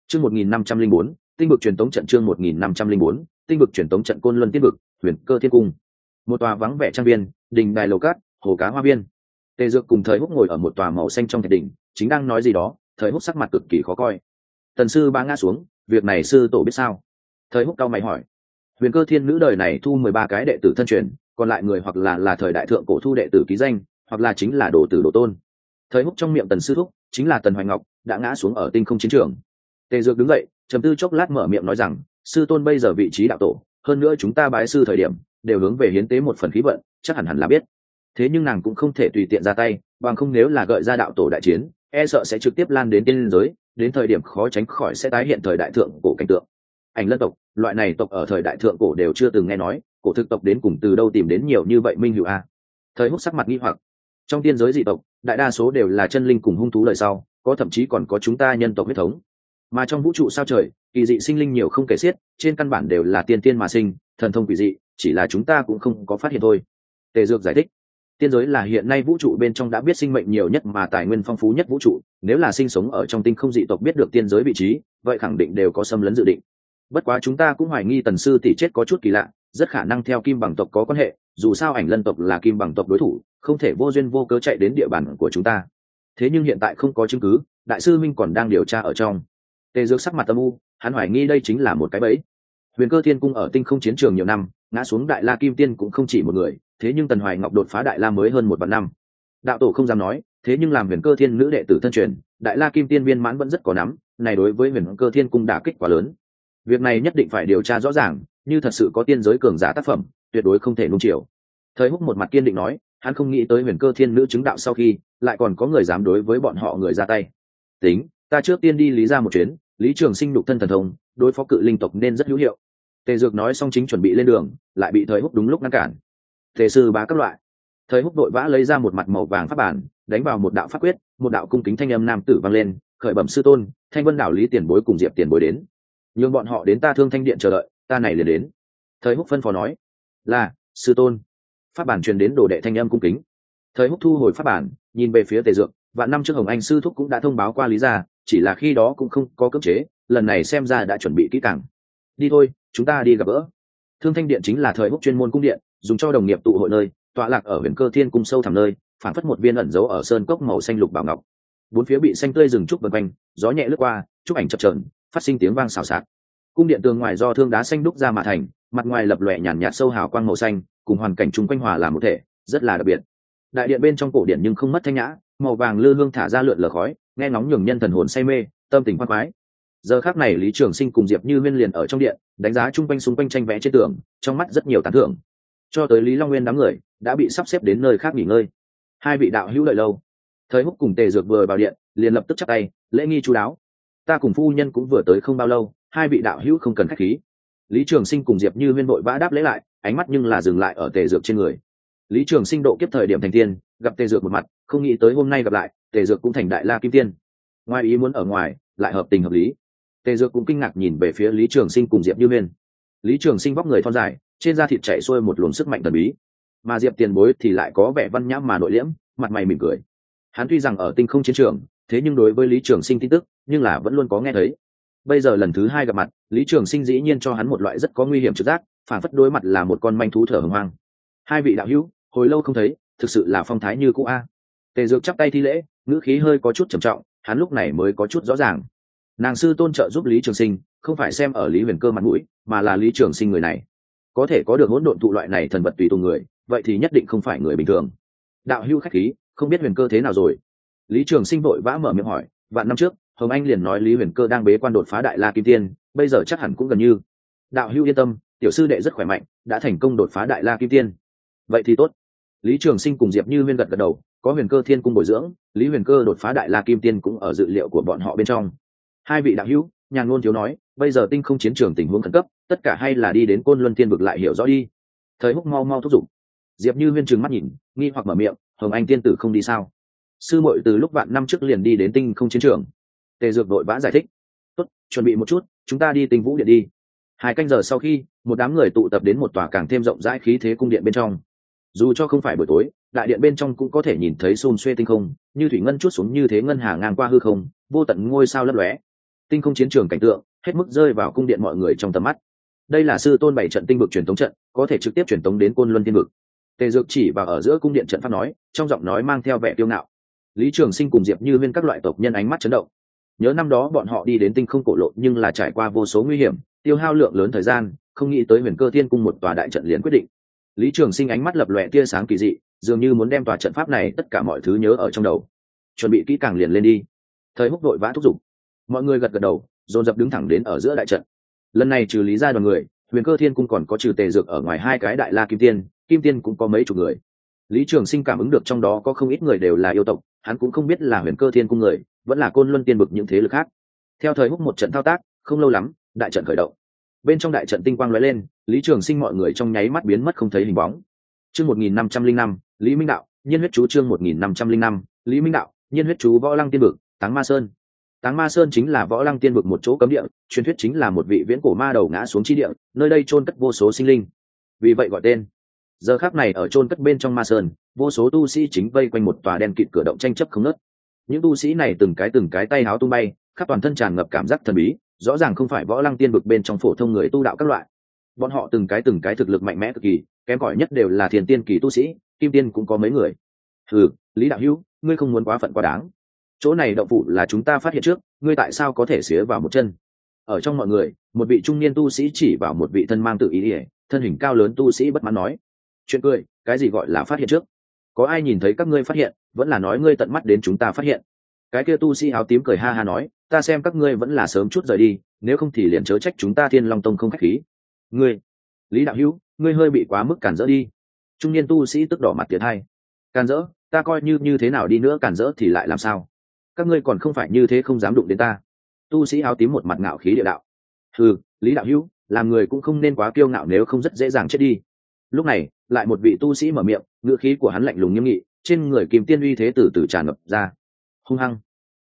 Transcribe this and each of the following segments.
Chương 1504, tinh vực truyền tống trận. Chương 1504, tinh vực truyền tống trận. Côn Luân Tiên vực, Huyền Cơ Thiên Cung. Một tòa vắng vẻ trang viên, đình đài lầu cát, hồ cá hoa viên. Tề Dược cùng Thời Húc ngồi ở một tòa màu xanh trong thạch đỉnh, chính đang nói gì đó. Thời Húc sắc mặt cực kỳ khó coi. Tần sư ba ngã xuống, việc này sư tổ biết sao? Thời Húc cau mày hỏi. Huyền Cơ Thiên nữ đời này thu 13 cái đệ tử thân truyền, còn lại người hoặc là thời đại thượng cổ thu đệ tử ký danh, hoặc là chính là đồ tử đồ tôn. Thời Húc trong miệng Tần sư thúc chính là Tần Hoài Ngọc, đã ngã xuống ở tinh không chiến trường. Tề Dược đứng dậy, trầm tư chốc lát mở miệng nói rằng, sư tôn bây giờ vị trí đạo tổ, hơn nữa chúng ta bái sư thời điểm đều hướng về hiến tế một phần khí vận, chắc hẳn là biết. Thế nhưng nàng cũng không thể tùy tiện ra tay, bằng không nếu là gợi ra đạo tổ đại chiến, e sợ sẽ trực tiếp lan đến tiên giới, đến thời điểm khó tránh khỏi sẽ tái hiện thời đại thượng cổ cảnh tượng. Ảnh Lân tộc, loại này tộc ở thời đại thượng cổ đều chưa từng nghe nói, cổ thực tộc đến cùng từ đâu tìm đến nhiều như vậy minh hữu a? Thời Húc sắc mặt nghi hoặc. Trong tiên giới dị tộc, đại đa số đều là chân linh cùng hung thú đời sau, có thậm chí còn có chúng ta nhân tộc huyết thống. Mà trong vũ trụ sao trời, kỳ dị sinh linh nhiều không kể xiết, trên căn bản đều là tiên tiên mà sinh, thần thông quỷ dị, chỉ là chúng ta cũng không có phát hiện thôi. Tề Dược giải thích. Tiên giới là hiện nay vũ trụ bên trong đã biết sinh mệnh nhiều nhất mà tài nguyên phong phú nhất vũ trụ, nếu là sinh sống ở trong tinh không dị tộc biết được tiên giới vị trí, vậy khẳng định đều có xâm lấn dự định. Bất quá chúng ta cũng hoài nghi Tần sư tỷ chết có chút kỳ lạ, rất khả năng theo Kim Bằng tộc có quan hệ, dù sao Ảnh Lân tộc là Kim Bằng tộc đối thủ, không thể vô duyên vô cớ chạy đến địa bàn của chúng ta. Thế nhưng hiện tại không có chứng cứ, đại sư minh còn đang điều tra ở trong. Tề Dược sắc mặt âm u, hắn hoài nghi đây chính là một cái bẫy. Huyền Cơ Thiên Cung ở tinh không chiến trường nhiều năm, ngã xuống Đại La Kim Tiên cũng không chỉ một người, thế nhưng Tần Hoài Ngọc đột phá Đại La mới hơn 1 vạn năm. Đạo tổ không dám nói, thế nhưng làm Huyền Cơ Thiên nữ đệ tử thân truyền, Đại La Kim Tiên viên mãn vẫn rất có nắm, này đối với Huyền Cơ Thiên Cung đả kích quá lớn. Việc này nhất định phải điều tra rõ ràng, như thật sự có tiên giới cường giả tác phẩm, tuyệt đối không thể nuông chiều. Thời Húc một mặt kiên định nói, hắn không nghĩ tới Huyền Cơ Thiên nữ chứng đạo sau khi, lại còn có người dám đối với bọn họ người ra tay. Tính, ta trước tiên đi Lý ra một chuyến, Lý Trường Sinh đục thân thần thông, đối phó cự linh tộc nên rất hữu hiệu. Tề Dược nói xong chính chuẩn bị lên đường, lại bị Thời Húc đúng lúc ngăn cản. Tề sư bá các loại. Thời Húc vội vã lấy ra một mặt màu vàng pháp bản, đánh vào một đạo pháp quyết, một đạo cung kính thanh âm nam tử vang lên, khởi bẩm sư tôn, Thanh Vân đảo Lý tiền bối cùng Diệp tiền bối đến. Nhưng bọn họ đến ta Thương Thanh điện chờ đợi, ta này liền đến. Thời Húc phân phó nói. Là, sư tôn. Pháp bản truyền đến đồ đệ thanh âm cung kính. Thời Húc thu hồi pháp bản, nhìn về phía Tề Dược, vạn năm trước Hồng Anh sư thúc cũng đã thông báo qua Lý gia, chỉ là khi đó cũng không có cưỡng chế, lần này xem ra đã chuẩn bị kỹ càng. Đi thôi, chúng ta đi gặp gỡ. Thương Thanh điện chính là Thời Húc chuyên môn cung điện, dùng cho đồng nghiệp tụ hội nơi, tọa lạc ở Huyền Cơ Thiên Cung sâu thẳm nơi, phản phất một viên ẩn giấu ở sơn cốc màu xanh lục bảo ngọc. Bốn phía bị xanh tươi rừng trúc vần quanh, gió nhẹ lướt qua, trúc ảnh chập chờn, phát sinh tiếng vang xào xạc. Cung điện tường ngoài do thương đá xanh đúc ra mà thành, mặt ngoài lập lòe nhàn nhạt sâu hào quang màu xanh, cùng hoàn cảnh chung quanh hòa làm một thể, rất là đặc biệt. Đại điện bên trong cổ điện nhưng không mất thanh nhã, màu vàng lư hương thả ra lượn lờ khói, nghe ngóng nhường nhân thần hồn say mê, tâm tình khoan khoái. Giờ khắc này Lý Trường Sinh cùng Diệp Như Huyên liền ở trong điện, đánh giá chung quanh xung quanh tranh vẽ trên tường, trong mắt rất nhiều tán thưởng. Cho tới Lý Long Nguyên đám người đã bị sắp xếp đến nơi khác nghỉ ngơi. Hai vị đạo hữu đợi lâu. Thời Húc cùng Tề Dược vừa vào điện, liền lập tức chắp tay, lễ nghi chú đáo. Ta cùng phu nhân cũng vừa tới không bao lâu, hai vị đạo hữu không cần khách khí. Lý Trường Sinh cùng Diệp Như Huyên vội vã đáp lễ lại, ánh mắt nhưng là dừng lại ở Tề Dược trên người. Lý Trường Sinh độ kiếp thời điểm thành tiên, gặp Tề Dược một mặt, không nghĩ tới hôm nay gặp lại, Tề Dược cũng thành Đại La Kim Tiên. Ngoài ý muốn ở ngoài, lại hợp tình hợp lý. Tề Dược cũng kinh ngạc nhìn về phía Lý Trường Sinh cùng Diệp Như Huyên. Lý Trường Sinh vóc người thon dài, trên da thịt chảy xuôi một luồng sức mạnh thần bí, mà Diệp Tiền Bối thì lại có vẻ văn nhã mà nội liễm, mặt mày mỉm cười. Hắn tuy rằng ở tinh không chiến trường, thế nhưng đối với Lý Trường Sinh tin tức, nhưng là vẫn luôn có nghe thấy. Bây giờ lần thứ hai gặp mặt, Lý Trường Sinh dĩ nhiên cho hắn một loại rất có nguy hiểm trực giác, phản phất đối mặt là một con manh thú thở hổn hoang. Hai vị đạo hữu, hồi lâu không thấy, thực sự là phong thái như cũ a. Tề Dược chắp tay thi lễ, ngữ khí hơi có chút trầm trọng, hắn lúc này mới có chút rõ ràng. Nàng sư tôn trợ giúp Lý Trường Sinh, không phải xem ở Lý Huyền Cơ mặt mũi, mà là Lý Trường Sinh người này có thể có được hỗn độn tụ loại này thần vật tùy tùng người, vậy thì nhất định không phải người bình thường. Đạo hữu khách khí, không biết Huyền Cơ thế nào rồi? Lý Trường Sinh vội vã mở miệng hỏi. Vạn năm trước, Hồng Anh liền nói Lý Huyền Cơ đang bế quan đột phá Đại La Kim Tiên, bây giờ chắc hẳn cũng gần như. Đạo hữu yên tâm, tiểu sư đệ rất khỏe mạnh, đã thành công đột phá Đại La Kim Tiên. Vậy thì tốt. Lý Trường Sinh cùng Diệp Như Huyên gật gật đầu, có Huyền Cơ Thiên Cung bồi dưỡng, Lý Huyền Cơ đột phá Đại La Kim Tiên cũng ở dự liệu của bọn họ bên trong. Hai vị đạo hữu, nhàn ngôn thiếu nói, bây giờ tinh không chiến trường tình huống khẩn cấp, tất cả hay là đi đến Côn Luân Thiên vực lại hiểu rõ đi. Thời Húc mau mau thúc giục. Diệp Như Huyên trừng mắt nhìn, nghi hoặc mở miệng, Hồng Anh tiên tử không đi sao? Sư muội từ lúc vạn năm trước liền đi đến tinh không chiến trường. Tề Dược vội vã giải thích. Tốt, chuẩn bị một chút, chúng ta đi Tinh Vũ điện đi. 2 canh giờ sau khi, một đám người tụ tập đến một tòa càng thêm rộng rãi khí thế cung điện bên trong. Dù cho không phải buổi tối, đại điện bên trong cũng có thể nhìn thấy xôn xuê tinh không, như thủy ngân chút xuống như thế ngân hà ngang qua hư không, vô tận ngôi sao lấp lóe. tinh không chiến trường cảnh tượng hết mức rơi vào cung điện mọi người trong tầm mắt. Đây là sư tôn bảy trận tinh vực truyền tống trận, có thể trực tiếp truyền tống đến côn luân tiên vực. Tề Dược chỉ vào ở giữa cung điện trận pháp nói, trong giọng nói mang theo vẻ kiêu ngạo. Lý Trường Sinh cùng Diệp Như Huyên các loại tộc nhân ánh mắt chấn động. Nhớ năm đó bọn họ đi đến tinh không cổ lộ, nhưng là trải qua vô số nguy hiểm, tiêu hao lượng lớn thời gian, không nghĩ tới Huyền Cơ Thiên Cung một tòa đại trận liền quyết định. Lý Trường Sinh ánh mắt lập lòe tia sáng kỳ dị, dường như muốn đem tòa trận pháp này tất cả mọi thứ nhớ ở trong đầu. Chuẩn bị kỹ càng liền lên đi. Thời Húc đội vã thúc giục. Mọi người gật gật đầu, dồn dập đứng thẳng đến ở giữa đại trận. Lần này trừ Lý gia đoàn người, Huyền Cơ Thiên Cung còn có trừ Tề Dược ở ngoài hai cái đại la kim tiên cũng có mấy chục người. Lý Trường Sinh cảm ứng được trong đó có không ít người đều là yêu tộc, hắn cũng không biết là Huyền Cơ Thiên Cung người, vẫn là Côn Luân Tiên vực những thế lực khác. Theo Thời Húc một trận thao tác, không lâu lắm, đại trận khởi động. Bên trong đại trận tinh quang lóe lên, Lý Trường Sinh mọi người trong nháy mắt biến mất không thấy hình bóng. Chương 1505, Lý Minh Đạo, Nhiên huyết chú chương 1505, Lý Minh Đạo, Nhiên huyết chú Võ Lăng Tiên vực, Táng Ma Sơn. Táng Ma Sơn chính là Võ Lăng Tiên vực một chỗ cấm địa, truyền thuyết chính là một vị viễn cổ ma đầu ngã xuống chi địa, nơi đây chôn cất vô số sinh linh. Vì vậy gọi tên. Giờ khắc này ở chôn cất bên trong Ma Sơn, vô số tu sĩ chính vây quanh một tòa đen kịt cửa động tranh chấp không ngớt. Những tu sĩ này từng cái tay háo tung bay, khắp toàn thân tràn ngập cảm giác thần bí, rõ ràng không phải Võ Lăng Tiên vực bên trong phổ thông người tu đạo các loại. Bọn họ từng cái thực lực mạnh mẽ cực kỳ, kém cỏi nhất đều là Thiên Tiên kỳ tu sĩ, Kim Tiên cũng có mấy người. Lý đạo hữu, ngươi không muốn quá phận quá đáng. Chỗ này động phủ là chúng ta phát hiện trước, ngươi tại sao có thể xía vào một chân? Ở trong mọi người, một vị trung niên tu sĩ chỉ vào một vị thân mang tự ý ỉa, thân hình cao lớn tu sĩ bất mãn nói. Chuyện cười, cái gì gọi là phát hiện trước? Có ai nhìn thấy các ngươi phát hiện, vẫn là nói ngươi tận mắt đến chúng ta phát hiện? Cái kia tu sĩ áo tím cười ha ha nói, ta xem các ngươi vẫn là sớm chút rời đi, nếu không thì liền chớ trách chúng ta Thiên Long Tông không khách khí. Ngươi, Lý đạo hữu, ngươi hơi bị quá mức cản rỡ đi. Trung niên tu sĩ tức đỏ mặt tiến hai. Cản rỡ? Ta coi như thế nào đi nữa cản rỡ thì lại làm sao? Các ngươi còn không phải như thế không dám đụng đến ta. Tu sĩ áo tím một mặt ngạo khí địa đạo. Lý đạo hữu, làm người cũng không nên quá kiêu ngạo, nếu không rất dễ dàng chết đi. Lúc này lại một vị tu sĩ mở miệng, ngữ khí của hắn lạnh lùng nghiêm nghị, trên người Kim Tiên uy thế từ từ tràn ngập ra. Hung hăng.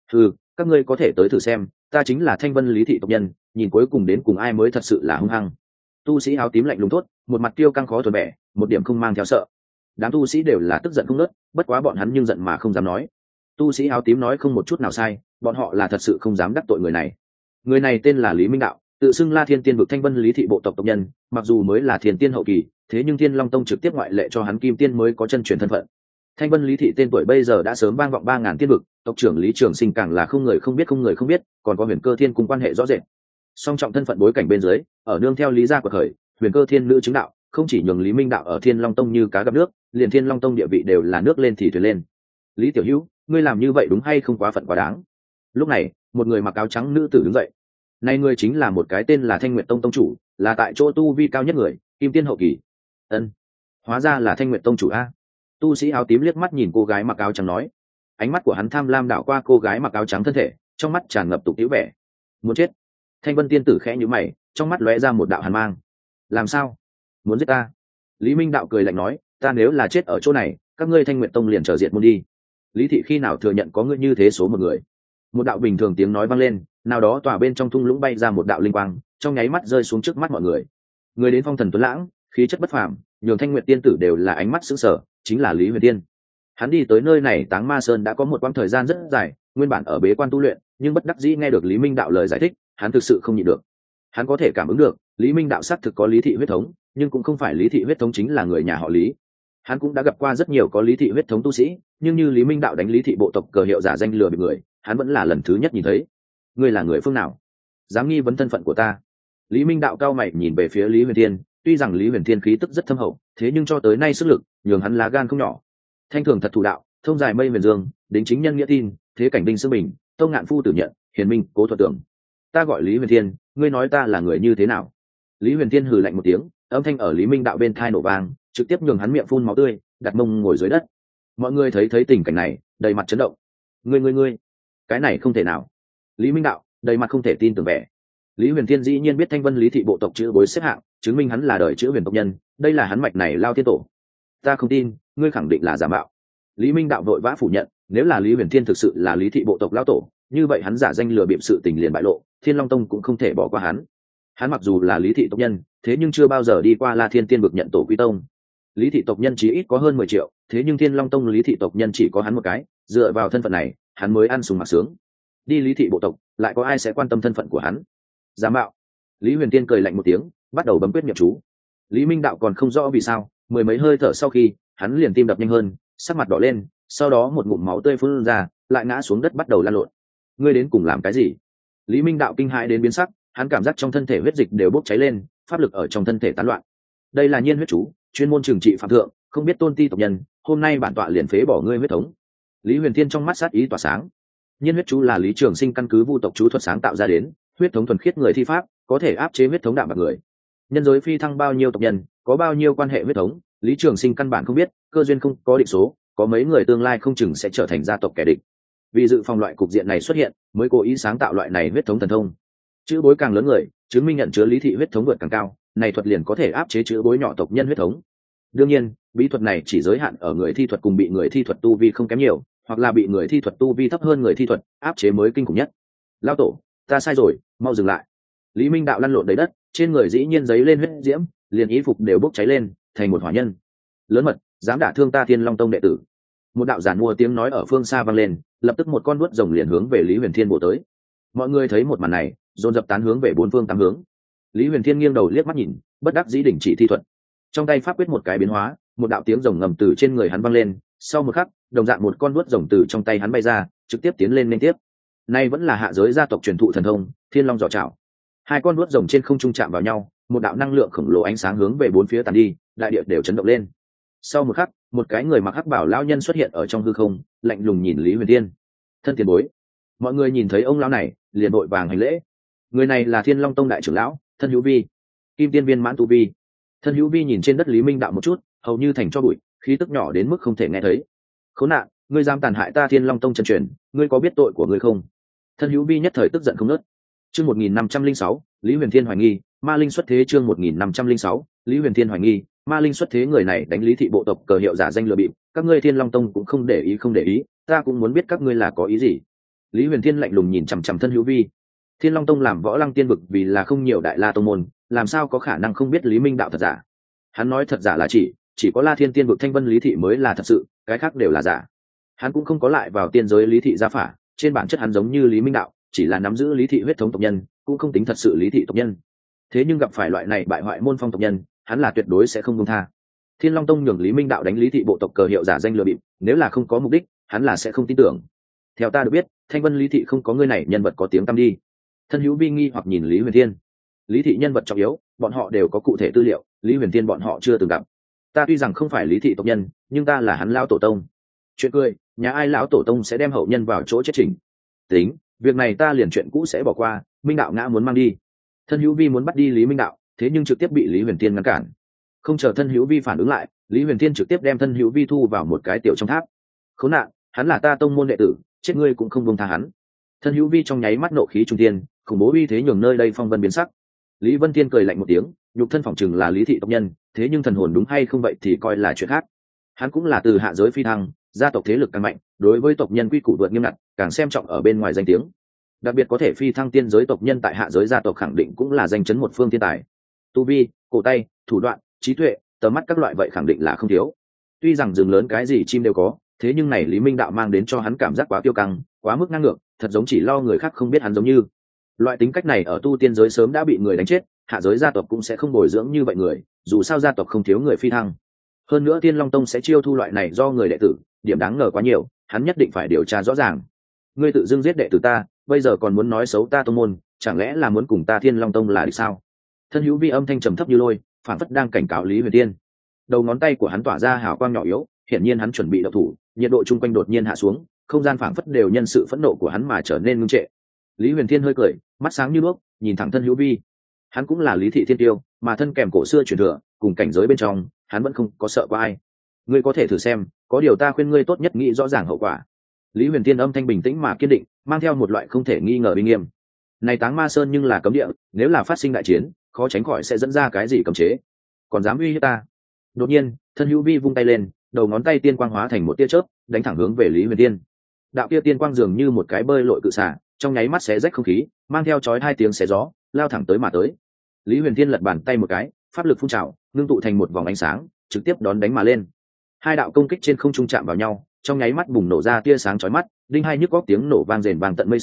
Các ngươi có thể tới thử xem, ta chính là Thanh Vân Lý thị tộc nhân, nhìn cuối cùng đến cùng ai mới thật sự là hung hăng. Tu sĩ áo tím lạnh lùng thốt, một mặt kiêu căng khó thuần vẻ, một điểm không mang theo sợ. Đám tu sĩ đều là tức giận không nớt, bất quá bọn hắn nhưng giận mà không dám nói. Tu sĩ áo tím nói không một chút nào sai, bọn họ là thật sự không dám đắc tội người này. Người này tên là Lý Minh Đạo, tự xưng La Thiên Tiên vực Thanh Vân Lý thị bộ tộc tộc nhân, mặc dù mới là Thiên Tiên hậu kỳ, thế nhưng Thiên Long Tông trực tiếp ngoại lệ cho hắn Kim Tiên mới có chân truyền thân phận. Thanh Vân Lý thị tên tuổi bây giờ đã sớm vang vọng 3000 tiên vực, tộc trưởng Lý Trường Sinh càng là không người không biết, còn có Huyền Cơ Thiên cùng quan hệ rõ rệt. Song trọng thân phận bối cảnh bên dưới, ở nương theo Lý gia của khởi, Huyền Cơ Thiên nữ chứng đạo, không chỉ nhường Lý Minh Đạo ở Thiên Long Tông như cá gặp nước, liền Thiên Long Tông địa vị đều là nước lên thì thuyền lên. Lý tiểu hữu, ngươi làm như vậy đúng hay không quá phận quá đáng? Lúc này, một người mặc áo trắng nữ tử đứng dậy. Này người chính là một cái tên là Thanh Nguyệt Tông tông chủ, là tại chỗ tu vi cao nhất người, Kim Tiên hậu kỳ. Ân, hóa ra là Thanh Nguyệt Tông chủ a. Tu sĩ áo tím liếc mắt nhìn cô gái mặc áo trắng nói, ánh mắt của hắn tham lam đảo qua cô gái mặc áo trắng thân thể, trong mắt tràn ngập tục tiễu vẻ. Muốn chết? Thanh Vân tiên tử khẽ nhíu mày, trong mắt lóe ra một đạo hàn mang. Làm sao? Muốn giết ta? Lý Minh Đạo cười lạnh nói, ta nếu là chết ở chỗ này, các ngươi Thanh Nguyệt Tông liền trở diệt môn đi. Lý thị khi nào thừa nhận có ngươi như thế số một người? Một đạo bình thường tiếng nói vang lên, nào đó tỏa bên trong thung lũng bay ra một đạo linh quang, trong nháy mắt rơi xuống trước mắt mọi người. Người đến phong thần tuấn lãng, khí chất bất phàm, nhường Thanh Nguyệt tiên tử đều là ánh mắt sững sờ, chính là Lý Huyền Tiên. Hắn đi tới nơi này Táng Ma Sơn đã có một quãng thời gian rất dài, nguyên bản ở bế quan tu luyện, nhưng bất đắc dĩ nghe được Lý Minh Đạo lời giải thích, hắn thực sự không nhịn được. Hắn có thể cảm ứng được, Lý Minh Đạo xác thực có Lý thị huyết thống, nhưng cũng không phải Lý thị huyết thống chính là người nhà họ Lý. Hắn cũng đã gặp qua rất nhiều có Lý thị huyết thống tu sĩ, nhưng như Lý Minh Đạo đánh Lý thị bộ tộc cờ hiệu giả danh lừa bịp người, hắn vẫn là lần thứ nhất nhìn thấy. Ngươi là người phương nào? Dám nghi vấn thân phận của ta? Lý Minh Đạo cao mày nhìn về phía Lý Huyền Thiên, tuy rằng Lý Huyền Thiên khí tức rất thâm hậu, thế nhưng cho tới nay sức lực nhường hắn lá gan không nhỏ. Thanh thường thật thủ đạo, thông dài mây huyền dương, đính chính nhân nghĩa tin, thế cảnh đinh sư bình, tông ngạn phu tử nhận, hiền minh cố thuật tưởng. Ta gọi Lý Huyền Thiên, ngươi nói ta là người như thế nào? Lý Huyền Thiên hừ lạnh một tiếng, âm thanh ở Lý Minh Đạo bên thai nổ vang, trực tiếp nhường hắn miệng phun máu tươi, đặt mông ngồi dưới đất. Mọi người thấy tình cảnh này, đầy mặt chấn động. Ngươi, cái này không thể nào. Lý Minh Đạo đầy mặt không thể tin tưởng vẻ. Lý Huyền Thiên dĩ nhiên biết Thanh Vân Lý thị bộ tộc chữ bối xếp hạng, chứng minh hắn là đời chữ huyền tộc nhân, đây là hắn mạch này lao thiên tổ. Ta không tin, ngươi khẳng định là giả mạo. Lý Minh Đạo vội vã phủ nhận, nếu là Lý Huyền Thiên thực sự là Lý thị bộ tộc lao tổ, như vậy hắn giả danh lừa bịp sự tình liền bại lộ, Thiên Long Tông cũng không thể bỏ qua hắn. Hắn mặc dù là Lý thị tộc nhân, thế nhưng chưa bao giờ đi qua La Thiên Tiên vực nhận tổ quy tông. Lý thị tộc nhân chỉ ít có hơn 10 triệu, thế nhưng Thiên Long Tông Lý thị tộc nhân chỉ có hắn một cái, dựa vào thân phận này, hắn mới ăn sùng mặc sướng. đi lý thị bộ tộc lại có ai sẽ quan tâm thân phận của hắn? Giả mạo. Lý Huyền Tiên cười lạnh một tiếng, bắt đầu bấm quyết nhập chú. Lý Minh Đạo còn không rõ vì sao, mười mấy hơi thở sau khi, hắn liền tim đập nhanh hơn, sắc mặt đỏ lên, sau đó một ngụm máu tươi phun ra, lại ngã xuống đất bắt đầu lăn lộn. Ngươi đến cùng làm cái gì? Lý Minh Đạo kinh hãi đến biến sắc, hắn cảm giác trong thân thể huyết dịch đều bốc cháy lên, pháp lực ở trong thân thể tán loạn. Đây là nhiên huyết chú, chuyên môn trừng trị phạm thượng, không biết tôn ti tộc nhân, hôm nay bản tọa liền phế bỏ ngươi huyết thống. Lý Huyền Thiên trong mắt sát ý tỏa sáng. Nhiên huyết chú là Lý Trường Sinh căn cứ vu tộc chú thuật sáng tạo ra đến, huyết thống thuần khiết người thi pháp, có thể áp chế huyết thống đạm bạc người. Nhân giới phi thăng bao nhiêu tộc nhân, có bao nhiêu quan hệ huyết thống, Lý Trường Sinh căn bản không biết, cơ duyên không có định số, có mấy người tương lai không chừng sẽ trở thành gia tộc kẻ địch. Vì dự phòng loại cục diện này xuất hiện, mới cố ý sáng tạo loại này huyết thống thần thông. Chữ bối càng lớn người, chứng minh nhận chứa lý thị huyết thống vượt càng cao, này thuật liền có thể áp chế chữ bối nhỏ tộc nhân huyết thống. Đương nhiên, bí thuật này chỉ giới hạn ở người thi thuật cùng bị người thi thuật tu vi không kém nhiều, hoặc là bị người thi thuật tu vi thấp hơn người thi thuật áp chế mới kinh khủng nhất. Lão tổ, ta sai rồi, mau dừng lại. Lý Minh Đạo lăn lộn đầy đất, trên người dĩ nhiên giấy lên huyết diễm, liền y phục đều bốc cháy lên, thành một hỏa nhân. Lớn mật, dám đả thương ta Thiên Long Tông đệ tử. Một đạo giản mua tiếng nói ở phương xa vang lên, lập tức một con vuốt rồng liền hướng về Lý Huyền Thiên bổ tới. Mọi người thấy một màn này, dồn dập tán hướng về bốn phương tám hướng. Lý Huyền Thiên nghiêng đầu liếc mắt nhìn, bất đắc dĩ đình chỉ thi thuật. Trong tay pháp quyết một cái biến hóa, một đạo tiếng rồng ngầm từ trên người hắn vang lên, sau một khắc, đồng dạng một con vuốt rồng từ trong tay hắn bay ra, trực tiếp tiến lên liên tiếp. Nay vẫn là hạ giới gia tộc truyền thụ thần thông, Thiên Long Giỏ Chảo. Hai con vuốt rồng trên không trung chạm vào nhau, một đạo năng lượng khổng lồ ánh sáng hướng về bốn phía tàn đi, đại địa đều chấn động lên. Sau một khắc, một cái người mặc hắc bảo lão nhân xuất hiện ở trong hư không, lạnh lùng nhìn Lý Huyền Thiên. Thân tiền bối. Mọi người nhìn thấy ông lão này, liền vội vàng hành lễ. Người này là Thiên Long Tông đại trưởng lão, Thân Hữu Vi, Kim Tiên Viên mãn tu vi. Thân Hữu Vi nhìn trên đất Lý Minh Đạo một chút, hầu như thành cho bụi, khí tức nhỏ đến mức không thể nghe thấy. Khốn nạn, ngươi dám tàn hại ta Thiên Long Tông chân truyền, ngươi có biết tội của ngươi không? Thân Hữu Vi nhất thời tức giận không nớt. Chương 1506, Lý Huyền Thiên hoài nghi, ma linh xuất thế. Chương 1506, Lý Huyền Thiên hoài nghi, ma linh xuất thế. Người này đánh Lý thị bộ tộc cờ hiệu giả danh lừa bịp, các ngươi Thiên Long Tông cũng không để ý, ta cũng muốn biết các ngươi là có ý gì. Lý Huyền Thiên lạnh lùng nhìn chằm chằm Thân Hữu Vi. Thiên Long Tông làm võ lăng tiên vực vì là không nhiều đại la tông môn, làm sao có khả năng không biết Lý Minh Đạo thật giả. Hắn nói thật giả là chỉ có La Thiên tiên vực Thanh Vân Lý thị mới là thật sự, cái khác đều là giả. Hắn cũng không có lại vào tiên giới Lý thị gia phả, trên bản chất hắn giống như Lý Minh Đạo, chỉ là nắm giữ Lý thị huyết thống tộc nhân, cũng không tính thật sự Lý thị tộc nhân. Thế nhưng gặp phải loại này bại hoại môn phong tộc nhân, hắn là tuyệt đối sẽ không buông tha. Thiên Long Tông nhường Lý Minh Đạo đánh Lý thị bộ tộc cờ hiệu giả danh lừa bịp, nếu là không có mục đích, hắn là sẽ không tin tưởng. Theo ta được biết, Thanh Vân Lý thị không có người này nhân vật có tiếng tăm đi. Thân Hữu Vi nghi hoặc nhìn Lý Huyền Thiên. Lý thị nhân vật trọng yếu, bọn họ đều có cụ thể tư liệu, Lý Huyền Thiên bọn họ chưa từng gặp. Ta tuy rằng không phải Lý thị tộc nhân, nhưng ta là hắn lão tổ tông. Chuyện cười, nhà ai lão tổ tông sẽ đem hậu nhân vào chỗ chết chỉnh. Tính, việc này ta liền chuyện cũ sẽ bỏ qua, Minh Đạo ngã muốn mang đi. Thân Hữu Vi muốn bắt đi Lý Minh Đạo, thế nhưng trực tiếp bị Lý Huyền Thiên ngăn cản. Không chờ Thân Hữu Vi phản ứng lại, Lý Huyền Thiên trực tiếp đem Thân Hữu Vi thu vào một cái tiểu trong tháp. Khốn nạn, hắn là ta tông môn đệ tử, chết ngươi cũng không buông tha hắn. Thân Hữu Vi trong nháy mắt nộ khí trung thiên, khủng bố uy thế nhường nơi đây phong vân biến sắc. Lý Vân Thiên cười lạnh một tiếng, nhục thân phỏng chừng là Lý thị tộc nhân, thế nhưng thần hồn đúng hay không vậy thì coi là chuyện khác. Hắn cũng là từ hạ giới phi thăng, gia tộc thế lực càng mạnh, đối với tộc nhân quy củ vượt nghiêm ngặt, càng xem trọng ở bên ngoài danh tiếng. Đặc biệt có thể phi thăng tiên giới tộc nhân tại hạ giới gia tộc khẳng định cũng là danh chấn một phương thiên tài. Tu vi, cổ tay, thủ đoạn, trí tuệ, tầm mắt các loại vậy khẳng định là không thiếu. Tuy rằng rừng lớn cái gì chim đều có, thế nhưng này Lý Minh Đạo mang đến cho hắn cảm giác quá tiêu căng, quá mức ngang ngược, thật giống chỉ lo người khác không biết hắn giống như. Loại tính cách này ở tu tiên giới sớm đã bị người đánh chết, hạ giới gia tộc cũng sẽ không bồi dưỡng như vậy người, dù sao gia tộc không thiếu người phi thăng. Hơn nữa Thiên Long Tông sẽ chiêu thu loại này do người đệ tử, điểm đáng ngờ quá nhiều, hắn nhất định phải điều tra rõ ràng. Ngươi tự dưng giết đệ tử ta, bây giờ còn muốn nói xấu ta tông môn, chẳng lẽ là muốn cùng ta Thiên Long Tông là địch sao? Thân Hữu Vi âm thanh trầm thấp như lôi, phản phất đang cảnh cáo Lý Huyền Tiên. Đầu ngón tay của hắn tỏa ra hào quang nhỏ yếu, hiển nhiên hắn chuẩn bị động thủ, nhiệt độ chung quanh đột nhiên hạ xuống, không gian phảng phất đều nhân sự phẫn nộ của hắn mà trở nên ngưng trệ. Lý Huyền Thiên hơi cười, mắt sáng như đuốc, nhìn thẳng Thân Hữu Vi. Hắn cũng là Lý thị thiên tiêu, mà thân kèm cổ xưa truyền thừa, cùng cảnh giới bên trong, hắn vẫn không có sợ qua ai. Ngươi có thể thử xem, có điều ta khuyên ngươi tốt nhất nghĩ rõ ràng hậu quả. Lý Huyền Thiên âm thanh bình tĩnh mà kiên định, mang theo một loại không thể nghi ngờ uy nghiêm. Này Táng Ma Sơn nhưng là cấm địa, nếu là phát sinh đại chiến, khó tránh khỏi sẽ dẫn ra cái gì cấm chế. Còn dám uy hiếp ta? Đột nhiên, Thân Hữu Vi vung tay lên, đầu ngón tay tiên quang hóa thành một tia chớp, đánh thẳng hướng về Lý Huyền Thiên. Đạo kia tiên quang dường như một cái bơi lội cự xả, trong nháy mắt xé rách không khí, mang theo chói hai tiếng xé gió, lao thẳng tới mà tới. Lý Huyền Thiên lật bàn tay một cái, pháp lực phun trào, ngưng tụ thành một vòng ánh sáng, trực tiếp đón đánh mà lên. Hai đạo công kích trên không trung chạm vào nhau, trong nháy mắt bùng nổ ra tia sáng chói mắt, đinh hai nhức góc tiếng nổ vang rền vang tận mây xanh,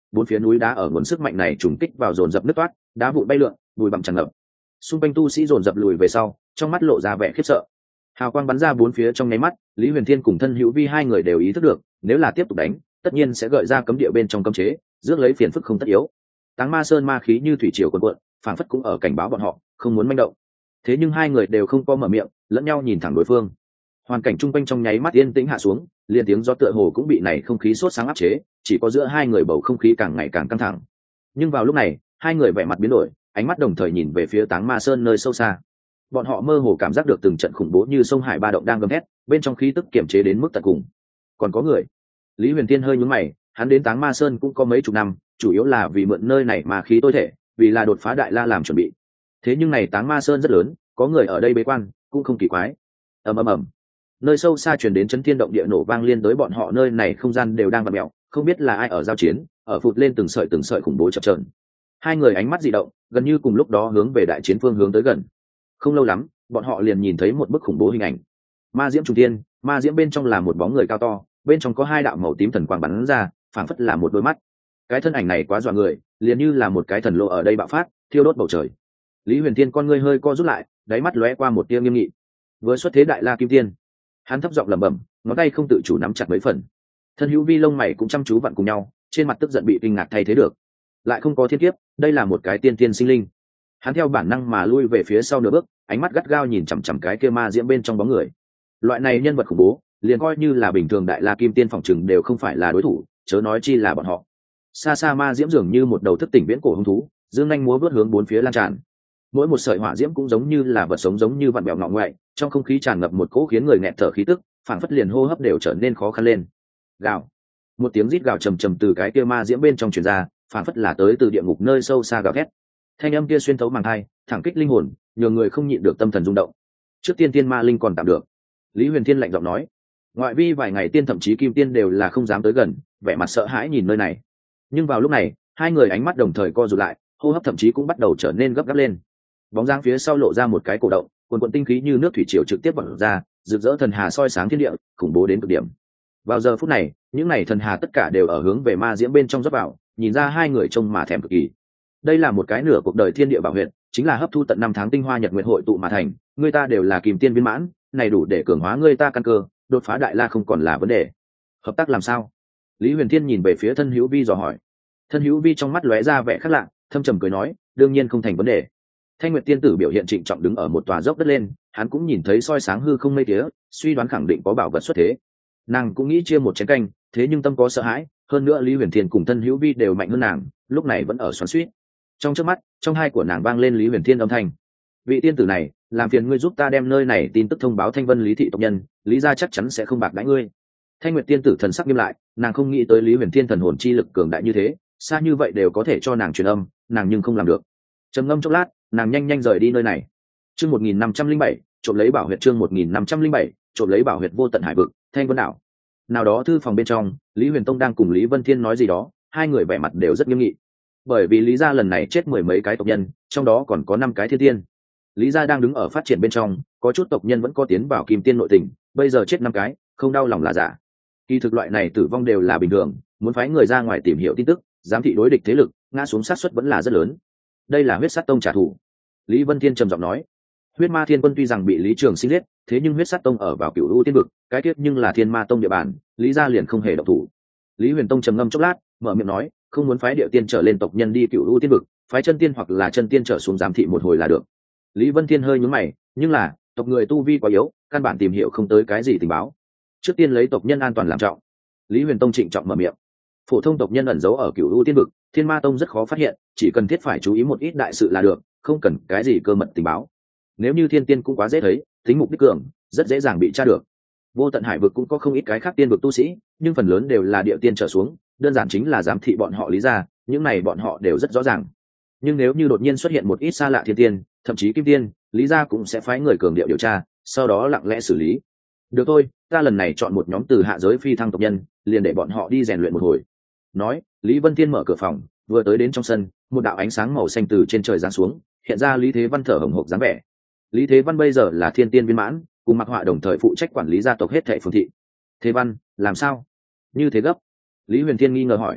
bốn phía núi đá ở nguồn sức mạnh này trùng kích vào dồn dập nứt toát, đá vụn bay lượn, bụi bặm tràn ngập. Xung quanh tu sĩ dồn dập lùi về sau, trong mắt lộ ra vẻ khiếp sợ. Hào quang bắn ra bốn phía trong nháy mắt, Lý Huyền Thiên cùng Thân Hữu Vi hai người đều ý thức được, nếu là tiếp tục đánh, tất nhiên sẽ gợi ra cấm địa bên trong cấm chế, rước lấy phiền phức không tất yếu. Táng Ma Sơn ma khí như thủy triều cuồn cuộn, phảng phất cũng ở cảnh báo bọn họ, không muốn manh động. Thế nhưng hai người đều không có mở miệng, lẫn nhau nhìn thẳng đối phương. Hoàn cảnh chung quanh trong nháy mắt yên tĩnh hạ xuống, liền tiếng gió tựa hồ cũng bị này không khí sốt sáng áp chế, chỉ có giữa hai người bầu không khí càng ngày càng căng thẳng. Nhưng vào lúc này, hai người vẻ mặt biến đổi, ánh mắt đồng thời nhìn về phía Táng Ma Sơn nơi sâu xa. Bọn họ mơ hồ cảm giác được từng trận khủng bố như sông hải ba động đang gầm thét, bên trong khí tức kiểm chế đến mức tận cùng. Còn có người. Lý Huyền Thiên hơi nhướng mày, hắn đến Táng Ma Sơn cũng có mấy chục năm, chủ yếu là vì mượn nơi này mà khí tối thể, vì là đột phá Đại La làm chuẩn bị. Thế nhưng này Táng Ma Sơn rất lớn, có người ở đây bế quan, cũng không kỳ quái. Ầm ầm ầm. Nơi sâu xa truyền đến chấn thiên động địa nổ vang liên tới bọn họ, nơi này không gian đều đang vặn mèo, không biết là ai ở giao chiến, ở phụt lên từng sợi khủng bố chập chờn. Hai người ánh mắt dị động, gần như cùng lúc đó hướng về đại chiến phương hướng tới gần. Không lâu lắm, bọn họ liền nhìn thấy một bức khủng bố hình ảnh. Ma diễm trùng thiên, ma diễm bên trong là một bóng người cao to, bên trong có hai đạo màu tím thần quang bắn ra, phảng phất là một đôi mắt. Cái thân ảnh này quá dọa người, liền như là một cái thần lô ở đây bạo phát, thiêu đốt bầu trời. Lý Huyền Thiên con ngươi hơi co rút lại, đáy mắt lóe qua một tia nghiêm nghị. Vừa xuất thế Đại La Kim Tiên, hắn thấp giọng lẩm bẩm, ngón tay không tự chủ nắm chặt mấy phần. Thân Hữu Vi lông mày cũng chăm chú vặn cùng nhau, trên mặt tức giận bị kinh ngạc thay thế được. Lại không có thiên kiếp, đây là một cái tiên tiên sinh linh. Hắn theo bản năng mà lui về phía sau nửa bước, ánh mắt gắt gao nhìn chằm chằm cái kia ma diễm bên trong bóng người. Loại này nhân vật khủng bố, liền coi như là bình thường Đại La Kim Tiên phòng chừng đều không phải là đối thủ, chớ nói chi là bọn họ. Xa xa ma diễm dường như một đầu thức tỉnh viễn cổ hung thú, dương nhanh múa vớt hướng bốn phía lan tràn. Mỗi một sợi hỏa diễm cũng giống như là vật sống, giống như vặn bẹo ngọ ngoại, trong không khí tràn ngập một cỗ khiến người nghẹt thở khí tức, phảng phất liền hô hấp đều trở nên khó khăn lên. Gào. Một tiếng rít gào trầm trầm từ cái kia ma diễm bên trong truyền ra, phảng phất là tới từ địa ngục nơi sâu xa gào thét. Thanh âm kia xuyên thấu màng thai, thẳng kích linh hồn, nhường người không nhịn được tâm thần rung động. Trước tiên tiên ma linh còn tạm được, Lý Huyền Thiên lạnh giọng nói. Ngoại vi vài ngày tiên thậm chí kim tiên đều là không dám tới gần, vẻ mặt sợ hãi nhìn nơi này. Nhưng vào lúc này, hai người ánh mắt đồng thời co rụt lại, hô hấp thậm chí cũng bắt đầu trở nên gấp gáp lên. Bóng dáng phía sau lộ ra một cái cổ động, cuồn cuộn tinh khí như nước thủy triều trực tiếp bật ra, rực rỡ thần hà soi sáng thiên địa, khủng bố đến cực điểm. Vào giờ phút này, những này thần hà tất cả đều ở hướng về ma diễm bên trong rót vào, nhìn ra hai người trông mà thèm cực kỳ. Đây là một cái nửa cuộc đời thiên địa bảo huyệt, chính là hấp thu tận năm tháng tinh hoa nhật nguyệt hội tụ mà thành, người ta đều là kim tiên viên mãn, này đủ để cường hóa người ta căn cơ, đột phá Đại La không còn là vấn đề. Hợp tác làm sao? Lý Huyền Thiên nhìn về phía Thân Hữu Vi dò hỏi. Thân Hữu Vi trong mắt lóe ra vẻ khác lạ, thâm trầm cười nói, đương nhiên không thành vấn đề. Thanh Nguyệt tiên tử biểu hiện trịnh trọng đứng ở một tòa dốc đất lên, hắn cũng nhìn thấy soi sáng hư không mây tía, suy đoán khẳng định có bảo vật xuất thế. Nàng cũng nghĩ chia một chén canh, thế nhưng tâm có sợ hãi, hơn nữa Lý Huyền Thiên cùng Thân Hữu Vi đều mạnh hơn nàng, lúc này vẫn ở xoắn xuýt. Trong chớp mắt, trong hai của nàng vang lên Lý Huyền Thiên âm thanh. Vị tiên tử này, làm phiền ngươi giúp ta đem nơi này tin tức thông báo Thanh Vân Lý thị tộc nhân, Lý gia chắc chắn sẽ không bạc đãi ngươi. Thanh Nguyệt tiên tử thần sắc nghiêm lại, nàng không nghĩ tới Lý Huyền Thiên thần hồn chi lực cường đại như thế, xa như vậy đều có thể cho nàng truyền âm, nàng nhưng không làm được. Trầm ngâm chốc lát, nàng nhanh nhanh rời đi nơi này. Chương 1507, trộm lấy bảo huyệt. Chương 1507, trộm lấy bảo huyệt. Vô tận hải vực, Thanh Vân đảo. Nào đó thư phòng bên trong, Lý Huyền Tông đang cùng Lý Vân Thiên nói gì đó, hai người vẻ mặt đều rất nghiêm nghị. Bởi vì Lý gia lần này chết mười mấy cái tộc nhân, trong đó còn có 5 cái thiên tiên. Lý gia đang đứng ở phát triển bên trong, có chút tộc nhân vẫn có tiến vào kim tiên nội tình, bây giờ chết 5 cái, không đau lòng là giả. Kỳ thực loại này tử vong đều là bình thường, muốn phái người ra ngoài tìm hiểu tin tức, giám thị đối địch thế lực, ngã xuống sát suất vẫn là rất lớn. Đây là huyết sát tông trả thù. Lý Vân Thiên trầm giọng nói. Huyết Ma Thiên Quân tuy rằng bị Lý Trường Sinh giết, thế nhưng huyết sát tông ở vào Cửu U Tiên vực, cái tiết nhưng là Thiên Ma tông địa bàn, Lý gia liền không hề động thủ. Lý Huyền Tông trầm ngâm chốc lát, mở miệng nói, không muốn phái điệu tiên trở lên tộc nhân đi Cửu U Tiên vực, phái chân tiên hoặc là chân tiên trở xuống giám thị một hồi là được. Lý Vân Thiên hơi nhướng mày, nhưng là tộc người tu vi quá yếu, căn bản tìm hiểu không tới cái gì tình báo. Trước tiên lấy tộc nhân an toàn làm trọng. Lý Huyền Tông trịnh trọng mở miệng. Phổ thông tộc nhân ẩn giấu ở Cửu U Tiên vực, Thiên Ma tông rất khó phát hiện, chỉ cần thiết phải chú ý một ít đại sự là được, không cần cái gì cơ mật tình báo. Nếu như thiên tiên cũng quá dễ thấy, tính mục đích cường, rất dễ dàng bị tra được. Vô tận hải vực cũng có không ít cái khác tiên vực tu sĩ, nhưng phần lớn đều là địa tiên trở xuống, đơn giản chính là giám thị bọn họ Lý gia, những này bọn họ đều rất rõ ràng. Nhưng nếu như đột nhiên xuất hiện một ít xa lạ thiên tiên, thậm chí kim tiên, Lý gia cũng sẽ phái người cường điệu điều tra, sau đó lặng lẽ xử lý. Được thôi, ta lần này chọn một nhóm từ hạ giới phi thăng tộc nhân, liền để bọn họ đi rèn luyện một hồi. Nói, Lý Vân Thiên mở cửa phòng, vừa tới đến trong sân, một đạo ánh sáng màu xanh từ trên trời giáng xuống, hiện ra Lý Thế Văn thở hổn hộc dáng vẻ. Lý Thế Văn bây giờ là thiên tiên viên mãn, cùng Mặc Họa đồng thời phụ trách quản lý gia tộc hết thảy phường thị. Thế Văn, làm sao? Như thế gấp? Lý Huyền Thiên nghi ngờ hỏi.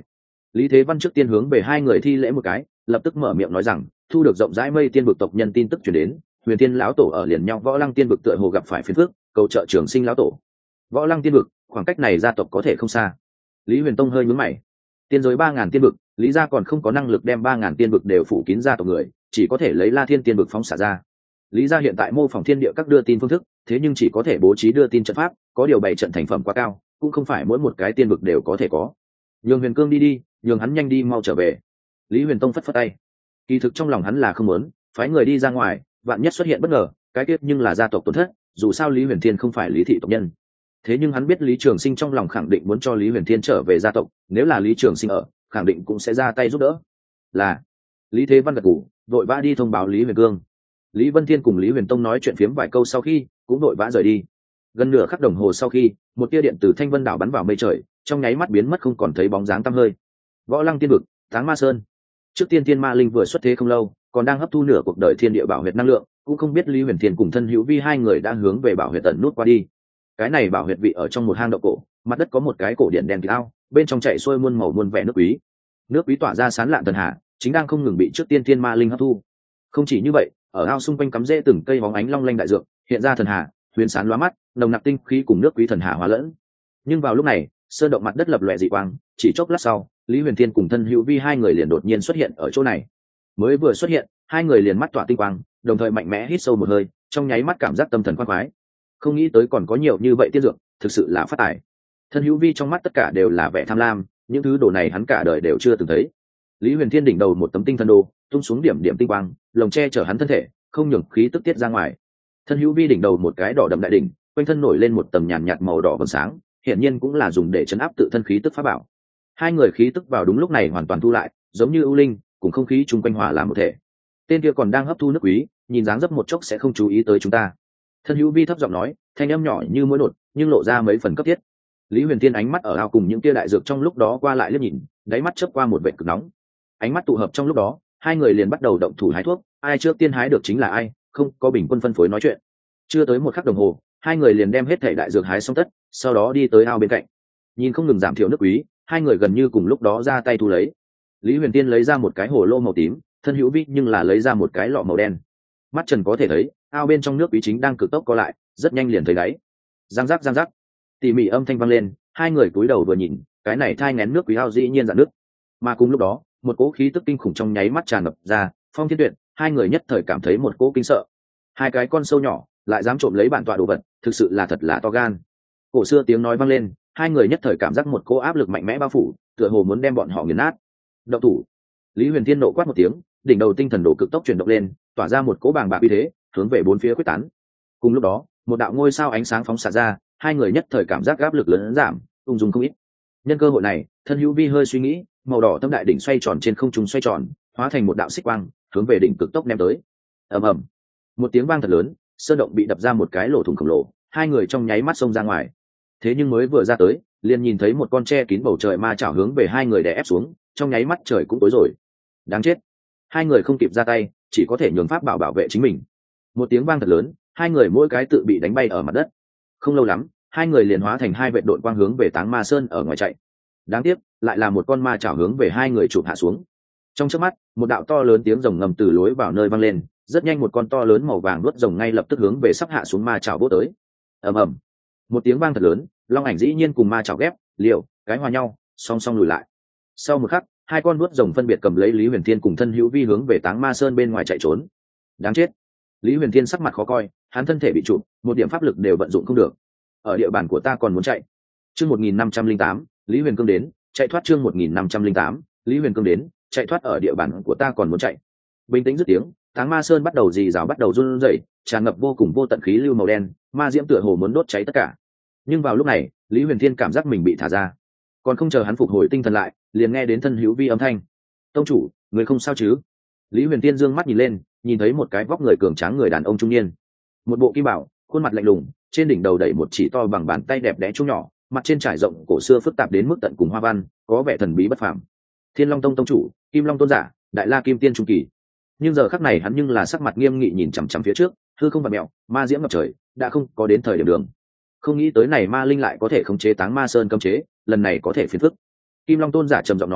Lý Thế Văn trước tiên hướng về hai người thi lễ một cái, lập tức mở miệng nói rằng thu được rộng rãi mây tiên vực tộc nhân tin tức chuyển đến, Huyền Tiên lão tổ ở liền nhau Võ Lăng tiên vực tựa hồ gặp phải phiền phức, cầu trợ Trường Sinh lão tổ. Võ Lăng tiên vực, khoảng cách này gia tộc có thể không xa. Lý Huyền Tông hơi nhướng mày. Tiên giới 3000 tiên vực, Lý gia còn không có năng lực đem 3000 tiên vực đều phủ kín gia tộc người, chỉ có thể lấy La Thiên tiên vực phóng xả ra. Lý gia hiện tại mô phỏng thiên địa các đưa tin phương thức, thế nhưng chỉ có thể bố trí đưa tin trận pháp, có điều bày trận thành phẩm quá cao, cũng không phải mỗi một cái tiên vực đều có thể có. Nhường Huyền Cương đi, nhường hắn nhanh đi mau trở về. Lý Huyền Tông phất phất tay. Kỳ thực trong lòng hắn là không muốn phái người đi ra ngoài, vạn nhất xuất hiện bất ngờ, cái kết nhưng là gia tộc tổn thất, dù sao Lý Huyền Thiên không phải Lý thị tộc nhân. Thế nhưng hắn biết Lý Trường Sinh trong lòng khẳng định muốn cho Lý Huyền Thiên trở về gia tộc, nếu là Lý Trường Sinh ở, khẳng định cũng sẽ ra tay giúp đỡ. Là Lý Thế Văn gật gù, vội vã đi thông báo Lý Huyền Cương. Lý Vân Thiên cùng Lý Huyền Tông nói chuyện phiếm vài câu sau khi, cũng vội vã rời đi. Gần nửa khắc đồng hồ sau khi, một tia điện từ Thanh Vân đảo bắn vào mây trời, trong nháy mắt biến mất không còn thấy bóng dáng tăm hơi. Võ Lăng tiên vực, Táng Ma Sơn. Trước tiên Thiên Ma Linh vừa xuất thế không lâu, còn đang hấp thu nửa cuộc đời thiên địa bảo huyệt năng lượng, cũng không biết Lý Huyền Thiên cùng Thân Hữu Vi hai người đã hướng về bảo huyệt tận nút qua đi. Cái này bảo huyệt vị ở trong một hang động cổ, mặt đất có một cái cổ điện đen kịt ao, bên trong chảy xuôi muôn màu muôn vẻ nước quý. Nước quý tỏa ra sán lạn thần hạ, chính đang không ngừng bị trước tiên Thiên Ma Linh hấp thu. Không chỉ như vậy, ở ao xung quanh cắm rễ từng cây bóng ánh long lanh đại dược, hiện ra thần hạ, huyền sán lóa mắt, nồng nặc tinh khí cùng nước quý thần hạ hòa lẫn. Nhưng vào lúc này, sơn động mặt đất lập lòe dị quang, chỉ chốc lát sau, Lý Huyền Thiên cùng Thân Hữu Vi hai người liền đột nhiên xuất hiện ở chỗ này. Mới vừa xuất hiện, hai người liền mắt tỏa tinh quang, đồng thời mạnh mẽ hít sâu một hơi, trong nháy mắt cảm giác tâm thần khoan khoái. Không nghĩ tới còn có nhiều như vậy tiên dược, thực sự là phát tài. Thân Hữu Vi trong mắt tất cả đều là vẻ tham lam, những thứ đồ này hắn cả đời đều chưa từng thấy. Lý Huyền Thiên đỉnh đầu một tấm tinh thần đồ, tung xuống điểm điểm tinh quang, lồng che chở hắn thân thể, không nhường khí tức tiết ra ngoài. Thân Hữu Vi đỉnh đầu một cái đỏ đậm đại đỉnh, quanh thân nổi lên một tầng nhàn nhạt màu đỏ vầng sáng, hiển nhiên cũng là dùng để chấn áp tự thân khí tức pháp bảo. Hai người khí tức vào đúng lúc này hoàn toàn thu lại, giống như ưu linh, cùng không khí chung quanh hòa làm một thể. Tên kia còn đang hấp thu nước quý, nhìn dáng dấp một chốc sẽ không chú ý tới chúng ta. Thân Hữu Vi thấp giọng nói, thanh âm nhỏ như mũi nột, nhưng lộ ra mấy phần cấp thiết. Lý Huyền Thiên ánh mắt ở ao cùng những kia đại dược trong lúc đó qua lại liếc nhìn, đáy mắt chớp qua một vệt cực nóng. Ánh mắt tụ hợp trong lúc đó, hai người liền bắt đầu động thủ hái thuốc, ai trước tiên hái được chính là ai, không có bình quân phân phối nói chuyện. Chưa tới một khắc đồng hồ, hai người liền đem hết thảy đại dược hái xong tất, sau đó đi tới ao bên cạnh. Nhìn không ngừng giảm thiểu nước quý, hai người gần như cùng lúc đó ra tay thu lấy. Lý Huyền Tiên lấy ra một cái hồ lô màu tím, Thân Hữu Vi nhưng là lấy ra một cái lọ màu đen. Mắt trần có thể thấy, ao bên trong nước quý chính đang cực tốc co lại, rất nhanh liền thấy đáy. Giang giác, tỉ mỉ âm thanh vang lên, hai người cúi đầu vừa nhìn, cái này thai nghén nước quý ao dĩ nhiên rạn nước. Mà cùng lúc đó, một cỗ khí tức kinh khủng trong nháy mắt tràn ngập ra, Phong Thiên Tuyệt, hai người nhất thời cảm thấy một cỗ kinh sợ. Hai cái con sâu nhỏ lại dám trộm lấy bản tọa đồ vật, thực sự là thật là to gan. Cổ xưa tiếng nói vang lên, hai người nhất thời cảm giác một cỗ áp lực mạnh mẽ bao phủ, tựa hồ muốn đem bọn họ nghiền nát. Động thủ! Lý Huyền Thiên nộ quát một tiếng, đỉnh đầu tinh thần đồ cực tốc chuyển động lên, tỏa ra một cỗ bàng bạc uy thế, hướng về bốn phía quyết tán. Cùng lúc đó, một đạo ngôi sao ánh sáng phóng xạ ra, hai người nhất thời cảm giác áp lực lớn giảm, ung dung không ít. Nhân cơ hội này, Thân Hữu Vi hơi suy nghĩ, màu đỏ tâm đại đỉnh xoay tròn trên không trung xoay tròn, hóa thành một đạo xích quang, hướng về đỉnh cực tốc ném tới. Ầm ầm! Một tiếng vang thật lớn, sơn động bị đập ra một cái lỗ thủng khổng lồ, hai người trong nháy mắt xông ra ngoài. Thế nhưng mới vừa ra tới, liền nhìn thấy một con tre kín bầu trời ma chảo hướng về hai người đè ép xuống, trong nháy mắt trời cũng tối rồi. Đáng chết! Hai người không kịp ra tay, chỉ có thể nhường pháp bảo bảo vệ chính mình. Một tiếng vang thật lớn, hai người mỗi cái tự bị đánh bay ở mặt đất. Không lâu lắm, hai người liền hóa thành hai vệ đội quang hướng về Táng Ma Sơn ở ngoài chạy. Đáng tiếc, lại là một con ma chảo hướng về hai người chụp hạ xuống. Trong chớp mắt, một đạo to lớn tiếng rồng ngầm từ lối vào nơi vang lên, rất nhanh một con to lớn màu vàng nuốt rồng ngay lập tức hướng về sắp hạ xuống ma chảo vỗ tới. Ầm ầm! Một tiếng vang thật lớn, long ảnh dĩ nhiên cùng ma chảo ghép, liều, cái hòa nhau, song song lùi lại. Sau một khắc, hai con nuốt rồng phân biệt cầm lấy Lý Huyền Thiên cùng Thân Hữu Vi hướng về Táng Ma Sơn bên ngoài chạy trốn. Đáng chết! Lý Huyền Thiên sắc mặt khó coi, hắn thân thể bị trụ, một điểm pháp lực đều vận dụng không được. Ở địa bàn của ta còn muốn chạy. Chương 1508, Lý Huyền Cương đến, chạy thoát. Chương 1508, Lý Huyền Cương đến, chạy thoát. Ở địa bàn của ta còn muốn chạy. Bình tĩnh dứt tiếng, Táng Ma Sơn bắt đầu rì rào, bắt đầu run rẩy, tràn ngập vô cùng vô tận khí lưu màu đen, ma diễm tựa hồ muốn đốt cháy tất cả. Nhưng vào lúc này, Lý Huyền Thiên cảm giác mình bị thả ra, còn không chờ hắn phục hồi tinh thần lại, liền nghe đến Thân Hữu Vi âm thanh: "Tông chủ, người không sao chứ?" Lý Huyền Thiên dương mắt nhìn lên, nhìn thấy một cái vóc người cường tráng người đàn ông trung niên, một bộ kim bảo, khuôn mặt lạnh lùng, trên đỉnh đầu đẩy một chỉ to bằng bàn tay đẹp đẽ chung nhỏ, mặt trên trải rộng cổ xưa phức tạp đến mức tận cùng hoa văn, có vẻ thần bí bất phàm. Thiên Long Tông tông chủ, Kim Long tôn giả, Đại La Kim Tiên trung kỳ. Nhưng giờ khắc này hắn nhưng là sắc mặt nghiêm nghị nhìn chằm chằm phía trước, hư không vặn mèo, ma diễm ngập trời, đã không có đến thời điểm đường. Không nghĩ tới này ma linh lại có thể khống chế Táng Ma Sơn cấm chế, lần này có thể phiền phức. Kim Long tôn giả trầm giọng nói,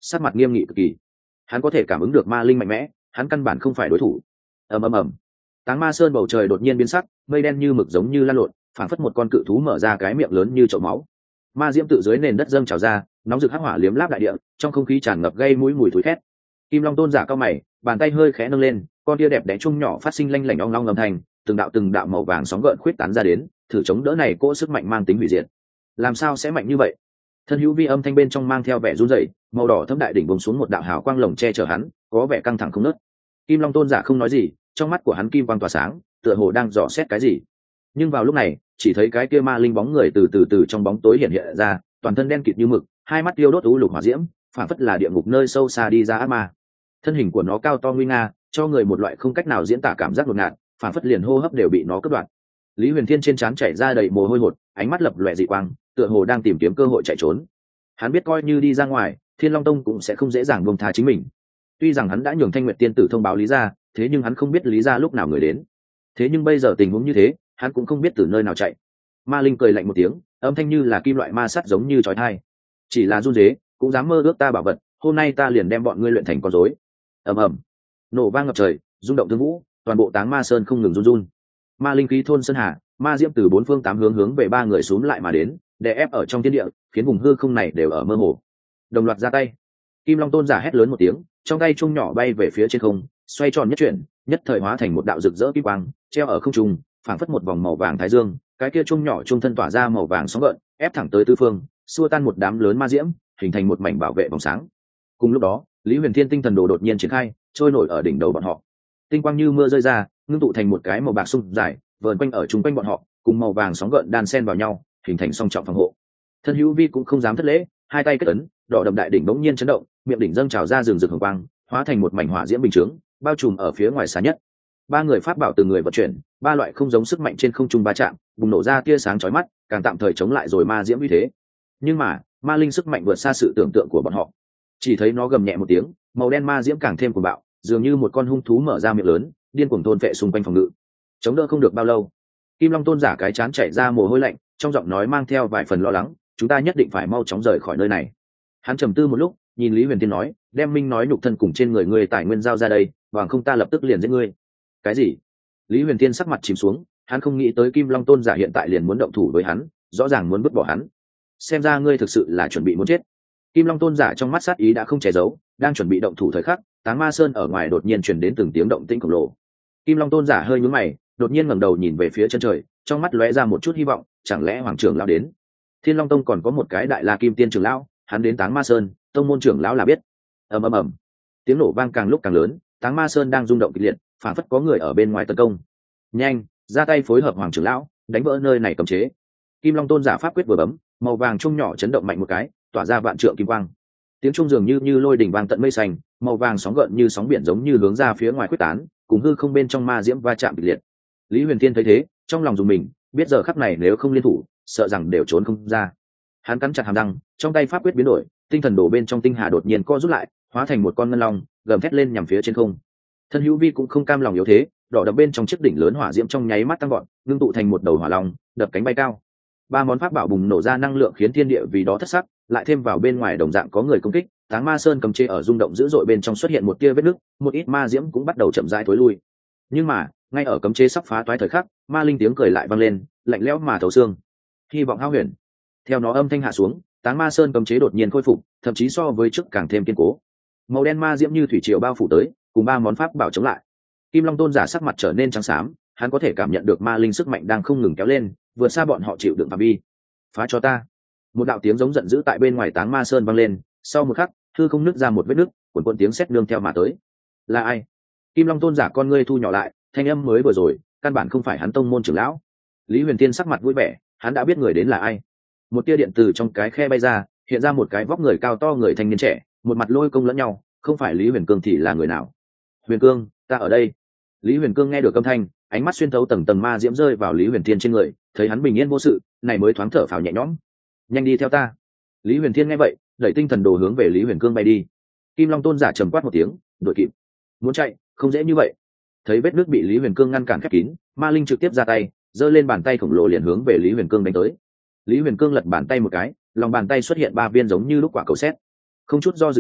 sắc mặt nghiêm nghị cực kỳ. Hắn có thể cảm ứng được ma linh mạnh mẽ, hắn căn bản không phải đối thủ. Ầm ầm ầm. Táng Ma Sơn bầu trời đột nhiên biến sắc, mây đen như mực giống như lan lộn, phảng phất một con cự thú mở ra cái miệng lớn như chậu máu. Ma diễm tự dưới nền đất dâng trào ra, nóng rực hắc hỏa liếm láp đại địa, trong không khí tràn ngập gây mũi mùi thối khét. Kim Long Tôn giả cao mày, bàn tay hơi khẽ nâng lên, con tia đẹp đẽ chung nhỏ phát sinh lanh lảnh ong long âm thanh, từng đạo màu vàng sóng gợn khuyết tán ra đến, thử chống đỡ này cỗ sức mạnh mang tính hủy diệt. Làm sao sẽ mạnh như vậy? Thân hữu vi âm thanh bên trong mang theo vẻ run rẩy, màu đỏ thấm đại đỉnh bùng xuống một đạo hào quang lồng che chở hắn, có vẻ căng thẳng không nớt. Kim Long Tôn giả không nói gì, trong mắt của hắn kim quang tỏa sáng, tựa hồ đang dò xét cái gì. Nhưng vào lúc này, chỉ thấy cái kia ma linh bóng người từ trong bóng tối hiện hiện ra, toàn thân đen kịt như mực, hai mắt tiêu đốt u lục hỏa diễm, phản phất là địa ngục nơi sâu xa đi ra ác ma. Thân hình của nó cao to nguy nga, cho người một loại không cách nào diễn tả cảm giác ngột ngạt, phản phất liền hô hấp đều bị nó cắt đoạn. Lý Huyền Thiên trên trán chảy ra đầy mồ hôi hột, ánh mắt lập lòe dị quang, tựa hồ đang tìm kiếm cơ hội chạy trốn. Hắn biết coi như đi ra ngoài, Thiên Long Tông cũng sẽ không dễ dàng buông tha chính mình. Tuy rằng hắn đã nhường Thanh Nguyệt tiên tử thông báo Lý gia, thế nhưng hắn không biết Lý gia lúc nào người đến. Thế nhưng bây giờ tình huống như thế, hắn cũng không biết từ nơi nào chạy. Ma linh cười lạnh một tiếng, âm thanh như là kim loại ma sắt giống như chói tai. Chỉ là run rế, cũng dám mơ ước ta bảo vật, hôm nay ta liền đem bọn ngươi luyện thành con rối. Ầm ầm, nổ vang ngập trời, rung động thương vũ, toàn bộ Táng Ma Sơn không ngừng run run. Ma linh khí thôn sơn hà, ma diễm từ bốn phương tám hướng về ba người xúm lại mà đến, đè ép ở trong thiên địa, khiến vùng hư không này đều ở mơ hồ. Đồng loạt ra tay. Kim Long Tôn giả hét lớn một tiếng, trong tay chung nhỏ bay về phía trên không, xoay tròn nhất chuyển, nhất thời hóa thành một đạo rực rỡ kim quang, treo ở không trung, phảng phất một vòng màu vàng thái dương, cái kia chung nhỏ chung thân tỏa ra màu vàng sóng gợn, ép thẳng tới tứ phương, xua tan một đám lớn ma diễm, hình thành một mảnh bảo vệ vòng sáng. Cùng lúc đó, Lý Huyền Thiên tinh thần đồ đột nhiên triển khai, trôi nổi ở đỉnh đầu bọn họ. Tinh quang như mưa rơi ra, ngưng tụ thành một cái màu bạc sung dài, vờn quanh ở chung quanh bọn họ, cùng màu vàng sóng gợn đan xen vào nhau, hình thành song trọng phòng hộ. Thân hữu vi cũng không dám thất lễ, hai tay kết ấn, đỏ đậm đại đỉnh bỗng nhiên chấn động, miệng đỉnh dâng trào ra rừng rực hồng quang, hóa thành một mảnh hỏa diễm bình chướng, bao trùm ở phía ngoài xa nhất. Ba người pháp bảo từ người vận chuyển, ba loại không giống sức mạnh trên không trung va chạm, bùng nổ ra tia sáng chói mắt, càng tạm thời chống lại rồi ma diễm uy thế. Nhưng mà, ma linh sức mạnh vượt xa sự tưởng tượng của bọn họ. Chỉ thấy nó gầm nhẹ một tiếng, màu đen ma diễm càng thêm cuồng bạo, dường như một con hung thú mở ra miệng lớn, điên cuồng thôn phệ xung quanh phòng ngự. Chống đỡ không được bao lâu, Kim Long Tôn giả cái chán chảy ra mồ hôi lạnh, trong giọng nói mang theo vài phần lo lắng, chúng ta nhất định phải mau chóng rời khỏi nơi này. Hắn trầm tư một lúc, nhìn Lý Huyền Tiên nói, đem minh nói nhục thân cùng trên người ngươi tài nguyên giao ra đây, bằng không ta lập tức liền giết ngươi. Cái gì? Lý Huyền Tiên sắc mặt chìm xuống, hắn không nghĩ tới Kim Long Tôn giả hiện tại liền muốn động thủ với hắn, rõ ràng muốn vứt bỏ hắn. Xem ra ngươi thực sự là chuẩn bị muốn chết. Kim Long Tôn giả trong mắt sát ý đã không che giấu, đang chuẩn bị động thủ thời khắc, Táng Ma Sơn ở ngoài đột nhiên truyền đến từng tiếng động tĩnh khổng lồ. Kim Long Tôn giả hơi nhướng mày, đột nhiên ngẩng đầu nhìn về phía chân trời, trong mắt lóe ra một chút hy vọng, chẳng lẽ Hoàng trưởng lão đến? Thiên Long Tông còn có một cái Đại La Kim Tiên trưởng lão, hắn đến Táng Ma Sơn, tông môn trưởng lão là biết. Ầm ầm ầm, tiếng nổ vang càng lúc càng lớn, Táng Ma Sơn đang rung động kịch liệt, phản phất có người ở bên ngoài tấn công. Nhanh, ra tay phối hợp Hoàng trưởng lão, đánh vỡ nơi này cấm chế. Kim Long Tôn giả pháp quyết vừa bấm, màu vàng trung nhỏ chấn động mạnh một cái, tỏa ra vạn trượng kim quang. Tiếng trung dường như lôi đỉnh vang tận mây xanh, màu vàng sóng gợn như sóng biển giống như hướng ra phía ngoài quyết tán, cùng hư không bên trong ma diễm va chạm kịch liệt. Lý Huyền Tiên thấy thế, trong lòng dùng mình, biết giờ khắc này nếu không liên thủ, sợ rằng đều trốn không ra. Hắn cắn chặt hàm răng, trong tay pháp quyết biến đổi, tinh thần đổ bên trong tinh hà đột nhiên co rút lại, hóa thành một con ngân long, gầm thét lên nhằm phía trên không. Thân hữu vi cũng không cam lòng yếu thế, đỏ đậm bên trong chiếc đỉnh lớn hỏa diễm trong nháy mắt tăng gọn, ngưng tụ thành một đầu hỏa long, đập cánh bay cao. Ba món pháp bảo bùng nổ ra năng lượng khiến thiên địa vì đó thất sắc, lại thêm vào bên ngoài đồng dạng có người công kích, Táng Ma Sơn cầm chế ở rung động dữ dội bên trong xuất hiện một tia vết nứt, một ít ma diễm cũng bắt đầu chậm rãi thối lui. Nhưng mà, ngay ở cấm chế sắp phá toái thời khắc, ma linh tiếng cười lại vang lên, lạnh lẽo mà thấu xương. Hy vọng hao huyền. Theo nó âm thanh hạ xuống, Táng Ma Sơn cấm chế đột nhiên khôi phục, thậm chí so với trước càng thêm kiên cố. Màu đen ma diễm như thủy triều bao phủ tới, cùng ba món pháp bảo chống lại. Kim Long Tôn giả sắc mặt trở nên trắng xám, hắn có thể cảm nhận được ma linh sức mạnh đang không ngừng kéo lên, vượt xa bọn họ chịu đựng phạm vi. Phá cho ta! Một đạo tiếng giống giận dữ tại bên ngoài Táng Ma Sơn vang lên, sau một khắc, hư không nứt ra một vết nứt, cuồn tiếng sét nương theo mà tới. Là ai? Kim Long Tôn giả con ngươi thu nhỏ lại, thanh âm mới vừa rồi, căn bản không phải hắn tông môn trưởng lão. Lý Huyền Tiên sắc mặt vui vẻ, hắn đã biết người đến là ai. Một tia điện từ trong cái khe bay ra, hiện ra một cái vóc người cao to người thanh niên trẻ, một mặt lôi công lẫn nhau, không phải Lý Huyền Cương thì là người nào? Huyền Cương, ta ở đây. Lý Huyền Cương nghe được âm thanh, ánh mắt xuyên thấu tầng tầng ma diễm rơi vào Lý Huyền Thiên trên người, thấy hắn bình yên vô sự, này mới thoáng thở phào nhẹ nhõm. Nhanh đi theo ta. Lý Huyền Thiên nghe vậy, đẩy tinh thần đồ hướng về Lý Huyền Cương bay đi. Kim Long Tôn giả trầm quát một tiếng, đuổi kịp. Muốn chạy, không dễ như vậy. Thấy vết nước bị Lý Huyền Cương ngăn cản khép kín, ma linh trực tiếp ra tay, giơ lên bàn tay khổng lồ liền hướng về Lý Huyền Cương đánh tới. Lý Huyền Cương lật bàn tay một cái, lòng bàn tay xuất hiện ba viên giống như lúc quả cầu sét. Không chút do dự nào,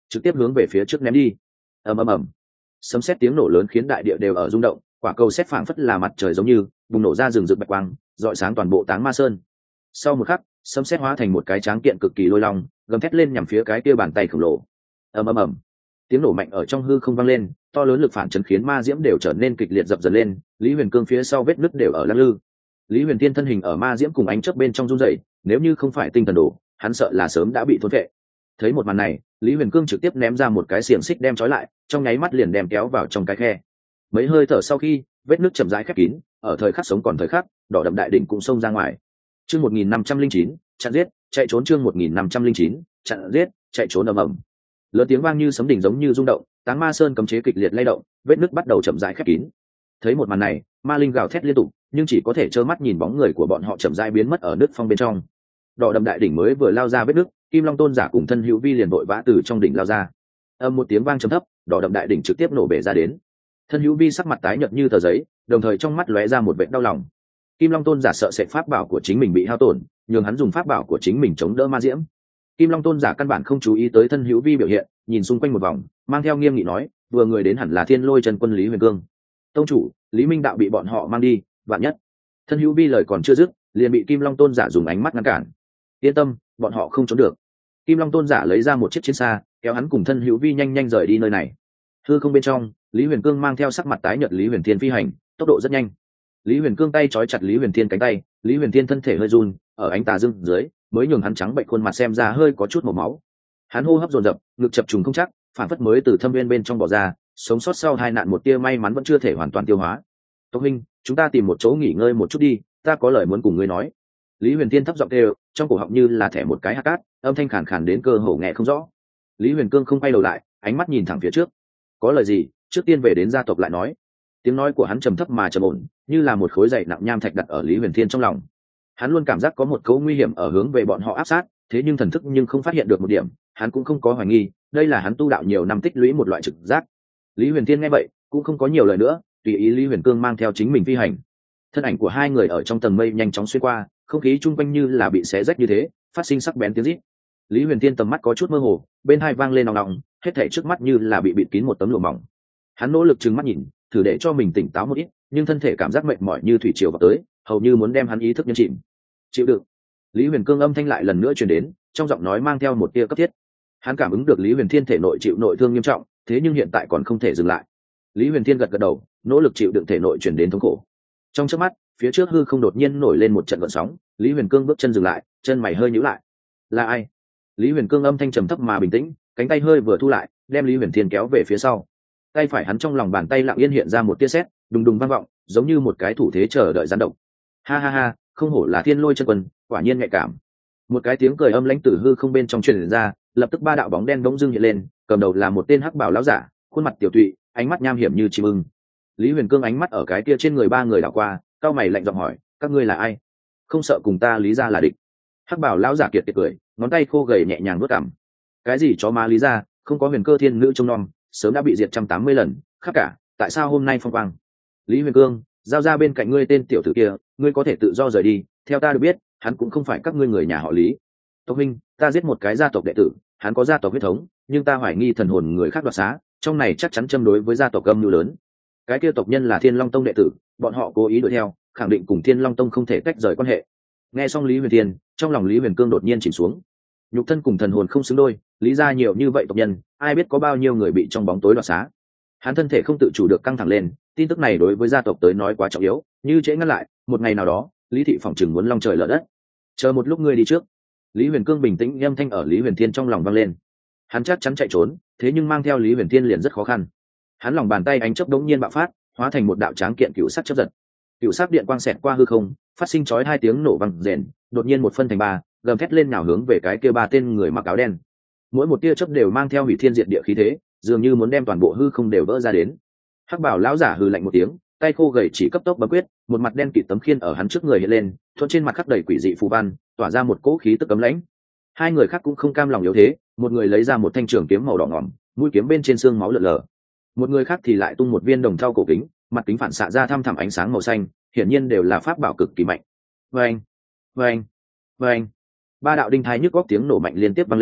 trực tiếp hướng về phía trước ném đi. Ầm ầm ầm, sấm sét tiếng nổ lớn khiến đại địa đều ở rung động, quả cầu sét phảng phất là mặt trời giống như bùng nổ ra rừng rực bạch quang, rọi sáng toàn bộ Táng Ma Sơn. Sau một khắc, sấm sét hóa thành một cái tráng kiện cực kỳ lôi long, gầm thét lên nhằm phía cái kia bàn tay khổng lồ. Ầm ầm ầm, tiếng nổ mạnh ở trong hư không vang lên, to lớn lực phản chấn khiến ma diễm đều trở nên kịch liệt dập dần lên. Lý Huyền Cương phía sau vết nứt đều ở lắc lư. Lý Huyền Tiên thân hình ở ma diễm cùng ánh chớp bên trong run rẩy, nếu như không phải tinh thần đổ, hắn sợ là sớm đã bị thôn phệ. Thấy một màn này, Lý Huyền Cương trực tiếp ném ra một cái xiềng xích đem trói lại, trong nháy mắt liền đem kéo vào trong cái khe. Mấy hơi thở sau khi, vết nứt chậm rãi khép kín, ở thời khắc sống còn thời khắc, đỏ đậm đại đỉnh cũng xông ra ngoài. Chương 1509, chặn giết, chạy trốn. Chương 1509, chặn giết, chạy trốn. Ầm ầm. Lớn tiếng vang như sấm đỉnh giống như rung động, Táng Ma Sơn cấm chế kịch liệt lay động, vết nứt bắt đầu chậm rãi khép kín. Thấy một màn này, ma linh gào thét liên tục, nhưng chỉ có thể trơ mắt nhìn bóng người của bọn họ chậm rãi biến mất ở nứt phong bên trong. Đỏ đậm đại đỉnh mới vừa lao ra vết nứt, Kim Long Tôn giả cùng Thân Hữu Vi liền vội vã từ trong đỉnh lao ra. Âm một tiếng vang trầm thấp, đỏ đậm đại đỉnh trực tiếp nổ bể ra đến. Thân Hữu Vi sắc mặt tái nhợt như tờ giấy, đồng thời trong mắt lóe ra một vệt đau lòng. Kim Long Tôn giả sợ sệt pháp bảo của chính mình bị hao tổn, nhường hắn dùng pháp bảo của chính mình chống đỡ ma diễm. Kim Long Tôn giả căn bản không chú ý tới Thân Hữu Vi biểu hiện, nhìn xung quanh một vòng, mang theo nghiêm nghị nói, vừa người đến hẳn là Thiên Lôi Chân Quân Lý Huyền Cương. Tông chủ, Lý Minh Đạo bị bọn họ mang đi, vạn nhất. Thân Hữu Vi lời còn chưa dứt, liền bị Kim Long Tôn giả dùng ánh mắt ngăn cản. Yên tâm, bọn họ không trốn được. Kim Long Tôn giả lấy ra một chiếc chiến xa, kéo hắn cùng Thân Hữu Vi nhanh nhanh rời đi nơi này. Hư không bên trong, Lý Huyền Cương mang theo sắc mặt tái nhợt Lý Huyền Thiên phi hành, tốc độ rất nhanh. Lý Huyền Cương tay trói chặt Lý Huyền Thiên cánh tay, Lý Huyền Thiên thân thể hơi run, ở ánh tà dương dưới, mới nhường hắn trắng bệnh khuôn mặt xem ra hơi có chút màu máu. Hắn hô hấp dồn dập, ngực chập trùng không chắc, phản phất mới từ thâm viên bên trong bỏ ra, sống sót sau hai nạn một tia may mắn vẫn chưa thể hoàn toàn tiêu hóa. Tộc huynh, chúng ta tìm một chỗ nghỉ ngơi một chút đi, ta có lời muốn cùng ngươi nói. Lý Huyền Thiên thấp giọng kêu, trong cổ họng như là thẻ một cái hạt cát, âm thanh khàn khàn đến cơ hồ nghe không rõ. Lý Huyền Cương không quay đầu lại, ánh mắt nhìn thẳng phía trước. Có lời gì, trước tiên về đến gia tộc lại nói. Tiếng nói của hắn trầm thấp mà trầm ổn, như là một khối dày nặng nham thạch đặt ở Lý Huyền Thiên trong lòng. Hắn luôn cảm giác có một cấu nguy hiểm ở hướng về bọn họ áp sát, thế nhưng thần thức nhưng không phát hiện được một điểm, hắn cũng không có hoài nghi, đây là hắn tu đạo nhiều năm tích lũy một loại trực giác. Lý Huyền Thiên nghe vậy, cũng không có nhiều lời nữa, tùy ý Lý Huyền Cương mang theo chính mình phi hành. Thân ảnh của hai người ở trong tầng mây nhanh chóng xuyên qua, không khí chung quanh như là bị xé rách như thế, phát sinh sắc bén tiếng rít. Lý Huyền Thiên tầm mắt có chút mơ hồ, bên hai vang lên nòng nòng, hết thảy trước mắt như là bị bịt kín một tấm lụa mỏng. Hắn nỗ lực trừng mắt nhìn, thử để cho mình tỉnh táo một ít, nhưng thân thể cảm giác mệt mỏi như thủy triều vào tới, hầu như muốn đem hắn ý thức nhấn chìm. Chịu đựng. Lý Huyền Cương âm thanh lại lần nữa truyền đến, trong giọng nói mang theo một tia cấp thiết. Hắn cảm ứng được Lý Huyền Thiên thể nội chịu nội thương nghiêm trọng, thế nhưng hiện tại còn không thể dừng lại. Lý Huyền Thiên gật gật đầu, nỗ lực chịu đựng thể nội truyền đến thống khổ. Trong chớp mắt, phía trước hư không đột nhiên nổi lên một trận gợn sóng, Lý Huyền Cương bước chân dừng lại, chân mày hơi nhíu lại. Là ai? Lý Huyền Cương âm thanh trầm thấp mà bình tĩnh, cánh tay hơi vừa thu lại, đem Lý Huyền Thiên kéo về phía sau. Tay phải hắn trong lòng bàn tay lặng yên hiện ra một tia sét, đùng đùng vang vọng, giống như một cái thủ thế chờ đợi gián động. Ha ha ha, không hổ là Thiên Lôi Chân Quân, quả nhiên nhạy cảm. Một cái tiếng cười âm lãnh từ hư không bên trong truyền ra, lập tức ba đạo bóng đen bỗng dưng hiện lên, cầm đầu là một tên hắc bảo lão giả, khuôn mặt tiểu tụy, ánh mắt nham hiểm như chim ưng. Lý Huyền Cương ánh mắt ở cái kia trên người ba người đảo qua, cau mày lạnh giọng hỏi, các ngươi là ai? Không sợ cùng ta Lý gia là địch? Hắc bảo lão giả kiệt kiệt cười, ngón tay khô gầy nhẹ nhàng vuốt cằm. Cái gì chó má Lý gia, không có Huyền Cơ Thiên Nữ trông nom, sớm đã bị diệt 180 lần, khắp cả, tại sao hôm nay phong quang? Lý Huyền Cương, giao ra bên cạnh ngươi tên tiểu tử kia, ngươi có thể tự do rời đi, theo ta được biết, hắn cũng không phải các ngươi người nhà họ Lý. Tộc huynh, ta giết một cái gia tộc đệ tử, hắn có gia tộc huyết thống, nhưng ta hoài nghi thần hồn người khác đoạt xá, trong này chắc chắn châm đối với gia tộc âm mưu lớn. Cái kia tộc nhân là Thiên Long Tông đệ tử, bọn họ cố ý đuổi theo, khẳng định cùng Thiên Long Tông không thể tách rời quan hệ. Nghe xong Lý Huyền Thiên, trong lòng Lý Huyền Cương đột nhiên chìm xuống. Nhục thân cùng thần hồn không xứng đôi, lý ra nhiều như vậy tộc nhân, ai biết có bao nhiêu người bị trong bóng tối đoạt xá. Hắn thân thể không tự chủ được căng thẳng lên, tin tức này đối với gia tộc tới nói quá trọng yếu, như trễ ngăn lại, một ngày nào đó, Lý thị phỏng chừng muốn long trời lở đất. Chờ một lúc ngươi đi trước. Lý Huyền Cương bình tĩnh âm thanh ở Lý Huyền Thiên trong lòng vang lên. Hắn chắc chắn chạy trốn, thế nhưng mang theo Lý Huyền Thiên liền rất khó khăn. Hắn lòng bàn tay ánh chớp đống nhiên bạo phát, hóa thành một đạo tráng kiện cựu sắc chớp giật. Cựu sắc điện quang xẹt qua hư không, phát sinh chói hai tiếng nổ vang rền, đột nhiên một phân thành ba, gầm thét lên nhào hướng về cái kia ba tên người mặc áo đen. Mỗi một tia chớp đều mang theo hủy thiên diệt địa khí thế, dường như muốn đem toàn bộ hư không đều vỡ ra đến. Hắc bảo lão giả hừ lạnh một tiếng, tay khô gầy chỉ cấp tốc bấm quyết, một mặt đen kịt tấm khiên ở hắn trước người hiện lên, thuận trên mặt khắc đầy quỷ dị phù văn, tỏa ra một cỗ khí tức cấm lãnh. Hai người khác cũng không cam lòng yếu thế, một người lấy ra một thanh trường kiếm màu đỏ ngòm, mũi kiếm bên trên xương máu lợn lờ. Một người khác thì lại tung một viên đồng thau cổ kính, mặt kính phản xạ ra thăm thẳm ánh sáng màu xanh, hiển nhiên đều là pháp bảo cực kỳ mạnh. Vâng, vâng, vâng. Ba đạo đinh thái nhức góc tiếng nổ mạnh liên tiếp vang lên,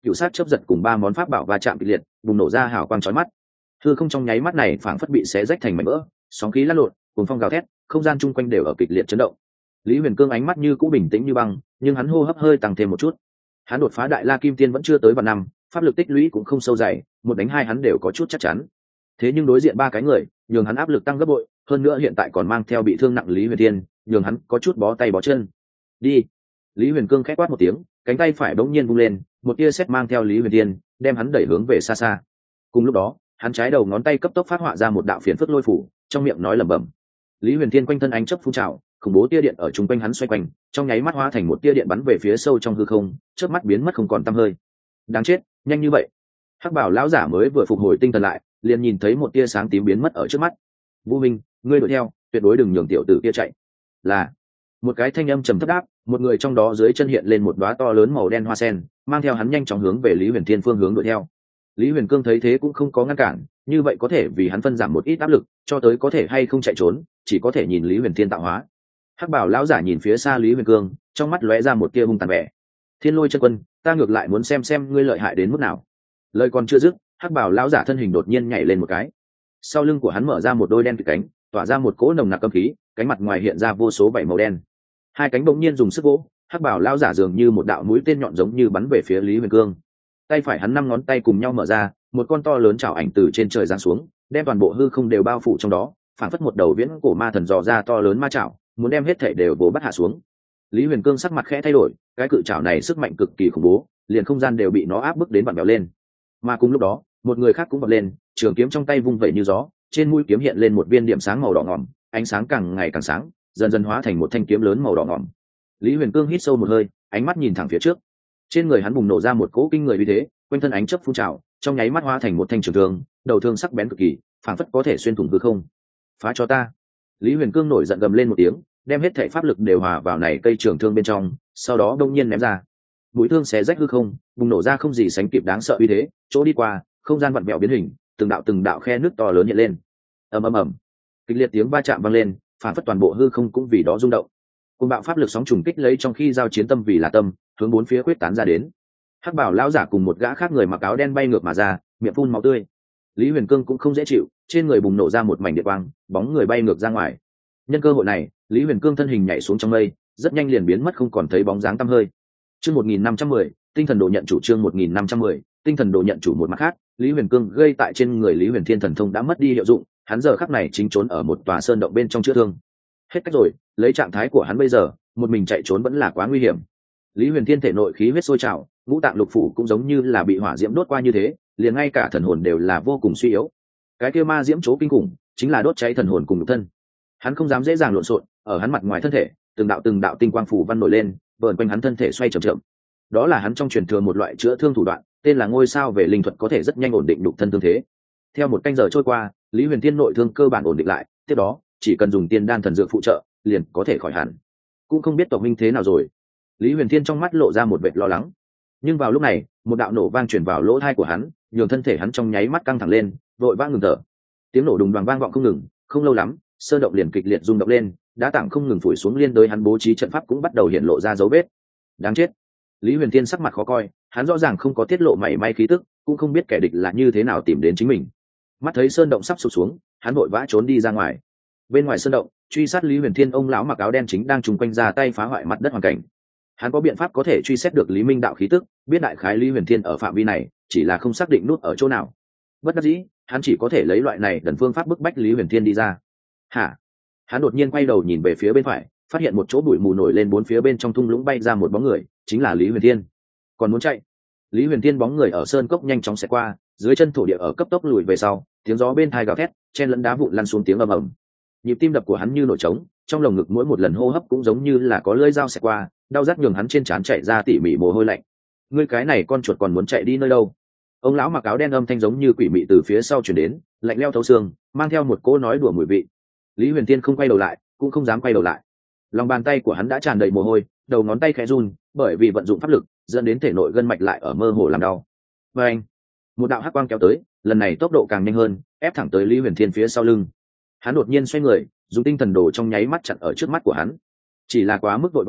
cựu sát chớp giật cùng 3 món pháp bảo va chạm kịch liệt, bùng nổ ra hào quang chói mắt. Hư không trong nháy mắt này phảng phất bị xé rách thành mảnh vỡ, sóng khí lăn lộn, cuồng phong gào thét, không gian chung quanh đều ở kịch liệt chấn động. Lý Huyền Cương ánh mắt như cũ bình tĩnh như băng, nhưng hắn hô hấp hơi tăng thêm một chút. Hắn đột phá đại la kim tiên vẫn chưa tới vạn năm, pháp lực tích lũy cũng không sâu dày, một đánh hai hắn đều có chút chắc chắn. Thế nhưng đối diện 3 cái người, nhường hắn áp lực tăng gấp bội, hơn nữa hiện tại còn mang theo bị thương nặng Lý Huyền Thiên, nhường hắn có chút bó tay bó chân. Đi. Lý Huyền Cương khẽ quát một tiếng, cánh tay phải bỗng nhiên vung lên, một tia sét mang theo Lý Huyền Thiên, đem hắn đẩy hướng về xa xa. Cùng lúc đó, hắn trái đầu ngón tay cấp tốc phát họa ra một đạo phiến phất lôi phủ, trong miệng nói lẩm bẩm. Lý Huyền Thiên quanh thân ánh chớp phun trào, khủng bố tia điện ở trung quanh hắn xoay quanh, trong nháy mắt hóa thành một tia điện bắn về phía sâu trong hư không, chớp mắt biến mất không còn tăm hơi. Đáng chết, nhanh như vậy. Hắc Bảo lão giả mới vừa phục hồi tinh thần lại, liền nhìn thấy một tia sáng tím biến mất ở trước mắt. Vũ Minh, ngươi đuổi theo, tuyệt đối đừng nhường tiểu tử kia chạy. Là. Một cái thanh âm trầm thấp đáp, một người trong đó dưới chân hiện lên một đóa to lớn màu đen hoa sen, mang theo hắn nhanh chóng hướng về Lý Huyền Thiên phương hướng đuổi theo. Lý Huyền Cương thấy thế cũng không có ngăn cản, như vậy có thể vì hắn phân giảm một ít áp lực, cho tới có thể hay không chạy trốn, chỉ có thể nhìn Lý Huyền Thiên tạo hóa. Hắc Bảo lão giả nhìn phía xa Lý Huyền Cương, trong mắt lóe ra một tia hung tàn vẻ. Thiên Lôi chân quân, ta ngược lại muốn xem ngươi lợi hại đến mức nào. Lời còn chưa dứt, Hắc Bảo lão giả thân hình đột nhiên nhảy lên một cái. Sau lưng của hắn mở ra một đôi đen kịt cánh, tỏa ra một cỗ nồng nặc âm khí, cánh mặt ngoài hiện ra vô số vảy màu đen. Hai cánh bỗng nhiên dùng sức vỗ, Hắc Bảo lão giả dường như một đạo mũi tên nhọn giống như bắn về phía Lý Huyền Cương. Tay phải hắn 5 ngón tay cùng nhau mở ra, một con to lớn chảo ảnh từ trên trời giáng xuống, đem toàn bộ hư không đều bao phủ trong đó, phảng phất một đầu viễn cổ ma thần dò ra to lớn ma chảo, muốn đem hết thảy đều vồ bắt hạ xuống. Lý Huyền Cương sắc mặt khẽ thay đổi, cái cự chảo này sức mạnh cực kỳ khủng bố, liền không gian đều bị nó áp bức đến vặn vẹo lên. Mà cùng lúc đó, một người khác cũng vọt lên, trường kiếm trong tay vung vẩy như gió, trên mũi kiếm hiện lên một viên điểm sáng màu đỏ ngòm, ánh sáng càng ngày càng sáng, dần dần hóa thành một thanh kiếm lớn màu đỏ ngòm. Lý Huyền Cương hít sâu một hơi, ánh mắt nhìn thẳng phía trước. Trên người hắn bùng nổ ra một cỗ kinh người uy thế, quanh thân ánh chớp phun trào, trong nháy mắt hóa thành một thanh trường thương, đầu thương sắc bén cực kỳ, phảng phất có thể xuyên thủng hư không. Phá cho ta! Lý Huyền Cương nổi giận gầm lên một tiếng, đem hết thảy pháp lực đều hòa vào này cây trường thương bên trong, sau đó đông nhiên ném ra. Mũi thương xé rách hư không, bùng nổ ra không gì sánh kịp đáng sợ uy thế, chỗ đi qua, không gian vặn vẹo biến hình, từng đạo khe nước to lớn hiện lên. Ầm ầm ầm, kịch liệt tiếng va chạm vang lên, phảng phất toàn bộ hư không cũng vì đó rung động. Cùng bạo pháp lực sóng trùng kích lấy trong khi giao chiến tâm vì là tâm, hướng bốn phía quyết tán ra đến. Hắc Bảo lão giả cùng một gã khác người mặc áo đen bay ngược mà ra, miệng phun máu tươi. Lý Huyền Cương cũng không dễ chịu, trên người bùng nổ ra một mảnh điện quang, bóng người bay ngược ra ngoài. Nhân cơ hội này, Lý Huyền Cương thân hình nhảy xuống trong mây, rất nhanh liền biến mất không còn thấy bóng dáng tăm hơi. Chương 1510, tinh thần độ nhận chủ. Chương 1510, tinh thần độ nhận chủ. Một mặt khác, Lý Huyền Cương gây tại trên người Lý Huyền Thiên thần thông đã mất đi hiệu dụng, hắn giờ khắc này chính trốn ở một tòa sơn động bên trong chữa thương. Hết cách rồi, lấy trạng thái của hắn bây giờ, một mình chạy trốn vẫn là quá nguy hiểm. Lý Huyền Thiên thể nội khí huyết sôi trào, ngũ tạng lục phủ cũng giống như là bị hỏa diễm đốt qua như thế, liền ngay cả thần hồn đều là vô cùng suy yếu. Cái kia ma diễm chỗ kinh khủng, chính là đốt cháy thần hồn cùng nhục thân. Hắn không dám dễ dàng lộn xộn, ở hắn mặt ngoài thân thể, từng đạo tinh quang phủ văn nổi lên, vờn quanh hắn thân thể xoay chậm chậm. Đó là hắn trong truyền thừa một loại chữa thương thủ đoạn, tên là ngôi sao về linh thuật, có thể rất nhanh ổn định nhục thân thương thế. Theo một canh giờ trôi qua, Lý Huyền Thiên nội thương cơ bản ổn định lại, tiếp đó, chỉ cần dùng tiên đan thần dược phụ trợ, liền có thể khỏi hẳn. Cũng không biết tộc minh thế nào rồi. Lý Huyền Thiên trong mắt lộ ra một vệt lo lắng. Nhưng vào lúc này, một đạo nổ vang truyền vào lỗ tai của hắn, nhường thân thể hắn trong nháy mắt căng thẳng lên, vội vã ngừng thở. Tiếng nổ đùng đoàng vang vọng không ngừng, không lâu lắm, sơn động liền kịch liệt rung động lên, đá tảng không ngừng phủi xuống, liên đối hắn bố trí trận pháp cũng bắt đầu hiện lộ ra dấu vết. Đáng chết! Lý Huyền Thiên sắc mặt khó coi, hắn rõ ràng không có tiết lộ mảy may khí tức, cũng không biết kẻ địch là như thế nào tìm đến chính mình. Mắt thấy sơn động sắp sụp xuống, hắn vội vã trốn đi ra ngoài. Bên ngoài sơn động, truy sát Lý Huyền Thiên ông lão mặc áo đen chính đang trùng quanh ra tay phá hoại mặt đất hoàn cảnh. Hắn có biện pháp có thể truy xét được Lý Minh đạo khí tức, biết đại khái Lý Huyền Thiên ở phạm vi này, chỉ là không xác định nút ở chỗ nào. Bất đắc dĩ, hắn chỉ có thể lấy loại này đần phương pháp bức bách Lý Huyền Thiên đi ra. Hả? Hắn đột nhiên quay đầu nhìn về phía bên phải, phát hiện một chỗ bụi mù nổi lên, bốn phía bên trong thung lũng bay ra một bóng người, chính là Lý Huyền Thiên. Còn muốn chạy? Lý Huyền Thiên bóng người ở sơn cốc nhanh chóng xẹt qua, dưới chân thổ địa ở cấp tốc lùi về sau, tiếng gió bên tai gào thét, chen lẫn đá vụn lăn xuống tiếng ầm ầm. Nhịp tim đập của hắn như nổi trống, trong lồng ngực mỗi một lần hô hấp cũng giống như là có lưỡi dao xẹt qua, đau rát nhường hắn trên trán chảy ra tỉ mỉ mồ hôi lạnh. Ngươi cái này con chuột còn muốn chạy đi nơi đâu? Ông lão mặc áo đen âm thanh giống như quỷ mị từ phía sau truyền đến, lạnh lẽo thấu xương, mang theo một cỗ nói đùa mùi vị. Lý Huyền Thiên không quay đầu lại, cũng không dám quay đầu lại. Lòng bàn tay của hắn đã tràn đầy mồ hôi, đầu ngón tay khẽ run, bởi vì vận dụng pháp lực, dẫn đến thể nội gân mạch lại ở mơ hồ làm đau. Và anh, một đạo hắc quang kéo tới, lần này tốc độ càng nhanh hơn, ép thẳng tới Lý Huyền Thiên phía sau lưng. Hắn đột nhiên xoay người, dùng tinh thần đồ trong nháy mắt chặn ở trước mắt của hắn. Chỉ là quá mức vội vàng,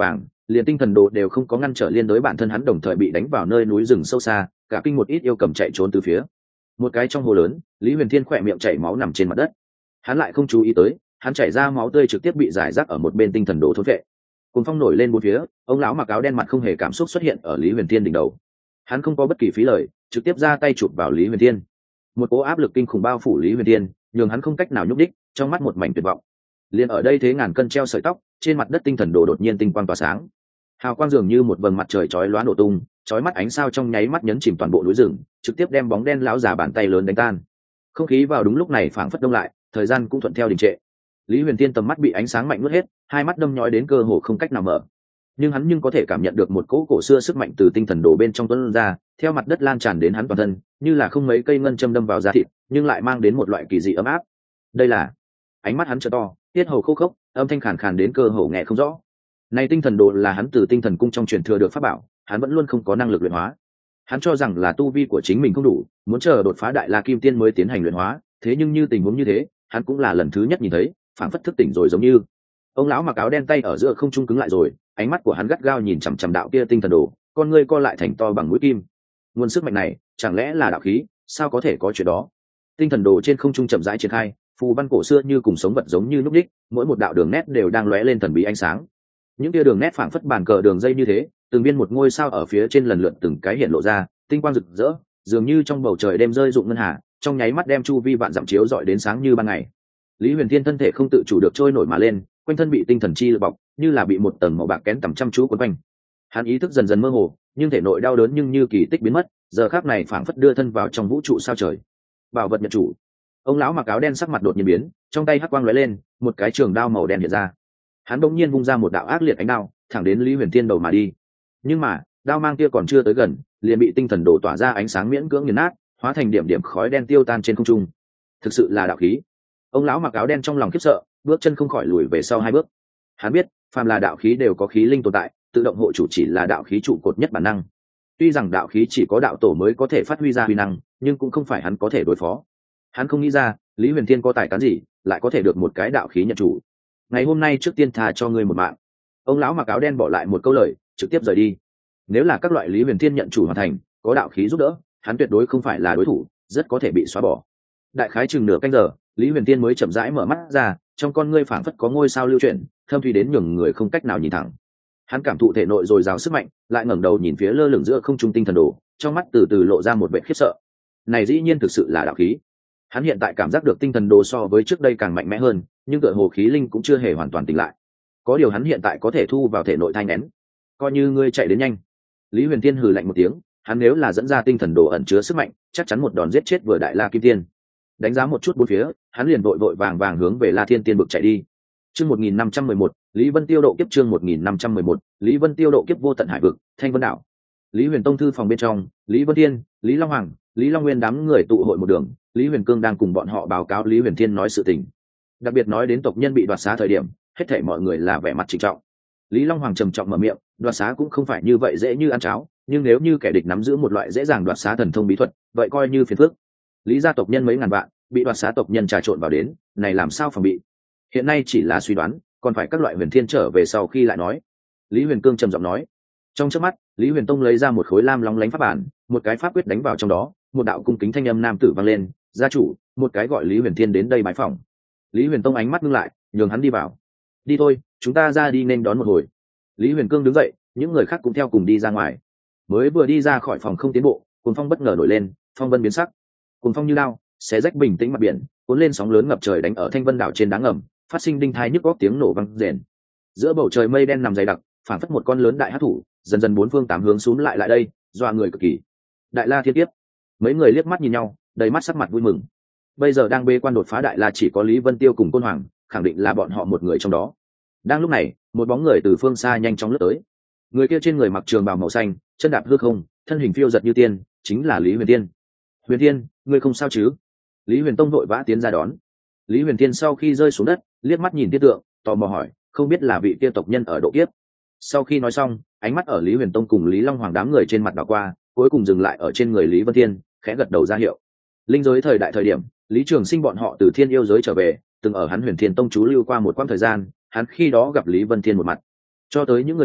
liền tinh thần đồ đều không có ngăn trở liên đối bản thân hắn đồng thời bị đánh vào nơi núi rừng sâu xa, cả kinh một ít yêu cầm chạy trốn từ phía một cái trong hồ lớn. Lý Huyền Thiên khỏe miệng chảy máu nằm trên mặt đất, hắn lại không chú ý tới, hắn chảy ra máu tươi trực tiếp bị giải rác ở một bên tinh thần đồ thôn vệ. Cuồng phong nổi lên bốn phía, ông lão mặc áo đen mặt không hề cảm xúc xuất hiện ở Lý Huyền Thiên đỉnh đầu. Hắn không có bất kỳ phí lời, trực tiếp ra tay chụp vào Lý Huyền Thiên. Một cỗ áp lực kinh khủng bao phủ Lý Huyền Thiên, nhường hắn không cách nào nhúc đích, trong mắt một mảnh tuyệt vọng. Liên ở đây thế ngàn cân treo sợi tóc, trên mặt đất tinh thần đồ đột nhiên tinh quang tỏa sáng, hào quang dường như một vầng mặt trời chói lóa nổ tung, chói mắt ánh sao trong nháy mắt nhấn chìm toàn bộ núi rừng, trực tiếp đem bóng đen lão già bàn tay lớn đánh tan. Không khí vào đúng lúc này phảng phất đông lại, thời gian cũng thuận theo đình trệ. Lý Huyền Thiên tầm mắt bị ánh sáng mạnh nuốt hết, hai mắt đâm nhói đến cơ hồ không cách nào mở. Nhưng hắn có thể cảm nhận được một cỗ cổ xưa sức mạnh từ tinh thần đồ bên trong tuôn ra, theo mặt đất lan tràn đến hắn toàn thân, như là không mấy cây ngân châm đâm vào da thịt, nhưng lại mang đến một loại kỳ dị ấm áp. Đây là... Ánh mắt hắn trợ to, tiết hầu khô khốc, âm thanh khàn khàn đến cơ hồ nghe không rõ. Này tinh thần đồ là hắn từ tinh thần cung trong truyền thừa được pháp bảo, hắn vẫn luôn không có năng lực luyện hóa. Hắn cho rằng là tu vi của chính mình không đủ, muốn chờ đột phá đại la kim tiên mới tiến hành luyện hóa, thế nhưng như tình huống như thế, hắn cũng là lần thứ nhất nhìn thấy, phảng phất thức tỉnh rồi giống như. Ông lão mặc áo đen tay ở giữa không trung cứng lại rồi, ánh mắt của hắn gắt gao nhìn chằm chằm đạo kia tinh thần đồ, con ngươi co lại thành to bằng mũi kim. Nguồn sức mạnh này, chẳng lẽ là đạo khí, sao có thể có chuyện đó? Tinh thần đồ trên không trung chậm rãi triển khai, phù văn cổ xưa như cùng sống vật giống như núc đích, mỗi một đạo đường nét đều đang lóe lên thần bí ánh sáng. Những kia đường nét phảng phất bàn cờ đường dây như thế, từng viên một ngôi sao ở phía trên lần lượt từng cái hiện lộ ra, tinh quang rực rỡ, dường như trong bầu trời đêm rơi rụng ngân hà, trong nháy mắt đem chu vi vạn dặm chiếu rọi đến sáng như ban ngày. Lý Huyền Thiên thân thể không tự chủ được trôi nổi mà lên, quanh thân bị tinh thần chi lực bọc, như là bị một tầng màu bạc kén tầm chăm chú quấn quanh. Hắn ý thức dần dần mơ hồ, nhưng thể nội đau đớn nhưng như kỳ tích biến mất, giờ khắc này phảng phất đưa thân vào trong vũ trụ sao trời. Bảo vật nhận chủ. Ông lão mặc áo đen sắc mặt đột nhiên biến, trong tay hắc quang lóe lên, một cái trường đao màu đen hiện ra. Hắn bỗng nhiên vung ra một đạo ác liệt ánh đao, thẳng đến Lý Huyền Thiên đầu mà đi. Nhưng mà, đao mang kia còn chưa tới gần, liền bị tinh thần đổ tỏa ra ánh sáng miễn cưỡng nghiền nát, hóa thành điểm điểm khói đen tiêu tan trên không trung. Thực sự là đạo khí. Ông lão mặc áo đen trong lòng khiếp sợ, bước chân không khỏi lùi về sau hai bước. Hắn biết, phàm là đạo khí đều có khí linh tồn tại, tự động hộ chủ chỉ là đạo khí trụ cột nhất bản năng. Tuy rằng đạo khí chỉ có đạo tổ mới có thể phát huy ra huy năng, nhưng cũng không phải hắn có thể đối phó. Hắn không nghĩ ra, Lý Huyền Thiên có tài cán gì, lại có thể được một cái đạo khí nhận chủ. Ngày hôm nay trước tiên tha cho ngươi một mạng. Ông lão mặc áo đen bỏ lại một câu lời, trực tiếp rời đi. Nếu là các loại Lý Huyền Thiên nhận chủ hoàn thành, có đạo khí giúp đỡ, hắn tuyệt đối không phải là đối thủ, rất có thể bị xóa bỏ. Đại khái chừng nửa canh giờ, Lý Huyền Thiên mới chậm rãi mở mắt ra, trong con ngươi phảng phất có ngôi sao lưu chuyển, thâm thúy đến nhường người không cách nào nhìn thẳng. Hắn cảm thụ thể nội dồi dào sức mạnh, lại ngẩng đầu nhìn phía lơ lửng giữa không trung tinh thần đồ, trong mắt từ từ lộ ra một vẻ khiếp sợ. Này dĩ nhiên thực sự là đạo khí. Hắn hiện tại cảm giác được tinh thần đồ so với trước đây càng mạnh mẽ hơn, nhưng tựa hồ khí linh cũng chưa hề hoàn toàn tỉnh lại. Có điều hắn hiện tại có thể thu vào thể nội thai nén. Coi như ngươi chạy đến nhanh. Lý Huyền Thiên hừ lạnh một tiếng, hắn nếu là dẫn ra tinh thần đồ ẩn chứa sức mạnh, chắc chắn một đòn giết chết vừa đại la kim tiên. Đánh giá một chút bốn phía, hắn liền vội vội vàng vàng hướng về La Thiên Tiên bực chạy đi. Chương 1511, Lý Vân Tiêu độ kiếp chương 1511, Lý Vân Tiêu độ kiếp vô tận hải vực, Thanh Vân đảo. Lý Huyền Tông thư phòng bên trong, Lý Vân Thiên, Lý Long Hoàng, Lý Long Nguyên đám người tụ hội một đường, Lý Huyền Cương đang cùng bọn họ báo cáo Lý Huyền Thiên nói sự tình. Đặc biệt nói đến tộc nhân bị đoạt xá thời điểm, hết thảy mọi người là vẻ mặt trịnh trọng. Lý Long Hoàng trầm trọng mở miệng, đoạt xá cũng không phải như vậy dễ như ăn cháo, nhưng nếu như kẻ địch nắm giữ một loại dễ dàng đoạt xá thần thông bí thuật, vậy coi như phiền phức. Lý gia tộc nhân mấy ngàn vạn, bị đoạt xá tộc nhân trà trộn vào đến, này làm sao phòng bị? Hiện nay chỉ là suy đoán, còn phải các loại Huyền Thiên trở về sau khi lại nói. Lý Huyền Cương trầm giọng nói. Trong chớp mắt, Lý Huyền Tông lấy ra một khối lam lóng lánh pháp bản, một cái pháp quyết đánh vào trong đó, một đạo cung kính thanh âm nam tử vang lên, "Gia chủ, một cái gọi Lý Huyền Thiên đến đây bái phỏng." Lý Huyền Tông ánh mắt ngưng lại, nhường hắn đi vào. "Đi thôi, chúng ta ra đi nên đón một hồi." Lý Huyền Cương đứng dậy, những người khác cũng theo cùng đi ra ngoài. Mới vừa đi ra khỏi phòng không tiến bộ, cuồng phong bất ngờ nổi lên, phong vân biến sắc. Cuồng phong như lao, xé rách bình tĩnh mặt biển, cuốn lên sóng lớn ngập trời đánh ở Thanh Vân đảo trên đá ngầm, phát sinh đinh thai nhức góc tiếng nổ vang rền. Giữa bầu trời mây đen nằm dày đặc, phảng phất một con lớn đại hắc thủ, dần dần bốn phương tám hướng xúm lại đây, dọa người cực kỳ. Đại La Thiên Kiếp. Mấy người liếc mắt nhìn nhau, đầy mắt sắc mặt vui mừng. Bây giờ đang bê quan đột phá đại la chỉ có Lý Vân Tiêu cùng Côn Hoàng, khẳng định là bọn họ một người trong đó. Đang lúc này, một bóng người từ phương xa nhanh chóng lướt tới. Người kia trên người mặc trường bào màu xanh, chân đạp hư không, thân hình phiêu giật như tiên, chính là Lý Huyền Tiên. "Huyền Tiên, ngươi không sao chứ?" Lý Huyền Tông vội vã tiến ra đón. Lý Huyền Tiên sau khi rơi xuống đất, liếc mắt nhìn Tiên Tượng, tò mò hỏi, không biết là vị kia tộc nhân ở độ kiếp. Sau khi nói xong, ánh mắt ở Lý Huyền Tông cùng Lý Long Hoàng đám người trên mặt đảo qua, cuối cùng dừng lại ở trên người Lý Vân Tiên, khẽ gật đầu ra hiệu. Linh giới thời đại thời điểm, Lý Trường Sinh bọn họ từ Thiên Yêu giới trở về, từng ở hắn Huyền Thiên Tông trú lưu qua một quãng thời gian, hắn khi đó gặp Lý Vân Thiên một mặt. Cho tới những người khác,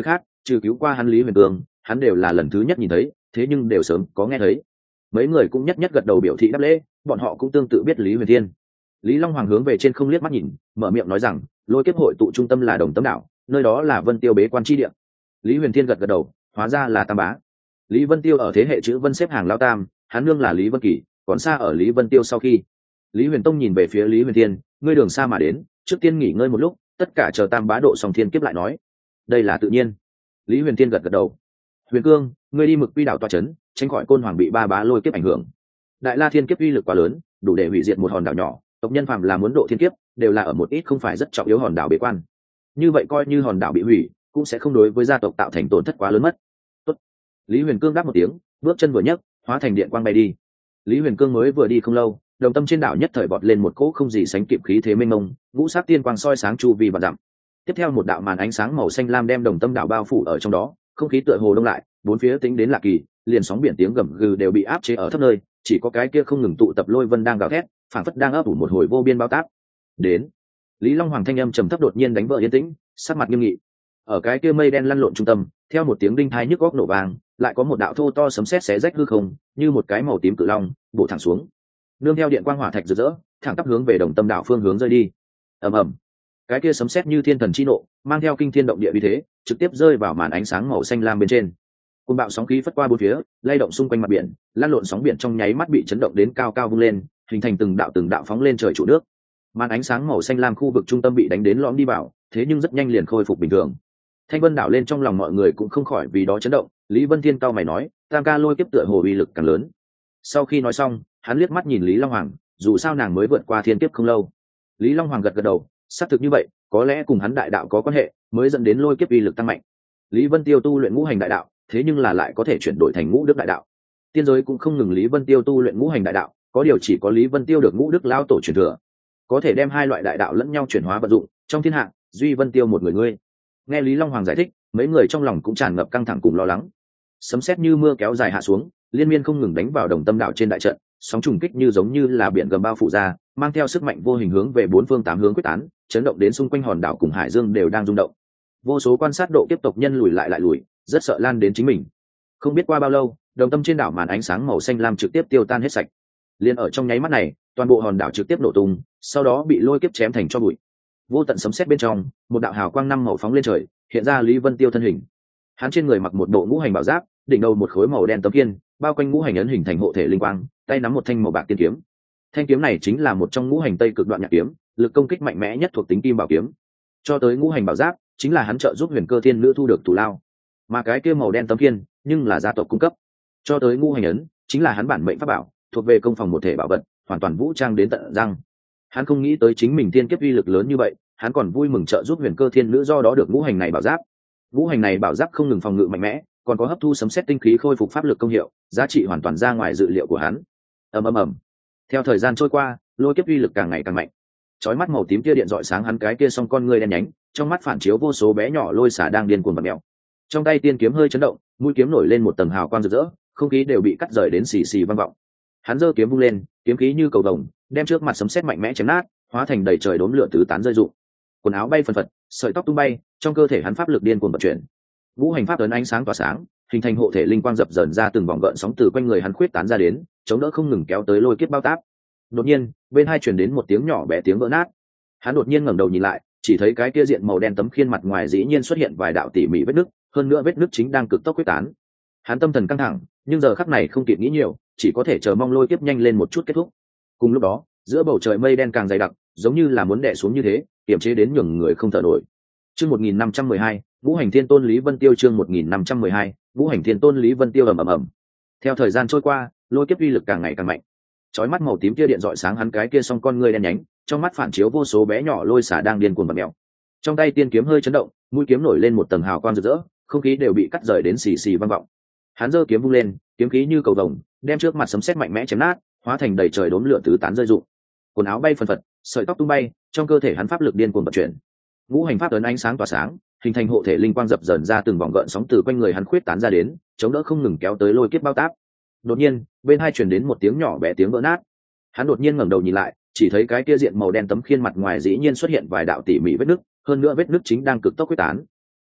trừ cứu qua hắn Lý Huyền Cương, hắn đều là lần thứ nhất nhìn thấy, thế nhưng đều sớm có nghe thấy. Mấy người cũng nhất nhất gật đầu biểu thị đáp lễ, bọn họ cũng tương tự biết Lý Huyền Thiên. Lý Long Hoàng hướng về trên không liếc mắt nhìn, mở miệng nói rằng, lôi kiếp hội tụ trung tâm là Đồng Tâm đảo, nơi đó là Vân Tiêu bế quan chi địa. Lý Huyền Thiên gật gật đầu, hóa ra là Tam Bá. Lý Vân Tiêu ở thế hệ chữ Vân xếp hàng lao tam, hắn nương là Lý Vân Kỳ, còn xa ở Lý Vân Tiêu sau khi. Lý Huyền Tông nhìn về phía Lý Huyền Thiên, ngươi đường xa mà đến, trước tiên nghỉ ngơi một lúc, tất cả chờ Tam Bá độ xong thiên kiếp lại nói. Đây là tự nhiên. Lý Huyền Thiên gật gật đầu. Huyền Cương, ngươi đi Mực Quy đảo tọa trấn, tránh khỏi Côn Hoàng bị ba bá lôi kiếp ảnh hưởng. Đại La thiên kiếp uy lực quá lớn, đủ để hủy diệt một hòn đảo nhỏ, tộc nhân phàm là muốn độ thiên kiếp, đều là ở một ít không phải rất trọng yếu hòn đảo bế quan. Như vậy coi như hòn đảo bị hủy, cũng sẽ không đối với gia tộc tạo thành tổn thất quá lớn mất. Tốt. Lý Huyền Cương đáp một tiếng, bước chân vừa nhấc, hóa thành điện quang bay đi. Lý Huyền Cương mới vừa đi không lâu, Đồng Tâm trên đảo nhất thời bọt lên một cỗ không gì sánh kịp khí thế mênh mông, ngũ sắc tiên quang soi sáng chu vi và dặm. Tiếp theo một đạo màn ánh sáng màu xanh lam đem Đồng Tâm đảo bao phủ ở trong đó, không khí tựa hồ đông lại, bốn phía tính đến lạ kỳ, liền sóng biển tiếng gầm gừ đều bị áp chế ở thấp nơi, chỉ có cái kia không ngừng tụ tập lôi vân đang gào thét, phảng phất đang ấp ủ một hồi vô biên bao táp. Đến. Lý Long Hoàng thanh âm trầm thấp đột nhiên đánh vỡ yên tĩnh, sắc mặt nghiêm nghị. Ở cái kia mây đen lăn lộn trung tâm, theo một tiếng đinh tai nhức óc nổ vang, lại có một đạo thô to sấm sét xé rách hư không, như một cái màu tím cự long, bổ thẳng xuống. Nương theo điện quang hỏa thạch rực rỡ, thẳng tắp hướng về Đồng Tâm đảo phương hướng rơi đi. Ầm ầm. Cái kia sấm sét như thiên thần chi nộ, mang theo kinh thiên động địa uy thế, trực tiếp rơi vào màn ánh sáng màu xanh lam bên trên. Cơn bão sóng khí phất qua bốn phía, lay động xung quanh mặt biển, lan lộn sóng biển trong nháy mắt bị chấn động đến cao cao vung lên, hình thành từng đạo phóng lên trời trụ nước. Màn ánh sáng màu xanh lam khu vực trung tâm bị đánh đến lõm đi vào, thế nhưng rất nhanh liền khôi phục bình thường. Thanh Vân đảo lên trong lòng mọi người cũng không khỏi vì đó chấn động. Lý Vân Thiên cao mày nói, Tam ca lôi kiếp tựa hồ uy lực càng lớn. Sau khi nói xong, hắn liếc mắt nhìn Lý Long Hoàng, dù sao nàng mới vượt qua thiên kiếp không lâu. Lý Long Hoàng gật gật đầu, xác thực như vậy, có lẽ cùng hắn đại đạo có quan hệ, mới dẫn đến lôi kiếp uy lực tăng mạnh. Lý Vân Tiêu tu luyện ngũ hành đại đạo, thế nhưng là lại có thể chuyển đổi thành ngũ đức đại đạo. Tiên giới cũng không ngừng Lý Vân Tiêu tu luyện ngũ hành đại đạo, có điều chỉ có Lý Vân Tiêu được ngũ đức lão tổ truyền thừa, có thể đem hai loại đại đạo lẫn nhau chuyển hóa vận dụng, trong thiên hạ duy Vân Tiêu một người ngươi. Nghe Lý Long Hoàng giải thích, mấy người trong lòng cũng tràn ngập căng thẳng cùng lo lắng. Sấm sét như mưa kéo dài hạ xuống, liên miên không ngừng đánh vào Đồng Tâm đảo trên đại trận, sóng trùng kích như giống như là biển gầm bao phủ ra, mang theo sức mạnh vô hình hướng về bốn phương tám hướng quyết tán, chấn động đến xung quanh hòn đảo cùng hải dương đều đang rung động. Vô số quan sát độ kiếp tộc nhân lùi lại lùi, rất sợ lan đến chính mình. Không biết qua bao lâu, Đồng Tâm trên đảo màn ánh sáng màu xanh lam trực tiếp tiêu tan hết sạch. Liên ở trong nháy mắt này, toàn bộ hòn đảo trực tiếp nổ tung, sau đó bị lôi kiếp chém thành tro bụi. Vô tận sấm sét bên trong, một đạo hào quang năm màu phóng lên trời, hiện ra Lý Vân Tiêu thân hình. Hắn trên người mặc một bộ ngũ hành bảo giáp, đỉnh đầu một khối màu đen tấm kiên, bao quanh ngũ hành ấn hình thành hộ thể linh quang, tay nắm một thanh màu bạc tiên kiếm. Thanh kiếm này chính là một trong ngũ hành tây cực đoạn nhạc kiếm, lực công kích mạnh mẽ nhất thuộc tính kim bảo kiếm. Cho tới ngũ hành bảo giáp, chính là hắn trợ giúp Huyền Cơ Thiên Nữ thu được tù lao. Mà cái kia màu đen tấm kiên, nhưng là gia tộc cung cấp. Cho tới ngũ hành ấn, chính là hắn bản mệnh pháp bảo, thuộc về công phòng một thể bảo vật, hoàn toàn vũ trang đến tận răng. Hắn không nghĩ tới chính mình tiên kiếp uy lực lớn như vậy, hắn còn vui mừng trợ giúp Huyền Cơ Thiên Nữ do đó được ngũ hành này bảo giáp. Ngũ hành này bảo giáp không ngừng phòng ngự mạnh mẽ, còn có hấp thu sấm sét tinh khí khôi phục pháp lực công hiệu, giá trị hoàn toàn ra ngoài dự liệu của hắn. Ầm. Theo thời gian trôi qua, lôi kiếp uy lực càng ngày càng mạnh. Chói mắt màu tím kia điện rọi sáng hắn cái kia song con ngươi đen nhánh, trong mắt phản chiếu vô số bé nhỏ lôi xả đang điên cuồng bật mèo. Trong tay tiên kiếm hơi chấn động, mũi kiếm nổi lên một tầng hào quang rực rỡ, không khí đều bị cắt rời đến xì xì vang vọng. Hắn giơ kiếm vung lên, kiếm khí như cầu vồng, đem trước mặt sấm sét mạnh mẽ chém nát, hóa thành đầy trời đốm lửa tứ tán rơi rụng. Quần áo bay phần phật, sợi tóc tung bay, trong cơ thể hắn pháp lực điên cuồng vận chuyển. Ngũ hành pháp ấn ánh sáng tỏa sáng, hình thành hộ thể linh quang dập dờn ra từng vòng gợn sóng từ quanh người hắn khuyết tán ra đến, chống đỡ không ngừng kéo tới lôi kiếp bao táp. Đột nhiên, bên hai truyền đến một tiếng nhỏ bé tiếng vỡ nát. Hắn đột nhiên ngẩng đầu nhìn lại, chỉ thấy cái kia diện màu đen tấm khiên mặt ngoài dĩ nhiên xuất hiện vài đạo tỉ mỉ vết nứt, hơn nữa vết nứt chính đang cực tốc quyết tán. Hắn tâm thần căng thẳng, nhưng giờ khắc này không kịp nghĩ nhiều, chỉ có thể chờ mong lôi kiếp nhanh lên một chút kết thúc. Cùng lúc đó, giữa bầu trời mây đen càng dày đặc, giống như là muốn đè xuống như thế, kiềm chế đến nhường người không thở nổi. Chương 1512, Ngũ Hành Thiên Tôn Lý Vân Tiêu chương 1512, Ngũ Hành Thiên Tôn Lý Vân Tiêu ầm. Theo thời gian trôi qua, lôi kiếp uy lực càng ngày càng mạnh. Chói mắt màu tím kia điện rọi sáng hắn cái kia song con ngươi đen nhánh, trong mắt phản chiếu vô số bé nhỏ lôi xả đang điên cuồng bật mèo. Trong tay tiên kiếm hơi chấn động, mũi kiếm nổi lên một tầng hào quang rực rỡ, không khí đều bị cắt rời đến xì xì vang vọng. Hắn giơ kiếm vung lên, kiếm khí như cầu vồng, đem trước mặt sấm sét mạnh mẽ chém nát, hóa thành đầy trời đốm lửa tứ tán rơi rụng. Quần áo bay phần phật, sợi tóc tung bay, trong cơ thể hắn pháp lực điên cuồng vận chuyển. Ngũ hành pháp ấn ánh sáng tỏa sáng, hình thành hộ thể linh quang dập dờn ra từng vòng gợn sóng từ quanh người hắn khuyết tán ra đến, chống đỡ không ngừng kéo tới lôi kiếp bao táp. Đột nhiên, bên hai truyền đến một tiếng nhỏ bé tiếng vỡ nát. Hắn đột nhiên ngẩng đầu nhìn lại, chỉ thấy cái kia diện màu đen tấm khiên mặt ngoài dĩ nhiên xuất hiện vài đạo tỉ mỉ vết nứt, hơn nữa vết nứt chính đang cực tốc quyết tán.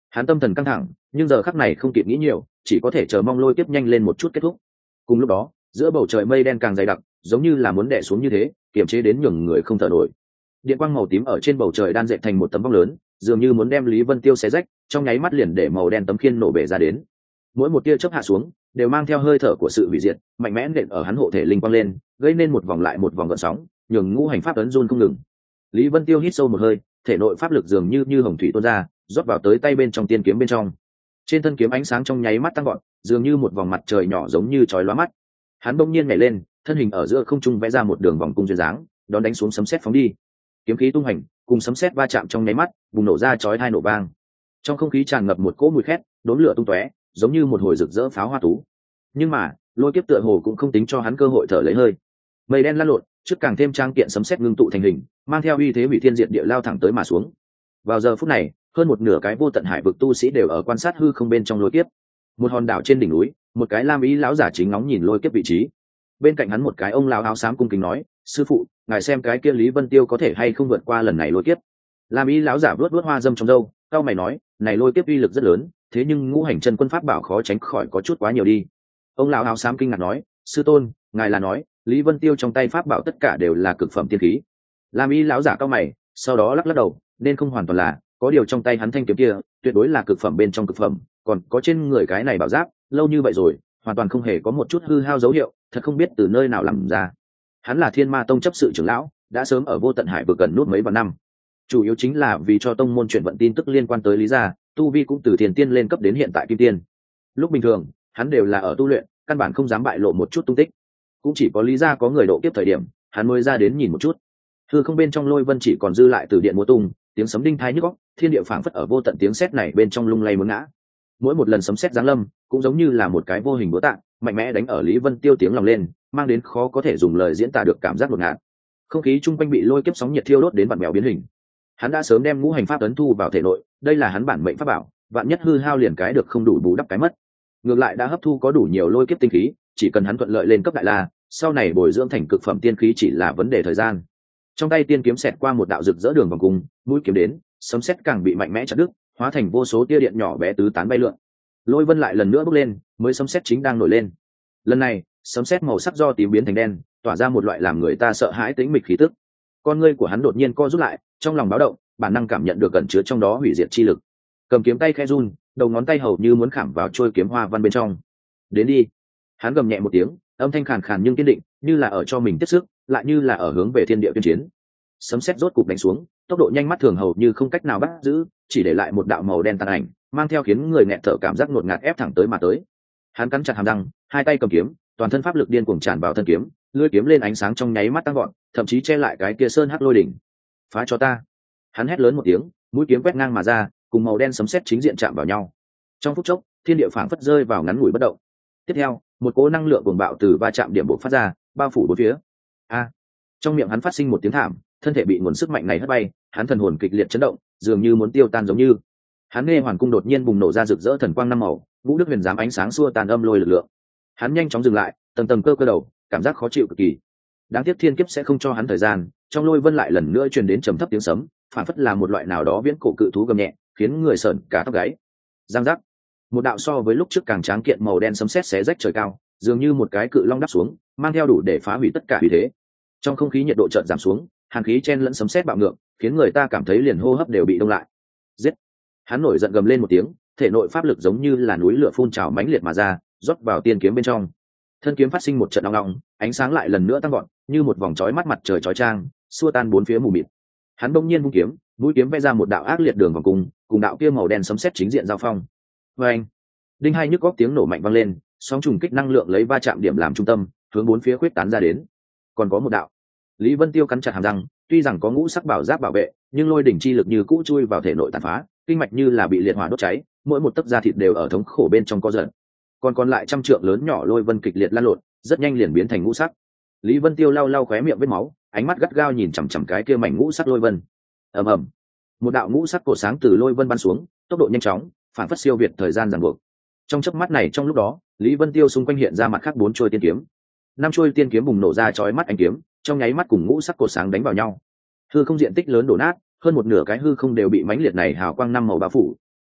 Hắn tâm thần căng thẳng, nhưng giờ khắc này không kịp nghĩ nhiều, chỉ có thể chờ mong lôi kiếp nhanh lên một chút kết thúc. Cùng lúc đó, giữa bầu trời mây đen càng dày đặc, giống như là muốn đè xuống như thế, kiềm chế đến nhường người không thở nổi. Điện quang màu tím ở trên bầu trời đan dệt thành một tấm vong lớn, dường như muốn đem Lý Vân Tiêu xé rách, trong nháy mắt liền để màu đen tấm khiên nổ bể ra đến. Mỗi một tia chớp hạ xuống, đều mang theo hơi thở của sự hủy diệt, mạnh mẽ nện ở hắn hộ thể linh quang lên, gây nên một vòng lại một vòng gợn sóng, nhường ngũ hành pháp ấn run không ngừng. Lý Vân Tiêu hít sâu một hơi, thể nội pháp lực dường như hồng thủy tuôn ra, rót vào tới tay bên trong tiên kiếm bên trong. Trên thân kiếm ánh sáng trong nháy mắt tăng gọn, dường như một vòng mặt trời nhỏ giống như chói lóa mắt. Hắn bỗng nhiên nhảy lên, thân hình ở giữa không trung vẽ ra một đường vòng cung duyên dáng, đón đánh xuống sấm sét phóng đi. Kiếm khí tung hành, cùng sấm sét va chạm trong nháy mắt, bùng nổ ra chói tai nổ vang. Trong không khí tràn ngập một cỗ mùi khét, đốm lửa tung tóe, giống như một hồi rực rỡ pháo hoa tú. Nhưng mà, lôi kiếp tựa hồ cũng không tính cho hắn cơ hội thở lấy hơi. Mây đen lăn lộn, trước càng thêm trang kiện sấm sét ngưng tụ thành hình, mang theo uy thế hủy thiên diệt địa lao thẳng tới mà xuống. Vào giờ phút này, hơn một nửa cái vô tận hải vực tu sĩ đều ở quan sát hư không bên trong lôi kiếp. Một hòn đảo trên đỉnh núi, một cái lam ý lão giả chính ngóng nhìn lôi kiếp vị trí. Bên cạnh hắn một cái ông lão áo xám cung kính nói: "Sư phụ, ngài xem cái kia Lý Vân Tiêu có thể hay không vượt qua lần này lôi kiếp." Lam ý lão giả vuốt vuốt hoa dâm trong râu, cau mày nói: "Này lôi kiếp uy lực rất lớn, thế nhưng ngũ hành chân quân pháp bảo khó tránh khỏi có chút quá nhiều đi." Ông lão áo xám kinh ngạc nói: "Sư tôn, ngài là nói Lý Vân Tiêu trong tay pháp bảo tất cả đều là cực phẩm tiên khí?" Lam ý lão giả cau mày, sau đó lắc lắc đầu: "Nên không hoàn toàn là, có điều trong tay hắn thanh kiếm kia tuyệt đối là cực phẩm bên trong cực phẩm, còn có trên người cái này bảo giáp lâu như vậy rồi hoàn toàn không hề có một chút hư hao dấu hiệu, thật không biết từ nơi nào làm ra. Hắn là Thiên Ma Tông chấp sự trưởng lão, đã sớm ở vô tận hải vực gần nút mấy vạn năm, chủ yếu chính là vì cho tông môn chuyển vận tin tức liên quan tới Lý gia, tu vi cũng từ thiên tiên lên cấp đến hiện tại kim tiên. Lúc bình thường hắn đều là ở tu luyện, căn bản không dám bại lộ một chút tung tích, cũng chỉ có Lý gia có người độ kiếp thời điểm hắn mới ra đến nhìn một chút. Hư không bên trong lôi vân chỉ còn dư lại từ điện múa tung, tiếng sấm đinh thái nhức óc, thiên địa phảng phất ở vô tận tiếng sét này bên trong lung lay muốn ngã. Mỗi một lần sấm sét giáng lâm cũng giống như là một cái vô hình búa tạ, mạnh mẽ đánh ở Lý Vân Tiêu tiếng lòng lên, mang đến khó có thể dùng lời diễn tả được cảm giác ngột ngạt. Không khí chung quanh bị lôi kiếp sóng nhiệt thiêu đốt đến vặn vẹo biến hình. Hắn đã sớm đem ngũ hành pháp ấn thu vào thể nội, đây là hắn bản mệnh pháp bảo, vạn nhất hư hao liền cái được không đủ bù đắp cái mất. Ngược lại đã hấp thu có đủ nhiều lôi kiếp tinh khí, chỉ cần hắn thuận lợi lên cấp đại la, sau này bồi dưỡng thành cực phẩm tiên khí chỉ là vấn đề thời gian. Trong tay tiên kiếm xẹt qua một đạo rực rỡ đường vòng cung, mũi kiếm đến, sấm sét càng bị mạnh mẽ chặt đứt, hóa thành vô số tia điện nhỏ bé tứ tán bay lượn. Lôi vân lại lần nữa bốc lên, mới sấm sét chính đang nổi lên. Lần này, sấm sét màu sắc do tím biến thành đen, tỏa ra một loại làm người ta sợ hãi tĩnh mịch khí tức. Con ngươi của hắn đột nhiên co rút lại, trong lòng báo động, bản năng cảm nhận được ẩn chứa trong đó hủy diệt chi lực. Cầm kiếm tay khẽ run, đầu ngón tay hầu như muốn khảm vào trôi kiếm hoa văn bên trong. "Đến đi." Hắn gầm nhẹ một tiếng, âm thanh khàn khàn nhưng kiên định, như là ở cho mình tiếp sức, lại như là ở hướng về thiên địa tuyên chiến. Sấm sét rốt cục đánh xuống, tốc độ nhanh mắt thường hầu như không cách nào bắt giữ, chỉ để lại một đạo màu đen tàn ảnh, mang theo khiến người nghẹt thở cảm giác ngột ngạt ép thẳng tới mà tới. Hắn cắn chặt hàm răng, hai tay cầm kiếm, toàn thân pháp lực điên cuồng tràn vào thân kiếm, lưỡi kiếm lên ánh sáng trong nháy mắt tăng gọn, thậm chí che lại cái kia sơn hắc lôi đỉnh. "Phá cho ta!" Hắn hét lớn một tiếng, mũi kiếm quét ngang mà ra, cùng màu đen sấm sét chính diện chạm vào nhau. Trong phút chốc, thiên địa phảng phất rơi vào ngắn ngủi bất động. Tiếp theo, một cỗ năng lượng cuồng bạo từ va chạm điểm bộc phát ra, bao phủ bốn phía. A! Trong miệng hắn phát sinh một tiếng thảm, thân thể bị nguồn sức mạnh này hất bay, hắn thần hồn kịch liệt chấn động, dường như muốn tiêu tan giống như. Hắn nghe hoàn cung đột nhiên bùng nổ ra rực rỡ thần quang năm màu, vũ đức huyền giám ánh sáng xua tàn âm lôi lực lượng. Hắn nhanh chóng dừng lại, tầng tầng cơ đầu, cảm giác khó chịu cực kỳ. Đáng tiếc thiên kiếp sẽ không cho hắn thời gian, trong lôi vân lại lần nữa truyền đến trầm thấp tiếng sấm, phản phất là một loại nào đó viễn cổ cự thú gầm nhẹ, khiến người sởn cả tóc gáy. Giang giác, một đạo so với lúc trước càng tráng kiện màu đen sấm sét xé rách trời cao, dường như một cái cự long đáp xuống, mang theo đủ để phá hủy tất cả uy thế. Trong không khí nhiệt độ chợt giảm xuống, hàn khí chen lẫn sấm sét bạo ngược, khiến người ta cảm thấy liền hô hấp đều bị đông lại. Giết! Hắn nổi giận gầm lên một tiếng, thể nội pháp lực giống như là núi lửa phun trào mãnh liệt mà ra, rót vào tiên kiếm bên trong. Thân kiếm phát sinh một trận ong ong, ánh sáng lại lần nữa tăng gọn, như một vòng chói mắt mặt trời chói chang, xua tan bốn phía mù mịt. Hắn bỗng nhiên vung kiếm, mũi kiếm vẽ ra một đạo ác liệt đường vòng cung, cùng đạo kia màu đen sấm sét chính diện giao phong. Oeng! Đinh hai nhức góc tiếng nổ mạnh vang lên, sóng trùng kích năng lượng lấy va chạm điểm làm trung tâm, hướng bốn phía khuếch tán ra đến. Còn có một đạo. Lý Vân Tiêu cắn chặt hàm răng, tuy rằng có ngũ sắc bảo giáp bảo vệ, nhưng lôi đỉnh chi lực như cũ chui vào thể nội tàn phá, kinh mạch như là bị liệt hỏa đốt cháy, mỗi một tấc da thịt đều ở thống khổ bên trong co giật. Còn lại trăm trượng lớn nhỏ lôi vân kịch liệt lan lộn, rất nhanh liền biến thành ngũ sắc. Lý Vân Tiêu lau lau khóe miệng vết máu, ánh mắt gắt gao nhìn chằm chằm cái kia mảnh ngũ sắc lôi vân. Ầm ầm, một đạo ngũ sắc cổ sáng từ lôi vân bắn xuống, tốc độ nhanh chóng, phản phất siêu việt thời gian ràng buộc. Trong chớp mắt này, trong lúc đó, Lý Vân Tiêu xung quanh hiện ra mặt khác 4 chuôi tiên kiếm. 5 chuôi tiên kiếm bùng nổ ra chói mắt ánh kiếm, trong nháy mắt cùng ngũ sắc cổ sáng đánh vào nhau. Hư không diện tích lớn đổ nát, hơn một nửa cái hư không đều bị mãnh liệt này hào quang năm màu bao phủ.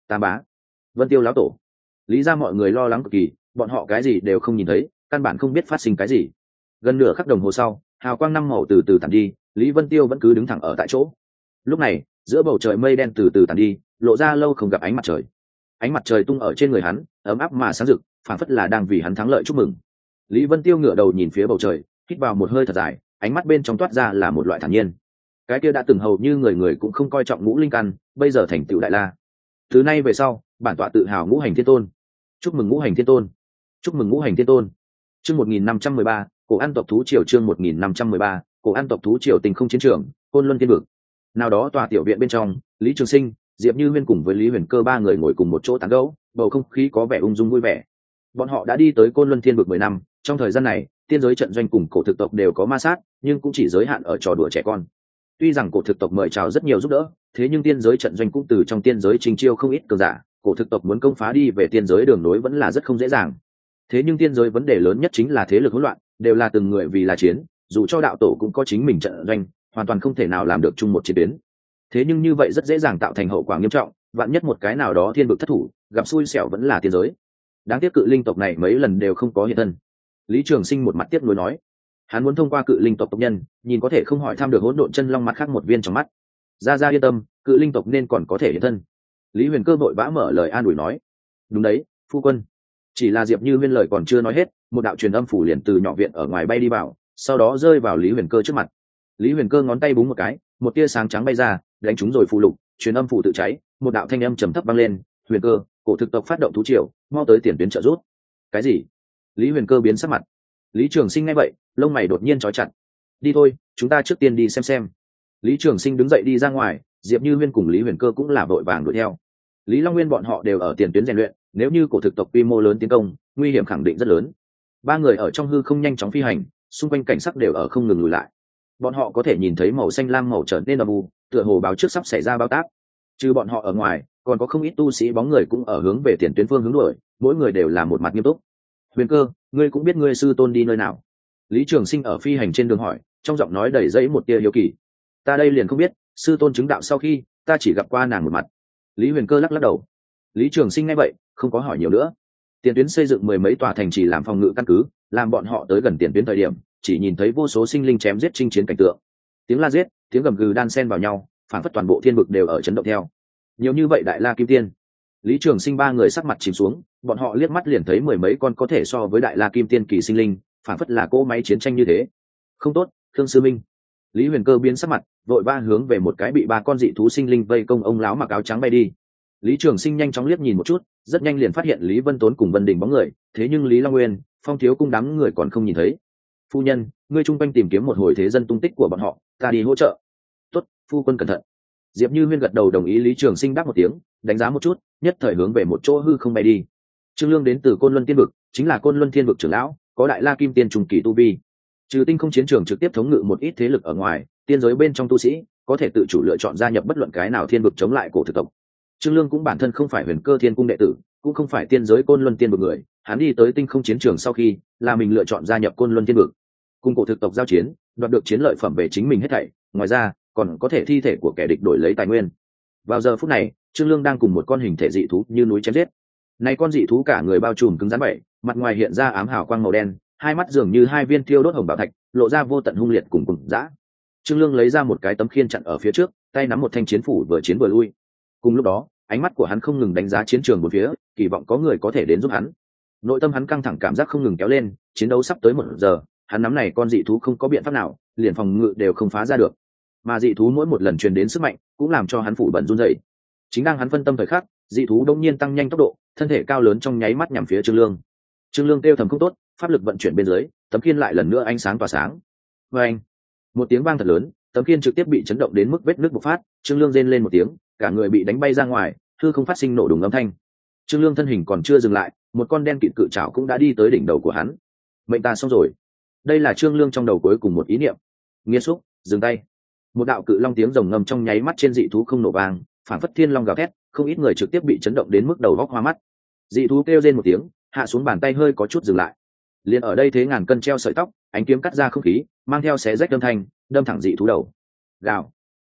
Tam bá, Vân Tiêu lão tổ. Lý ra mọi người lo lắng cực kỳ, bọn họ cái gì đều không nhìn thấy, căn bản không biết phát sinh cái gì. Gần nửa khắc đồng hồ sau, hào quang năm màu từ từ tàn đi, Lý Vân Tiêu vẫn cứ đứng thẳng ở tại chỗ. Lúc này, giữa bầu trời mây đen từ từ tàn đi, lộ ra lâu không gặp ánh mặt trời. Ánh mặt trời tung ở trên người hắn, ấm áp mà sáng rực, phảng phất là đang vì hắn thắng lợi chúc mừng. Lý Vân Tiêu ngửa đầu nhìn phía bầu trời, hít vào một hơi thật dài, ánh mắt bên trong toát ra là một loại thản nhiên. Cái kia đã từng hầu như người người cũng không coi trọng ngũ linh căn, bây giờ thành tựu đại la. Từ nay về sau, bản tọa tự hào ngũ hành thiên tôn. Chúc mừng ngũ hành thiên tôn. Chúc mừng ngũ hành thiên tôn. Chương 1513, cổ an tộc thú triều. Chương 1513, cổ an tộc thú triều. Tình không chiến trường, Côn Luân Thiên Vực. Nào đó tòa tiểu viện bên trong, Lý Trường Sinh, Diệp Như Huyên cùng với Lý Huyền Cơ ba người ngồi cùng một chỗ tán gẫu, bầu không khí có vẻ ung dung vui vẻ. Bọn họ đã đi tới Côn Luân Thiên Vực 10 năm, trong thời gian này, tiên giới trận doanh cùng cổ thực tộc đều có ma sát, nhưng cũng chỉ giới hạn ở trò đùa trẻ con. Tuy rằng cổ thực tộc mời chào rất nhiều giúp đỡ, thế nhưng tiên giới trận doanh cũng từ trong tiên giới trình chiêu không ít cường giả, cổ thực tộc muốn công phá đi về tiên giới đường nối vẫn là rất không dễ dàng. Thế nhưng tiên giới vấn đề lớn nhất chính là thế lực hỗn loạn, đều là từng người vì là chiến, dù cho đạo tổ cũng có chính mình trận doanh, hoàn toàn không thể nào làm được chung một chiến tuyến. Thế nhưng như vậy rất dễ dàng tạo thành hậu quả nghiêm trọng, vạn nhất một cái nào đó thiên vực thất thủ, gặp xui xẻo vẫn là tiên giới. Đáng tiếc cự linh tộc này mấy lần đều không có hiện thân. Lý Trường Sinh một mặt tiếc nuối nói, hắn muốn thông qua cự linh tộc tộc nhân, nhìn có thể không hỏi thăm được hỗn độn chân long mặt khác một viên trong mắt. Ra yên tâm, cự linh tộc nên còn có thể hiện thân. Lý Huyền Cơ vội vã mở lời an ủi nói, đúng đấy, phu quân. Chỉ là Diệp Như Huyên lời còn chưa nói hết, một đạo truyền âm phủ liền từ nhỏ viện ở ngoài bay đi vào, sau đó rơi vào Lý Huyền Cơ trước mặt. Lý Huyền Cơ ngón tay búng một cái, một tia sáng trắng bay ra, đánh trúng rồi phù lục, truyền âm phủ tự cháy, một đạo thanh âm trầm thấp vang lên, "Huyền Cơ, cổ thực tộc phát động thú triều, mau tới tiền tuyến trợ giúp." Cái gì? Lý Huyền Cơ biến sắc mặt. Lý Trường Sinh nghe vậy, lông mày đột nhiên chói chặt. "Đi thôi, chúng ta trước tiên đi xem." Lý Trường Sinh đứng dậy đi ra ngoài, Diệp Như Huyên cùng Lý Huyền Cơ cũng là vội vàng đuổi theo. Lý Long Nguyên bọn họ đều ở tiền tuyến rèn luyện, nếu như cổ thực tộc quy mô lớn tiến công, nguy hiểm khẳng định rất lớn. Ba người ở trong hư không nhanh chóng phi hành, xung quanh cảnh sắc đều ở không ngừng lùi lại. Bọn họ có thể nhìn thấy màu xanh lam màu trở nên âm u, tựa hồ báo trước sắp xảy ra bão táp. Trừ bọn họ ở ngoài, còn có không ít tu sĩ bóng người cũng ở hướng về tiền tuyến phương hướng đuổi, mỗi người đều là một mặt nghiêm túc. "Huyền Cơ, ngươi cũng biết ngươi sư tôn đi nơi nào?" Lý Trường Sinh ở phi hành trên đường hỏi, trong giọng nói đầy dẫy một tia hiếu kỳ. "Ta đây liền không biết, sư tôn chứng đạo sau khi, ta chỉ gặp qua nàng một mặt." Lý Huyền Cơ lắc lắc đầu. Lý Trường Sinh nghe vậy, không có hỏi nhiều nữa. Tiền tuyến xây dựng mười mấy tòa thành trì làm phòng ngự căn cứ, làm bọn họ tới gần tiền tuyến thời điểm, chỉ nhìn thấy vô số sinh linh chém giết chinh chiến cảnh tượng. Tiếng la giết, tiếng gầm gừ đan xen vào nhau, phản phất toàn bộ thiên vực đều ở chấn động theo. Nhiều như vậy đại la kim tiên. Lý Trường Sinh ba người sắc mặt chìm xuống, bọn họ liếc mắt liền thấy mười mấy con có thể so với đại la kim tiên kỳ sinh linh, phản phất là cỗ máy chiến tranh như thế. Không tốt, Khương Sư Minh. Lý Huyền Cơ biến sắc mặt, vội vã hướng về một cái bị ba con dị thú sinh linh vây công ông lão mặc áo trắng bay đi. Lý Trường Sinh nhanh chóng liếc nhìn một chút, rất nhanh liền phát hiện Lý Vân Tốn cùng Vân Đình bóng người, thế nhưng Lý Long Nguyên, Phong Thiếu Cung đám người còn không nhìn thấy. "Phu nhân, ngươi trung quanh tìm kiếm một hồi thế dân tung tích của bọn họ, ta đi hỗ trợ." "Tốt, phu quân cẩn thận." Diệp Như Huyên gật đầu đồng ý. Lý Trường Sinh đáp một tiếng, đánh giá một chút, nhất thời hướng về một chỗ hư không bay đi. Trương Lương đến từ Côn Luân Tiên Vực, chính là Côn Luân Thiên Vực trưởng lão, có đại la kim tiên trùng kỳ tu vi. Trừ tinh không chiến trường trực tiếp thống ngự một ít thế lực ở ngoài, tiên giới bên trong tu sĩ có thể tự chủ lựa chọn gia nhập bất luận cái nào thiên vực chống lại cổ thực tộc. Trương Lương cũng bản thân không phải Huyền Cơ Thiên Cung đệ tử, cũng không phải tiên giới Côn Luân Tiên Vực người, hắn đi tới tinh không chiến trường sau khi, là mình lựa chọn gia nhập Côn Luân Tiên Vực, cùng cổ thực tộc giao chiến, đoạt được chiến lợi phẩm về chính mình hết thảy, ngoài ra, còn có thể thi thể của kẻ địch đổi lấy tài nguyên. Vào giờ phút này, Trương Lương đang cùng một con hình thể dị thú như núi chém giết. Này con dị thú cả người bao trùm cứng rắn bậy, mặt ngoài hiện ra ám hào quang màu đen, hai mắt dường như hai viên thiêu đốt hồng bảo thạch, lộ ra vô tận hung liệt cùng cùng dã. Trương Lương lấy ra một cái tấm khiên chặn ở phía trước, tay nắm một thanh chiến phủ vừa chiến vừa lui. Cùng lúc đó, ánh mắt của hắn không ngừng đánh giá chiến trường bốn phía, kỳ vọng có người có thể đến giúp hắn. Nội tâm hắn căng thẳng, cảm giác không ngừng kéo lên, chiến đấu sắp tới 1 giờ, hắn nắm này con dị thú không có biện pháp nào, liền phòng ngự đều không phá ra được. Mà dị thú mỗi một lần truyền đến sức mạnh, cũng làm cho hắn phủ bận run rẩy. Chính đang hắn phân tâm thời khắc, dị thú đột nhiên tăng nhanh tốc độ, thân thể cao lớn trong nháy mắt nhằm phía Trương Lương. Trương Lương kêu thầm không tốt, pháp lực vận chuyển bên dưới, tấm khiên lại lần nữa ánh sáng tỏa sáng. Oeng! Một tiếng vang thật lớn, tấm khiên trực tiếp bị chấn động đến mức vết nứt bộc phát, Trương Lương rên lên một tiếng, cả người bị đánh bay ra ngoài, hư không phát sinh nổ đùng âm thanh. Trương Lương thân hình còn chưa dừng lại, một con đen kịt cự trảo cũng đã đi tới đỉnh đầu của hắn. Mệnh ta xong rồi. Đây là Trương Lương trong đầu cuối cùng một ý niệm. Nghiến xúc, dừng tay. Một đạo cự long tiếng rồng ngâm trong nháy mắt trên dị thú không nổ vang, phản phất thiên long gào thét, không ít người trực tiếp bị chấn động đến mức đầu vóc hoa mắt. Dị thú kêu rên một tiếng, hạ xuống bàn tay hơi có chút dừng lại. Liền ở đây thế ngàn cân treo sợi tóc, ánh kiếm cắt ra không khí, mang theo xé rách âm thanh, đâm thẳng dị thú đầu. Gào.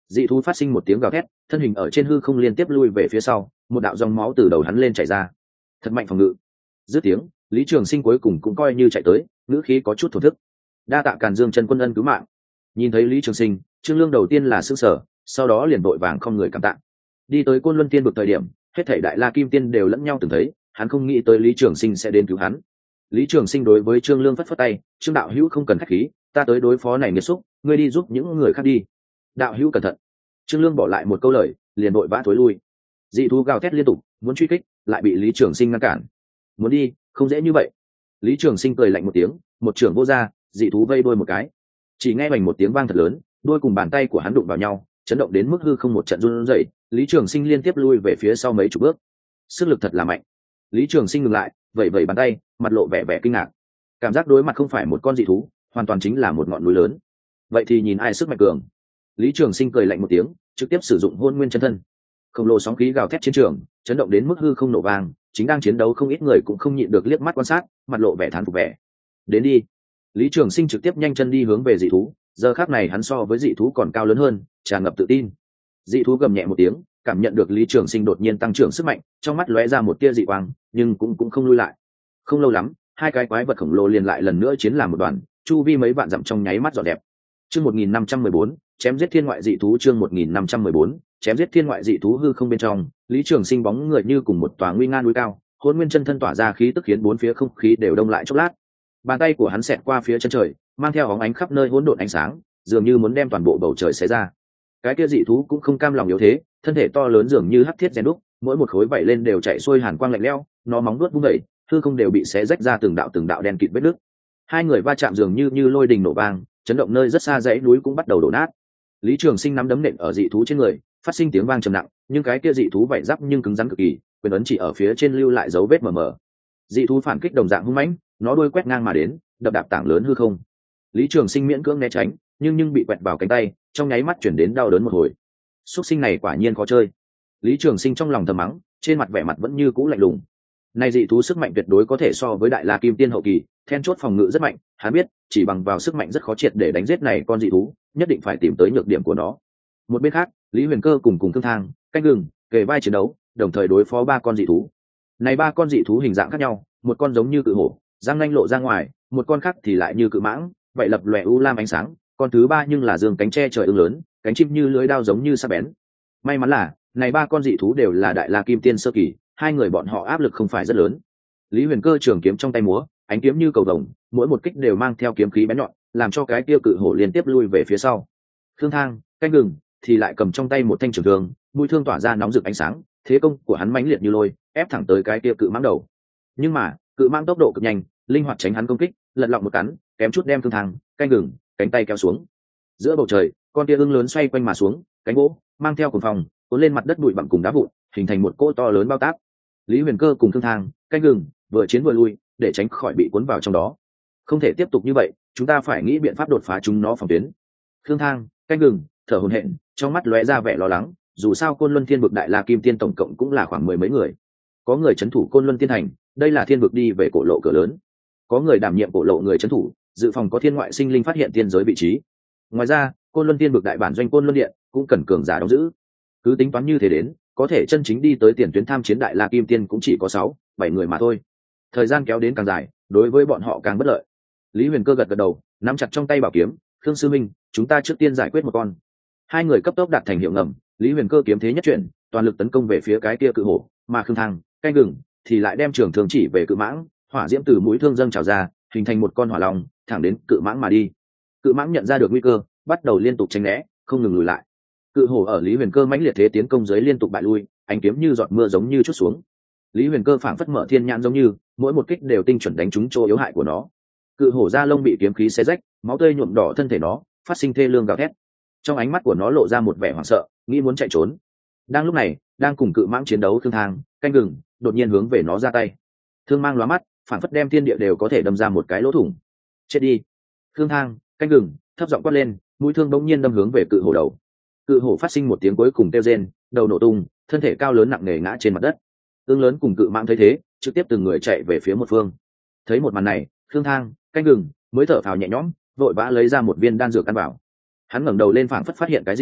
Dị thú phát sinh một tiếng gào thét, thân hình ở trên hư không liên tiếp lui về phía sau, một đạo dòng máu từ đầu hắn lên chảy ra. Thật mạnh phòng ngự. Dứt tiếng, Lý Trường Sinh cuối cùng cũng coi như chạy tới, ngữ khí có chút thổ thức. Đa tạ Càn Dương chân quân ân cứu mạng. Nhìn thấy Lý Trường Sinh, Trương Lương đầu tiên là sửng sở, sau đó liền vội vàng không người cảm tạ. Đi tới Côn Luân Tiên vực thời điểm, hết thảy Đại La Kim Tiên đều lẫn nhau từng thấy, hắn không nghĩ tới Lý Trường Sinh sẽ đến cứu hắn. Lý Trường Sinh đối với Trương Lương phất phất tay, "Trương đạo hữu không cần khách khí, ta tới đối phó này nghiệt xúc, ngươi đi giúp những người khác đi." "Đạo hữu cẩn thận." Trương Lương bỏ lại một câu lời, liền vội vã thối lui. Dị thú gào thét liên tục, muốn truy kích, lại bị Lý Trường Sinh ngăn cản. "Muốn đi, không dễ như vậy." Lý Trường Sinh cười lạnh một tiếng, một trường vô ra, dị thú vây đuôi một cái. Chỉ nghe bành một tiếng vang thật lớn, đuôi cùng bàn tay của hắn đụng vào nhau, chấn động đến mức hư không một trận run rẩy. Lý Trường Sinh liên tiếp lui về phía sau mấy chục bước. Sức lực thật là mạnh. Lý Trường Sinh ngừng lại, vẩy vẩy bàn tay, mặt lộ vẻ vẻ kinh ngạc. Cảm giác đối mặt không phải một con dị thú, hoàn toàn chính là một ngọn núi lớn. Vậy thì nhìn ai sức mạnh cường. Lý Trường Sinh cười lạnh một tiếng, trực tiếp sử dụng Hôn Nguyên chân thân. Khổng lồ sóng khí gào thét chiến trường, chấn động đến mức hư không nổ vang, chính đang chiến đấu không ít người cũng không nhịn được liếc mắt quan sát, mặt lộ vẻ thán phục vẻ. "Đến đi." Lý Trường Sinh trực tiếp nhanh chân đi hướng về dị thú, giờ khắc này hắn so với dị thú còn cao lớn hơn, tràn ngập tự tin. Dị thú gầm nhẹ một tiếng, cảm nhận được Lý Trường Sinh đột nhiên tăng trưởng sức mạnh, trong mắt lóe ra một tia dị quang, nhưng cũng không lui lại. Không lâu lắm, hai cái quái vật khổng lồ liền lại lần nữa chiến làm một đoàn, chu vi mấy vạn dặm trong nháy mắt dọn đẹp. Chương 1514, chém giết thiên ngoại dị thú. Chương 1514, chém giết thiên ngoại dị thú. Hư không bên trong, Lý Trường Sinh bóng người như cùng một tòa nguy nga núi cao, Hỗn Nguyên chân thân tỏa ra khí tức khiến bốn phía không khí đều đông lại chốc lát. Bàn tay của hắn xẹt qua phía chân trời, mang theo óng ánh khắp nơi hỗn độn ánh sáng, dường như muốn đem toàn bộ bầu trời xé ra. Cái kia dị thú cũng không cam lòng yếu thế, thân thể to lớn dường như hắc thiết rèn đúc, mỗi một khối vảy lên đều chạy xuôi hàn quang lạnh lẽo, nó móng vuốt vung dậy, hư không đều bị xé rách ra từng đạo đen kịt vết nứt. Hai người va chạm dường như lôi đình nổ vang, chấn động nơi rất xa dãy núi cũng bắt đầu đổ nát. Lý Trường Sinh nắm đấm nện ở dị thú trên người, phát sinh tiếng vang trầm nặng, nhưng cái kia dị thú vảy giáp nhưng cứng rắn cực kỳ, quyền ấn chỉ ở phía trên lưu lại dấu vết mờ mờ. Dị thú phản kích đồng dạng hung mãnh, nó đuôi quét ngang mà đến, đập đạp tảng lớn hư không. Lý Trường Sinh miễn cưỡng né tránh, nhưng bị quẹt vào cánh tay, trong nháy mắt chuyển đến đau đớn một hồi. Súc sinh này quả nhiên khó chơi. Lý Trường Sinh trong lòng thầm mắng, trên mặt vẻ mặt vẫn như cũ lạnh lùng. Này dị thú sức mạnh tuyệt đối có thể so với Đại La Kim Tiên hậu kỳ, then chốt phòng ngự rất mạnh, hắn biết, chỉ bằng vào sức mạnh rất khó triệt để đánh giết này con dị thú, nhất định phải tìm tới nhược điểm của nó. Một bên khác, Lý Huyền Cơ cùng Thương Thang, Canh Gừng, kề vai chiến đấu, đồng thời đối phó ba con dị thú. Này ba con dị thú hình dạng khác nhau, một con giống như cự hổ, răng nanh lộ ra ngoài, một con khác thì lại như cự mãng, vậy lập lòe u lam ánh sáng, con thứ ba nhưng là dương cánh che trời ưng lớn, cánh chim như lưới đao giống như sắc bén. May mắn là, này ba con dị thú đều là Đại La Kim Tiên sơ kỳ, hai người bọn họ áp lực không phải rất lớn. Lý Huyền Cơ trường kiếm trong tay múa, ánh kiếm như cầu vồng, mỗi một kích đều mang theo kiếm khí bén nhọn, làm cho cái kia cự hổ liên tiếp lui về phía sau. Thương Thang, Canh Gừng thì lại cầm trong tay một thanh trường thương, mũi thương tỏa ra nóng rực ánh sáng, thế công của hắn mãnh liệt như lôi, ép thẳng tới cái kia cự mãng đầu. Nhưng mà, cự mãng tốc độ cực nhanh, linh hoạt tránh hắn công kích, lật lọng một cắn, kém chút đem Thương Thang, Canh Gừng cánh tay kéo xuống. Giữa bầu trời, con kia ưng lớn xoay quanh mà xuống, cánh gỗ mang theo cuồng phong, cuốn lên mặt đất bụi bặm cùng đá vụn, hình thành một cỗ to lớn bao tác. Lý Huyền Cơ cùng Thương Thang, Canh Gừng vừa chiến vừa lui, để tránh khỏi bị cuốn vào trong đó. Không thể tiếp tục như vậy, chúng ta phải nghĩ biện pháp đột phá chúng nó phòng tuyến. Thương Thang, Canh Gừng thở hổn hển, trong mắt lóe ra vẻ lo lắng, dù sao Côn Luân Thiên vực Đại La Kim Tiên tổng cộng cũng là khoảng 10 mấy người. Có người trấn thủ Côn Luân Tiên thành, đây là thiên vực đi về cổ lộ cửa lớn. Có người đảm nhiệm cổ lộ người trấn thủ, dự phòng có thiên ngoại sinh linh phát hiện tiên giới vị trí. Ngoài ra, Côn Luân Tiên vực đại bản doanh Côn Luân Điện cũng cần cường giả đóng giữ. Cứ tính toán như thế đến, có thể chân chính đi tới tiền tuyến tham chiến Đại La Kim Tiên cũng chỉ có 6-7 người mà thôi. Thời gian kéo đến càng dài, đối với bọn họ càng bất lợi. Lý Huyền Cơ gật gật đầu, nắm chặt trong tay bảo kiếm, "Khương sư minh, chúng ta trước tiên giải quyết một con." Hai người cấp tốc đạt thành hiệu ngầm, Lý Huyền Cơ kiếm thế nhất chuyển, toàn lực tấn công về phía cái kia cự hổ, mà Khương Thang, Canh Gừng thì lại đem trường thương chỉ về cự mãng, hỏa diễm từ mũi thương dâng trào ra, hình thành một con hỏa long, thẳng đến cự mãng mà đi. Cự mãng nhận ra được nguy cơ, bắt đầu liên tục tránh né, không ngừng lùi lại. Cự hổ ở Lý Huyền Cơ mãnh liệt thế tiến công dưới liên tục bại lui, ánh kiếm như giọt mưa giống như chút xuống. Lý Huyền Cơ phảng phất mở thiên nhãn giống như, mỗi một kích đều tinh chuẩn đánh trúng chỗ yếu hại của nó. Cự hổ da lông bị kiếm khí xé rách, máu tươi nhuộm đỏ thân thể nó, phát sinh thê lương gào thét. Trong ánh mắt của nó lộ ra một vẻ hoảng sợ, nghĩ muốn chạy trốn. Đang lúc này, đang cùng cự mãng chiến đấu, Thương Thang, Canh Gừng đột nhiên hướng về nó ra tay. Thương mang lóa mắt, phảng phất đem thiên địa đều có thể đâm ra một cái lỗ thủng. Chết đi! Thương Thang, Canh Gừng thấp giọng quát lên, mũi thương bỗng nhiên đâm hướng về cự hổ đầu. Cự hổ phát sinh một tiếng cuối cùng kêu rên, đầu nổ tung, thân thể cao lớn nặng nề ngã trên mặt đất. Ương lớn cùng cự mãng thấy thế, trực tiếp từng người chạy về phía một phương. Thấy một màn này, Thương Thang, Canh Gừng mới thở phào nhẹ nhõm, vội vã lấy ra một viên đan dược ăn vào. Hắn ngẩng đầu lên phảng phất phát hiện cái gì,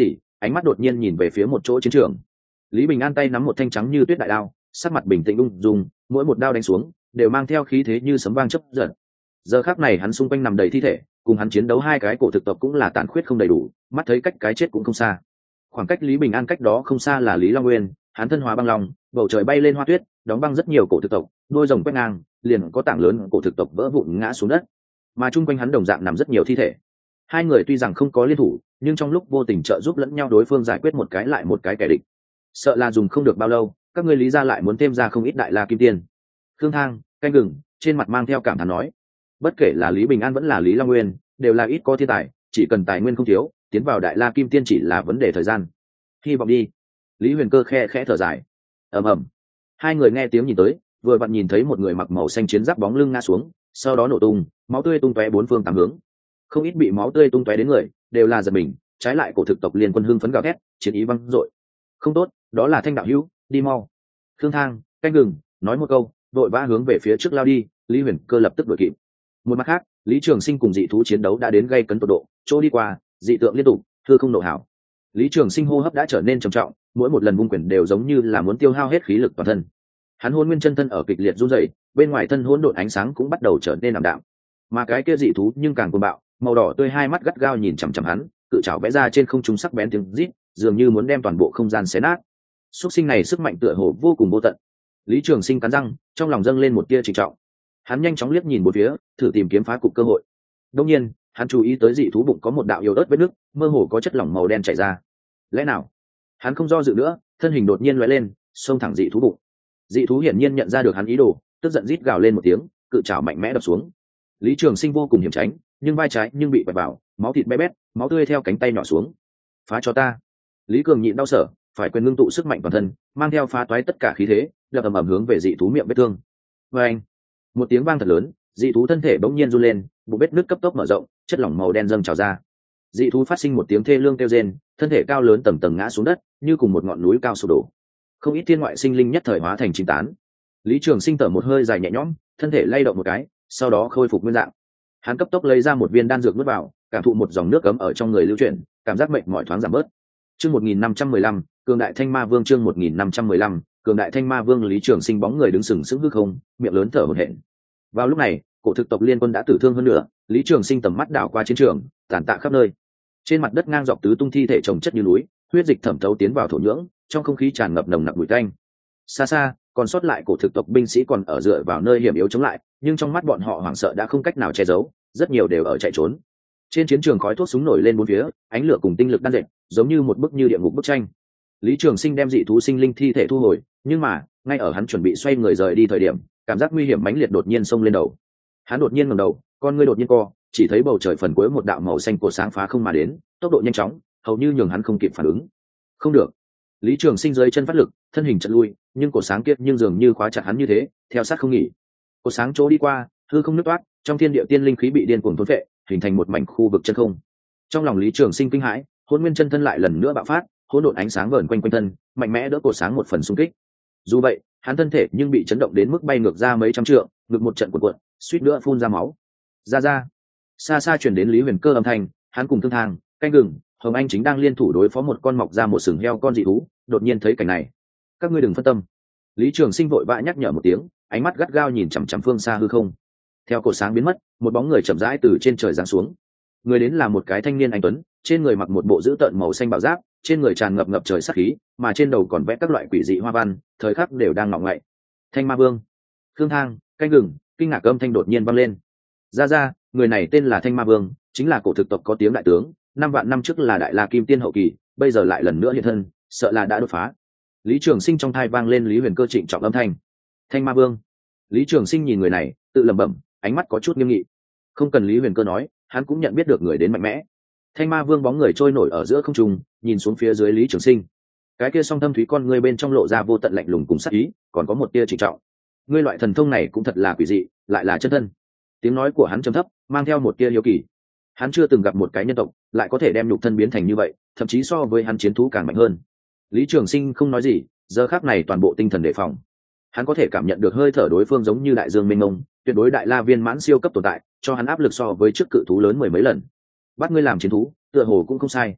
ánh mắt đột nhiên nhìn về phía một chỗ chiến trường. Lý Bình An tay nắm một thanh trắng như tuyết đại đao, sắc mặt bình tĩnh ung dung, mỗi một đao đánh xuống đều mang theo khí thế như sấm vang chớp giật. Giờ khắc này hắn xung quanh nằm đầy thi thể, cùng hắn chiến đấu hai cái cổ thực tộc cũng là tàn khuyết không đầy đủ, mắt thấy cách cái chết cũng không xa. Khoảng cách Lý Bình An cách đó không xa là Lý Long Nguyên, hắn thân hóa băng long, bầu trời bay lên hoa tuyết, đóng băng rất nhiều cổ thực tộc, đôi rồng quét ngang, liền có tảng lớn cổ thực tộc vỡ vụn ngã xuống đất. Mà chung quanh hắn đồng dạng nằm rất nhiều thi thể. Hai người tuy rằng không có liên thủ, nhưng trong lúc vô tình trợ giúp lẫn nhau đối phương giải quyết một cái lại một cái kẻ địch. Sợ là dùng không được bao lâu, các ngươi Lý gia lại muốn thêm ra không ít đại la kim tiên. Khương Thang, canh gừng, trên mặt mang theo cảm thán nói, bất kể là Lý Bình An vẫn là Lý Long Nguyên, đều là ít có thiên tài, chỉ cần tài nguyên không thiếu, tiến vào đại la kim tiên chỉ là vấn đề thời gian. Hy vọng đi. Lý Huyền Cơ khe khẽ thở dài. Ầm ầm. Hai người nghe tiếng nhìn tới, vừa vặn nhìn thấy một người mặc màu xanh chiến giáp bóng lưng ngã xuống, sau đó nổ tung, máu tươi tung tóe bốn phương tám hướng. Không ít bị máu tươi tung tóe đến người, đều là giật mình, trái lại cổ thực tộc liên quân hưng phấn gào thét, chiến ý vang dội. Không tốt, đó là Thanh đạo hữu, đi mau. Khương Thang, canh gừng, nói một câu, vội vã hướng về phía trước lao đi. Lý Huyền Cơ lập tức đuổi kịp. Một mặt khác, Lý Trường Sinh cùng dị thú chiến đấu đã đến gây cấn tột độ, chỗ đi qua, dị tượng liên tục, hư không nổ hảo. Lý Trường Sinh hô hấp đã trở nên trầm trọng, mỗi một lần vung quyền đều giống như là muốn tiêu hao hết khí lực toàn thân. Hắn hôn nguyên chân thân ở kịch liệt run rẩy, bên ngoài thân hỗn độn ánh sáng cũng bắt đầu trở nên ảm đạm. Mà cái kia dị thú nhưng càng cuồng bạo, màu đỏ tươi hai mắt gắt gao nhìn chằm chằm hắn, cự trảo vẽ ra trên không trung sắc bén tiếng rít, dường như muốn đem toàn bộ không gian xé nát. Súc sinh này sức mạnh tựa hồ vô cùng vô tận. Lý Trường Sinh cắn răng, trong lòng dâng lên một tia trịnh trọng. Hắn nhanh chóng liếc nhìn bốn phía, thử tìm kiếm phá cục cơ hội. Đương nhiên, hắn chú ý tới dị thú bụng có một đạo yếu ớt vết nứt, mơ hồ có chất lỏng màu đen chảy ra. Lẽ nào? Hắn không do dự nữa, thân hình đột nhiên lóe lên, xông thẳng dị thú bụng. Dị thú hiển nhiên nhận ra được hắn ý đồ, tức giận rít gào lên một tiếng, cự trảo mạnh mẽ đập xuống. Lý Trường Sinh vô cùng hiểm tránh, nhưng vai trái nhưng bị quẹt vào, máu thịt bé bét, máu tươi theo cánh tay nhỏ xuống. Phá cho ta! Lý Cường nhịn đau sở, phải quyền ngưng tụ sức mạnh toàn thân, mang theo phá toái tất cả khí thế, đập ầm ầm hướng về dị thú miệng vết thương. Oeng! Một tiếng vang thật lớn, dị thú thân thể bỗng nhiên run lên, bụng vết nứt cấp tốc mở rộng, chất lỏng màu đen dâng trào ra. Dị thú phát sinh một tiếng thê lương kêu rên, thân thể cao lớn tầng tầng ngã xuống đất, như cùng một ngọn núi cao sụp đổ. Không ít thiên ngoại sinh linh nhất thời hóa thành chim tán. Lý Trường Sinh thở một hơi dài nhẹ nhõm, thân thể lay động một cái, sau đó khôi phục nguyên dạng. Hắn cấp tốc lấy ra một viên đan dược nuốt vào, cảm thụ một dòng nước ấm ở trong người lưu chuyển, cảm giác mệt mỏi thoáng giảm bớt. Chương 1515, cường đại thanh ma vương. Chương 1515, cường đại thanh ma vương. Lý Trường Sinh bóng người đứng sừng sững hư không, miệng lớn thở hổn hển. Vào lúc này, cổ thực tộc liên quân đã tử thương hơn nữa. Lý Trường Sinh tầm mắt đảo qua chiến trường, tàn tạ khắp nơi. Trên mặt đất ngang dọc tứ tung thi thể chồng chất như núi, huyết dịch thẩm thấu tiến vào thổ nhưỡng, trong không khí tràn ngập nồng nặc mùi tanh. Xa xa, còn sót lại cổ thực tộc binh sĩ còn ở dựa vào nơi hiểm yếu chống lại, nhưng trong mắt bọn họ hoảng sợ đã không cách nào che giấu, rất nhiều đều ở chạy trốn. Trên chiến trường khói thuốc súng nổi lên bốn phía, ánh lửa cùng tinh lực đan dệt, giống như một bức như địa ngục bức tranh. Lý Trường Sinh đem dị thú sinh linh thi thể thu hồi, nhưng mà, ngay ở hắn chuẩn bị xoay người rời đi thời điểm, cảm giác nguy hiểm mãnh liệt đột nhiên xông lên đầu. Hắn đột nhiên ngẩng đầu, con ngươi đột nhiên co, chỉ thấy bầu trời phần cuối một đạo màu xanh cột sáng phá không mà đến, tốc độ nhanh chóng, hầu như nhường hắn không kịp phản ứng. Không được. Lý Trường Sinh dưới chân phát lực, thân hình chợt lui, nhưng cột sáng kia nhưng dường như khóa chặt hắn như thế, theo sát không nghỉ. Cột sáng chỗ đi qua, hư không nứt toát, trong thiên địa tiên linh khí bị điên cuồng thôn phệ, hình thành một mảnh khu vực chân không. Trong lòng Lý Trường Sinh kinh hãi, hỗn nguyên chân thân lại lần nữa bạo phát, hỗn độn ánh sáng vờn quanh quanh thân, mạnh mẽ đỡ cột sáng một phần xung kích. Dù vậy, hắn thân thể nhưng bị chấn động đến mức bay ngược ra mấy trăm trượng, ngực một trận cuộn cuộn, suýt nữa phun ra máu. Ra. Xa xa truyền đến Lý Huyền Cơ âm thanh, hắn cùng Thương Thang, canh gừng, Hồng Anh chính đang liên thủ đối phó một con mọc ra một sừng heo con dị thú, đột nhiên thấy cảnh này. Các ngươi đừng phân tâm. Lý Trường Sinh vội vã nhắc nhở một tiếng, ánh mắt gắt gao nhìn chằm chằm phương xa hư không. Theo cột sáng biến mất, một bóng người chậm rãi từ trên trời giáng xuống. Người đến là một cái thanh niên anh tuấn, trên người mặc một bộ dữ tợn màu xanh bảo giáp, trên người tràn ngập ngập trời sát khí, mà trên đầu còn vẽ các loại quỷ dị hoa văn, thời khắc đều đang ngọ ngậy. Thanh Ma Vương. Khương Thang, canh gừng, kinh ngạc âm thanh đột nhiên vang lên. Ra, người này tên là Thanh Ma Vương, chính là cổ thực tộc có tiếng đại tướng, 5 vạn năm trước là đại la kim tiên hậu kỳ, bây giờ lại lần nữa hiện thân, sợ là đã đột phá. Lý Trường Sinh trong thai vang lên Lý Huyền Cơ trịnh trọng âm thanh. Thanh Ma Vương. Lý Trường Sinh nhìn người này, tự lẩm bẩm, ánh mắt có chút nghiêm nghị. Không cần Lý Huyền Cơ nói, hắn cũng nhận biết được người đến mạnh mẽ. Thanh Ma Vương bóng người trôi nổi ở giữa không trung, nhìn xuống phía dưới Lý Trường Sinh. Cái kia song thâm thúy con ngươi bên trong lộ ra vô tận lạnh lùng cùng sát ý, còn có một tia trịnh trọng. Ngươi loại thần thông này cũng thật là quỷ dị, lại là chân thân. Tiếng nói của hắn trầm thấp, mang theo một tia hiếu kỳ. Hắn chưa từng gặp một cái nhân tộc lại có thể đem nhục thân biến thành như vậy, thậm chí so với hắn chiến thú càng mạnh hơn. Lý Trường Sinh không nói gì, giờ khắc này toàn bộ tinh thần đề phòng. Hắn có thể cảm nhận được hơi thở đối phương giống như đại dương mênh mông, tuyệt đối đại la viên mãn siêu cấp tồn tại, cho hắn áp lực so với trước cự thú lớn mười mấy lần. Bắt ngươi làm chiến thú, tựa hồ cũng không sai.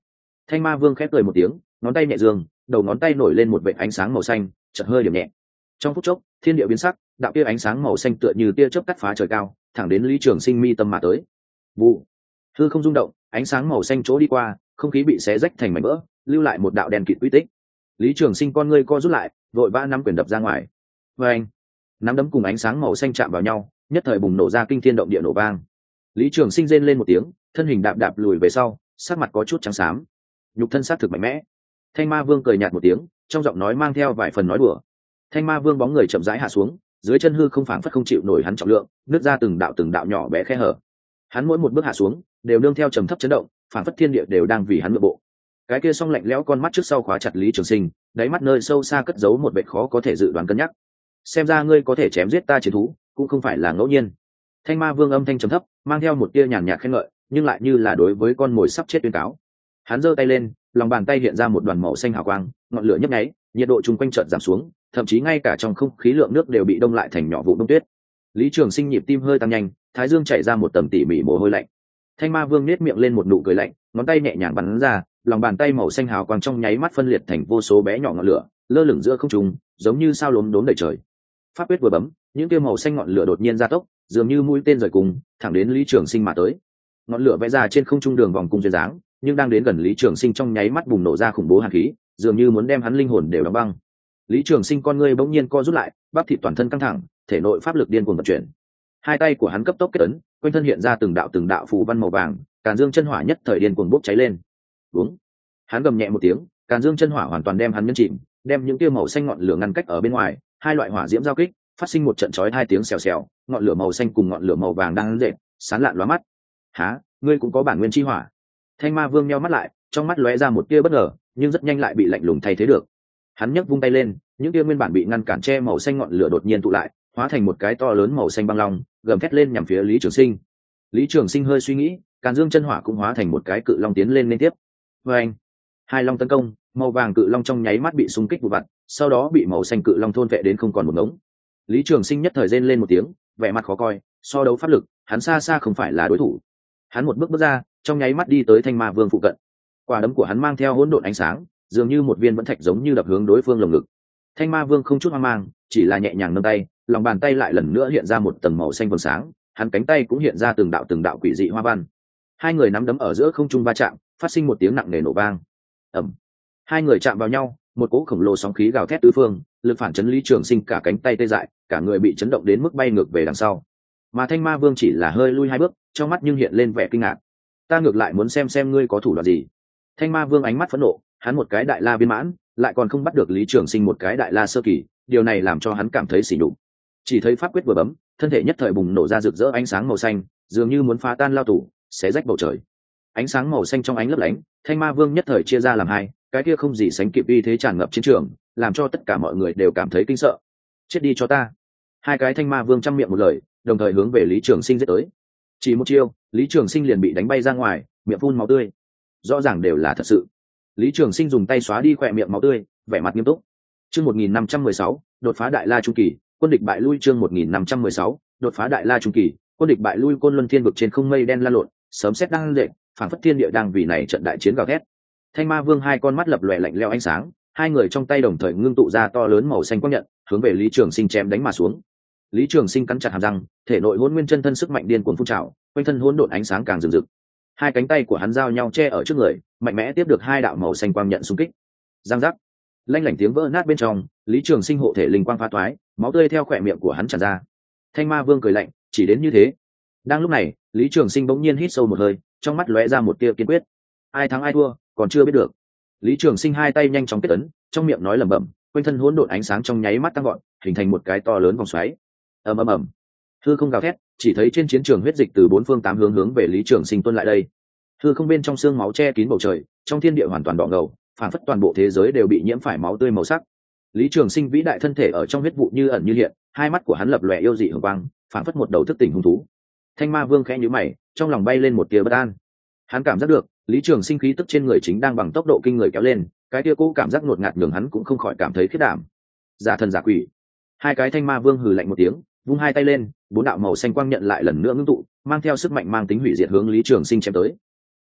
Thanh ma vương khép cười một tiếng, ngón tay nhẹ dương, đầu ngón tay nổi lên một vệt ánh sáng màu xanh, chợt hơi điểm nhẹ. Trong phút chốc, thiên địa biến sắc, đạo kia ánh sáng màu xanh tựa như tia chớp cắt phá trời cao, thẳng đến Lý Trường Sinh mi tâm mà tới. Vụ, hư không rung động, ánh sáng màu xanh chỗ đi qua, không khí bị xé rách thành mảnh vỡ, lưu lại một đạo đen kịt quy tích. Lý Trường Sinh con ngươi co rút lại, vội vã nắm quyền đập ra ngoài. Và anh, nắm đấm cùng ánh sáng màu xanh chạm vào nhau, nhất thời bùng nổ ra kinh thiên động địa nổ vang. Lý Trường Sinh rên lên một tiếng, thân hình đạp đạp lùi về sau, sắc mặt có chút trắng xám. Nhục thân sát thực mạnh mẽ. Thanh Ma Vương cười nhạt một tiếng, trong giọng nói mang theo vài phần nói đùa. Thanh Ma Vương bóng người chậm rãi hạ xuống, dưới chân hư không phảng phất không chịu nổi hắn trọng lượng, nứt ra từng đạo nhỏ bé khe hở. Hắn mỗi một bước hạ xuống, đều nương theo trầm thấp chấn động, phảng phất thiên địa đều đang vì hắn ngự bộ. Cái kia song lạnh lẽo con mắt trước sau khóa chặt Lý Trường Sinh, đáy mắt nơi sâu xa cất giấu một vẻ khó có thể dự đoán cân nhắc. Xem ra ngươi có thể chém giết ta chiến thú, cũng không phải là ngẫu nhiên. Thanh Ma Vương âm thanh trầm thấp, mang theo một tia nhàn nhạt khen ngợi, nhưng lại như là đối với con mồi sắp chết tuyên cáo. Hắn giơ tay lên, lòng bàn tay hiện ra một đoàn màu xanh hào quang, ngọn lửa nhấp nháy, nhiệt độ chung quanh chợt giảm xuống, thậm chí ngay cả trong không khí lượng nước đều bị đông lại thành nhỏ vụ đông tuyết. Lý Trường Sinh nhịp tim hơi tăng nhanh, thái dương chảy ra một tầng tỉ mỉ mồ hôi lạnh. Thanh Ma Vương nhếch miệng lên một nụ cười lạnh, ngón tay nhẹ nhàng bắn ra, lòng bàn tay màu xanh hào quang trong nháy mắt phân liệt thành vô số bé nhỏ ngọn lửa, lơ lửng giữa không trung, giống như sao lốm đốm đầy trời. Pháp quyết vừa bấm, những kia màu xanh ngọn lửa đột nhiên gia tốc, dường như mũi tên rời cùng, thẳng đến Lý Trường Sinh mà tới. Ngọn lửa vẽ ra trên không trung đường vòng cung duyên dáng, nhưng đang đến gần Lý Trường Sinh trong nháy mắt bùng nổ ra khủng bố hàn khí, dường như muốn đem hắn linh hồn đều đóng băng. Lý Trường Sinh con ngươi bỗng nhiên co rút lại, bắp thịt toàn thân căng thẳng, thể nội pháp lực điên cuồng vận chuyển. Hai tay của hắn cấp tốc kết ấn, quanh thân hiện ra từng đạo phù văn màu vàng, Càn Dương chân hỏa nhất thời điên cuồng bốc cháy lên. Uống. Hắn gầm nhẹ một tiếng, Càn Dương chân hỏa hoàn toàn đem hắn nhấn chìm, đem những kia màu xanh ngọn lửa ngăn cách ở bên ngoài, hai loại hỏa diễm giao kích, phát sinh một trận chói hai tiếng xèo xèo, ngọn lửa màu xanh cùng ngọn lửa màu vàng đang rệt, sáng lạn lóa mắt. Hả, ngươi cũng có bản nguyên chi hỏa? Thanh Ma Vương nheo mắt lại, trong mắt lóe ra một tia bất ngờ, nhưng rất nhanh lại bị lạnh lùng thay thế được. Hắn nhấc vung tay lên, những tia nguyên bản bị ngăn cản che màu xanh ngọn lửa đột nhiên tụ lại, hóa thành một cái to lớn màu xanh băng long, gầm thét lên nhằm phía Lý Trường Sinh. Lý Trường Sinh hơi suy nghĩ, Càn Dương chân hỏa cũng hóa thành một cái cự long tiến lên liên tiếp. Và anh, hai long tấn công, màu vàng cự long trong nháy mắt bị xung kích vụ vặt, sau đó bị màu xanh cự long thôn vệ đến không còn một ngống. Lý Trường Sinh nhất thời rên lên một tiếng, vẻ mặt khó coi, so đấu pháp lực, hắn xa xa không phải là đối thủ. Hắn một bước ra, trong nháy mắt đi tới Thanh Ma Vương phụ cận. Quả đấm của hắn mang theo hỗn độn ánh sáng, dường như một viên vẫn thạch giống như đập hướng đối phương lồng ngực. Thanh Ma Vương không chút hoang mang, chỉ là nhẹ nhàng nâng tay, lòng bàn tay lại lần nữa hiện ra một tầng màu xanh vầng sáng, hắn cánh tay cũng hiện ra từng đạo quỷ dị hoa văn. Hai người nắm đấm ở giữa không trung va chạm, phát sinh một tiếng nặng nề nổ vang. Ầm. Hai người chạm vào nhau, một cỗ khổng lồ sóng khí gào thét tứ phương, lực phản chấn Lý Trường Sinh cả cánh tay tê dại, cả người bị chấn động đến mức bay ngược về đằng sau. Mà Thanh Ma Vương chỉ là hơi lui hai bước, trong mắt nhưng hiện lên vẻ kinh ngạc. Ta ngược lại muốn xem ngươi có thủ đoạn gì. Thanh Ma Vương ánh mắt phẫn nộ, hắn một cái đại la viên mãn, lại còn không bắt được Lý Trường Sinh một cái đại la sơ kỳ, điều này làm cho hắn cảm thấy sỉ nhục. Chỉ thấy pháp quyết vừa bấm, thân thể nhất thời bùng nổ ra rực rỡ ánh sáng màu xanh, dường như muốn phá tan lao tủ, xé rách bầu trời. Ánh sáng màu xanh trong ánh lấp lánh, Thanh Ma Vương nhất thời chia ra làm hai, cái kia không gì sánh kịp uy thế tràn ngập chiến trường, làm cho tất cả mọi người đều cảm thấy kinh sợ. Chết đi cho ta! Hai cái Thanh Ma Vương trăm miệng một lời, đồng thời hướng về Lý Trường Sinh giết tới. Chỉ một chiêu, Lý Trường Sinh liền bị đánh bay ra ngoài, miệng phun máu tươi. Rõ ràng đều là thật sự. Lý Trường Sinh dùng tay xóa đi khóe miệng máu tươi, vẻ mặt nghiêm túc. Chương 1516, đột phá đại la trung kỳ, quân địch bại lui. Chương 1516, đột phá đại la trung kỳ, quân địch bại lui. Côn Luân Thiên vực trên không mây đen lan lộn, sấm sét đang lệ, phảng phất thiên địa đang vì này trận đại chiến gào thét. Thanh Ma Vương hai con mắt lập lòe lạnh lẽo ánh sáng, hai người trong tay đồng thời ngưng tụ ra to lớn màu xanh quang nhận, hướng về Lý Trường Sinh chém đánh mà xuống. Lý Trường Sinh cắn chặt hàm răng, thể nội hỗn nguyên chân thân sức mạnh điên cuồng phun trào, quanh thân hỗn độn ánh sáng càng rực rực. Hai cánh tay của hắn giao nhau che ở trước người, mạnh mẽ tiếp được hai đạo màu xanh quang nhận xung kích. Giang giác, lanh lảnh tiếng vỡ nát bên trong, Lý Trường Sinh hộ thể linh quang phá toái, máu tươi theo khóe miệng của hắn tràn ra. Thanh Ma Vương cười lạnh, chỉ đến như thế. Đang lúc này, Lý Trường Sinh bỗng nhiên hít sâu một hơi, trong mắt lóe ra một tia kiên quyết. Ai thắng ai thua, còn chưa biết được. Lý Trường Sinh hai tay nhanh chóng kết ấn, trong miệng nói lẩm bẩm, quanh thân hỗn độn ánh sáng trong nháy mắt tăng gọn, hình thành một cái to lớn vòng xoáy. Ầm ầm ầm, hư không gào thét, chỉ thấy trên chiến trường huyết dịch từ bốn phương tám hướng hướng về Lý Trường Sinh tuôn lại đây. Hư không bên trong xương máu che kín bầu trời, trong thiên địa hoàn toàn đỏ ngầu, phản phất toàn bộ thế giới đều bị nhiễm phải máu tươi màu sắc. Lý Trường Sinh vĩ đại thân thể ở trong huyết vụ như ẩn như hiện, hai mắt của hắn lập lòe yêu dị hồng quang, phản phất một đầu thức tỉnh hung thú. Thanh Ma Vương khẽ nhíu mày, trong lòng bay lên một tia bất an. Hắn cảm giác được, Lý Trường Sinh khí tức trên người chính đang bằng tốc độ kinh người kéo lên, cái tia cũ cảm giác ngột ngạt nhường hắn cũng không khỏi cảm thấy khiếp đảm. Giả thần giả quỷ. Hai cái Thanh Ma Vương hừ lạnh một tiếng, vung hai tay lên, bốn đạo màu xanh quang nhận lại lần nữa ngưng tụ, mang theo sức mạnh mang tính hủy diệt hướng Lý Trường Sinh chém tới.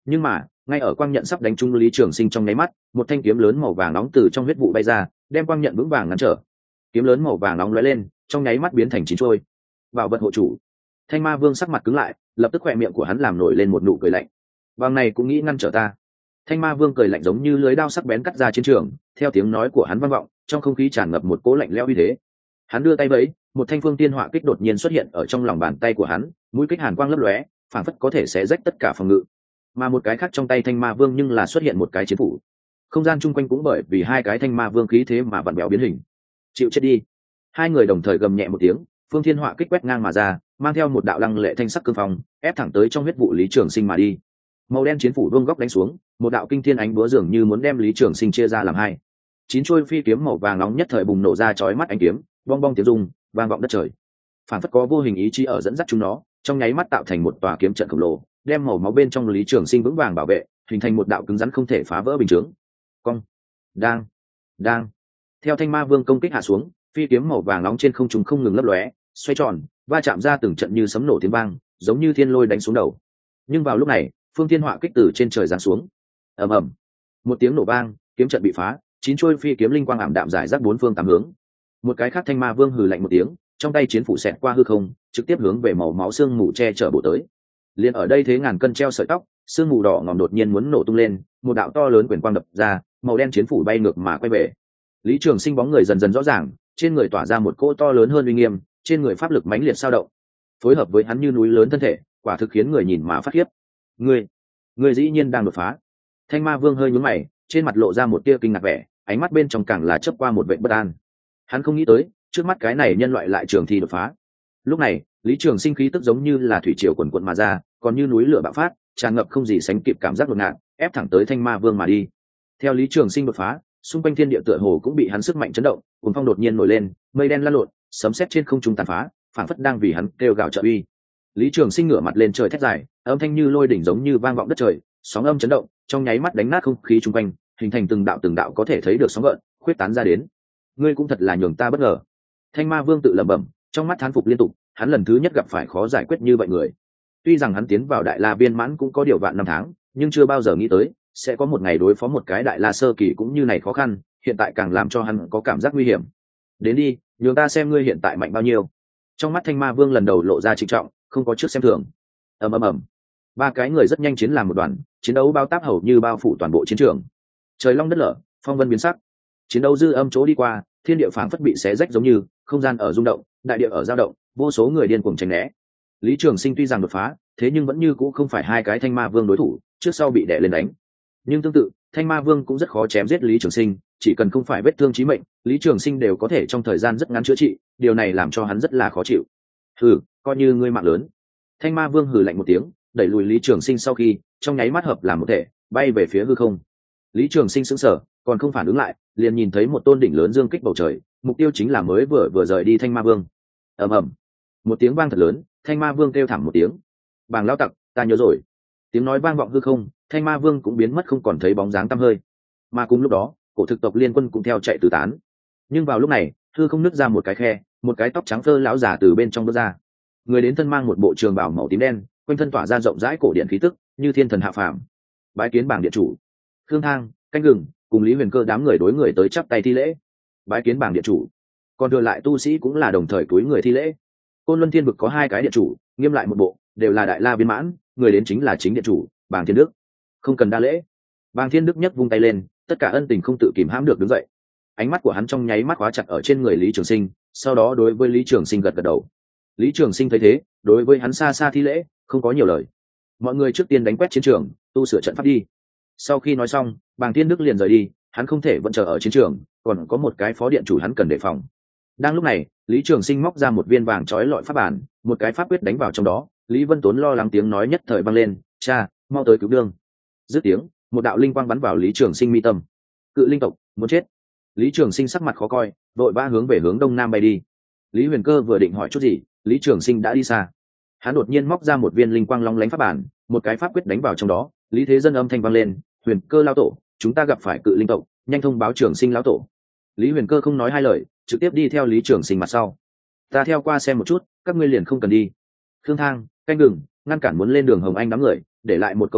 Nhưng mà ngay ở quang nhận sắp đánh trúng Lý Trường Sinh trong nháy mắt, một thanh kiếm lớn màu vàng nóng từ trong huyết vụ bay ra, đem quang nhận vững vàng ngăn trở. Kiếm lớn màu vàng nóng lóe lên, trong nháy mắt biến thành chín trôi. Bảo vật hộ chủ. Thanh Ma Vương sắc mặt cứng lại, lập tức khỏe miệng của hắn làm nổi lên một nụ cười lạnh. Bằng này cũng nghĩ ngăn trở ta. Thanh Ma Vương cười lạnh giống như lưới đao sắc bén cắt ra chiến trường, theo tiếng nói của hắn vang vọng, trong không khí tràn ngập một cỗ lạnh lẽo uy thế. Hắn đưa tay vẫy, một thanh phương tiên họa kích đột nhiên xuất hiện ở trong lòng bàn tay của hắn, mũi kích hàn quang lấp lóe, phảng phất có thể xé rách tất cả phòng ngự. Mà một cái khác trong tay Thanh Ma Vương nhưng là xuất hiện một cái chiến phủ. Không gian chung quanh cũng bởi vì hai cái Thanh Ma Vương khí thế mà vặn vẹo biến hình. Chịu chết đi. Hai người đồng thời gầm nhẹ một tiếng, phương thiên họa kích quét ngang mà ra, mang theo một đạo lăng lệ thanh sắc cương phong, ép thẳng tới trong huyết vụ Lý Trường Sinh mà đi. Màu đen chiến phủ vuông góc đánh xuống, một đạo kinh thiên ánh búa dường như muốn đem Lý Trường Sinh chia ra làm hai. Chín chuôi phi kiếm màu vàng nóng nhất thời bùng nổ ra chói mắt ánh kiếm, bong bong tiếng rung, vang vọng đất trời. Phản phất có vô hình ý chí ở dẫn dắt chúng nó, trong nháy mắt tạo thành một tòa kiếm trận khổng lồ, đem màu máu bên trong Lý Trường Sinh vững vàng bảo vệ, hình thành một đạo cứng rắn không thể phá vỡ bình chướng. Cong, đang. Theo Thanh Ma Vương công kích hạ xuống, phi kiếm màu vàng nóng trên không trung không ngừng lấp lóe, xoay tròn, va chạm ra từng trận như sấm nổ tiếng vang, giống như thiên lôi đánh xuống đầu. Nhưng vào lúc này, phương thiên họa kích từ trên trời giáng xuống. Ầm ầm, một tiếng nổ vang, kiếm trận bị phá, chín chuôi phi kiếm linh quang ảm đạm rải rác bốn phương tám hướng. Một cái khác Thanh Ma Vương hừ lạnh một tiếng, trong tay chiến phủ xẹt qua hư không, trực tiếp hướng về màu máu xương mù che chở bổ tới. Liên ở đây thế ngàn cân treo sợi tóc, xương mù đỏ ngòm đột nhiên muốn nổ tung lên, một đạo to lớn quyền quang đập ra, màu đen chiến phủ bay ngược mà quay về. Lý Trường Sinh bóng người dần dần rõ ràng, trên người tỏa ra một cỗ to lớn hơn uy nghiêm, trên người pháp lực mãnh liệt sao động, phối hợp với hắn như núi lớn thân thể, quả thực khiến người nhìn mà phát khiếp. Ngươi dĩ nhiên đang đột phá. Thanh Ma Vương hơi nhướng mày, trên mặt lộ ra một tia kinh ngạc vẻ, ánh mắt bên trong càng là chớp qua một vẻ bất an. Hắn không nghĩ tới, trước mắt cái này nhân loại lại trường thi đột phá. Lúc này, Lý Trường Sinh khí tức giống như là thủy triều quần quần mà ra, còn như núi lửa bạo phát, tràn ngập không gì sánh kịp cảm giác đột ngột, ép thẳng tới Thanh Ma Vương mà đi. Theo Lý Trường Sinh đột phá, xung quanh thiên địa tựa hồ cũng bị hắn sức mạnh chấn động, cuồng phong đột nhiên nổi lên, mây đen lan lộn, sấm sét trên không trung tàn phá, phảng phất đang vì hắn kêu gào trợ uy. Lý Trường Sinh ngửa mặt lên trời thét dài, âm thanh như lôi đỉnh giống như vang vọng đất trời, sóng âm chấn động, trong nháy mắt đánh nát không khí xung quanh, hình thành từng đạo có thể thấy được sóng gợn, khuyết tán ra đến. Ngươi cũng thật là nhường ta bất ngờ. Thanh Ma Vương tự lẩm bẩm, trong mắt thán phục liên tục, hắn lần thứ nhất gặp phải khó giải quyết như vậy người. Tuy rằng hắn tiến vào Đại La viên mãn cũng có điều vạn năm tháng, nhưng chưa bao giờ nghĩ tới sẽ có một ngày đối phó một cái Đại La sơ kỳ cũng như này khó khăn, hiện tại càng làm cho hắn có cảm giác nguy hiểm. Đến đi, nhường ta xem ngươi hiện tại mạnh bao nhiêu. Trong mắt Thanh Ma Vương lần đầu lộ ra trịnh trọng, không có trước xem thường. Ầm. Ba cái người rất nhanh chiến làm một đoàn, chiến đấu bao tác hầu như bao phủ toàn bộ chiến trường. Trời long đất lở, phong vân biến sắc. Chiến đấu dư âm chỗ đi qua, thiên địa phảng phất bị xé rách giống như, không gian ở rung động, đại địa ở dao động, vô số người điên cuồng tránh né. Lý Trường Sinh tuy rằng đột phá, thế nhưng vẫn như cũ không phải hai cái Thanh Ma Vương đối thủ, trước sau bị đè lên đánh. Nhưng tương tự, Thanh Ma Vương cũng rất khó chém giết Lý Trường Sinh, chỉ cần không phải vết thương chí mệnh, Lý Trường Sinh đều có thể trong thời gian rất ngắn chữa trị, điều này làm cho hắn rất là khó chịu. Hừ, coi như ngươi mạng lớn. Thanh Ma Vương hừ lạnh một tiếng, đẩy lùi Lý Trường Sinh sau khi, trong nháy mắt hợp làm một thể, bay về phía hư không. Lý Trường Sinh sững sờ, còn không phản ứng lại, liền nhìn thấy một tôn đỉnh lớn dương kích bầu trời, mục tiêu chính là mới vừa rời đi Thanh Ma Vương. Ầm. Một tiếng vang thật lớn, Thanh Ma Vương kêu thảm một tiếng. Bàng lão tặc, ta nhớ rồi. Tiếng nói vang vọng hư không, Thanh Ma Vương cũng biến mất không còn thấy bóng dáng tăm hơi. Mà cùng lúc đó, cổ thực tộc liên quân cũng theo chạy tứ tán. Nhưng vào lúc này, hư không nứt ra một cái khe, một cái tóc trắng phơ lão già từ bên trong bước ra. Người đến thân mang một bộ trường bào màu tím đen, quanh thân tỏa ra rộng rãi cổ điện khí tức, như thiên thần hạ phàm. Bái kiến bảng điện chủ. Khương Thang, Canh Gừng cùng Lý Huyền Cơ đám người đối người tới chắp tay thi lễ. Bái kiến bảng điện chủ. Còn thừa lại tu sĩ cũng là đồng thời cúi người thi lễ. Côn Luân Thiên vực có hai cái điện chủ, nghiêm lại một bộ, đều là Đại La viên mãn, người đến chính là chính điện chủ Bàng Thiên Đức. Không cần đa lễ. Bàng Thiên Đức nhấc vung tay lên, tất cả ân tình không tự kìm hãm được đứng dậy. Ánh mắt của hắn trong nháy mắt khóa chặt ở trên người Lý Trường Sinh, sau đó đối với Lý Trường Sinh gật gật đầu. Lý Trường Sinh thấy thế, đối với hắn xa xa thi lễ, không có nhiều lời. Mọi người trước tiên đánh quét chiến trường, tu sửa trận pháp đi. Sau khi nói xong, Bàng Thiên Đức liền rời đi, hắn không thể vẫn chờ ở chiến trường, còn có một cái phó điện chủ hắn cần đề phòng. Đang lúc này, Lý Trường Sinh móc ra một viên vàng trói lọi pháp bản, một cái pháp quyết đánh vào trong đó. Lý Vân Tốn lo lắng tiếng nói nhất thời vang lên, "Cha, mau tới cứu đương." Dứt tiếng, một đạo linh quang bắn vào Lý Trường Sinh mi tâm. Cự linh tộc, muốn chết. Lý Trường Sinh sắc mặt khó coi, vội vã hướng về hướng đông nam bay đi. Lý Huyền Cơ vừa định hỏi chút gì, Lý Trường Sinh đã đi xa. Hắn đột nhiên móc ra một viên linh quang long lánh pháp bản, một cái pháp quyết đánh vào trong đó. Lý Thế Dân âm thanh vang lên, "Huyền Cơ lão tổ, chúng ta gặp phải cự linh tộc, nhanh thông báo Trường Sinh lão tổ." Lý Huyền Cơ không nói hai lời, trực tiếp đi theo Lý Trường Sinh mặt sau. "Ta theo qua xem một chút, các ngươi liền không cần đi." Khương Thang, Canh Gừng ngăn cản muốn lên đường Hồng Anh đám người, để lại một câu nói,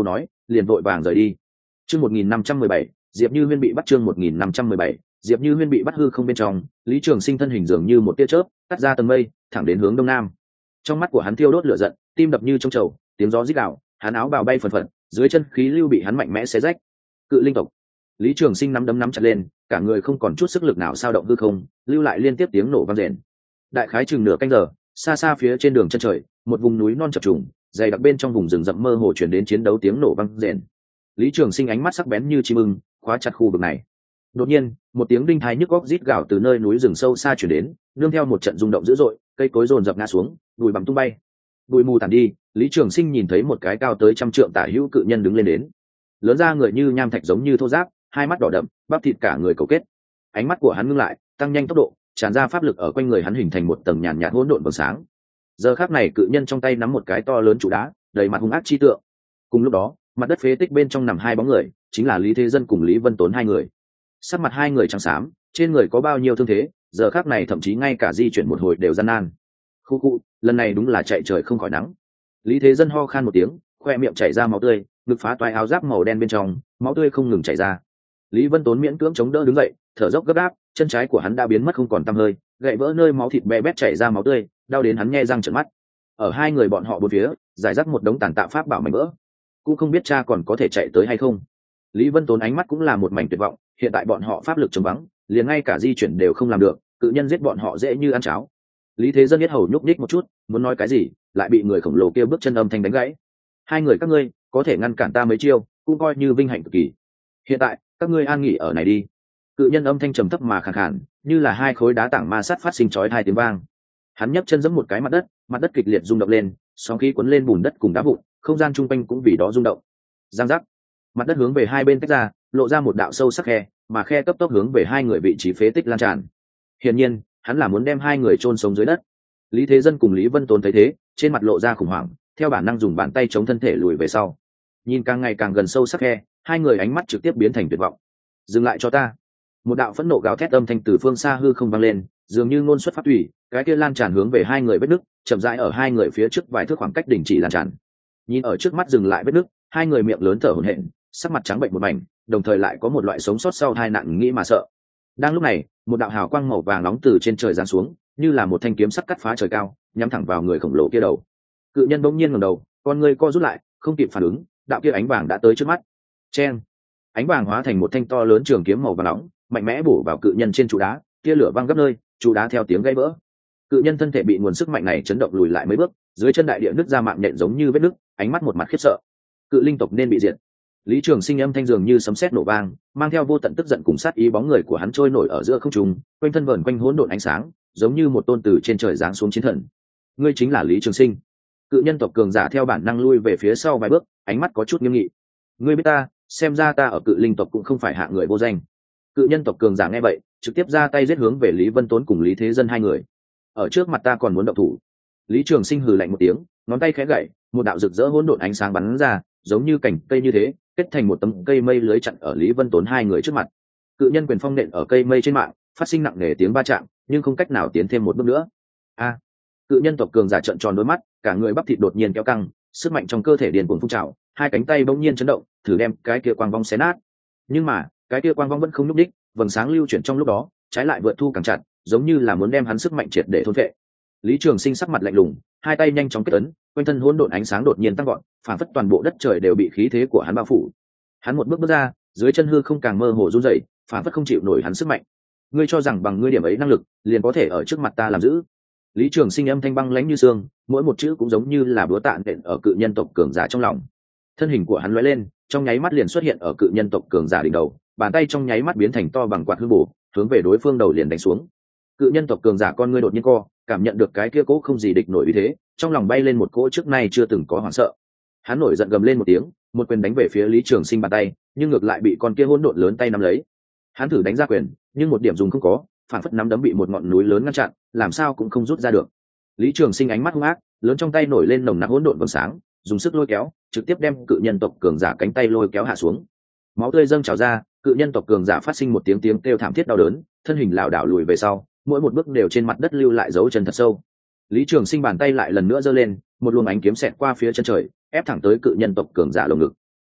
liền vội vàng rời đi. Chương 1517, Diệp Như Huyên bị bắt. Chương 1517, Diệp Như Huyên bị bắt. Hư không bên trong, Lý Trường Sinh thân hình dường như một tia chớp, cắt ra tầng mây, thẳng đến hướng đông nam. Trong mắt của hắn thiêu đốt lửa giận, tim đập như trong chậu, tiếng gió rít gào, hắn áo bào bay phần phật, dưới chân khí lưu bị hắn mạnh mẽ xé rách. Cự linh tộc. Lý Trường Sinh nắm đấm nắm chặt lên, cả người không còn chút sức lực nào sao động hư không, lưu lại liên tiếp tiếng nổ vang rền. Đại khái chừng nửa canh giờ, xa xa phía trên đường chân trời, một vùng núi non chập trùng, dày đặc bên trong vùng rừng rậm mơ hồ truyền đến chiến đấu tiếng nổ vang rền. Lý Trường Sinh ánh mắt sắc bén như chim ưng, khóa chặt khu vực này. Đột nhiên, một tiếng đinh thái nhức óc rít gào từ nơi núi rừng sâu xa truyền đến, nương theo một trận rung động dữ dội, cây cối rồn rập ngã xuống, bụi bặm tung bay. Bụi mù tản đi, Lý Trường Sinh nhìn thấy một cái cao tới 100 trượng tả hữu cự nhân đứng lên đến. Lớn ra người như nham thạch giống như thô ráp, hai mắt đỏ đậm, bắp thịt cả người cấu kết. Ánh mắt của hắn ngưng lại, tăng nhanh tốc độ, tràn ra pháp lực ở quanh người hắn hình thành một tầng nhàn nhạt hỗn độn vầng sáng. Giờ khắc này cự nhân trong tay nắm một cái to lớn trụ đá, đầy mặt hung ác chi tượng. Cùng lúc đó, mặt đất phế tích bên trong nằm hai bóng người, chính là Lý Thế Dân cùng Lý Vân Tốn hai người. Sắc mặt hai người trắng xám, trên người có bao nhiêu thương thế, giờ khắc này thậm chí ngay cả di chuyển một hồi đều gian nan. Khu khu, lần này đúng là chạy trời không khỏi nắng. Lý Thế Dân ho khan một tiếng, khoe miệng chảy ra máu tươi, ngực phá toái áo giáp màu đen bên trong, máu tươi không ngừng chảy ra. Lý Vân Tốn miễn cưỡng chống đỡ đứng dậy, thở dốc gấp gáp, chân trái của hắn đã biến mất không còn tăm hơi, gãy vỡ nơi máu thịt bè bét chảy ra máu tươi, đau đến hắn nhe răng trợn mắt. Ở hai người bọn họ bốn phía, giải rác một đống tàn tạ pháp bảo mảnh vỡ, cũng không biết cha còn có thể chạy tới hay không. Lý Vân Tốn ánh mắt cũng là một mảnh tuyệt vọng, hiện tại bọn họ pháp lực trống vắng, liền ngay cả di chuyển đều không làm được, cự nhân giết bọn họ dễ như ăn cháo. Lý Thế Dân biết hầu nhúc nhích một chút, muốn nói cái gì, lại bị người khổng lồ kia bước chân âm thanh đánh gãy. Hai người các ngươi có thể ngăn cản ta mấy chiêu, cũng coi như vinh hạnh cực kỳ. Hiện tại các ngươi an nghỉ ở này đi. Cự nhân âm thanh trầm thấp mà khàn khàn, như là hai khối đá tảng ma sát phát sinh chói tai tiếng vang. Hắn nhấc chân giẫm một cái mặt đất kịch liệt rung động lên, sóng khí cuốn lên bùn đất cùng đá vụn, không gian chung quanh cũng vì đó rung động. Giang giác, mặt đất hướng về hai bên tách ra, lộ ra một đạo sâu sắc khe, mà khe cấp tốc hướng về hai người vị trí phế tích lan tràn. Hiển nhiên, hắn là muốn đem hai người chôn sống dưới đất. Lý Thế Dân cùng Lý Vân Tốn thấy thế, trên mặt lộ ra khủng hoảng, theo bản năng dùng bàn tay chống thân thể lùi về sau. Nhìn càng ngày càng gần sâu sắc khe, hai người ánh mắt trực tiếp biến thành tuyệt vọng. Dừng lại cho ta! Một đạo phẫn nộ gào thét âm thanh từ phương xa hư không vang lên, dường như ngôn xuất pháp thủy, cái kia lan tràn hướng về hai người vết nứt, chậm rãi ở hai người phía trước vài thước khoảng cách đình chỉ lan tràn. Nhìn ở trước mắt dừng lại vết nứt, hai người miệng lớn thở hổn hển, sắc mặt trắng bệnh một mảnh, đồng thời lại có một loại sống sót sau tai nạn nghĩ mà sợ. Đang lúc này, một đạo hào quang màu vàng nóng từ trên trời giáng xuống, như là một thanh kiếm sắc cắt phá trời cao, nhắm thẳng vào người khổng lồ kia đầu. Cự nhân bỗng nhiên ngẩng đầu, con người co rút lại, không kịp phản ứng, đạo kia ánh vàng đã tới trước mắt. Chen! Ánh vàng hóa thành một thanh to lớn trường kiếm màu vàng nóng, mạnh mẽ bổ vào cự nhân trên trụ đá, tia lửa văng gấp nơi, trụ đá theo tiếng gãy vỡ. Cự nhân thân thể bị nguồn sức mạnh này chấn động lùi lại mấy bước, dưới chân đại địa nứt ra mạng nhện giống như vết nứt, ánh mắt một mặt khiếp sợ. Cự linh tộc nên bị diệt. Lý Trường Sinh âm thanh dường như sấm sét nổ vang, mang theo vô tận tức giận cùng sát ý, bóng người của hắn trôi nổi ở giữa không trung, quanh thân vờn quanh hỗn độn ánh sáng, giống như một tôn từ trên trời giáng xuống chiến thần. Ngươi chính là Lý Trường Sinh? Cự nhân tộc cường giả theo bản năng lui về phía sau vài bước, ánh mắt có chút nghiêm nghị. Ngươi biết ta, xem ra ta ở cự linh tộc cũng không phải hạ người vô danh. Cự nhân tộc cường giả nghe vậy, trực tiếp ra tay giết hướng về Lý Vân Tốn cùng Lý Thế Dân hai người. Ở trước mặt ta còn muốn động thủ? Lý Trường Sinh hừ lạnh một tiếng, ngón tay khẽ gậy, một đạo rực rỡ hỗn độn ánh sáng bắn ra, giống như cành cây như thế, kết thành một tấm cây mây lưới chặn ở Lý Vân Tốn hai người trước mặt. Cự nhân quyền phong nện ở cây mây trên mạng, phát sinh nặng nề tiếng va chạm, nhưng không cách nào tiến thêm một bước nữa. A! Cự nhân tộc cường giả trợn tròn đôi mắt, cả người bắp thịt đột nhiên kéo căng, sức mạnh trong cơ thể điên cuồng phun trào, hai cánh tay bỗng nhiên chấn động, thử đem cái kia quang vong xé nát. Nhưng mà, cái kia quang vong vẫn không nhúc đích, vầng sáng lưu chuyển trong lúc đó, trái lại vượt thu càng chặt, giống như là muốn đem hắn sức mạnh triệt để thôn phệ. Lý Trường Sinh sắc mặt lạnh lùng, hai tay nhanh chóng kết ấn, quanh thân hỗn độn ánh sáng đột nhiên tăng vọt, phản phất toàn bộ đất trời đều bị khí thế của hắn bao phủ. Hắn một bước bước ra, dưới chân hư không càng mơ hồ run rẩy, phản phất không chịu nổi hắn sức mạnh. Ngươi cho rằng bằng ngươi điểm ấy năng lực, liền có thể ở trước mặt ta làm dữ? Lý Trường Sinh âm thanh băng lãnh như xương, mỗi một chữ cũng giống như là búa tạ nện ở cự nhân tộc cường giả trong lòng. Thân hình của hắn lóe lên, trong nháy mắt liền xuất hiện ở cự nhân tộc cường giả đỉnh đầu, bàn tay trong nháy mắt biến thành to bằng quạt hư bổ, hướng về đối phương đầu liền đánh xuống. Cự nhân tộc cường giả con ngươi đột nhiên co, cảm nhận được cái kia cỗ không gì địch nổi uy thế, trong lòng bay lên một cỗ trước nay chưa từng có hoảng sợ. Hắn nổi giận gầm lên một tiếng, một quyền đánh về phía Lý Trường Sinh bàn tay, nhưng ngược lại bị con kia hỗn độn lớn tay nắm lấy. Hắn thử đánh ra quyền, nhưng một điểm dùng không có, phản phất nắm đấm bị một ngọn núi lớn ngăn chặn, làm sao cũng không rút ra được. Lý Trường Sinh ánh mắt hung ác, lớn trong tay nổi lên nồng nặc hỗn độn vầng sáng, dùng sức lôi kéo, trực tiếp đem cự nhân tộc cường giả cánh tay lôi kéo hạ xuống. Máu tươi dâng trào ra, cự nhân tộc cường giả phát sinh một tiếng tiếng kêu thảm thiết đau đớn, thân hình lảo đảo lùi về sau, mỗi một bước đều trên mặt đất lưu lại dấu chân thật sâu. Lý Trường Sinh bàn tay lại lần nữa giơ lên, một luồng ánh kiếm xẹt qua phía chân trời, ép thẳng tới cự nhân tộc cường giả lồng ngực.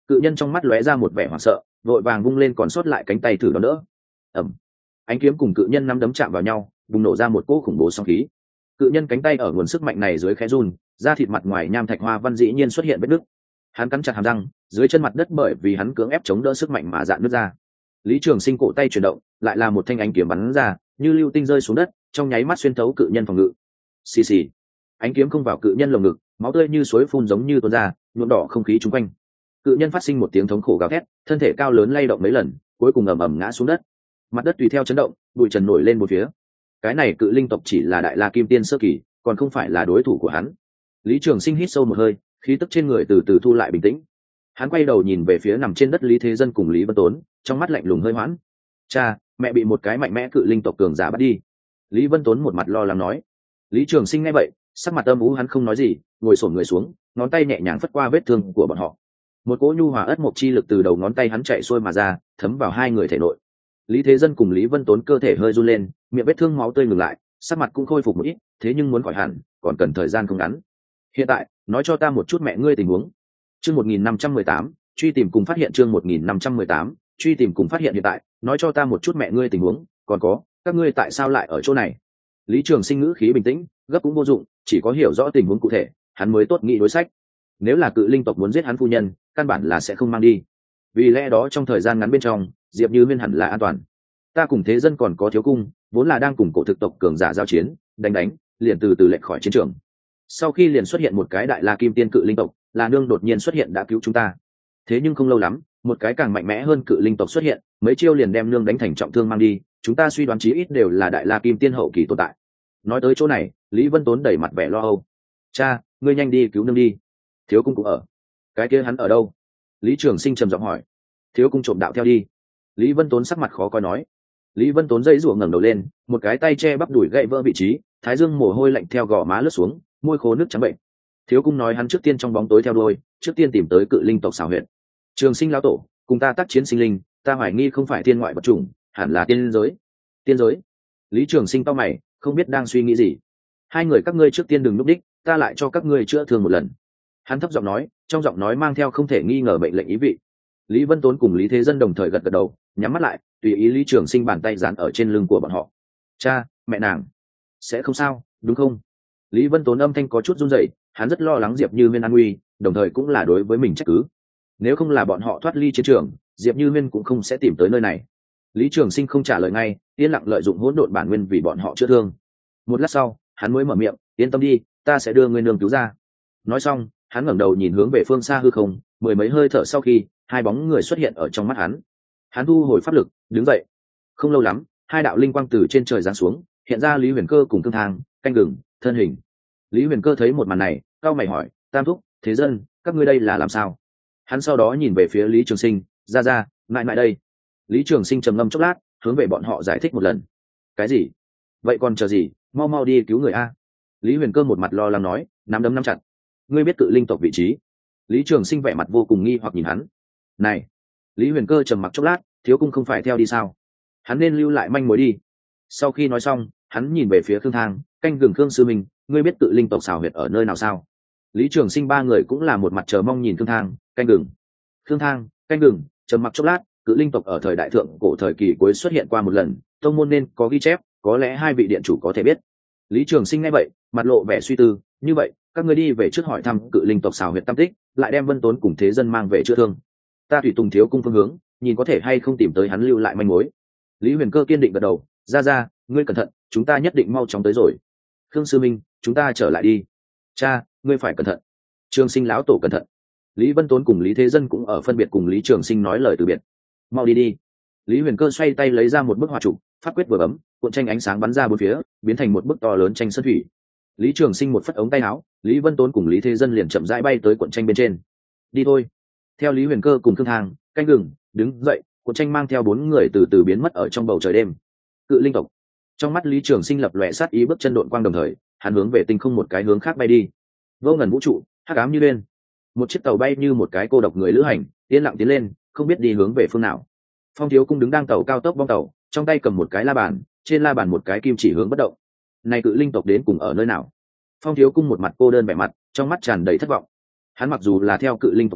Cự nhân trong mắt lóe ra một vẻ hoảng sợ, vội vàng vung lên còn sót lại cánh tay thử đón đỡ. Ẩm. Ánh kiếm cùng cự nhân nắm đấm chạm vào nhau, bùng nổ ra một cỗ khủng bố sóng khí. Cự nhân cánh tay ở nguồn sức mạnh này dưới khẽ run, da thịt mặt ngoài nham thạch hoa văn dĩ nhiên xuất hiện vết nứt. Hắn cắn chặt hàm răng, dưới chân mặt đất bởi vì hắn cưỡng ép chống đỡ sức mạnh mà dạn nứt ra. Lý Trường Sinh cổ tay chuyển động, lại là một thanh ánh kiếm bắn ra, như lưu tinh rơi xuống đất, trong nháy mắt xuyên thấu cự nhân phòng ngự. Xì xì. Ánh kiếm không vào cự nhân lồng ngực, máu tươi như suối phun giống như tuôn ra, nhuộm đỏ không khí xung quanh. Cự nhân phát sinh một tiếng thống khổ gào thét, thân thể cao lớn lay động mấy lần, cuối cùng ầm ầm ngã xuống đất. Mặt đất tùy theo chấn động, bụi trần nổi lên một phía. Cái này cự linh tộc chỉ là đại la kim tiên sơ kỳ, còn không phải là đối thủ của hắn. Lý Trường Sinh hít sâu một hơi, khí tức trên người từ từ thu lại bình tĩnh. Hắn quay đầu nhìn về phía nằm trên đất Lý Thế Dân cùng Lý Vân Tốn, trong mắt lạnh lùng hơi hoãn. Cha, mẹ bị một cái mạnh mẽ cự linh tộc cường giả bắt đi. Lý Vân Tốn một mặt lo lắng nói. Lý Trường Sinh nghe vậy, sắc mặt âm u, hắn không nói gì, ngồi xổm người xuống, ngón tay nhẹ nhàng phất qua vết thương của bọn họ. Một cỗ nhu hòa ất mộc chi lực từ đầu ngón tay hắn chạy xuôi mà ra, thấm vào hai người thể nội. Lý Thế Dân cùng Lý Vân Tốn cơ thể hơi run lên, miệng vết thương máu tươi ngừng lại, sắc mặt cũng khôi phục một ít, thế nhưng muốn khỏi hẳn còn cần thời gian không ngắn. Hiện tại, nói cho ta một chút mẹ ngươi tình huống. Chương 1518, truy tìm cùng phát hiện. Chương 1518, truy tìm cùng phát hiện. Hiện tại, nói cho ta một chút mẹ ngươi tình huống, còn có, các ngươi tại sao lại ở chỗ này? Lý Trường Sinh ngữ khí bình tĩnh, gấp cũng vô dụng, chỉ có hiểu rõ tình huống cụ thể, hắn mới tốt nghĩ đối sách. Nếu là cự linh tộc muốn giết hắn phu nhân, căn bản là sẽ không mang đi. Vì lẽ đó trong thời gian ngắn bên trong, Diệp Như Huyên hẳn là an toàn. Ta cùng Thế Dân còn có Thiếu Cung, vốn là đang cùng cổ thực tộc cường giả giao chiến, đánh, liền từ từ lệch khỏi chiến trường. Sau khi liền xuất hiện một cái đại la kim tiên cự linh tộc, là nương đột nhiên xuất hiện đã cứu chúng ta. Thế nhưng không lâu lắm, một cái càng mạnh mẽ hơn cự linh tộc xuất hiện, mấy chiêu liền đem nương đánh thành trọng thương mang đi, chúng ta suy đoán chí ít đều là đại la kim tiên hậu kỳ tồn tại. Nói tới chỗ này, Lý Vân Tốn đẩy mặt vẻ lo âu. Cha, ngươi nhanh đi cứu nương đi. Thiếu Cung cũng ở. Cái kia hắn ở đâu? Lý Trường Sinh trầm giọng hỏi. Thiếu Cung trộm đạo theo đi. Lý Vân Tốn sắc mặt khó coi nói. Lý Vân Tốn dây rủa ngẩng đầu lên, một cái tay che bắp đùi gãy vỡ vị trí, thái dương mồ hôi lạnh theo gò má lướt xuống, môi khô nước trắng bệnh. Thiếu Cung nói hắn trước tiên trong bóng tối theo đuôi, trước tiên tìm tới cự linh tộc xảo huyệt. Trường Sinh lão tổ, cùng ta tác chiến sinh linh, ta hoài nghi không phải thiên ngoại vật chủng, hẳn là tiên giới. Tiên giới? Lý Trường Sinh cau mày, không biết đang suy nghĩ gì. Hai người các ngươi trước tiên đừng núp đích, ta lại cho các ngươi chữa thương một lần. Hắn thấp giọng nói, trong giọng nói mang theo không thể nghi ngờ mệnh lệnh ý vị. Lý Vân Tốn cùng Lý Thế Dân đồng thời gật gật đầu, nhắm mắt lại, tùy ý Lý Trường Sinh bàn tay dán ở trên lưng của bọn họ. Cha, mẹ nàng sẽ không sao, đúng không? Lý Vân Tốn âm thanh có chút run rẩy, hắn rất lo lắng Diệp Như Huyên an nguy, đồng thời cũng là đối với mình trách cứ. Nếu không là bọn họ thoát ly chiến trường, Diệp Như Huyên cũng không sẽ tìm tới nơi này. Lý Trường Sinh không trả lời ngay, yên lặng lợi dụng hỗn độn bản nguyên vì bọn họ chữa thương. Một lát sau, hắn mới mở miệng, yên tâm đi, ta sẽ đưa ngươi nương cứu ra. Nói xong, hắn ngẩng đầu nhìn hướng về phương xa hư không, mười mấy hơi thở sau khi, hai bóng người xuất hiện ở trong mắt hắn. Hắn thu hồi pháp lực, đứng dậy. Không lâu lắm, hai đạo linh quang từ trên trời giáng xuống, hiện ra Lý Huyền Cơ cùng Thương Thang, Canh Gừng, thân hình. Lý Huyền Cơ thấy một màn này, cau mày hỏi, Tam thúc, Thế Dân, các ngươi đây là làm sao? Hắn sau đó nhìn về phía Lý Trường Sinh, ra, mãi đây. Lý Trường Sinh trầm ngâm chốc lát, hướng về bọn họ giải thích một lần. Cái gì? Vậy còn chờ gì, mau đi cứu người a. Lý Huyền Cơ một mặt lo lắng nói, nắm đấm nắm chặt. Ngươi biết cự linh tộc vị trí? Lý Trường Sinh vẻ mặt vô cùng nghi hoặc nhìn hắn. Này, Lý Huyền Cơ trầm mặc chốc lát, Thiếu Cung không phải theo đi sao? Hắn nên lưu lại manh mối đi. Sau khi nói xong, hắn nhìn về phía Khương Thang, Canh Gừng, Khương sư minh, ngươi biết cự linh tộc xảo huyệt ở nơi nào sao? Lý Trường Sinh ba người cũng là một mặt chờ mong nhìn Khương Thang, Canh Gừng. Khương Thang, Canh Gừng trầm mặc chốc lát, cự linh tộc ở thời đại thượng cổ thời kỳ cuối xuất hiện qua một lần, tông môn nên có ghi chép, có lẽ hai vị điện chủ có thể biết. Lý Trường Sinh nghe vậy, mặt lộ vẻ suy tư, như vậy, các ngươi đi về trước hỏi thăm cự linh tộc xảo huyệt tam tích, lại đem Vân Tốn cùng Thế Dân mang về chữa thương. Ta tùy tùng Thiếu Cung phương hướng, nhìn có thể hay không tìm tới hắn lưu lại manh mối. Lý Huyền Cơ kiên định gật đầu, ra, ngươi cẩn thận, chúng ta nhất định mau chóng tới rồi. Khương sư minh, chúng ta trở lại đi. Cha, ngươi phải cẩn thận. Trường Sinh lão tổ cẩn thận. Lý Vân Tốn cùng Lý Thế Dân cũng ở phân biệt cùng Lý Trường Sinh nói lời từ biệt. Mau đi. Lý Huyền Cơ xoay tay lấy ra một bức họa trụ, pháp quyết vừa bấm, cuộn tranh ánh sáng bắn ra bốn phía, biến thành một bức to lớn tranh sơn thủy. Lý Trường Sinh một phất ống tay áo, Lý Vân Tốn cùng Lý Thế Dân liền chậm rãi bay tới cuộn tranh bên trên. Đi thôi. Theo Lý Huyền Cơ cùng Thương Thang, Canh Gừng đứng dậy, cuộn tranh mang theo bốn người từ từ biến mất ở trong bầu trời đêm. Cự linh tộc. Trong mắt Lý Trường Sinh lập lòe sát ý, bước chân độn quang đồng thời, hắn hướng về tinh không một cái hướng khác bay đi. Vô ngần vũ trụ, hắc ám như đêm. Một chiếc tàu bay như một cái cô độc người lữ hành, yên lặng tiến lên, không biết đi hướng về phương nào. Phong Thiếu Cung đứng đang tàu cao tốc bong tàu, trong tay cầm một cái la bàn, trên la bàn một cái kim chỉ hướng bất động. Này cự linh tộc đến cùng ở nơi nào? Phong Thiếu Cung một mặt cô đơn vẻ mặt, trong mắt tràn đầy thất vọng. Hắn mặc dù là theo cự linh tộc đến,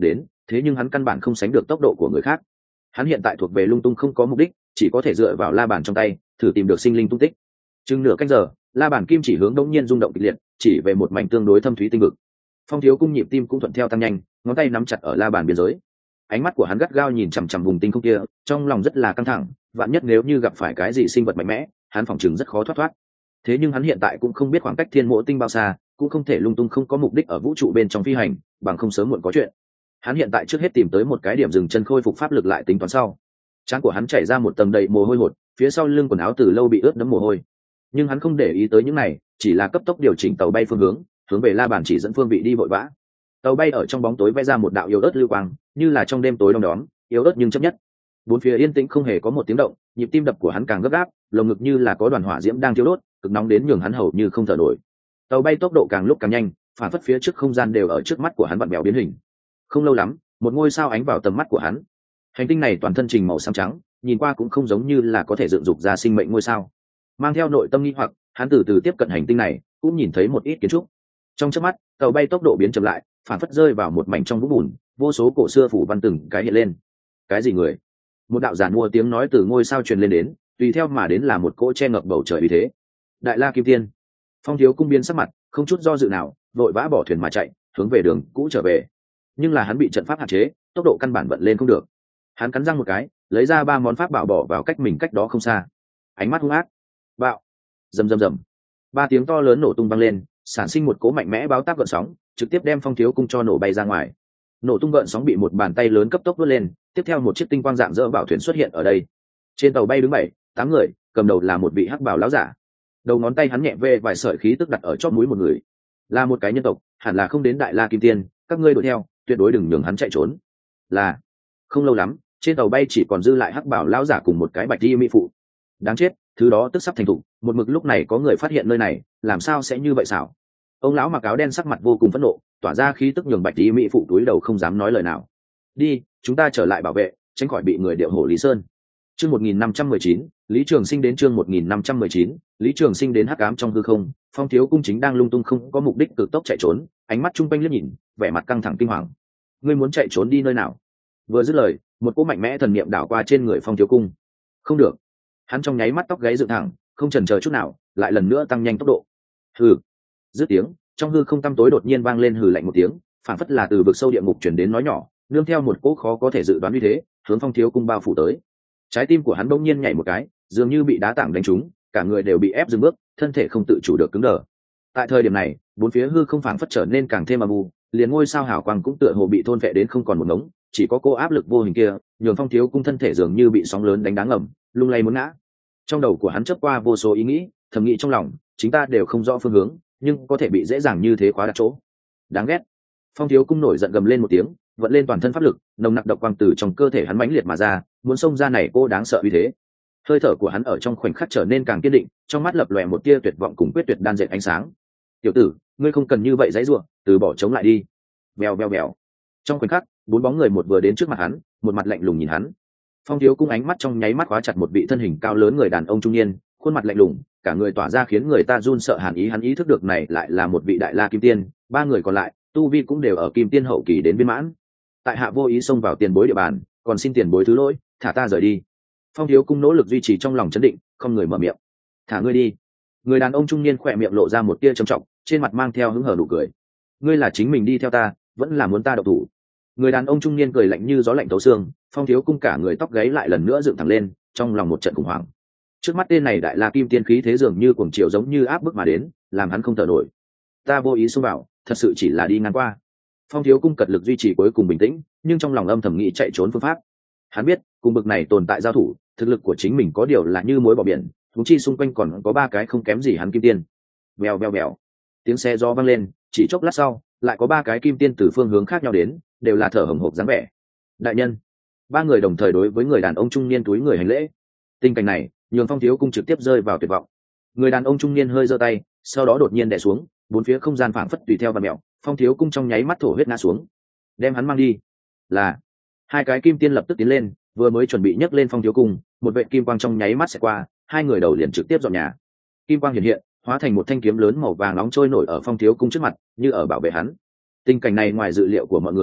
thế nhưng hắn căn bản không sánh được tốc độ của người khác. Hắn hiện tại thuộc về lung tung không có mục đích, chỉ có thể dựa vào la bàn trong tay thử tìm được sinh linh tung tích. Chừng nửa canh giờ, la bàn kim chỉ hướng đống nhiên rung động kịch liệt, chỉ về một mảnh tương đối thâm thúy tinh vực. Phong Thiếu Cung nhịp tim cũng thuận theo tăng nhanh, ngón tay nắm chặt ở la bàn biên giới. Ánh mắt của hắn gắt gao nhìn chằm chằm vùng tinh không kia, trong lòng rất là căng thẳng, vạn nhất nếu như gặp phải cái gì sinh vật mạnh mẽ, hắn phỏng chừng rất khó thoát. Thế nhưng hắn hiện tại cũng không biết khoảng cách thiên mộ tinh bao xa, cũng không thể lung tung không có mục đích ở vũ trụ bên trong phi hành, bằng không sớm muộn có chuyện. Hắn hiện tại trước hết tìm tới một cái điểm dừng chân khôi phục pháp lực lại tính toán sau. Trán của hắn chảy ra một tầng đầy mồ hôi hột, phía sau lưng quần áo từ lâu bị ướt đẫm mồ hôi. Nhưng hắn không để ý tới những này, chỉ là cấp tốc điều chỉnh tàu bay phương hướng về la bàn chỉ dẫn phương vị đi vội vã. Tàu bay ở trong bóng tối vẽ ra một đạo yếu ớt lưu quang, như là trong đêm tối đom đóm, yếu ớt nhưng chấp nhất. Bốn phía yên tĩnh không hề có một tiếng động, nhịp tim đập của hắn càng gấp gáp, lồng ngực như là có đoàn hỏa diễm đang thiêu đốt, cực nóng đến nhường hắn hầu như không thở nổi. Tàu bay tốc độ càng lúc càng nhanh, phản phất phía trước không gian đều ở trước mắt của hắn vặn vẹo biến hình. Không lâu lắm, một ngôi sao ánh vào tầm mắt của hắn. Hành tinh này toàn thân trình màu xám trắng, nhìn qua cũng không giống như là có thể dựng dục ra sinh mệnh ngôi sao. Mang theo nội tâm nghi hoặc, hắn từ từ tiếp cận hành tinh này, cũng nhìn thấy một ít kiến trúc. Trong chớp mắt, tàu bay tốc độ biến chậm lại, phản phất rơi vào một mảnh trong vũng bùn, vô số cổ xưa phủ văn từng cái hiện lên. Cái gì người? Một đạo giản mua tiếng nói từ ngôi sao truyền lên đến, tùy theo mà đến là một cỗ che ngập bầu trời vì thế. Đại La Kim Tiên. Phong Thiếu Cung biến sắc mặt, không chút do dự nào, vội vã bỏ thuyền mà chạy, hướng về đường cũ trở về. Nhưng là hắn bị trận pháp hạn chế, tốc độ căn bản vận lên không được. Hắn cắn răng một cái, lấy ra 3 món pháp bảo bỏ vào cách mình cách đó không xa. Ánh mắt hung ác. Bạo. Rầm rầm rầm. 3 tiếng to lớn nổ tung vang lên, sản sinh một cỗ mạnh mẽ báo táp gợn sóng, trực tiếp đem Phong Thiếu Cung cho nổ bay ra ngoài. Nổ tung gợn sóng bị một bàn tay lớn cấp tốc vớt lên, tiếp theo một chiếc tinh quang dạng dỡ bảo thuyền xuất hiện ở đây. Trên tàu bay đứng 7-8 người, cầm đầu là một vị hắc bào lão giả. Đầu ngón tay hắn nhẹ vê vài sợi khí tức đặt ở chóp mũi một người. Là một cái nhân tộc, hẳn là không đến Đại La Kim Tiên, các ngươi đuổi theo, tuyệt đối đừng nhường hắn chạy trốn. Là. Không lâu lắm, trên tàu bay chỉ còn dư lại hắc bảo lão giả cùng một cái bạch y mỹ phụ. Đáng chết, thứ đó tức sắp thành thục, một mực lúc này có người phát hiện nơi này, làm sao sẽ như vậy xảo? Ông lão mặc áo đen sắc mặt vô cùng phẫn nộ, tỏa ra khí tức nhường bạch y mỹ phụ túi đầu không dám nói lời nào. Đi, chúng ta trở lại bảo vệ, tránh khỏi bị người điệu hổ Lý Sơn. Chương 1519, Lý Trường Sinh đến chương 1519, Lý Trường Sinh đến hắc ám trong hư không, Phong Thiếu Cung chính đang lung tung không có mục đích cực tốc chạy trốn, ánh mắt trung quanh liếc nhìn, vẻ mặt căng thẳng kinh hoàng. Ngươi muốn chạy trốn đi nơi nào? Vừa dứt lời, một cỗ mạnh mẽ thần niệm đảo qua trên người Phong Thiếu Cung. Không được. Hắn trong nháy mắt tóc gáy dựng thẳng, không chần chờ chút nào, lại lần nữa tăng nhanh tốc độ. Hừ. Dứt tiếng, trong hư không tăm tối đột nhiên vang lên hừ lạnh một tiếng, phản phất là từ vực sâu địa ngục truyền đến nói nhỏ, nương theo một cỗ khó có thể dự đoán uy thế, hướng Phong Thiếu Cung bao phủ tới. Trái tim của hắn bỗng nhiên nhảy một cái, dường như bị đá tảng đánh trúng, cả người đều bị ép dừng bước, thân thể không tự chủ được cứng đờ. Tại thời điểm này, bốn phía hư không phảng phất trở nên càng thêm âm u, liền ngôi sao hào quang cũng tựa hồ bị thôn phệ đến không còn một ngống, chỉ có cô áp lực vô hình kia, nhường Phong Thiếu Cung thân thể dường như bị sóng lớn đánh đá ngầm, lung lay muốn ngã. Trong đầu của hắn chớp qua vô số ý nghĩ, thầm nghĩ trong lòng, chính ta đều không rõ phương hướng, nhưng có thể bị dễ dàng như thế khóa đặt chỗ. Đáng ghét. Phong Thiếu Cung nổi giận gầm lên một tiếng, vận lên toàn thân pháp lực, nồng nặc độc quang từ trong cơ thể hắn mãnh liệt mà ra, muốn xông ra này cô đáng sợ uy thế. Hơi thở của hắn ở trong khoảnh khắc trở nên càng kiên định, trong mắt lập lòe một tia tuyệt vọng cùng quyết tuyệt đan dệt ánh sáng. Tiểu tử, ngươi không cần như vậy dãy rủa, từ bỏ chống lại đi. Bèo bèo bèo. Trong khoảnh khắc, 4 bóng người một vừa đến trước mặt hắn, một mặt lạnh lùng nhìn hắn. Phong Thiếu Cung ánh mắt trong nháy mắt khóa chặt một vị thân hình cao lớn người đàn ông trung niên, khuôn mặt lạnh lùng, cả người tỏa ra khiến người ta run sợ hàn ý. Hắn ý thức được này lại là một vị Đại La Kim Tiên, 3 người còn lại, tu vi cũng đều ở Kim Tiên hậu kỳ đến viên mãn. Tại hạ vô ý xông vào tiền bối địa bàn, còn xin tiền bối thứ lỗi, thả ta rời đi. Phong Thiếu Cung nỗ lực duy trì trong lòng chấn định, không người mở miệng. Thả ngươi đi. Người đàn ông trung niên khỏe miệng lộ ra một tia trầm trọng, trên mặt mang theo hứng hở nụ cười. Ngươi là chính mình đi theo ta, vẫn là muốn ta độc thủ? Người đàn ông trung niên cười lạnh như gió lạnh thấu xương. Phong Thiếu Cung cả người tóc gáy lại lần nữa dựng thẳng lên, trong lòng một trận khủng hoảng. Trước mắt tên này Đại La Kim Tiên khí thế dường như cuồng chiều giống như áp bức mà đến, làm hắn không thở nổi. Ta vô ý xông vào, thật sự chỉ là đi ngang qua. Phong Thiếu Cung cật lực duy trì cuối cùng bình tĩnh, nhưng trong lòng âm thầm nghĩ chạy trốn phương pháp. Hắn biết, cùng bực này tồn tại giao thủ, thực lực của chính mình có điều là như muối bỏ biển, huống chi xung quanh còn có 3 cái không kém gì hắn Kim Tiên. Vèo vèo vèo. Tiếng xe gió vang lên, chỉ chốc lát sau, lại có 3 cái Kim Tiên từ phương hướng khác nhau đến, đều là thở hổn hộc dáng vẻ. Đại nhân. 3 người đồng thời đối với người đàn ông trung niên túi người hành lễ. Tình cảnh này, nhường Phong Thiếu Cung trực tiếp rơi vào tuyệt vọng. Người đàn ông trung niên hơi giơ tay, sau đó đột nhiên đè xuống, bốn phía không gian phảng phất tùy theo vặn mèo, Phong Thiếu Cung trong nháy mắt thổ huyết ngã xuống. Đem hắn mang đi. Là. 2 cái Kim Tiên lập tức tiến lên, vừa mới chuẩn bị nhấc lên Phong Thiếu Cung, một vệ kim quang trong nháy mắt sẽ qua, 2 người đầu liền trực tiếp dọn nhà. Kim quang hiện hiện, hóa thành một thanh kiếm lớn màu vàng nóng trôi nổi ở Phong Thiếu Cung trước mặt, như ở bảo vệ hắn. Tình cảnh này ngoài dự liệu của mọi người,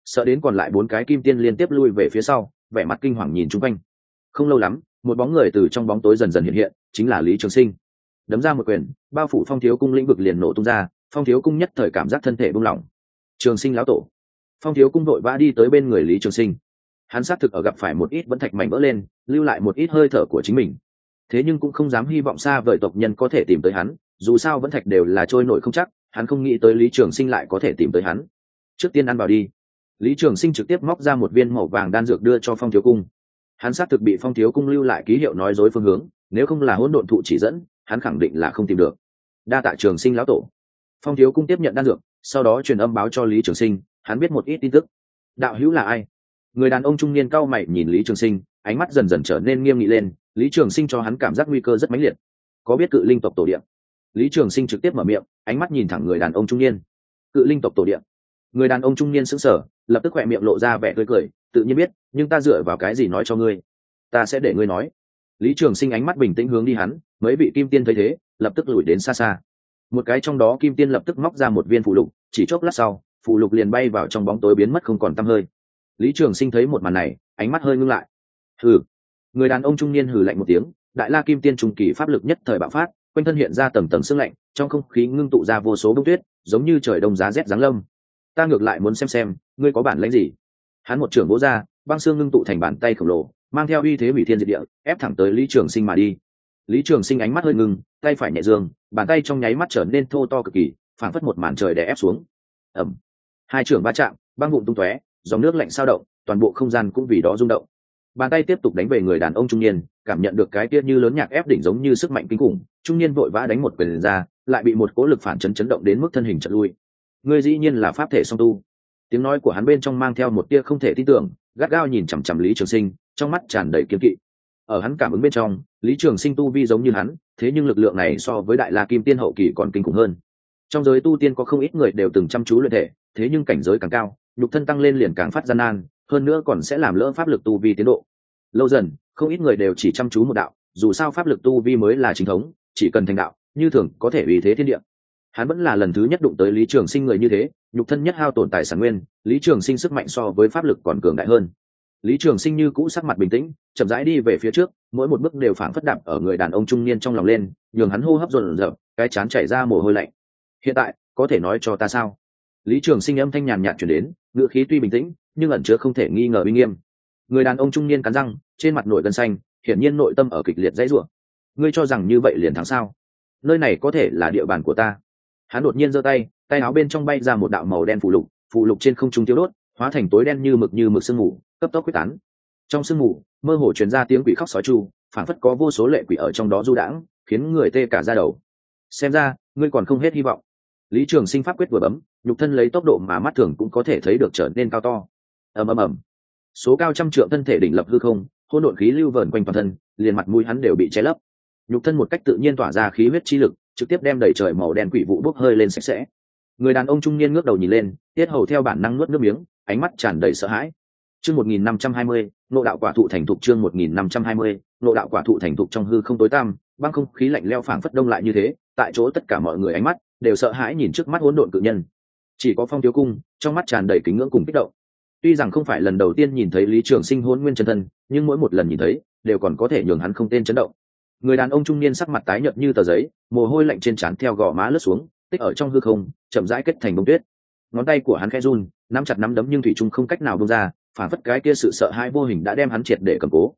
sợ đến còn lại 4 cái kim tiên liên tiếp lui về phía sau, vẻ mặt kinh hoàng nhìn chung quanh. Không lâu lắm, một bóng người từ trong bóng tối dần dần hiện hiện, chính là Lý Trường Sinh. Đấm ra một quyền, bao phủ Phong Thiếu Cung lĩnh vực liền nổ tung ra, Phong Thiếu Cung nhất thời cảm giác thân thể buông lỏng. Trường Sinh lão tổ. Phong Thiếu Cung vội vã đi tới bên người Lý Trường Sinh. Hắn xác thực ở gặp phải một ít vẫn thạch mảnh vỡ lên, lưu lại một ít hơi thở của chính mình. Thế nhưng cũng không dám hy vọng xa vời tộc nhân có thể tìm tới hắn, dù sao vẫn thạch đều là trôi nổi không chắc, hắn không nghĩ tới Lý Trường Sinh lại có thể tìm tới hắn. Trước tiên ăn vào đi. Lý Trường Sinh trực tiếp móc ra một viên màu vàng đan dược đưa cho Phong Thiếu Cung. Hắn xác thực bị Phong Thiếu Cung lưu lại ký hiệu nói dối phương hướng, nếu không là hỗn độn thụ chỉ dẫn, hắn khẳng định là không tìm được. Đa tạ Trường Sinh lão tổ. Phong Thiếu Cung tiếp nhận đan dược, sau đó truyền âm báo cho Lý Trường Sinh, hắn biết một ít tin tức. Đạo hữu là ai? Người đàn ông trung niên cau mày nhìn Lý Trường Sinh, ánh mắt dần dần trở nên nghiêm nghị lên. Lý Trường Sinh cho hắn cảm giác nguy cơ rất mãnh liệt. Có biết Cự Linh tộc tổ địa? Lý Trường Sinh trực tiếp mở miệng, ánh mắt nhìn thẳng người đàn ông trung niên. Cự Linh tộc tổ địa? Người đàn ông trung niên sững sờ, lập tức khỏe miệng lộ ra vẻ tươi cười, tự nhiên biết, nhưng ta dựa vào cái gì nói cho ngươi? Ta sẽ để ngươi nói. Lý Trường Sinh ánh mắt bình tĩnh hướng đi hắn, mấy vị kim tiên thấy thế, lập tức lùi đến xa xa. Một cái trong đó kim tiên lập tức móc ra một viên phù lục, chỉ chốc lát sau, phù lục liền bay vào trong bóng tối biến mất không còn tăm hơi. Lý Trường Sinh thấy một màn này, ánh mắt hơi ngưng lại. Hừ. Người đàn ông trung niên hừ lạnh một tiếng, đại la kim tiên trung kỳ pháp lực nhất thời bạo phát, quanh thân hiện ra tầng tầng sương lạnh, trong không khí ngưng tụ ra vô số bông tuyết, giống như trời đông giá rét giáng lâm. Ta ngược lại muốn xem ngươi có bản lĩnh gì. Hắn một trường vỗ ra, băng xương ngưng tụ thành bàn tay khổng lồ, mang theo uy thế hủy thiên diệt địa, ép thẳng tới Lý Trường Sinh mà đi. Lý Trường Sinh ánh mắt hơi ngưng, tay phải nhẹ dương, bàn tay trong nháy mắt trở nên thô to cực kỳ, phảng phất một màn trời đè ép xuống. Ầm. Hai trường va chạm, băng vụn tung tóe, dòng nước lạnh sao động, toàn bộ không gian cũng vì đó rung động. Bàn tay tiếp tục đánh về người đàn ông trung niên, cảm nhận được cái tiết như lớn nhạc ép đỉnh giống như sức mạnh kinh khủng, trung niên vội vã đánh một quyền ra, lại bị một cỗ lực phản chấn chấn động đến mức thân hình chợt lui. Ngươi dĩ nhiên là pháp thể song tu. Tiếng nói của hắn bên trong mang theo một tia không thể tin tưởng, gắt gao nhìn chằm chằm Lý Trường Sinh, trong mắt tràn đầy kiêng kỵ. Ở hắn cảm ứng bên trong, Lý Trường Sinh tu vi giống như hắn, thế nhưng lực lượng này so với đại la kim tiên hậu kỳ còn kinh khủng hơn. Trong giới tu tiên có không ít người đều từng chăm chú luyện thể, thế nhưng cảnh giới càng cao, nhục thân tăng lên liền càng phát gian nan, hơn nữa còn sẽ làm lỡ pháp lực tu vi tiến độ. Lâu dần, không ít người đều chỉ chăm chú một đạo, dù sao pháp lực tu vi mới là chính thống, chỉ cần thành đạo, như thường có thể uy thế thiên địa. Hắn vẫn là lần thứ nhất đụng tới Lý Trường Sinh người như thế, nhục thân nhất hao tổn tài sản nguyên, Lý Trường Sinh sức mạnh so với pháp lực còn cường đại hơn. Lý Trường Sinh như cũ sắc mặt bình tĩnh, chậm rãi đi về phía trước, mỗi một bước đều phảng phất đạp ở người đàn ông trung niên trong lòng lên, nhường hắn hô hấp dồn dập, cái trán chảy ra mồ hôi lạnh. Hiện tại, có thể nói cho ta sao? Lý Trường Sinh âm thanh nhàn nhạt truyền đến, ngữ khí tuy bình tĩnh, nhưng ẩn chứa không thể nghi ngờ uy nghiêm. Người đàn ông trung niên cắn răng, trên mặt nổi gân xanh, hiển nhiên nội tâm ở kịch liệt dãy rủa. Ngươi cho rằng như vậy liền thắng sao? Nơi này có thể là địa bàn của ta. Hắn đột nhiên giơ tay, tay áo bên trong bay ra một đạo màu đen phù lục trên không trung tiêu đốt, hóa thành tối đen như mực sương mù, cấp tốc quyết tán. Trong sương mù, mơ hồ truyền ra tiếng quỷ khóc sói tru, phảng phất có vô số lệ quỷ ở trong đó du đãng, khiến người tê cả da đầu. Xem ra, ngươi còn không hết hy vọng. Lý Trường Sinh pháp quyết vừa bấm, nhục thân lấy tốc độ mà mắt thường cũng có thể thấy được trở nên cao to. Ầm. Số cao trăm trượng thân thể đỉnh lập hư không, hỗn độn khí lưu vờn quanh toàn thân, liền mặt mũi hắn đều bị che lấp. Nhục thân một cách tự nhiên tỏa ra khí huyết chi lực, trực tiếp đem đầy trời màu đen quỷ vụ bốc hơi lên sạch sẽ. Người đàn ông trung niên ngước đầu nhìn lên, tiết hầu theo bản năng nuốt nước miếng, ánh mắt tràn đầy sợ hãi. Chương 1520, ngộ đạo quả thụ thành thục. Chương 1520, ngộ đạo quả thụ thành thục. Trong hư không tối tăm, băng không khí lạnh lẽo phảng phất đông lại như thế, tại chỗ tất cả mọi người ánh mắt đều sợ hãi nhìn trước mắt hỗn độn cự nhân. Chỉ có Phong Thiếu Cung, trong mắt tràn đầy kính ngưỡng cùng kích động. Tuy rằng không phải lần đầu tiên nhìn thấy Lý Trường Sinh hỗn nguyên chân thân, nhưng mỗi một lần nhìn thấy, đều còn có thể nhường hắn không tên chấn động. Người đàn ông trung niên sắc mặt tái nhợt như tờ giấy, mồ hôi lạnh trên trán theo gò má lướt xuống, tích ở trong hư không, chậm rãi kết thành bông tuyết. Ngón tay của hắn khẽ run, nắm chặt nắm đấm nhưng thủy chung không cách nào buông ra, phản phất cái kia sự sợ hãi vô hình đã đem hắn triệt để cầm cố.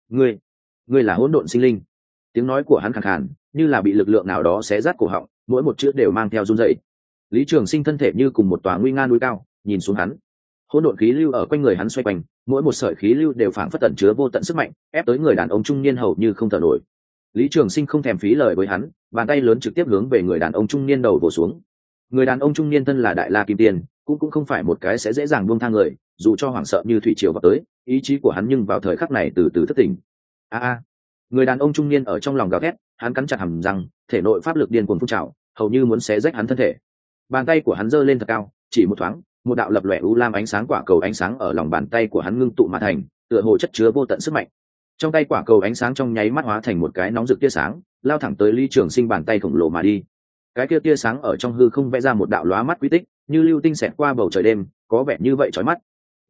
Ngươi là hỗn độn sinh linh. Tiếng nói của hắn khàn khàn, như là bị lực lượng nào đó xé rát cổ họng, mỗi một chữ đều mang theo run rẩy. Lý Trường Sinh thân thể như cùng một tòa nguy nga núi cao, nhìn xuống hắn. Hỗn độn khí lưu ở quanh người hắn xoay quanh, mỗi một sợi khí lưu đều phảng phất tẩn chứa vô tận sức mạnh, ép tới người đàn ông trung niên hầu như không thở nổi. Lý Trường Sinh không thèm phí lời với hắn, bàn tay lớn trực tiếp hướng về người đàn ông trung niên đầu vồ xuống. Người đàn ông trung niên thân là đại la kim tiên, cũng không phải một cái sẽ dễ dàng buông tha người, dù cho hoảng sợ như thủy triều vào tới, ý chí của hắn nhưng vào thời khắc này từ từ thất tỉnh. Người đàn ông trung niên ở trong lòng gào thét, hắn cắn chặt hàm răng, thể nội pháp lực điên cuồng phun trào, hầu như muốn xé rách hắn thân thể. Bàn tay của hắn giơ lên thật cao, chỉ một thoáng, một đạo lập lòe u lam ánh sáng quả cầu ánh sáng ở lòng bàn tay của hắn ngưng tụ mà thành, tựa hồ chất chứa vô tận sức mạnh. Trong tay quả cầu ánh sáng trong nháy mắt hóa thành một cái nóng rực tia sáng, lao thẳng tới Lý Trường Sinh bàn tay khổng lồ mà đi. Cái kia tia sáng ở trong hư không vẽ ra một đạo lóa mắt quy tích, như lưu tinh xẹt qua bầu trời đêm, có vẻ như vậy chói mắt.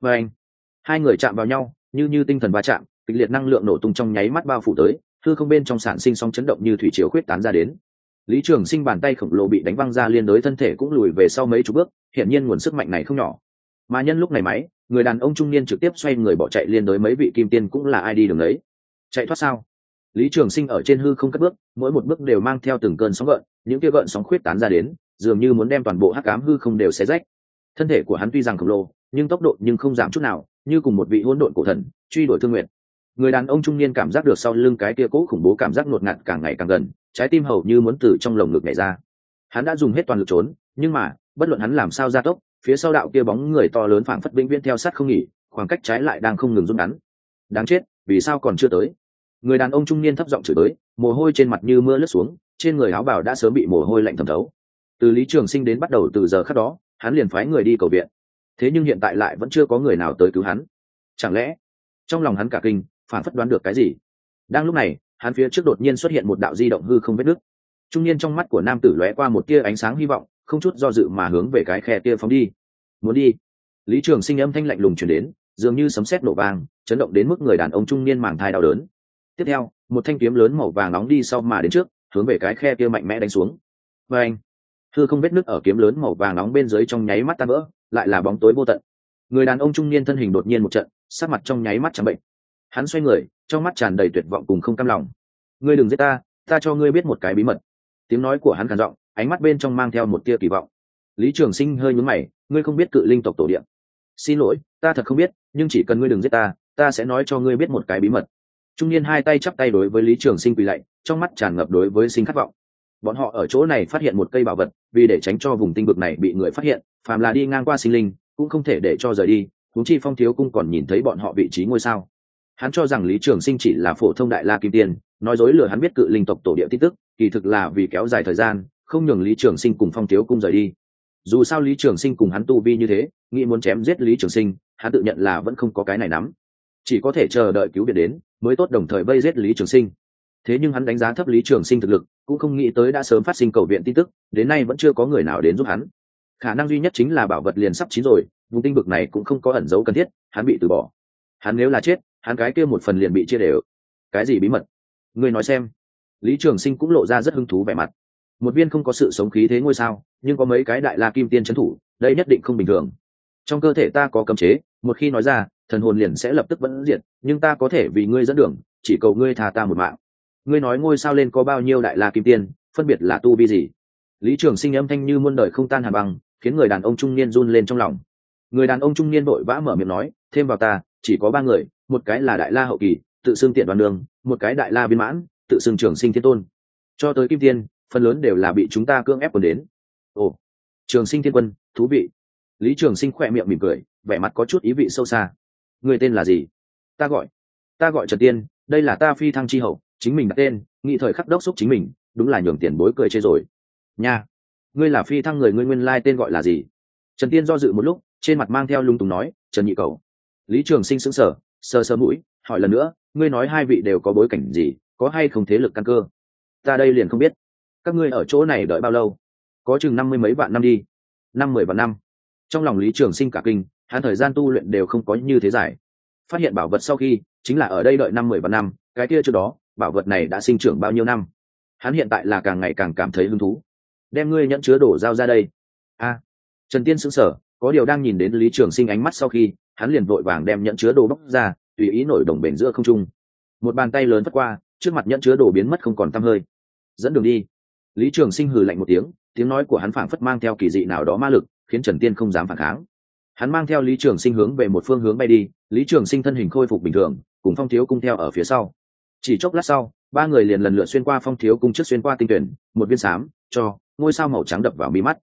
và anh hai người chạm vào nhau như tinh thần va chạm, kịch liệt năng lượng nổ tung trong nháy mắt bao phủ tới, hư không bên trong sản sinh sóng chấn động như thủy triều khuyết tán ra đến. Lý Trường Sinh bàn tay khổng lồ bị đánh văng ra, liên đối thân thể cũng lùi về sau mấy chục bước, hiển nhiên nguồn sức mạnh này không nhỏ. Mà nhân lúc này máy, người đàn ông trung niên trực tiếp xoay người bỏ chạy, liên đối mấy vị kim tiên cũng là ai đi đường đấy. Chạy thoát sao? Lý Trường Sinh ở trên hư không cất bước, mỗi một bước đều mang theo từng cơn sóng gợn, những kia gợn sóng khuyết tán ra đến, dường như muốn đem toàn bộ hắc ám hư không đều xé rách. Thân thể của hắn tuy rằng khổng lồ, nhưng tốc độ nhưng không giảm chút nào, như cùng một vị hỗn độn cổ thần truy đuổi Thương Nguyệt. Người đàn ông trung niên cảm giác được sau lưng cái kia cố khủng bố cảm giác ngột ngạt càng ngày càng gần, trái tim hầu như muốn từ trong lồng ngực nhảy ra. Hắn đã dùng hết toàn lực trốn, nhưng mà bất luận hắn làm sao gia tốc, phía sau đạo kia bóng người to lớn phảng phất vĩnh viễn theo sát không nghỉ, khoảng cách trái lại đang không ngừng rút ngắn. Đáng chết, vì sao còn chưa tới? Người đàn ông trung niên thấp giọng chửi tới, mồ hôi trên mặt như mưa lướt xuống, trên người áo bào đã sớm bị mồ hôi lạnh thấm thấu. Từ Lý Trường Sinh đến bắt đầu từ giờ khắc đó, hắn liền phái người đi cầu viện. Thế nhưng hiện tại lại vẫn chưa có người nào tới cứu hắn. Chẳng lẽ? Trong lòng hắn cả kinh, phản phất đoán được cái gì. Đang lúc này, hắn phía trước đột nhiên xuất hiện một đạo di động hư không vết nứt. Trung niên trong mắt của nam tử lóe qua một tia ánh sáng hy vọng, không chút do dự mà hướng về cái khe kia phóng đi. Muốn đi? Lý Trường Sinh âm thanh lạnh lùng truyền đến, dường như sấm sét nổ vang, chấn động đến mức người đàn ông trung niên màng thai đau đớn. Tiếp theo, một thanh kiếm lớn màu vàng nóng đi sau mà đến trước, hướng về cái khe kia mạnh mẽ đánh xuống. Và anh, hư không vết nứt ở kiếm lớn màu vàng nóng bên dưới trong nháy mắt tan vỡ, lại là bóng tối vô tận. Người đàn ông trung niên thân hình đột nhiên một trận, sắc mặt trong nháy mắt trắng bệnh. Hắn xoay người, trong mắt tràn đầy tuyệt vọng cùng không cam lòng. Ngươi đừng giết ta, ta cho ngươi biết một cái bí mật. Tiếng nói của hắn khàn giọng, ánh mắt bên trong mang theo một tia kỳ vọng. Lý Trường Sinh hơi nhướng mày, ngươi không biết cự linh tộc tổ địa? Xin lỗi, ta thật không biết, nhưng chỉ cần ngươi đừng giết ta, ta sẽ nói cho ngươi biết một cái bí mật. Trung niên hai tay chắp tay đối với Lý Trường Sinh quỳ lạy, trong mắt tràn ngập đối với sinh khát vọng. Bọn họ ở chỗ này phát hiện một cây bảo vật, vì để tránh cho vùng tinh vực này bị người phát hiện, phàm là đi ngang qua sinh linh cũng không thể để cho rời đi. Huống chi Phong Thiếu Cung còn nhìn thấy bọn họ vị trí ngôi sao. Hắn cho rằng Lý Trường Sinh chỉ là phổ thông đại la kim tiên, nói dối lừa hắn biết cự linh tộc tổ địa tin tức, kỳ thực là vì kéo dài thời gian, không nhường Lý Trường Sinh cùng Phong Thiếu Cung rời đi. Dù sao Lý Trường Sinh cùng hắn tu vi như thế, nghĩ muốn chém giết Lý Trường Sinh, hắn tự nhận là vẫn không có cái này nắm, chỉ có thể chờ đợi cứu viện đến mới tốt, đồng thời vây giết Lý Trường Sinh. Thế nhưng hắn đánh giá thấp Lý Trường Sinh thực lực, cũng không nghĩ tới đã sớm phát sinh cầu viện tin tức, đến nay vẫn chưa có người nào đến giúp hắn. Khả năng duy nhất chính là bảo vật liền sắp chín rồi, vùng tinh vực này cũng không có ẩn dấu cần thiết, hắn bị từ bỏ. Hắn nếu là chết, hắn cái kia một phần liền bị chia đều. Cái gì bí mật? Ngươi nói xem. Lý Trường Sinh cũng lộ ra rất hứng thú vẻ mặt. Một viên không có sự sống khí thế ngôi sao, nhưng có mấy cái đại la kim tiên trấn thủ, đây nhất định không bình thường. Trong cơ thể ta có cấm chế, một khi nói ra, thần hồn liền sẽ lập tức vẫn diệt, nhưng ta có thể vì ngươi dẫn đường, chỉ cầu ngươi tha ta một mạng. Ngươi nói ngôi sao lên có bao nhiêu đại la kim tiên, phân biệt là tu vi gì? Lý Trường Sinh âm thanh như muôn đời không tan hàn băng, khiến người đàn ông trung niên run lên trong lòng. Người đàn ông trung niên vội vã mở miệng nói, thêm vào ta, chỉ có 3 người, một cái là đại la hậu kỳ, tự xưng Tiện Đoàn Đường, một cái đại la viên mãn, tự xưng Trường Sinh Thiên Tôn. Cho tới kim tiên, phần lớn đều là bị chúng ta cưỡng ép cuốn đến. Ồ, Trường Sinh Thiên Quân, thú vị. Lý Trường Sinh khẽ miệng mỉm cười, vẻ mặt có chút ý vị sâu xa. Người tên là gì? Ta gọi Trần Tiên, đây là ta phi thăng chi hậu, chính mình đặt tên, nghĩ thời khắc đốc xúc chính mình, đúng là nhường tiền bối cười chê rồi. Nha, ngươi là phi thăng người, ngươi nguyên lai tên gọi là gì? Trần Tiên do dự một lúc, trên mặt mang theo lung túng nói, Trần Nhị Cầu. Lý Trường Sinh sững sờ, sờ mũi, hỏi lần nữa, ngươi nói hai vị đều có bối cảnh gì, có hay không thế lực căn cơ? Ta đây liền không biết. Các ngươi ở chỗ này đợi bao lâu? Có chừng 50 mấy vạn năm đi. 50 vạn năm. Trong lòng Lý Trường Sinh cả kinh, hắn thời gian tu luyện đều không có như thế dài. Phát hiện bảo vật sau khi, chính là ở đây đợi 50 vạn năm, cái kia trước đó, bảo vật này đã sinh trưởng bao nhiêu năm? Hắn hiện tại là càng ngày càng cảm thấy hứng thú. Đem ngươi nhẫn chứa đồ giao ra đây. A. Trần Tiên sững sờ, có điều đang nhìn đến Lý Trường Sinh ánh mắt sau khi, hắn liền vội vàng đem nhẫn chứa đồ bóc ra, tùy ý nổi đồng bền giữa không trung. Một bàn tay lớn vất qua, trước mặt nhẫn chứa đồ biến mất không còn tăm hơi. Dẫn đường đi. Lý Trường Sinh hừ lạnh một tiếng, tiếng nói của hắn phảng phất mang theo kỳ dị nào đó ma lực, khiến Trần Tiên không dám phản kháng. Hắn mang theo Lý Trường Sinh hướng về một phương hướng bay đi, Lý Trường Sinh thân hình khôi phục bình thường, cùng Phong Thiếu Cung theo ở phía sau. Chỉ chốc lát sau, 3 người liền lần lượt xuyên qua Phong Thiếu Cung, trước xuyên qua tinh tuyển, một viên xám cho ngôi sao màu trắng đập vào mi mắt.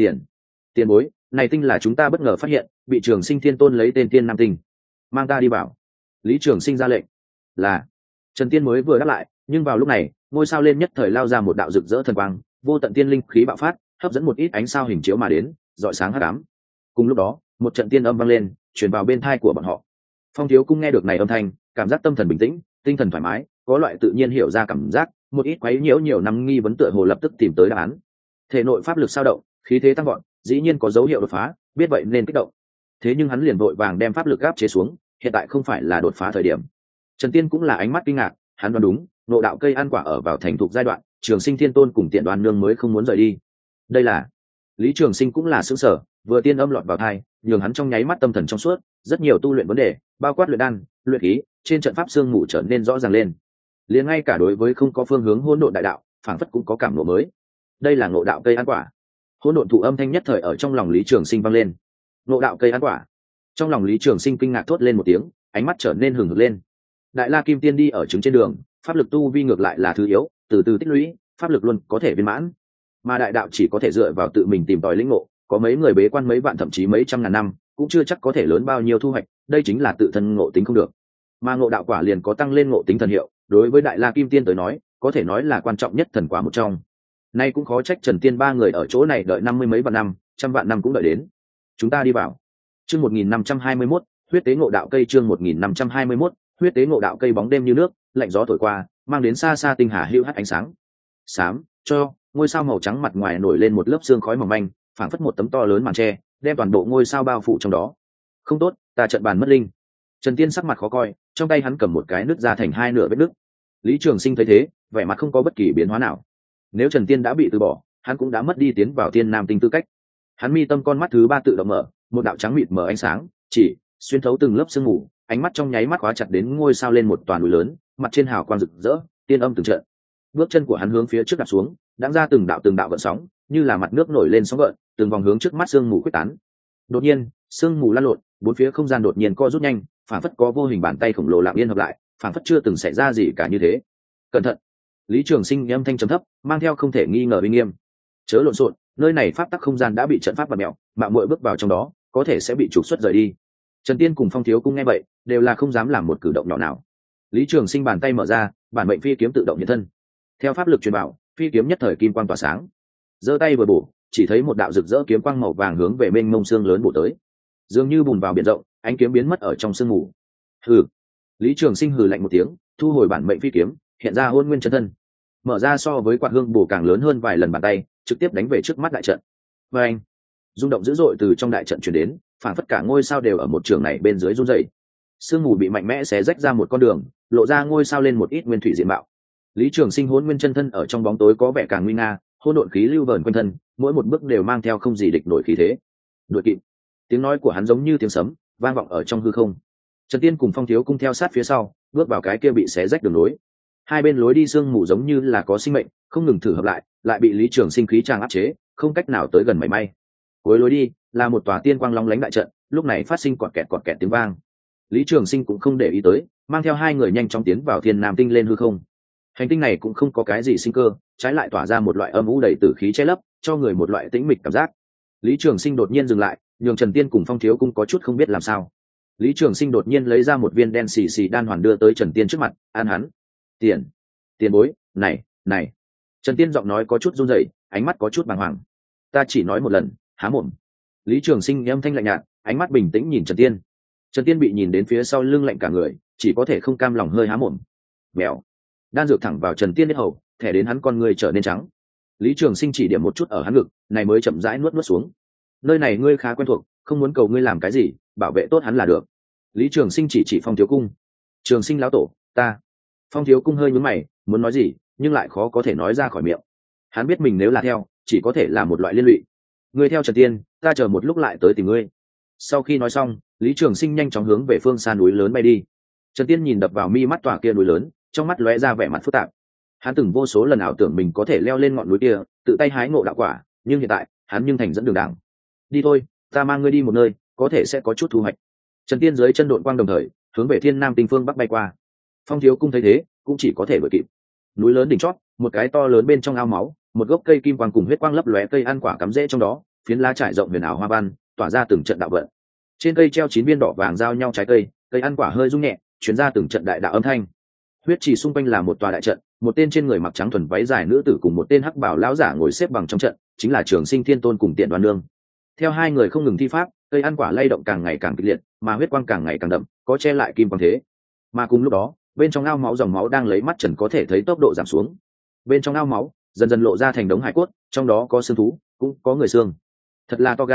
Tiền bối, này tinh là chúng ta bất ngờ phát hiện, bị Trường Sinh Thiên Tôn lấy tên Tiên Nam Tinh. Mang ta đi bảo. Lý Trường Sinh ra lệnh. Là. Trần Tiên mới vừa đáp lại, nhưng vào lúc này, ngôi sao lên nhất thời lao ra một đạo rực rỡ thần quang, vô tận tiên linh khí bạo phát, hấp dẫn một ít ánh sao hình chiếu mà đến, rọi sáng hắc ám. Cùng lúc đó, một trận tiên âm vang lên, truyền vào bên tai của bọn họ. Phong Thiếu Cung nghe được này âm thanh, cảm giác tâm thần bình tĩnh, tinh thần thoải mái, có loại tự nhiên hiểu ra cảm giác, một ít quấy nhiễu nhiều năm nghi vấn tựa hồ lập tức tìm tới đáp án. Thể nội pháp lực sao động, khí thế tăng vọt, dĩ nhiên có dấu hiệu đột phá, biết vậy nên kích động. thế nhưng hắn liền vội vàng đem pháp lực áp chế xuống, hiện tại không phải là đột phá thời điểm. Trần Tiên cũng là ánh mắt kinh ngạc, hắn đoán đúng, ngộ đạo cây ăn quả ở vào thành thục giai đoạn, Trường Sinh Thiên Tôn cùng Tiện Đoan Nương mới không muốn rời đi. Đây là Lý Trường Sinh cũng là sững sờ, vừa tiên âm lọt vào tai, nhường hắn trong nháy mắt tâm thần trong suốt, rất nhiều tu luyện vấn đề, bao quát luyện đan, luyện khí, trên trận pháp xương mù trở nên rõ ràng lên. Liền ngay cả đối với không có phương hướng hỗn độn đại đạo, phảng phất cũng có cảm ngộ mới. Đây là ngộ đạo cây ăn quả. Hỗn độn thụ âm thanh nhất thời ở trong lòng Lý Trường Sinh vang lên. Ngộ đạo cây ăn quả. Trong lòng Lý Trường Sinh kinh ngạc thốt lên một tiếng, ánh mắt trở nên hừng hực lên. Đại La Kim Tiên đi ở chứng trên đường, pháp lực tu vi ngược lại là thứ yếu, từ từ tích lũy, pháp lực luôn có thể viên mãn. Mà đại đạo chỉ có thể dựa vào tự mình tìm tòi lĩnh ngộ, có mấy người bế quan mấy vạn thậm chí mấy trăm ngàn năm, cũng chưa chắc có thể lớn bao nhiêu thu hoạch, đây chính là tự thân ngộ tính không được. Mà ngộ đạo quả liền có tăng lên ngộ tính thần hiệu, đối với Đại La Kim Tiên tới nói, có thể nói là quan trọng nhất thần quả một trong. Nay cũng khó trách Trần Tiên ba người ở chỗ này đợi 50 mấy vạn năm, trăm vạn năm cũng đợi đến. Chúng ta đi vào. Chương 1521, huyết tế ngộ đạo cây. Chương 1521, huyết tế ngộ đạo cây. Bóng đêm như nước, lạnh gió thổi qua, mang đến xa xa tinh hà hữu hắt ánh sáng. Xám, cho, ngôi sao màu trắng mặt ngoài nổi lên một lớp sương khói mỏng manh, phảng phất một tấm to lớn màn tre, đem toàn bộ ngôi sao bao phủ trong đó. Không tốt, ta trận bàn mất linh. Trần Tiên sắc mặt khó coi, trong tay hắn cầm một cái nứt ra thành hai nửa vết nứt. Lý Trường Sinh thấy thế, vẻ mặt không có bất kỳ biến hóa nào. Nếu Trần Tiên đã bị từ bỏ, hắn cũng đã mất đi tiến vào Tiên Nam Tinh tư cách. Hắn mi tâm con mắt thứ ba tự động mở, một đạo trắng mịt mở ánh sáng, chỉ xuyên thấu từng lớp sương mù, ánh mắt trong nháy mắt khóa chặt đến ngôi sao lên một toàn núi lớn, mặt trên hào quang rực rỡ, tiên âm từng trận. Bước chân của hắn hướng phía trước đặt xuống, đãng ra từng đạo gợn sóng, như là mặt nước nổi lên sóng gợn, từng vòng hướng trước mắt sương mù quyết tán. Đột nhiên, sương mù lan lộn, bốn phía không gian đột nhiên co rút nhanh, phảng phất có vô hình bàn tay khổng lồ lặng yên hợp lại, phảng phất chưa từng xảy ra gì cả như thế. Cẩn thận! Lý Trường Sinh âm thanh trầm thấp, mang theo không thể nghi ngờ uy nghiêm. Chớ lộn xộn, nơi này pháp tắc không gian đã bị trận pháp bạt mèo, mạo muội bước vào trong đó, có thể sẽ bị trục xuất rời đi. Trần Tiên cùng Phong Thiếu Cung nghe vậy, đều là không dám làm một cử động nhỏ nào. Lý Trường Sinh bàn tay mở ra, bản mệnh phi kiếm tự động hiện thân. Theo pháp lực truyền bảo, phi kiếm nhất thời kim quang tỏa sáng. Giơ tay vừa bổ, chỉ thấy một đạo rực rỡ kiếm quang màu vàng hướng về mênh mông xương lớn bổ tới. Dường như bùn vào biển rộng, ánh kiếm biến mất ở trong sương mù. Hừ. Lý Trường Sinh hừ lạnh một tiếng, thu hồi bản mệnh phi kiếm, hiện ra Hôn Nguyên chân thân. Mở ra so với quạt hương bổ càng lớn hơn vài lần bàn tay, trực tiếp đánh về trước mắt đại trận. Và anh, rung động dữ dội từ trong đại trận truyền đến, phản phất cả ngôi sao đều ở một trường này bên dưới run rẩy. Sương mù bị mạnh mẽ xé rách ra một con đường, lộ ra ngôi sao lên một ít nguyên thủy diện mạo. Lý Trường Sinh Hỗn Nguyên chân thân ở trong bóng tối có vẻ càng nguy nga, hỗn độn khí lưu vờn quanh thân, mỗi một bước đều mang theo không gì địch nổi khí thế. Đuổi kịp. Tiếng nói của hắn giống như tiếng sấm, vang vọng ở trong hư không. Trần Tiên cùng Phong Thiếu Cung theo sát phía sau, bước vào cái kia bị xé rách đường lối. Hai bên lối đi sương mù giống như là có sinh mệnh, không ngừng thử hợp lại bị Lý Trường Sinh khí tràng áp chế, không cách nào tới gần mảy may. Cuối lối đi là một tòa tiên quang long lánh đại trận, lúc này phát sinh quạt kẹt tiếng vang. Lý Trường Sinh cũng không để ý tới, mang theo hai người nhanh chóng tiến vào Thiên Nam Tinh lên hư không. Hành tinh này cũng không có cái gì sinh cơ, trái lại tỏa ra một loại âm u đầy tử khí che lấp, cho người một loại tĩnh mịch cảm giác. Lý Trường Sinh đột nhiên dừng lại, nhường Trần Tiên cùng Phong Thiếu Cung có chút không biết làm sao. Lý Trường Sinh đột nhiên lấy ra một viên đen xì xì đan hoàn đưa tới Trần Tiên trước mặt, an hắn. Tiền bối, này. Trần Tiên giọng nói có chút run rẩy, ánh mắt có chút bàng hoàng. Ta chỉ nói một lần, há mồm. Lý Trường Sinh âm thanh lạnh nhạt, ánh mắt bình tĩnh nhìn Trần Tiên. Trần Tiên bị nhìn đến phía sau lưng lạnh cả người, chỉ có thể không cam lòng hơi há mồm. Bèo. Đan dược thẳng vào Trần Tiên hết hầu, thẻ đến hắn con người trở nên trắng. Lý Trường Sinh chỉ điểm một chút ở hắn ngực, này mới chậm rãi nuốt xuống. Nơi này ngươi khá quen thuộc, không muốn cầu ngươi làm cái gì, bảo vệ tốt hắn là được. Lý Trường Sinh chỉ Phong Thiếu Cung. Trường Sinh lão tổ, ta. Phong Thiếu Cung hơi nhướng mày, muốn nói gì nhưng lại khó có thể nói ra khỏi miệng. Hắn biết mình nếu là theo, chỉ có thể là một loại liên lụy. Ngươi theo Trần Tiên, ta chờ một lúc lại tới tìm ngươi. Sau khi nói xong, Lý Trường Sinh nhanh chóng hướng về phương xa núi lớn bay đi. Trần Tiên nhìn đập vào mi mắt tòa kia núi lớn, trong mắt lóe ra vẻ mặt phức tạp. Hắn từng vô số lần ảo tưởng mình có thể leo lên ngọn núi kia, tự tay hái ngộ đạo quả, nhưng hiện tại, hắn nhưng thành dẫn đường đảng. Đi thôi, ta mang ngươi đi một nơi, có thể sẽ có chút thu hoạch. Trần Tiên dưới chân độn quang đồng thời, hướng về Thiên Nam Tinh phương bắc bay qua. Phong Thiếu Cung thấy thế, cũng chỉ có thể đuổi kịp. Núi lớn đỉnh chót, một cái to lớn bên trong ao máu, một gốc cây kim quang cùng huyết quang lấp lóe cây ăn quả cắm rễ trong đó, phiến lá trải rộng huyền ảo hoa văn, tỏa ra từng trận đạo vận. Trên cây treo 9 viên đỏ vàng giao nhau trái cây, cây ăn quả hơi rung nhẹ, truyền ra từng trận đại đạo âm thanh. Huyết trì xung quanh là một tòa đại trận, một tên trên người mặc trắng thuần váy dài nữ tử cùng một tên hắc bảo lão giả ngồi xếp bằng trong trận, chính là Trường Sinh Thiên Tôn cùng Tiện Đoan Nương. Theo hai người không ngừng thi pháp, cây ăn quả lay động càng ngày càng kịch liệt, mà huyết quang càng ngày càng đậm, có che lại kim quang thế. Mà cùng lúc đó, bên trong ao máu dòng máu đang lấy mắt trần có thể thấy tốc độ giảm xuống. Bên trong ao máu dần dần lộ ra thành đống hải cốt, trong đó có xương thú, cũng có người xương. Thật là to gan,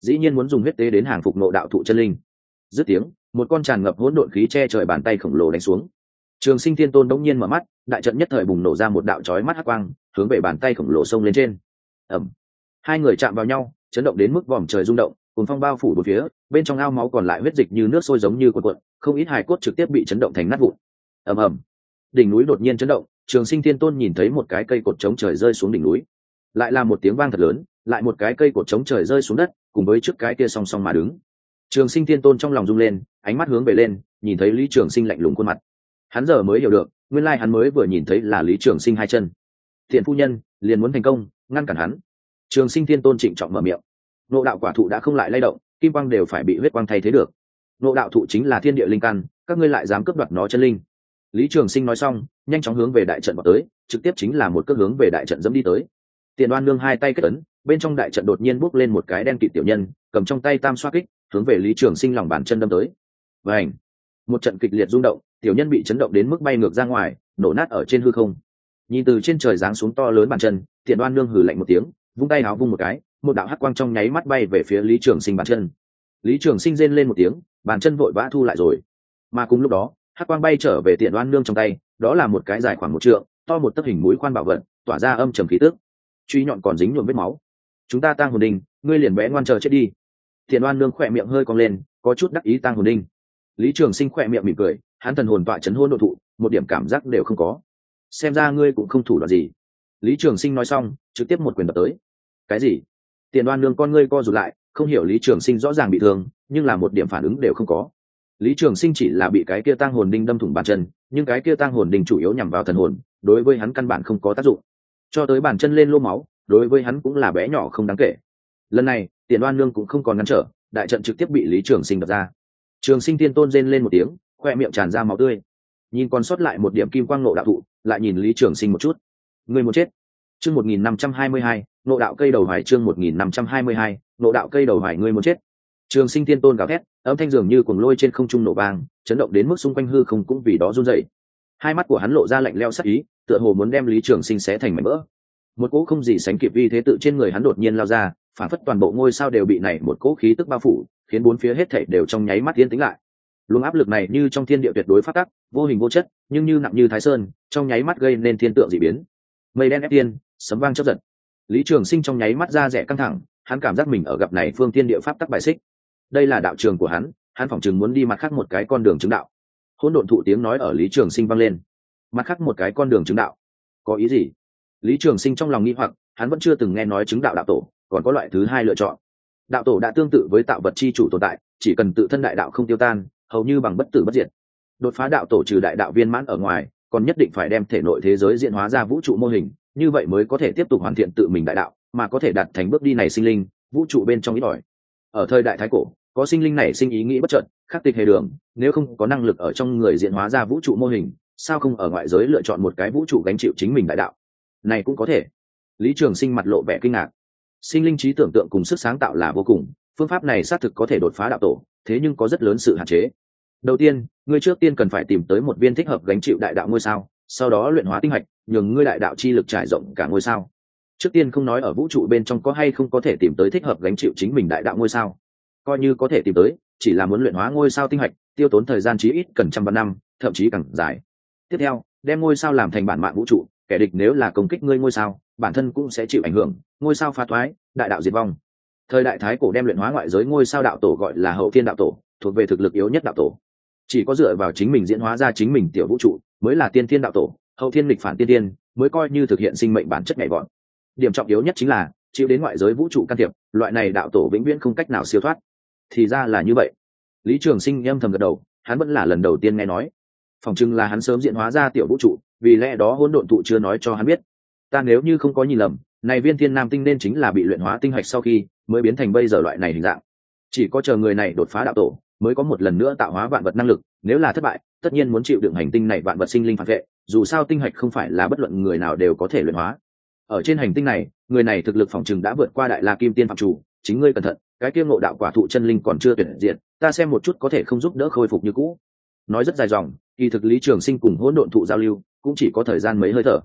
dĩ nhiên muốn dùng huyết tế đến hàng phục nộ đạo thụ chân linh. Dứt tiếng, một con tràn ngập hỗn độn khí che trời bàn tay khổng lồ đánh xuống. Trường Sinh Thiên Tôn đống nhiên mở mắt, đại trận nhất thời bùng nổ ra một đạo chói mắt hắc quang, hướng về bàn tay khổng lồ xông lên trên. Ầm. Hai người chạm vào nhau, chấn động đến mức vòm trời rung động, cùng phong bao phủ bốn phía, bên trong ao máu còn lại huyết dịch như nước sôi giống như cuộn cuộn, không ít hài cốt trực tiếp bị chấn động thành nát vụn. Ầm ầm. Đỉnh núi đột nhiên chấn động, Trường Sinh Thiên Tôn nhìn thấy một cái cây cột chống trời rơi xuống đỉnh núi. Lại là một tiếng vang thật lớn, lại một cái cây cột chống trời rơi xuống đất, cùng với trước cái kia song song mà đứng. Trường Sinh Thiên Tôn trong lòng rung lên, ánh mắt hướng về lên, nhìn thấy Lý Trường Sinh lạnh lùng khuôn mặt. Hắn giờ mới hiểu được, nguyên lai hắn mới vừa nhìn thấy là Lý Trường Sinh hai chân. Thiện phu nhân liền muốn thành công, ngăn cản hắn. Trường Sinh Thiên Tôn trịnh trọng mở miệng. Nộ đạo quả thụ đã không lại lay động, kim quang đều phải bị huyết quang thay thế được. Nộ đạo thụ chính là thiên địa linh căn, các ngươi lại dám cướp đoạt nó chân linh. Lý Trường Sinh nói xong, nhanh chóng hướng về đại trận vào tới, trực tiếp chính là một cước hướng về đại trận dẫm đi tới. Tiền Đoan Nương hai tay kết ấn, bên trong đại trận đột nhiên bốc lên một cái đen kịt tiểu nhân, cầm trong tay tam xoa kích, hướng về Lý Trường Sinh lòng bàn chân đâm tới. Vành, một trận kịch liệt rung động, tiểu nhân bị chấn động đến mức bay ngược ra ngoài, nổ nát ở trên hư không. Nhìn từ trên trời giáng xuống to lớn bàn chân, Tiền Đoan Nương hừ lạnh một tiếng, vung tay áo vung một cái, một đạo hắc quang trong nháy mắt bay về phía Lý Trường Sinh bàn chân. Lý Trường Sinh rên lên một tiếng, bàn chân vội vã thu lại rồi. Mà cùng lúc đó, hắc quang bay trở về Tiền Đoan Nương trong tay, đó là một cái dài khoảng 1 trượng, to một tấc hình mũi khoan bảo vật, tỏa ra âm trầm khí tức. Truy nhọn còn dính nhuộm vết máu. Chúng ta tang hồn đinh, ngươi liền bé ngoan chờ chết đi. Tiền Đoan Nương khỏe miệng hơi cong lên, có chút đắc ý tang hồn đinh. Lý Trường Sinh khỏe miệng mỉm cười, hắn thần hồn tọa chấn hôn độ thụ, một điểm cảm giác đều không có. Xem ra ngươi cũng không thủ đoạn gì. Lý Trường Sinh nói xong, trực tiếp một quyền đập tới. Cái gì? Tiền Đoan Nương con ngươi co rụt lại, không hiểu Lý Trường Sinh rõ ràng bị thương, nhưng là một điểm phản ứng đều không có. Lý Trường Sinh chỉ là bị cái kia tang hồn đinh đâm thủng bàn chân, nhưng cái kia tang hồn đinh chủ yếu nhằm vào thần hồn, đối với hắn căn bản không có tác dụng. Cho tới bàn chân lên lô máu, đối với hắn cũng là bé nhỏ không đáng kể. Lần này, Tiền Đoan Nương cũng không còn ngăn trở, đại trận trực tiếp bị Lý Trường Sinh đập ra. Trường Sinh Tiên Tôn rên lên một tiếng, khoe miệng tràn ra máu tươi. Nhìn còn sót lại một điểm kim quang nộ đạo thụ, lại nhìn Lý Trường Sinh một chút. Người muốn chết. Chương 1522, nộ đạo cây đầu hoài, chương 1522, nộ đạo cây đầu hoài, ngươi muốn chết. Trường Sinh Tiên Tôn gào thét, âm thanh dường như cuồng lôi trên không trung nổ vang, chấn động đến mức xung quanh hư không cũng vì đó run rẩy. Hai mắt của hắn lộ ra lạnh lẽo sắc ý, tựa hồ muốn đem Lý Trường Sinh xé thành mảnh vỡ. Một cỗ không gì sánh kịp uy thế tự trên người hắn đột nhiên lao ra, phản phất toàn bộ ngôi sao đều bị này một cỗ khí tức bao phủ, khiến bốn phía hết thảy đều trong nháy mắt yên tĩnh lại. Luồng áp lực này như trong thiên địa tuyệt đối phát tắc, vô hình vô chất, nhưng như nặng như thái sơn, trong nháy mắt gây nên thiên tượng dị biến. Mây đen ép tiên, sấm vang chớp giật. Lý Trường Sinh trong nháy mắt ra rẻ căng thẳng, hắn cảm giác mình ở gặp này phương thiên địa pháp tắc bài xích. Đây là đạo trường của hắn phỏng chừng muốn đi mặt khác một cái con đường chứng đạo. Hỗn độn thụ tiếng nói ở Lý Trường Sinh vang lên. Mặt khác một cái con đường chứng đạo, có ý gì? Lý Trường Sinh trong lòng nghi hoặc, hắn vẫn chưa từng nghe nói chứng đạo đạo tổ, còn có loại thứ hai lựa chọn. Đạo tổ đã tương tự với tạo vật chi chủ tồn tại, chỉ cần tự thân đại đạo không tiêu tan, hầu như bằng bất tử bất diệt. Đột phá đạo tổ trừ đại đạo viên mãn ở ngoài, còn nhất định phải đem thể nội thế giới diễn hóa ra vũ trụ mô hình, như vậy mới có thể tiếp tục hoàn thiện tự mình đại đạo, mà có thể đạt thành bước đi này sinh linh, vũ trụ bên trong ít ỏi. Ở thời đại thái cổ, có sinh linh này sinh ý nghĩ bất chợt, khắc tịch hề đường, nếu không có năng lực ở trong người diễn hóa ra vũ trụ mô hình, sao không ở ngoại giới lựa chọn một cái vũ trụ gánh chịu chính mình đại đạo? Này cũng có thể. Lý Trường Sinh mặt lộ vẻ kinh ngạc. Sinh linh trí tưởng tượng cùng sức sáng tạo là vô cùng, phương pháp này xác thực có thể đột phá đạo tổ, thế nhưng có rất lớn sự hạn chế. Đầu tiên, ngươi trước tiên cần phải tìm tới một viên thích hợp gánh chịu đại đạo ngôi sao, sau đó luyện hóa tinh hạch, nhường ngươi đại đạo chi lực trải rộng cả ngôi sao. Trước tiên không nói ở vũ trụ bên trong có hay không có thể tìm tới thích hợp gánh chịu chính mình đại đạo ngôi sao, coi như có thể tìm tới, chỉ là muốn luyện hóa ngôi sao tinh hạch, tiêu tốn thời gian chí ít cần trăm vạn năm, thậm chí càng dài. Tiếp theo, đem ngôi sao làm thành bản mạng vũ trụ, kẻ địch nếu là công kích ngươi ngôi sao, bản thân cũng sẽ chịu ảnh hưởng, ngôi sao phá thoái, đại đạo diệt vong. Thời đại thái cổ đem luyện hóa ngoại giới ngôi sao đạo tổ gọi là hậu thiên đạo tổ, thuộc về thực lực yếu nhất đạo tổ. Chỉ có dựa vào chính mình diễn hóa ra chính mình tiểu vũ trụ, mới là tiên thiên đạo tổ, hậu thiên nghịch phản tiên thiên, mới coi như thực hiện sinh mệnh bản chất nhảy vọt. Điểm trọng yếu nhất chính là chịu đến ngoại giới vũ trụ can thiệp, loại này đạo tổ vĩnh viễn không cách nào siêu thoát. Thì ra là như vậy. Lý Trường Sinh âm thầm gật đầu, hắn vẫn là lần đầu tiên nghe nói. Phỏng chừng là hắn sớm diễn hóa ra tiểu vũ trụ, vì lẽ đó hỗn độn thụ chưa nói cho hắn biết. Ta nếu như không có nhìn lầm, này viên thiên nam tinh nên chính là bị luyện hóa tinh hạch sau khi mới biến thành bây giờ loại này hình dạng. Chỉ có chờ người này đột phá đạo tổ, mới có một lần nữa tạo hóa vạn vật năng lực, nếu là thất bại, tất nhiên muốn chịu đựng hành tinh này vạn vật sinh linh phản vệ, dù sao tinh hạch không phải là bất luận người nào đều có thể luyện hóa. Ở trên hành tinh này, người này thực lực phỏng chừng đã vượt qua đại la kim tiên phạm chủ, chính ngươi cẩn thận, cái kia ngộ đạo quả thụ chân linh còn chưa tuyệt diệt, ta xem một chút có thể không giúp đỡ khôi phục như cũ. Nói rất dài dòng, kỳ thực Lý Trường Sinh cùng hỗn độn thụ giao lưu, cũng chỉ có thời gian mấy hơi thở.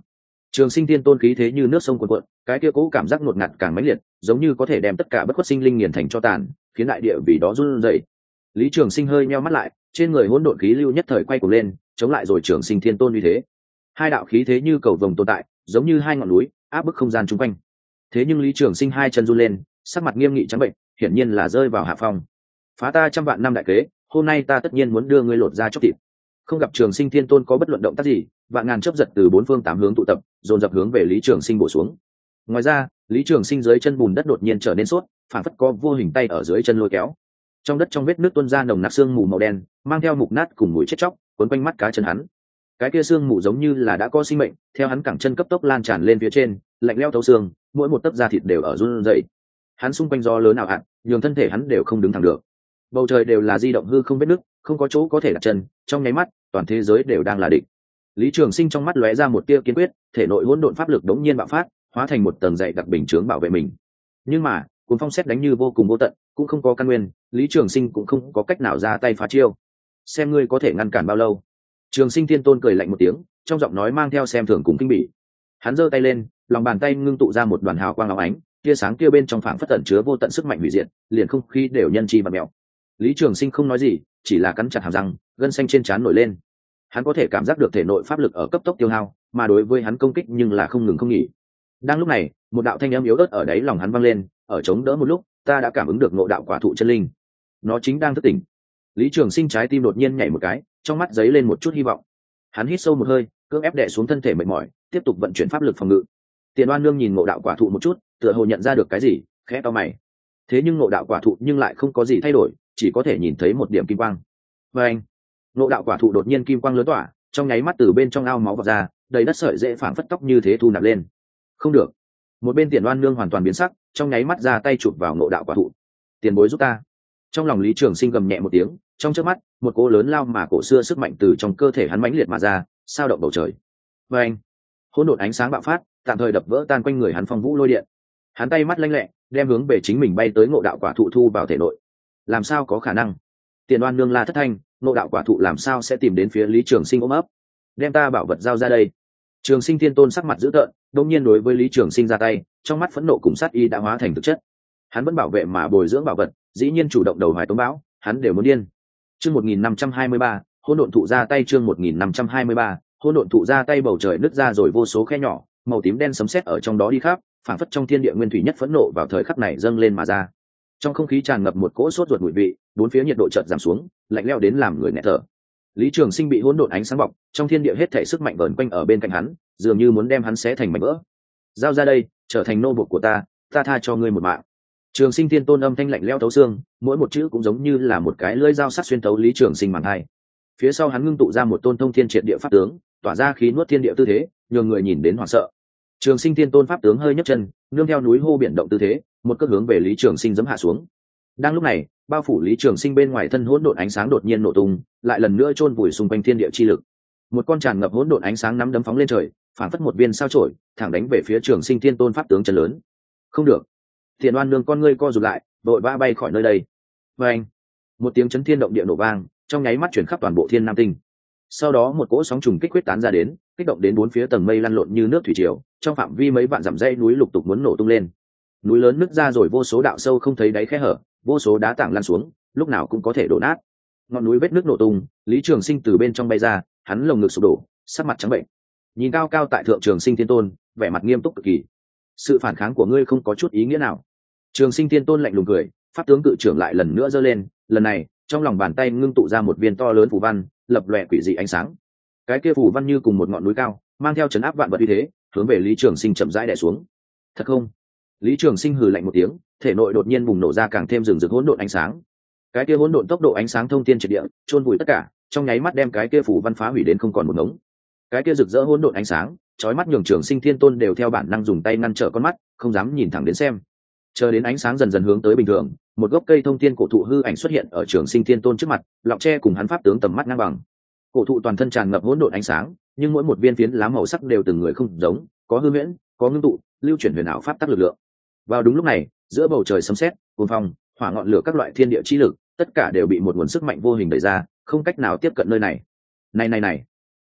Trường Sinh Tiên Tôn khí thế như nước sông cuồn cuộn, cái kia cố cảm giác ngột ngạt càng mãnh liệt, giống như có thể đem tất cả bất khuất sinh linh nghiền thành cho tàn, khiến đại địa vì đó run rẩy. Lý Trường Sinh hơi nheo mắt lại, trên người hỗn độn khí lưu nhất thời quay cuồng lên, chống lại rồi Trường Sinh Thiên Tôn uy thế. Hai đạo khí thế như cầu vồng tồn tại, giống như hai ngọn núi, áp bức không gian chung quanh. Thế nhưng Lý Trường Sinh hai chân run lên, sắc mặt nghiêm nghị trắng bệnh, hiển nhiên là rơi vào hạ phong. Phá ta trăm vạn năm đại kế, hôm nay ta tất nhiên muốn đưa ngươi lột ra chóc thịt. Không gặp Trường Sinh Thiên Tôn có bất luận động tác gì, vạn ngàn chớp giật từ bốn phương tám hướng tụ tập, dồn dập hướng về Lý Trường Sinh bổ xuống. Ngoài ra, Lý Trường Sinh dưới chân bùn đất đột nhiên trở nên sốt, phản phất có vô hình tay ở dưới chân lôi kéo. Trong đất trong vết nước tuôn ra nồng nặc xương mù màu đen, mang theo mục nát cùng mùi chết chóc, cuốn quanh mắt cá chân hắn. Cái kia xương mù giống như là đã có sinh mệnh, theo hắn cẳng chân cấp tốc lan tràn lên phía trên, lạnh lẽo thấu xương, mỗi một tấc da thịt đều ở run rẩy. Hắn xung quanh gió lớn ảo ạt, nhường thân thể hắn đều không đứng thẳng được. Bầu trời đều là di động hư không vết nứt, không có chỗ có thể đặt chân, trong nháy mắt, toàn thế giới đều đang là địch. Lý Trường Sinh trong mắt lóe ra một tia kiên quyết, thể nội hỗn độn pháp lực đống nhiên bạo phát, hóa thành một tầng dày đặc bình chướng bảo vệ mình. Nhưng mà, cuốn phong xét đánh như vô cùng vô tận, cũng không có căn nguyên, Lý Trường Sinh cũng không có cách nào ra tay phá chiêu. Xem ngươi có thể ngăn cản bao lâu. Trường Sinh Thiên Tôn cười lạnh một tiếng, trong giọng nói mang theo xem thường cùng kinh bỉ. Hắn giơ tay lên, lòng bàn tay ngưng tụ ra một đoàn hào quang óng ánh, tia sáng kia bên trong phảng phất tẩn chứa vô tận sức mạnh hủy diệt, liền không khí đều nhân chi và mèo. Lý Trường Sinh không nói gì, chỉ là cắn chặt hàm răng, gân xanh trên trán nổi lên. Hắn có thể cảm giác được thể nội pháp lực ở cấp tốc tiêu hao, mà đối với hắn công kích nhưng là không ngừng không nghỉ. Đang lúc này, một đạo thanh âm yếu ớt ở đáy lòng hắn vang lên, ở chống đỡ một lúc, ta đã cảm ứng được ngộ đạo quả thụ chân linh. Nó chính đang thức tỉnh. Lý Trường Sinh trái tim đột nhiên nhảy một cái, trong mắt giấy lên một chút hy vọng. Hắn hít sâu một hơi, cưỡng ép đè xuống thân thể mệt mỏi, tiếp tục vận chuyển pháp lực phòng ngự. Tiền Oan Nương nhìn ngộ đạo quả thụ một chút, tựa hồ nhận ra được cái gì, khẽ cau mày. Thế nhưng ngộ đạo quả thụ nhưng lại không có gì thay đổi, chỉ có thể nhìn thấy một điểm kim quang. Và anh, ngộ đạo quả thụ đột nhiên kim quang lớn tỏa, trong nháy mắt từ bên trong ao máu vọt ra, đầy đất sợi rễ phảng phất tóc như thế thu nạp lên. Không được. Một bên Tiền Oan Nương hoàn toàn biến sắc, trong nháy mắt ra tay chụp vào ngộ đạo quả thụ. Tiền bối giúp ta. Trong lòng Lý Trường Sinh gầm nhẹ một tiếng, trong chớp mắt, một cỗ lớn lao mà cổ xưa sức mạnh từ trong cơ thể hắn mãnh liệt mà ra, sao động bầu trời. Và anh, hỗn độn ánh sáng bạo phát, tạm thời đập vỡ tan quanh người hắn phong vũ lôi điện. Hắn tay mắt lanh lẹ, đem hướng về chính mình bay tới ngộ đạo quả thụ thu vào thể nội. Làm sao có khả năng? Tiền Oan Nương la thất thanh, ngộ đạo quả thụ làm sao sẽ tìm đến phía Lý Trường Sinh ôm ấp? Đem ta bảo vật giao ra đây. Trường Sinh Thiên Tôn sắc mặt dữ tợn, đột nhiên đối với Lý Trường Sinh ra tay, trong mắt phẫn nộ cùng sát ý đã hóa thành thực chất. Hắn vẫn bảo vệ mà bồi dưỡng bảo vật, dĩ nhiên chủ động đầu hoài tống bão, hắn đều muốn điên. Chương 1523, hỗn độn thụ ra tay. Chương 1523, hỗn độn thụ ra tay. Bầu trời nứt ra rồi vô số khe nhỏ, màu tím đen sấm sét ở trong đó đi khắp, phảng phất trong thiên địa nguyên thủy nhất phẫn nộ vào thời khắc này dâng lên mà ra. Trong không khí tràn ngập một cỗ sốt ruột mùi vị, bốn phía nhiệt độ chợt giảm xuống, lạnh lẽo đến làm người nghẹt thở. Lý Trường Sinh bị hỗn độn ánh sáng bọc, trong thiên địa hết thảy sức mạnh vờn quanh ở bên cạnh hắn, dường như muốn đem hắn xé thành mảnh vỡ. Giao ra đây, trở thành nô bộc của ta tha cho ngươi một mạng. Trường Sinh Thiên Tôn âm thanh lạnh lẽo thấu xương, mỗi một chữ cũng giống như là một cái lưỡi dao sắc xuyên thấu Lý Trường Sinh màng hai. Phía sau hắn ngưng tụ ra một tôn thông thiên triệt địa pháp tướng, tỏa ra khí nuốt thiên địa tư thế, nhường người nhìn đến hoảng sợ. Trường Sinh Thiên Tôn pháp tướng hơi nhấc chân, nương theo núi hô biển động tư thế, một cước hướng về Lý Trường Sinh giẫm hạ xuống. Đang lúc này, bao phủ Lý Trường Sinh bên ngoài thân hỗn độn ánh sáng đột nhiên nổ tung, lại lần nữa chôn vùi xung quanh thiên địa chi lực. Một con tràn ngập hỗn độn ánh sáng nắm đấm phóng lên trời, phản phất một viên sao chổi, thẳng đánh về phía Trường Sinh Thiên Tôn pháp tướng chân lớn. Không được. Tiền Oan Nương con ngươi co rụt lại, vội vã bay khỏi nơi đây. Và anh, một tiếng chấn thiên động địa nổ vang, trong nháy mắt chuyển khắp toàn bộ Thiên Nam Tinh. Sau đó một cỗ sóng trùng kích quyết tán ra đến, kích động đến bốn phía tầng mây lăn lộn như nước thủy triều, trong phạm vi mấy vạn dặm dãy núi lục tục muốn nổ tung lên. Núi lớn nứt ra rồi vô số đạo sâu không thấy đáy khe hở, vô số đá tảng lăn xuống, lúc nào cũng có thể đổ nát. Ngọn núi vết nước nổ tung, Lý Trường Sinh từ bên trong bay ra, hắn lồng ngực sụp đổ, sắc mặt trắng bệnh. Nhìn cao cao tại thượng Trường Sinh Thiên Tôn, vẻ mặt nghiêm túc cực kỳ. Sự phản kháng của ngươi không có chút ý nghĩa nào. Trường Sinh Thiên Tôn lạnh lùng cười, pháp tướng cự trưởng lại lần nữa giơ lên, lần này, trong lòng bàn tay ngưng tụ ra một viên to lớn phù văn, lập lòe quỷ dị ánh sáng. Cái kia phù văn như cùng một ngọn núi cao, mang theo chấn áp vạn vật uy thế, hướng về Lý Trường Sinh chậm rãi đè xuống. Thật không? Lý Trường Sinh hừ lạnh một tiếng, thể nội đột nhiên bùng nổ ra càng thêm rừng rực hỗn độn ánh sáng. Cái kia hỗn độn tốc độ ánh sáng thông thiên triệt địa, chôn vùi tất cả, trong nháy mắt đem cái kia phù văn phá hủy đến không còn một ngống. Cái kia rực rỡ hỗn độn ánh sáng, chói mắt nhường Trường Sinh Thiên Tôn đều theo bản năng dùng tay ngăn trở con mắt, không dám nhìn thẳng đến xem. Chờ đến ánh sáng dần dần hướng tới bình thường, một gốc cây thông thiên cổ thụ hư ảnh xuất hiện ở Trường Sinh Thiên Tôn trước mặt, lọng tre cùng hắn pháp tướng tầm mắt ngang bằng. Cổ thụ toàn thân tràn ngập hỗn độn ánh sáng, nhưng mỗi một viên phiến lá màu sắc đều từng người không giống, có hư huyễn, có ngưng tụ, lưu chuyển huyền ảo pháp tắc lực lượng. Vào đúng lúc này, giữa bầu trời sấm sét, cuồng phong, hỏa ngọn lửa các loại thiên địa chi lực, tất cả đều bị một nguồn sức mạnh vô hình đẩy ra, không cách nào tiếp cận nơi này. Này!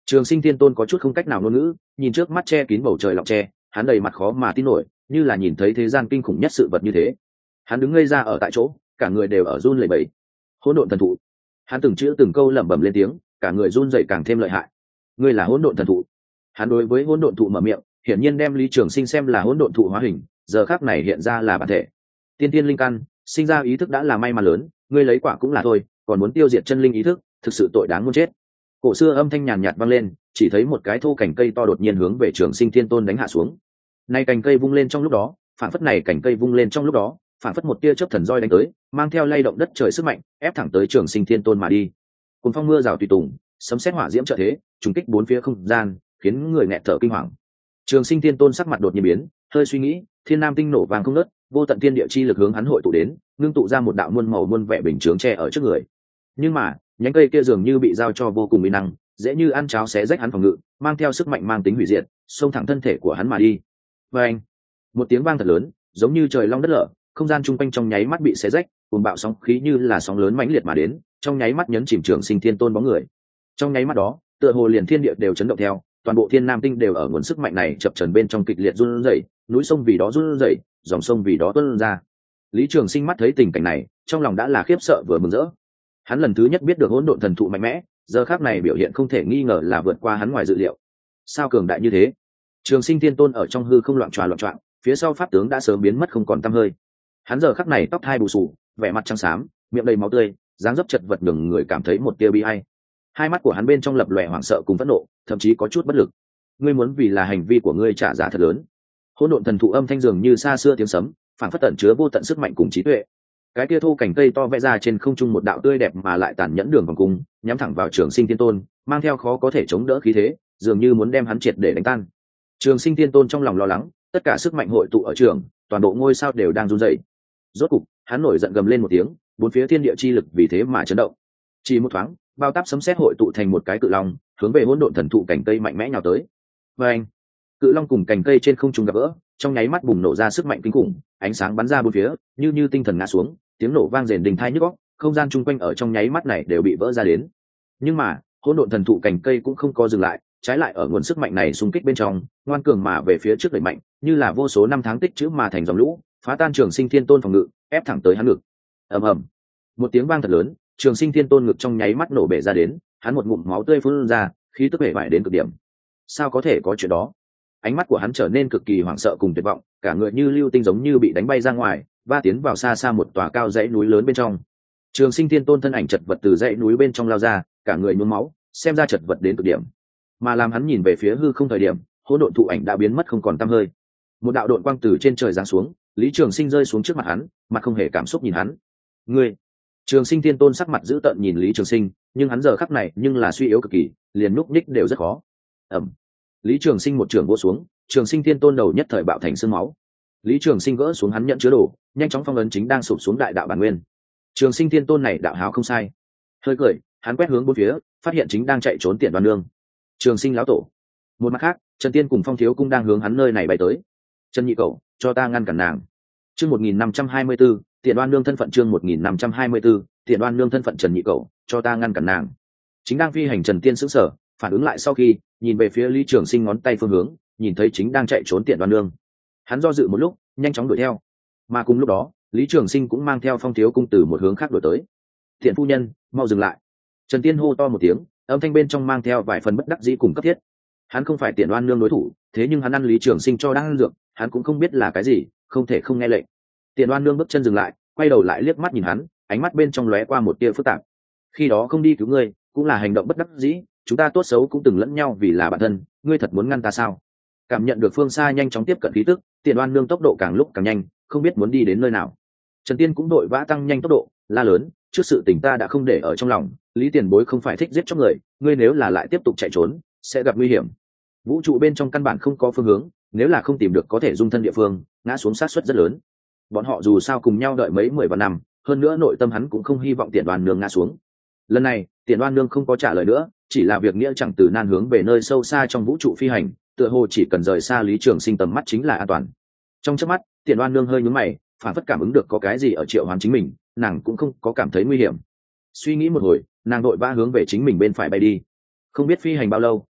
Trường Sinh Tiên Tôn có chút không cách nào ngôn ngữ, nhìn trước mắt che kín bầu trời lọng tre, hắn đầy mặt khó mà tin nổi, như là nhìn thấy thế gian kinh khủng nhất sự vật như thế. Hắn đứng ngây ra ở tại chỗ, cả người đều ở run lẩy bẩy. Hỗn độn thần thụ. Hắn từng chữ từng câu lẩm bẩm lên tiếng, cả người run rẩy càng thêm lợi hại. Ngươi là hỗn độn thần thụ. Hắn đối với hỗn độn thụ mở miệng, hiển nhiên đem Lý Trường Sinh xem là hỗn độn thụ hóa hình, giờ khắc này hiện ra là bản thể. Tiên tiên linh căn, sinh ra ý thức đã là may mắn lớn, ngươi lấy quả cũng là thôi, còn muốn tiêu diệt chân linh ý thức, thực sự tội đáng muôn chết. Cổ xưa âm thanh nhàn nhạt vang lên, chỉ thấy một cái thô cành cây to đột nhiên hướng về Trường Sinh Thiên Tôn đánh hạ xuống. Nay cành cây vung lên trong lúc đó, phản phất này cành cây vung lên trong lúc đó, phản phất một tia chớp thần roi đánh tới, mang theo lay động đất trời sức mạnh, ép thẳng tới Trường Sinh Thiên Tôn mà đi. Cùng phong mưa rào tùy tùng, sấm sét hỏa diễm trợ thế, trùng kích bốn phía không gian, khiến người nghẹt thở kinh hoàng. Trường Sinh Thiên Tôn sắc mặt đột nhiên biến, hơi suy nghĩ, thiên nam tinh nổ vàng không ngớt, vô tận thiên địa chi lực hướng hắn hội tụ đến, ngưng tụ ra một đạo muôn màu muôn vẻ bình chướng che ở trước người. Nhưng mà, nhánh cây kia dường như bị giao cho vô cùng uy năng, dễ như ăn cháo xé rách hắn phòng ngự, mang theo sức mạnh mang tính hủy diệt, xông thẳng thân thể của hắn mà đi. Và anh, một tiếng vang thật lớn, giống như trời long đất lở, không gian chung quanh trong nháy mắt bị xé rách, cuồng bạo sóng khí như là sóng lớn mãnh liệt mà đến, trong nháy mắt nhấn chìm Trường Sinh Thiên Tôn bóng người. Trong nháy mắt đó, tựa hồ liền thiên địa đều chấn động theo, toàn bộ thiên nam tinh đều ở nguồn sức mạnh này chập chờn bên trong kịch liệt run rẩy, núi sông vì đó run rẩy, dòng sông vì đó tuôn ra. Lý Trường Sinh mắt thấy tình cảnh này, trong lòng đã là khiếp sợ vừa mừng rỡ. Hắn lần thứ nhất biết được hỗn độn thần thụ mạnh mẽ, giờ khắc này biểu hiện không thể nghi ngờ là vượt qua hắn ngoài dự liệu. Sao cường đại như thế? Trường Sinh Thiên Tôn ở trong hư không loạn choạng, phía sau pháp tướng đã sớm biến mất không còn tăm hơi. Hắn giờ khắc này tóc hai bù xù, vẻ mặt trắng xám, miệng đầy máu tươi, dáng dấp chật vật nhường người cảm thấy một tia bi ai. Hai mắt của hắn bên trong lập lòe hoảng sợ cùng phẫn nộ, thậm chí có chút bất lực. Ngươi muốn vì là hành vi của ngươi trả giá thật lớn. Hỗn độn thần thụ âm thanh dường như xa xưa tiếng sấm, phản phất tẩn chứa vô tận sức mạnh cùng trí tuệ. Cái kia thô cành cây to vẽ ra trên không trung một đạo tươi đẹp mà lại tàn nhẫn đường vòng cung, nhắm thẳng vào Trường Sinh Thiên Tôn, mang theo khó có thể chống đỡ khí thế, dường như muốn đem hắn triệt để đánh tan. Trường Sinh Thiên Tôn trong lòng lo lắng, tất cả sức mạnh hội tụ ở trường, toàn bộ ngôi sao đều đang run rẩy. Rốt cục, hắn nổi giận gầm lên một tiếng, bốn phía thiên địa chi lực vì thế mà chấn động. Chỉ một thoáng, bao táp sấm sét hội tụ thành một cái cự long, hướng về hỗn độn thần thụ cành cây mạnh mẽ nhào tới. Và anh, cự long cùng cành cây trên không trung gặp gỡ, trong nháy mắt bùng nổ ra sức mạnh kinh khủng, ánh sáng bắn ra bốn phía, như tinh thần ngã xuống, tiếng nổ vang rền đình thai nhức óc, không gian chung quanh ở trong nháy mắt này đều bị vỡ ra đến. Nhưng mà, hỗn độn thần thụ cành cây cũng không có dừng lại, trái lại ở nguồn sức mạnh này xung kích bên trong, ngoan cường mà về phía trước đẩy mạnh, như là vô số năm tháng tích trữ mà thành dòng lũ, phá tan Trường Sinh Thiên Tôn phòng ngự, ép thẳng tới hắn ngực. Ầm ầm, một tiếng vang thật lớn, Trường Sinh Thiên Tôn ngực trong nháy mắt nổ bể ra đến, hắn một ngụm máu tươi phun ra, khí tức bể bại đến cực điểm. Sao có thể có chuyện đó? Ánh mắt của hắn trở nên cực kỳ hoảng sợ cùng tuyệt vọng, cả người như lưu tinh giống như bị đánh bay ra ngoài, va tiến vào xa xa một tòa cao dãy núi lớn bên trong. Trường Sinh Thiên Tôn thân ảnh chật vật từ dãy núi bên trong lao ra, cả người nhuốm máu, xem ra chật vật đến cực điểm. Mà làm hắn nhìn về phía hư không thời điểm, hỗn độn thụ ảnh đã biến mất không còn tăm hơi. Một đạo độn quang từ trên trời giáng xuống, Lý Trường Sinh rơi xuống trước mặt hắn, mặt không hề cảm xúc nhìn hắn. Ngươi! Trường Sinh Thiên Tôn sắc mặt dữ tợn nhìn Lý Trường Sinh, nhưng hắn giờ khắc này nhưng là suy yếu cực kỳ, liền núp nhích đều rất khó. Ầm! Lý Trường Sinh một trường vỗ xuống, Trường Sinh Thiên Tôn đầu nhất thời bạo thành xương máu. Lý Trường Sinh gỡ xuống hắn nhận chứa đồ, nhanh chóng phong ấn chính đang sụp xuống đại đạo bản nguyên. Trường Sinh Thiên Tôn này đạo háo không sai. Hơi cười, hắn quét hướng bốn phía, phát hiện chính đang chạy trốn Tiện Đoan Nương. Trường Sinh lão tổ. Một mặt khác, Trần Tiên cùng Phong Thiếu Cung đang hướng hắn nơi này bay tới. Trần Nhị Cẩu, cho ta ngăn cản nàng. Chương 1524, Tiện Đoan Nương thân phận chương 1524, Tiện Đoan Nương thân phận Trần Nhị Cẩu, cho ta ngăn cản nàng. Chính đang phi hành Trần Tiên sững sờ, phản ứng lại sau khi nhìn về phía Lý Trường Sinh ngón tay phương hướng, nhìn thấy chính đang chạy trốn Tiện Đoan Nương. Hắn do dự một lúc, nhanh chóng đuổi theo. Mà cùng lúc đó, Lý Trường Sinh cũng mang theo Phong Thiếu Cung từ một hướng khác đuổi tới. Tiện phu nhân, mau dừng lại! Trần Tiên hô to một tiếng, âm thanh bên trong mang theo vài phần bất đắc dĩ cùng cấp thiết. Hắn không phải Tiện Đoan Nương đối thủ, thế nhưng hắn ăn Lý Trường Sinh cho đang ăn dược, hắn cũng không biết là cái gì, không thể không nghe lệnh. Tiện Đoan Nương bước chân dừng lại, quay đầu lại liếc mắt nhìn hắn, ánh mắt bên trong lóe qua một tia phức tạp. Khi đó không đi cứu ngươi, cũng là hành động bất đắc dĩ, chúng ta tốt xấu cũng từng lẫn nhau vì là bạn thân, ngươi thật muốn ngăn ta sao? Cảm nhận được phương xa nhanh chóng tiếp cận khí tức, Tiện Đoan Nương tốc độ càng lúc càng nhanh, không biết muốn đi đến nơi nào. Trần Tiên cũng đội vã tăng nhanh tốc độ, la lớn, trước sự tình ta đã không để ở trong lòng, Lý tiền bối không phải thích giết chóc người, ngươi nếu là lại tiếp tục chạy trốn, sẽ gặp nguy hiểm. Vũ trụ bên trong căn bản không có phương hướng, nếu là không tìm được có thể dung thân địa phương, ngã xuống sát suất rất lớn. Bọn họ dù sao cùng nhau đợi mấy 10 vạn năm, hơn nữa nội tâm hắn cũng không hy vọng Tiện Đoan Nương ngã xuống. Lần này, Tiện Đoan Nương không có trả lời nữa, chỉ là việc nghĩa chẳng từ nan hướng về nơi sâu xa trong vũ trụ phi hành, tựa hồ chỉ cần rời xa Lý Trường Sinh tầm mắt chính là an toàn. Trong chớp mắt, Tiện Đoan Nương hơi nhướng mày, phản phất cảm ứng được có cái gì ở triệu hoán chính mình, nàng cũng không có cảm thấy nguy hiểm. Suy nghĩ một hồi, nàng đội vã hướng về chính mình bên phải bay đi. Không biết phi hành bao lâu,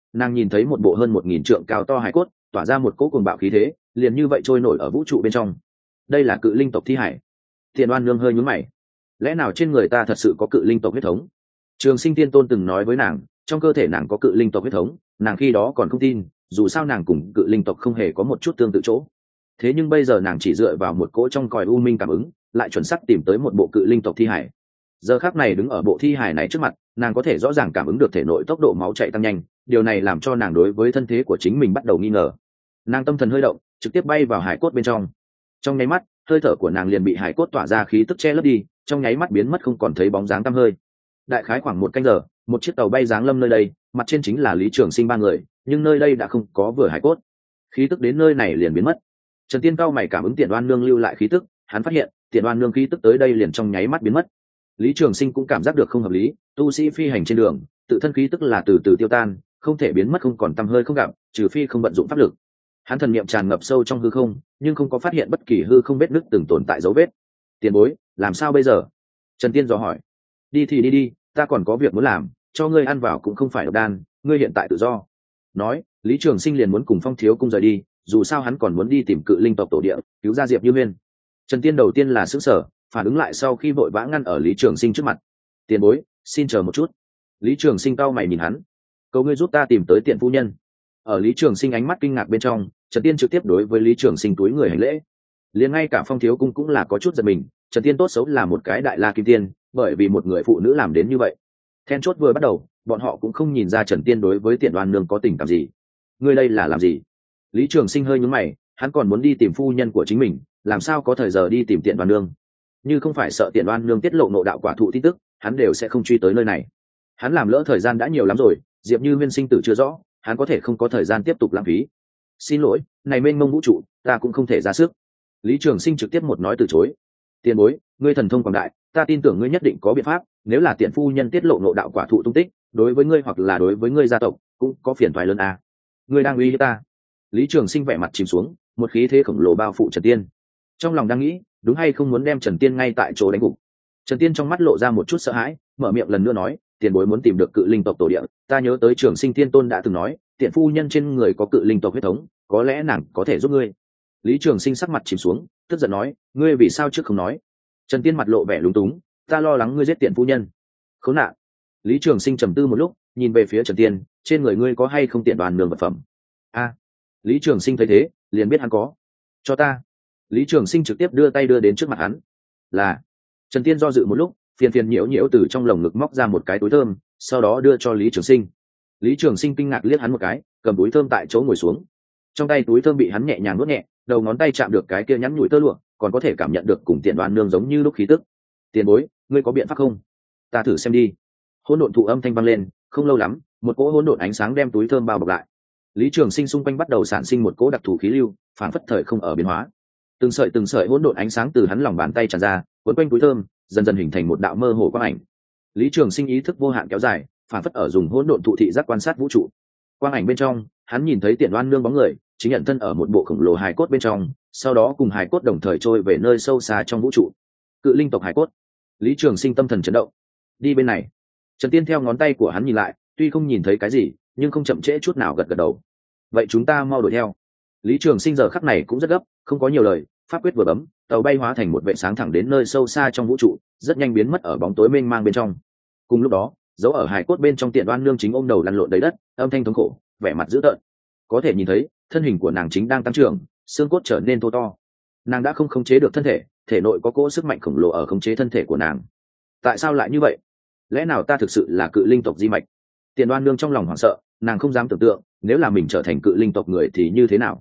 nàng nhìn thấy một bộ hơn 1.000 trượng cao to hải cốt tỏa ra một cỗ cuồng bạo khí thế, liền như vậy trôi nổi ở vũ trụ bên trong. Đây là cự linh tộc thi hải. Tiền Oan Nương hơi nhún mày, lẽ nào trên người ta thật sự có cự linh tộc huyết thống? Trường Sinh Tiên Tôn từng nói với nàng, trong cơ thể nàng có cự linh tộc huyết thống, nàng khi đó còn không tin, dù sao nàng cùng cự linh tộc không hề có một chút tương tự chỗ. Thế nhưng bây giờ nàng chỉ dựa vào một cỗ trong còi u minh cảm ứng, lại chuẩn xác tìm tới một bộ cự linh tộc thi hải. Giờ khắc này đứng ở bộ thi hải này trước mặt, nàng có thể rõ ràng cảm ứng được thể nội tốc độ máu chạy tăng nhanh, điều này làm cho nàng đối với thân thế của chính mình bắt đầu nghi ngờ. Nàng tâm thần hơi động, trực tiếp bay vào hải cốt bên trong. Trong nháy mắt, hơi thở của nàng liền bị hải cốt tỏa ra khí tức che lấp đi, trong nháy mắt biến mất không còn thấy bóng dáng tăm hơi. Đại khái khoảng 1 canh giờ, một chiếc tàu bay giáng lâm nơi đây, mặt trên chính là Lý Trường Sinh 3 người, nhưng nơi đây đã không có vừa hải cốt, khí tức đến nơi này liền biến mất. Trần Tiên cao mày cảm ứng Tiện Oan Nương lưu lại khí tức, hắn phát hiện Tiện Oan Nương khí tức tới đây liền trong nháy mắt biến mất. Lý Trường Sinh cũng cảm giác được không hợp lý, tu sĩ phi hành trên đường, tự thân khí tức là từ từ tiêu tan, không thể biến mất không còn tăm hơi không gặp, trừ phi không vận dụng pháp lực. Hắn thần niệm tràn ngập sâu trong hư không, nhưng không có phát hiện bất kỳ hư không vết nứt từng tồn tại dấu vết. Tiền bối, làm sao bây giờ? Trần Tiên dò hỏi. Đi thì đi, ta còn có việc muốn làm, cho ngươi ăn vào cũng không phải độc đan, ngươi hiện tại tự do. Nói, Lý Trường Sinh liền muốn cùng Phong Thiếu Cung rời đi, dù sao hắn còn muốn đi tìm cự linh tộc tổ địa, cứu ra Diệp Như Huyên. Trần Tiên đầu tiên là sửng sở, phản ứng lại sau khi vội vã ngăn ở Lý Trường Sinh trước mặt. Tiền bối, xin chờ một chút. Lý Trường Sinh cau mày nhìn hắn. Cầu ngươi giúp ta tìm tới Tiện phu nhân. Ở Lý Trường Sinh ánh mắt kinh ngạc bên trong, Trần Tiên trực tiếp đối với Lý Trường Sinh túi người hành lễ. Liền ngay cả Phong Thiếu Cung cũng là có chút giật mình, Trần Tiên tốt xấu là một cái đại la kim tiên, bởi vì một người phụ nữ làm đến như vậy. Then chốt vừa bắt đầu, bọn họ cũng không nhìn ra Trần Tiên đối với Tiện Oan Nương có tình cảm gì. Ngươi đây là làm gì? Lý Trường Sinh hơi nhướng mày, hắn còn muốn đi tìm phu nhân của chính mình, làm sao có thời giờ đi tìm Tiện Oan Nương? Như không phải sợ Tiện Oan Nương tiết lộ ngộ đạo quả thụ tin tức, hắn đều sẽ không truy tới nơi này. Hắn làm lỡ thời gian đã nhiều lắm rồi, Diệp Như Huyên sinh tử chưa rõ, hắn có thể không có thời gian tiếp tục lãng phí. Xin lỗi, này mênh mông vũ trụ, ta cũng không thể ra sức. Lý Trường Sinh trực tiếp một nói từ chối. Tiền bối, ngươi thần thông quảng đại, ta tin tưởng ngươi nhất định có biện pháp, nếu là Tiện phu nhân tiết lộ ngộ đạo quả thụ tung tích, đối với ngươi hoặc là đối với ngươi gia tộc cũng có phiền toái lớn à. Ngươi đang uy hiếp ta? Lý Trường Sinh vẻ mặt chìm xuống, một khí thế khổng lồ bao phủ Trần Tiên. Trong lòng đang nghĩ, đúng hay không muốn đem Trần Tiên ngay tại chỗ đánh gục. Trần Tiên trong mắt lộ ra một chút sợ hãi, mở miệng lần nữa nói, tiền bối muốn tìm được cự linh tộc tổ địa, ta nhớ tới Trường Sinh Tiên Tôn đã từng nói, Tiện phu nhân trên người có cự linh tộc huyết thống, có lẽ nàng có thể giúp ngươi. Lý Trường Sinh sắc mặt chìm xuống, tức giận nói, ngươi vì sao trước không nói? Trần Tiên mặt lộ vẻ lúng túng, ta lo lắng ngươi giết Tiện phu nhân. Khốn nạn. Lý Trường Sinh trầm tư một lúc, nhìn về phía Trần Tiên, trên người ngươi có hay không Tiện Đoàn Nương vật phẩm? A. Lý Trường Sinh thấy thế, liền biết hắn có. Cho ta. Lý Trường Sinh trực tiếp đưa tay đưa đến trước mặt hắn. Là. Trần Tiên do dự một lúc, phiền phiền nhiễu nhiễu từ trong lồng ngực móc ra một cái túi thơm, sau đó đưa cho Lý Trường Sinh. Lý Trường Sinh kinh ngạc liếc hắn một cái, cầm túi thơm tại chỗ ngồi xuống. Trong tay túi thơm bị hắn nhẹ nhàng nuốt nhẹ, đầu ngón tay chạm được cái kia nhắn nhủi tơ lụa, còn có thể cảm nhận được cùng Tiện Đoàn Nương giống như lúc khí tức. Tiền bối, ngươi có biện pháp không? Ta thử xem đi. Hỗn độn thụ âm thanh vang lên, không lâu lắm, một cỗ hỗn độn ánh sáng đem túi thơm bao bọc lại. Lý Trường Sinh xung quanh bắt đầu sản sinh một cỗ đặc thù khí lưu, phản phất thời không ở biến hóa. Từng sợi hỗn độn ánh sáng từ hắn lòng bàn tay tràn ra, quấn quanh túi thơm, dần dần hình thành một đạo mơ hồ quang ảnh. Lý Trường Sinh ý thức vô hạn kéo dài, phản phất ở dùng hỗn độn thụ thị giác quan sát vũ trụ. Quang ảnh bên trong, hắn nhìn thấy Tiện Oan Nương bóng người, chính nhận thân ở một bộ khổng lồ hài cốt bên trong, sau đó cùng hài cốt đồng thời trôi về nơi sâu xa trong vũ trụ. Cự linh tộc hài cốt. Lý Trường Sinh tâm thần chấn động. Đi bên này. Trần Tiên theo ngón tay của hắn nhìn lại, tuy không nhìn thấy cái gì, nhưng không chậm trễ chút nào gật gật đầu. Vậy chúng ta mau đuổi theo. Lý Trường Sinh giờ khắc này cũng rất gấp, không có nhiều lời, pháp quyết vừa bấm, tàu bay hóa thành một vệ sáng thẳng đến nơi sâu xa trong vũ trụ, rất nhanh biến mất ở bóng tối mênh mang bên trong. Cùng lúc đó, dấu ở hải cốt bên trong Tiện Oan Nương chính ôm đầu lăn lộn đầy đất, âm thanh thống khổ, vẻ mặt dữ tợn. Có thể nhìn thấy, thân hình của nàng chính đang tăng trưởng, xương cốt trở nên thô to. Nàng đã không khống chế được thân thể, thể nội có cỗ sức mạnh khổng lồ ở khống chế thân thể của nàng. Tại sao lại như vậy? Lẽ nào ta thực sự là cự linh tộc di mạch? Tiện Oan Nương trong lòng hoảng sợ, nàng không dám tưởng tượng, nếu là mình trở thành cự linh tộc người thì như thế nào.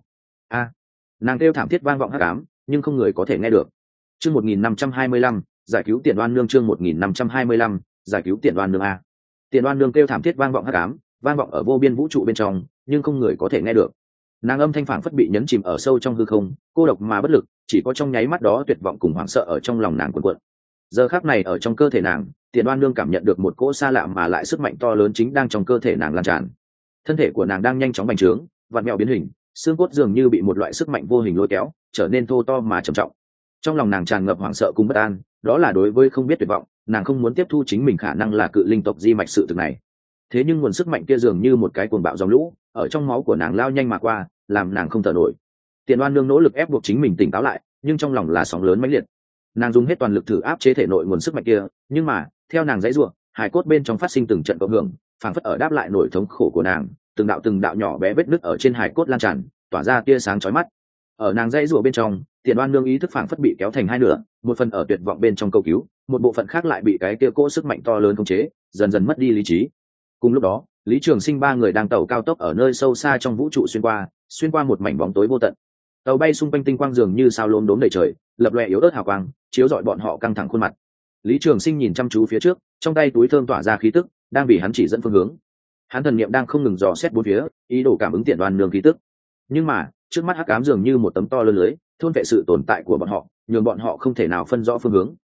Nàng kêu thảm thiết vang vọng hắc ám, nhưng không người có thể nghe được. Chương 1525, giải cứu Tiện Oan Nương. Chương 1525, giải cứu Tiện Oan Nương a. Tiện Oan Nương kêu thảm thiết vang vọng hắc ám, vang vọng ở vô biên vũ trụ bên trong, nhưng không người có thể nghe được. Nàng âm thanh phảng phất bị nhấn chìm ở sâu trong hư không, cô độc mà bất lực, chỉ có trong nháy mắt đó tuyệt vọng cùng hoảng sợ ở trong lòng nàng cuộn cuộn. Giờ khắc này ở trong cơ thể nàng, Tiện Oan Nương cảm nhận được một cỗ xa lạ mà lại sức mạnh to lớn chính đang trong cơ thể nàng lan tràn. Thân thể của nàng đang nhanh chóng bành trướng, vặn vẹo biến hình, xương cốt dường như bị một loại sức mạnh vô hình lôi kéo, trở nên thô to mà trầm trọng. Trong lòng nàng tràn ngập hoảng sợ cùng bất an, đó là đối với không biết tuyệt vọng, nàng không muốn tiếp thu chính mình khả năng là cự linh tộc di mạch sự thực này. thế nhưng nguồn sức mạnh kia dường như một cái cuồng bạo dòng lũ ở trong máu của nàng lao nhanh mà qua, làm nàng không thở nổi. Tiền Đoan Nương nỗ lực ép buộc chính mình tỉnh táo lại, nhưng trong lòng là sóng lớn mãnh liệt. Nàng dùng hết toàn lực thử áp chế thể nội nguồn sức mạnh kia, nhưng mà theo nàng dãy ruộng, hài cốt bên trong phát sinh từng trận cộng hưởng, phảng phất ở đáp lại nỗi thống khổ của nàng, từng đạo nhỏ bé vết nứt ở trên hài cốt lan tràn, tỏa ra tia sáng chói mắt. Ở nàng dãy ruộng bên trong, Tiền Đoan Nương ý thức phảng phất bị kéo thành hai nửa, một phần ở tuyệt vọng bên trong cầu cứu, một bộ phận khác lại bị cái kia cỗ sức mạnh to lớn khống chế, dần dần mất đi lý trí. Cùng lúc đó, Lý Trường Sinh ba người đang tàu cao tốc ở nơi sâu xa trong vũ trụ xuyên qua một mảnh bóng tối vô tận. Tàu bay xung quanh tinh quang dường như sao lốm đốm đầy trời, lập lòe yếu ớt hào quang, chiếu rọi bọn họ căng thẳng khuôn mặt. Lý Trường Sinh nhìn chăm chú phía trước, trong tay túi thơm tỏa ra khí tức, đang bị hắn chỉ dẫn phương hướng. Hắn thần niệm đang không ngừng dò xét bốn phía, ý đồ cảm ứng Tiền Đoan Nương khí tức. Nhưng mà, trước mắt hắc ám dường như một tấm to lớn lưới, thôn vệ sự tồn tại của bọn họ, nhường bọn họ không thể nào phân rõ phương hướng.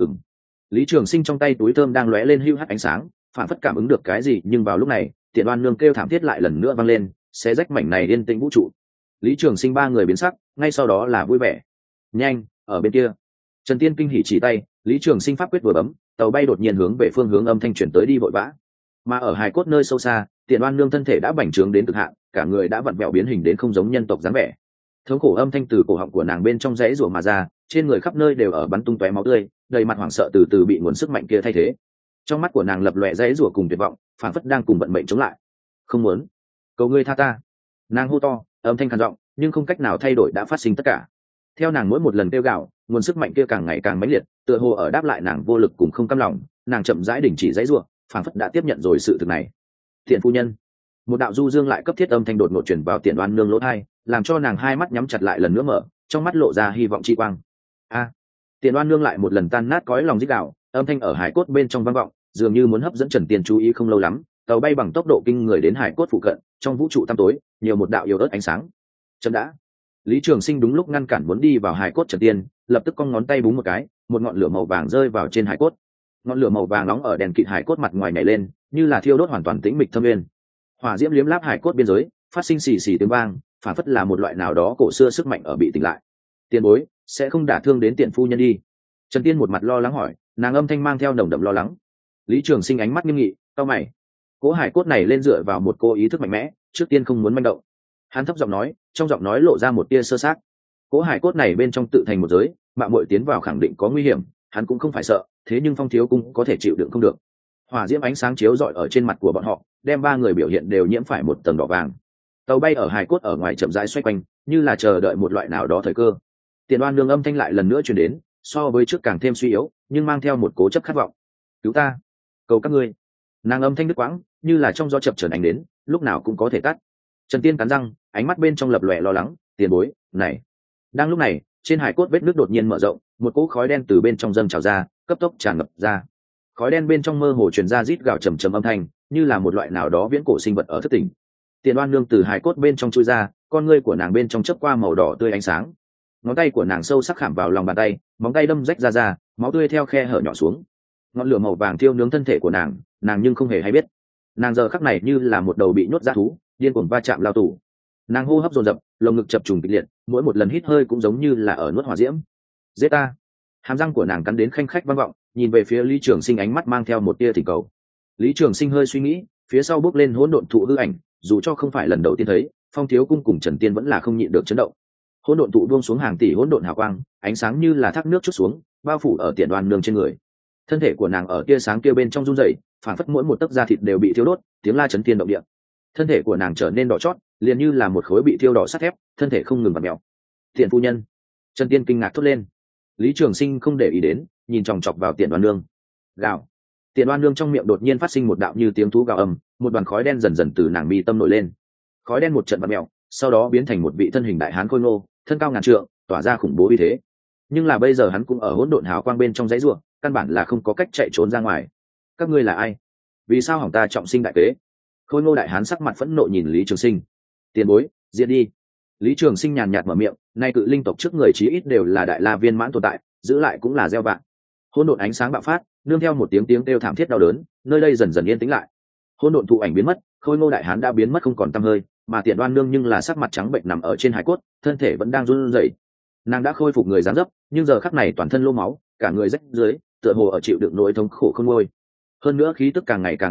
Lý Trường Sinh trong tay túi thơm đang lóe lên hưu hắt ánh sáng, phản phất cảm ứng được cái gì, nhưng vào lúc này, Tiền Đoan Nương kêu thảm thiết lại lần nữa vang lên, xé rách mảnh này yên tĩnh vũ trụ. Lý Trường Sinh ba người biến sắc, ngay sau đó là vui vẻ. Nhanh, ở bên kia. Trần Tiên kinh hỉ chỉ tay, Lý Trường Sinh pháp quyết vừa bấm, tàu bay đột nhiên hướng về phương hướng âm thanh chuyển tới đi vội vã. Mà ở hài cốt nơi sâu xa, Tiền Đoan Nương thân thể đã bành trướng đến cực hạn, cả người đã vặn vẹo biến hình đến không giống nhân tộc dáng vẻ. Thống khổ âm thanh từ cổ họng của nàng bên trong rãy rủa mà ra, trên người khắp nơi đều ở bắn tung tóe máu tươi, đầy mặt hoảng sợ từ từ bị nguồn sức mạnh kia thay thế. Trong mắt của nàng lập lòe rãy rủa cùng tuyệt vọng, phảng phất đang cùng vận mệnh chống lại. Không muốn, cầu ngươi tha ta. Nàng hô to, âm thanh khàn giọng, nhưng không cách nào thay đổi đã phát sinh tất cả. Theo nàng mỗi một lần kêu gào, nguồn sức mạnh kia càng ngày càng mãnh liệt, tựa hồ ở đáp lại nàng vô lực cùng không cam lòng, nàng chậm rãi đình chỉ rãy rủa, phảng phất đã tiếp nhận rồi sự thực này. Thiện phu nhân. Một đạo du dương lại cấp thiết âm thanh đột ngột truyền vào Tiền Đoan Nương lỗ tai, làm cho nàng hai mắt nhắm chặt lại lần nữa mở, trong mắt lộ ra hy vọng chi quang. A! Tiền Đoan Nương lại một lần tan nát cõi lòng rít gào, âm thanh ở hải cốt bên trong vang vọng, dường như muốn hấp dẫn Trần Tiên chú ý. Không lâu lắm, tàu bay bằng tốc độ kinh người đến hải cốt phụ cận, trong vũ trụ tăm tối, nhiều một đạo yếu ớt ánh sáng. Chậm đã. Lý Trường Sinh đúng lúc ngăn cản muốn đi vào hải cốt Trần Tiên, lập tức cong ngón tay búng một cái, một ngọn lửa màu vàng rơi vào trên hải cốt. Ngọn lửa màu vàng nóng ở đèn kịt hải cốt mặt ngoài nhảy lên, như là thiêu đốt hoàn toàn tĩnh mịch thâm nguyên. Hỏa diễm liếm láp hải cốt biên giới, phát sinh xì xì tiếng vang, phản phất là một loại nào đó cổ xưa sức mạnh ở bị tỉnh lại. Tiền bối sẽ không đả thương đến Tiện phu nhân đi? Trần Tiên một mặt lo lắng hỏi, nàng âm thanh mang theo nồng đậm lo lắng. Lý Trường Sinh ánh mắt nghiêm nghị, cau mày. Cố hải cốt này lên dựa vào một cô ý thức mạnh mẽ, trước tiên không muốn manh động. Hắn thấp giọng nói, trong giọng nói lộ ra một tia sơ sát. Cố hải cốt này bên trong tự thành một giới, mạng muội tiến vào khẳng định có nguy hiểm, hắn cũng không phải sợ, thế nhưng Phong thiếu cung có thể chịu đựng không được. Hỏa diễm ánh sáng chiếu rọi ở trên mặt của bọn họ, đem ba người biểu hiện đều nhiễm phải một tầng đỏ vàng. Tàu bay ở hải cốt ở ngoài chậm rãi xoay quanh, như là chờ đợi một loại nào đó thời cơ. Tiền Đoan Nương âm thanh lại lần nữa truyền đến, so với trước càng thêm suy yếu, nhưng mang theo một cố chấp khát vọng. Cứu ta, cầu các ngươi. Nàng âm thanh đứt quãng, như là trong gió chập chờn ánh đến, lúc nào cũng có thể tắt. Trần Tiên cắn răng, ánh mắt bên trong lập lòe lo lắng, tiền bối, này. Đang lúc này, trên hải cốt vết nước đột nhiên mở rộng, một cỗ khói đen từ bên trong dâng trào ra, cấp tốc tràn ngập ra. Khói đen bên trong mơ hồ truyền ra rít gào trầm trầm âm thanh, như là một loại nào đó viễn cổ sinh vật ở thất tỉnh. Tiền Đoan Nương từ hải cốt bên trong chui ra, con ngươi của nàng bên trong chớp qua màu đỏ tươi ánh sáng. Ngón tay của nàng sâu sắc khảm vào lòng bàn tay, móng tay đâm rách ra, máu tươi theo khe hở nhỏ xuống. Ngọn lửa màu vàng thiêu nướng thân thể của nàng, nàng nhưng không hề hay biết. Nàng giờ khắc này như là một đầu bị nhốt dã thú, điên cuồng va chạm lao tù. Nàng hô hấp dồn dập, lồng ngực chập trùng kịch liệt, mỗi một lần hít hơi cũng giống như là ở nuốt hỏa diễm. Giết ta! Hàm răng của nàng cắn đến khanh khách vang vọng, nhìn về phía Lý Trường Sinh ánh mắt mang theo một tia thỉnh cầu. Lý Trường Sinh hơi suy nghĩ, phía sau bước lên hỗn độn thụ hư ảnh, dù cho không phải lần đầu tiên thấy, Phong thiếu cung cùng Trần Tiên vẫn là không nhịn được chấn động. Hỗn độn thụ buông xuống hàng tỷ hỗn độn hào quang, ánh sáng như là thác nước chút xuống, bao phủ ở Tiền Đoan Nương trên người. Thân thể của nàng ở tia sáng kia bên trong run rẩy, phản phất mỗi một tấc da thịt đều bị thiêu đốt, tiếng la chấn thiên động địa. Thân thể của nàng trở nên đỏ chót, liền như là một khối bị thiêu đỏ sắt thép, thân thể không ngừng vặn mèo. Tiền phu nhân! Trần Tiên kinh ngạc thốt lên. Lý Trường Sinh không để ý đến, nhìn chòng chọc vào Tiền Đoan Nương. Gào! Tiền Đoan Nương trong miệng đột nhiên phát sinh một đạo như tiếng thú gào ầm, một đoàn khói đen dần dần từ nàng mi tâm nổi lên. Khói đen một trận vặn mèo, sau đó biến thành một vị thân hình đại hán khôi ngô, thân cao ngàn trượng, tỏa ra khủng bố uy thế. Nhưng là bây giờ hắn cũng ở hỗn độn hào quang bên trong dãy rủa, căn bản là không có cách chạy trốn ra ngoài. Các ngươi là ai? Vì sao hỏng ta trọng sinh đại kế? Khôi ngô đại hán sắc mặt phẫn nộ nhìn Lý Trường Sinh. Tiền bối, diệt đi. Lý Trường Sinh nhàn nhạt mở miệng, nay cự linh tộc trước người chí ít đều là đại la viên mãn tồn tại, giữ lại cũng là gieo vạn. Hỗn độn ánh sáng bạo phát, nương theo một tiếng kêu thảm thiết đau đớn, nơi đây dần dần yên tĩnh lại. Hỗn độn thụ ảnh biến mất, khôi ngô đại hán đã biến mất không còn tăm hơi, mà Tiền Đoan Nương nhưng là sắc mặt trắng bệnh nằm ở trên hải cốt, thân thể vẫn đang run rẩy. Nàng đã khôi phục người dáng dấp, nhưng giờ khắc này toàn thân lô máu, cả người rách rưới, tựa hồ ở chịu đựng nỗi thống khổ không nguôi. Hơn nữa khí tức càng ngày càng yếu ớt,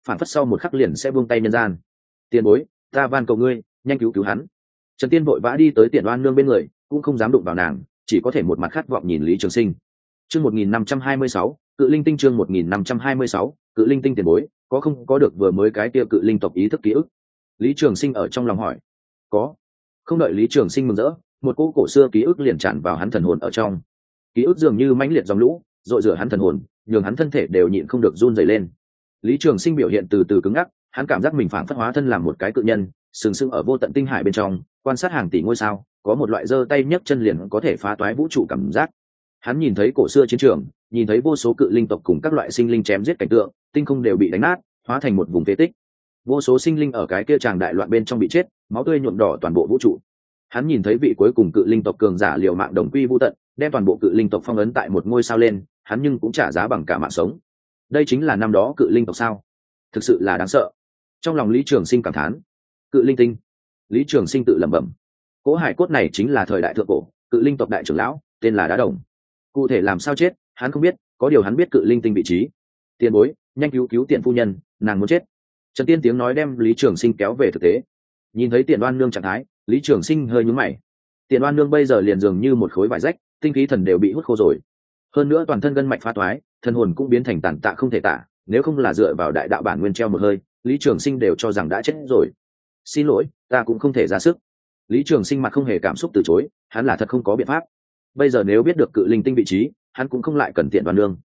phản phất sau một khắc liền sẽ buông tay nhân gian. Tiền bối, ta van cầu ngươi nhanh cứu cứu hắn. Trần Tiên vội vã đi tới Tiện Oan Nương bên người, cũng không dám đụng vào nàng, chỉ có thể một mặt khát vọng nhìn Lý Trường Sinh. Chương 1526, Cự Linh Tinh. Chương 1526, Cự Linh Tinh. Tiền bối, có không có được vừa mới cái kia cự linh tộc ý thức ký ức? Lý Trường Sinh ở trong lòng hỏi. Có. Không đợi Lý Trường Sinh mừng rỡ, một cỗ cổ xưa ký ức liền tràn vào hắn thần hồn ở trong. Ký ức dường như mãnh liệt dòng lũ, dội rửa hắn thần hồn, nhường hắn thân thể đều nhịn không được run rẩy lên. Lý Trường Sinh biểu hiện từ từ cứng ngắc, hắn cảm giác mình phản phất hóa thân làm một cái cự nhân, sừng sững ở vô tận tinh hải bên trong, quan sát hàng tỷ ngôi sao, có một loại giơ tay nhấc chân liền có thể phá toái vũ trụ cảm giác. Hắn nhìn thấy cổ xưa chiến trường, nhìn thấy vô số cự linh tộc cùng các loại sinh linh chém giết cảnh tượng, tinh không đều bị đánh nát, hóa thành một vùng phế tích. Vô số sinh linh ở cái kia tràng đại loạn bên trong bị chết, máu tươi nhuộm đỏ toàn bộ vũ trụ. Hắn nhìn thấy vị cuối cùng cự linh tộc cường giả liều mạng đồng quy vu tận, đem toàn bộ cự linh tộc phong ấn tại một ngôi sao lên, hắn nhưng cũng trả giá bằng cả mạng sống. Đây chính là năm đó cự linh tộc sao? Thực sự là đáng sợ. Trong lòng Lý Trường Sinh cảm thán. Cự linh tinh. Lý Trường Sinh tự lẩm bẩm. Cỗ hải cốt này chính là thời đại thượng cổ, cự linh tộc đại trưởng lão, tên là Đá Đồng. Cụ thể làm sao chết, hắn không biết, có điều hắn biết cự linh tinh vị trí. Tiền bối, nhanh cứu cứu Tiện phu nhân, nàng muốn chết. Trần Tiên tiếng nói đem Lý Trường Sinh kéo về thực tế. Nhìn thấy Tiện Oan Nương trạng thái, Lý Trường Sinh hơi nhướng mày. Tiện Oan Nương bây giờ liền dường như một khối vải rách, tinh khí thần đều bị hút khô rồi. Hơn nữa toàn thân gân mạch phá toái, thân hồn cũng biến thành tàn tạ không thể tả, nếu không là dựa vào đại đạo bản nguyên treo một hơi, Lý Trường Sinh đều cho rằng đã chết rồi. Xin lỗi, ta cũng không thể ra sức. Lý Trường Sinh mặt không hề cảm xúc từ chối, hắn là thật không có biện pháp. Bây giờ nếu biết được cự linh tinh vị trí, hắn cũng không lại cần Tiện Oan Nương.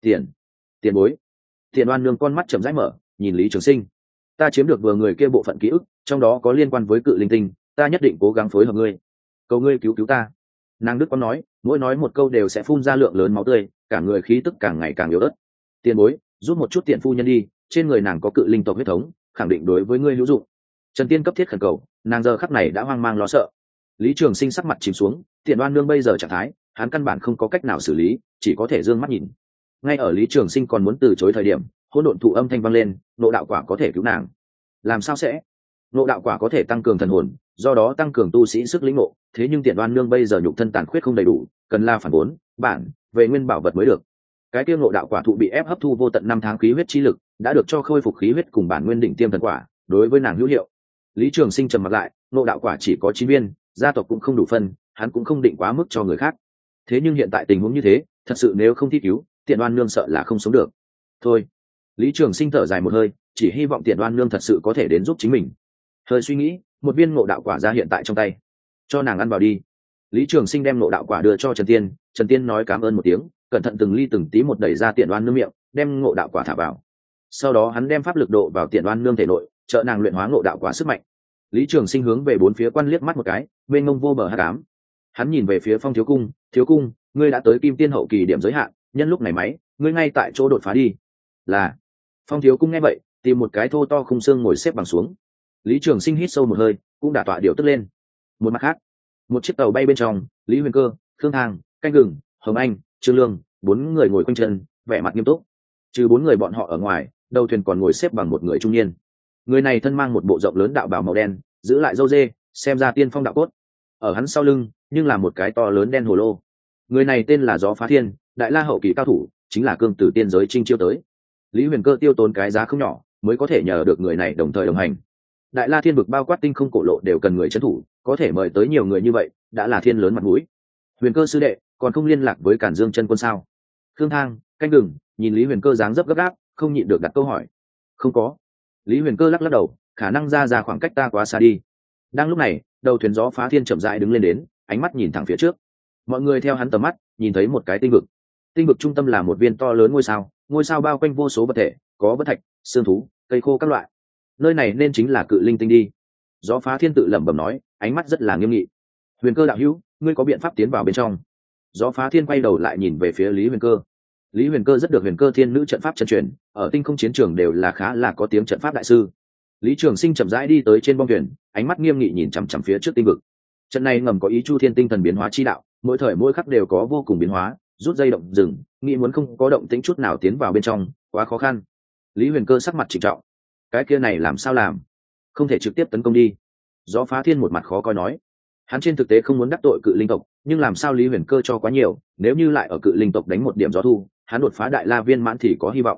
Tiền bối. Tiện Oan Nương con mắt chậm rãi mở, nhìn Lý Trường Sinh. Ta chiếm được vừa người kia bộ phận ký ức, trong đó có liên quan với cự linh tinh, ta nhất định cố gắng phối hợp ngươi. Cầu ngươi cứu cứu ta. Nàng Đức có nói, mỗi nói một câu đều sẽ phun ra lượng lớn máu tươi, cả người khí tức càng ngày càng yếu ớt. Tiền bối, giúp một chút Tiện phu nhân đi, trên người nàng có cự linh tộc huyết thống, khẳng định đối với ngươi hữu dụng. Trần Tiên cấp thiết khẩn cầu, nàng giờ khắc này đã hoang mang lo sợ. Lý Trường Sinh sắc mặt chìm xuống, Tiện Oan Nương bây giờ trạng thái, hắn căn bản không có cách nào xử lý, chỉ có thể dương mắt nhìn. Ngay ở Lý Trường Sinh còn muốn từ chối thời điểm, hỗn độn thụ âm thanh vang lên, nộ đạo quả có thể cứu nàng. Làm sao sẽ? Nộ đạo quả có thể tăng cường thần hồn, do đó tăng cường tu sĩ sức lĩnh ngộ, thế nhưng Tiện Oan Nương bây giờ nhục thân tàn khuyết không đầy đủ, cần là phản vốn, bản về nguyên bảo vật mới được. Cái kia nộ đạo quả thụ bị ép hấp thu vô tận năm tháng khí huyết chi lực, đã được cho khôi phục khí huyết cùng bản nguyên đỉnh tiêm thần quả, đối với nàng hữu hiệu. Lý Trường Sinh trầm mặt lại, nộ đạo quả chỉ có 9 viên, gia tộc cũng không đủ phân, hắn cũng không định quá mức cho người khác. Thế nhưng hiện tại tình huống như thế, thật sự nếu không thi cứu, Tiện Oan Nương sợ là không sống được. Thôi. Lý Trường Sinh thở dài một hơi, chỉ hy vọng Tiện Oan Nương thật sự có thể đến giúp chính mình. Hơi suy nghĩ, một viên ngộ đạo quả ra hiện tại trong tay, cho nàng ăn vào đi. Lý Trường Sinh đem ngộ đạo quả đưa cho Trần Tiên, Trần Tiên nói cảm ơn một tiếng, cẩn thận từng ly từng tí một đẩy ra Tiện Oan Nương miệng, đem ngộ đạo quả thả vào. Sau đó hắn đem pháp lực độ vào Tiện Oan Nương thể nội, trợ nàng luyện hóa ngộ đạo quả sức mạnh. Lý Trường Sinh hướng về bốn phía quan liếc mắt một cái, mênh mông vô bờ hắc ám. Hắn nhìn về phía Phong thiếu cung, ngươi đã tới Kim Tiên hậu kỳ điểm giới hạn, nhân lúc này máy, ngươi ngay tại chỗ đột phá đi. Là. Phong thiếu cung nghe vậy, tìm một cái thô to khung xương ngồi xếp bằng xuống. Lý Trường Sinh hít sâu một hơi, cũng đả tọa điều tức lên. Một mặt khác, một chiếc tàu bay bên trong, Lý Huyền Cơ, Khương Thang, Canh Gừng, Hồng Anh, Trương Lương, 4 người ngồi quanh chân, vẻ mặt nghiêm túc. Trừ 4 người bọn họ ở ngoài, đầu thuyền còn ngồi xếp bằng một người trung niên. Người này thân mang một bộ rộng lớn đạo bào màu đen, giữ lại râu ria, xem ra tiên phong đạo cốt. Ở hắn sau lưng, nhưng là một cái to lớn đen hồ lô. Người này tên là Gió Phá Thiên, đại la hậu kỳ cao thủ, chính là cương tử tiên giới trinh chiêu tới. Lý Huyền Cơ tiêu tốn cái giá không nhỏ, mới có thể nhờ được người này đồng thời đồng hành. Đại la thiên vực bao quát tinh không cổ lộ đều cần người trấn thủ, có thể mời tới nhiều người như vậy, đã là thiên lớn mặt mũi. Huyền Cơ sư đệ, còn không liên lạc với Cản Dương chân quân sao? Khương Thang, Canh Gừng, nhìn Lý Huyền Cơ dáng dấp gấp gáp, không nhịn được đặt câu hỏi. Không có. Lý Huyền Cơ lắc lắc đầu, khả năng ra khoảng cách ta quá xa đi. Đang lúc này, đầu thuyền Gió Phá Thiên chậm rãi đứng lên đến, ánh mắt nhìn thẳng phía trước. Mọi người theo hắn tầm mắt, nhìn thấy một cái tinh vực. Tinh vực trung tâm là một viên to lớn ngôi sao bao quanh vô số vật thể, có vân thạch, xương thú, cây khô các loại. Nơi này nên chính là cự linh tinh đi. Gió Phá Thiên tự lẩm bẩm nói, ánh mắt rất là nghiêm nghị. Huyền Cơ đạo hữu, ngươi có biện pháp tiến vào bên trong? Gió Phá Thiên quay đầu lại nhìn về phía Lý Huyền Cơ. Lý Huyền Cơ rất được Huyền Cơ Thiên nữ trận pháp chân truyền, ở tinh không chiến trường đều là khá là có tiếng trận pháp đại sư. Lý Trường Sinh chậm rãi đi tới trên bong thuyền, ánh mắt nghiêm nghị nhìn chằm chằm phía trước tinh vực. Trận này ngầm có ý Chu Thiên tinh thần biến hóa chi đạo, mỗi thời mỗi khắc đều có vô cùng biến hóa, rút dây động dừng, nghĩ muốn không có động tĩnh chút nào tiến vào bên trong, quá khó khăn. Lý Huyền Cơ sắc mặt trịnh trọng. Cái kia này làm sao làm? Không thể trực tiếp tấn công đi. Gió Phá Thiên một mặt khó coi nói. Hắn trên thực tế không muốn đắc tội cự linh tộc, nhưng làm sao Lý Huyền Cơ cho quá nhiều, nếu như lại ở cự linh tộc đánh một điểm gió thu, hắn đột phá đại la viên mãn thì có hy vọng.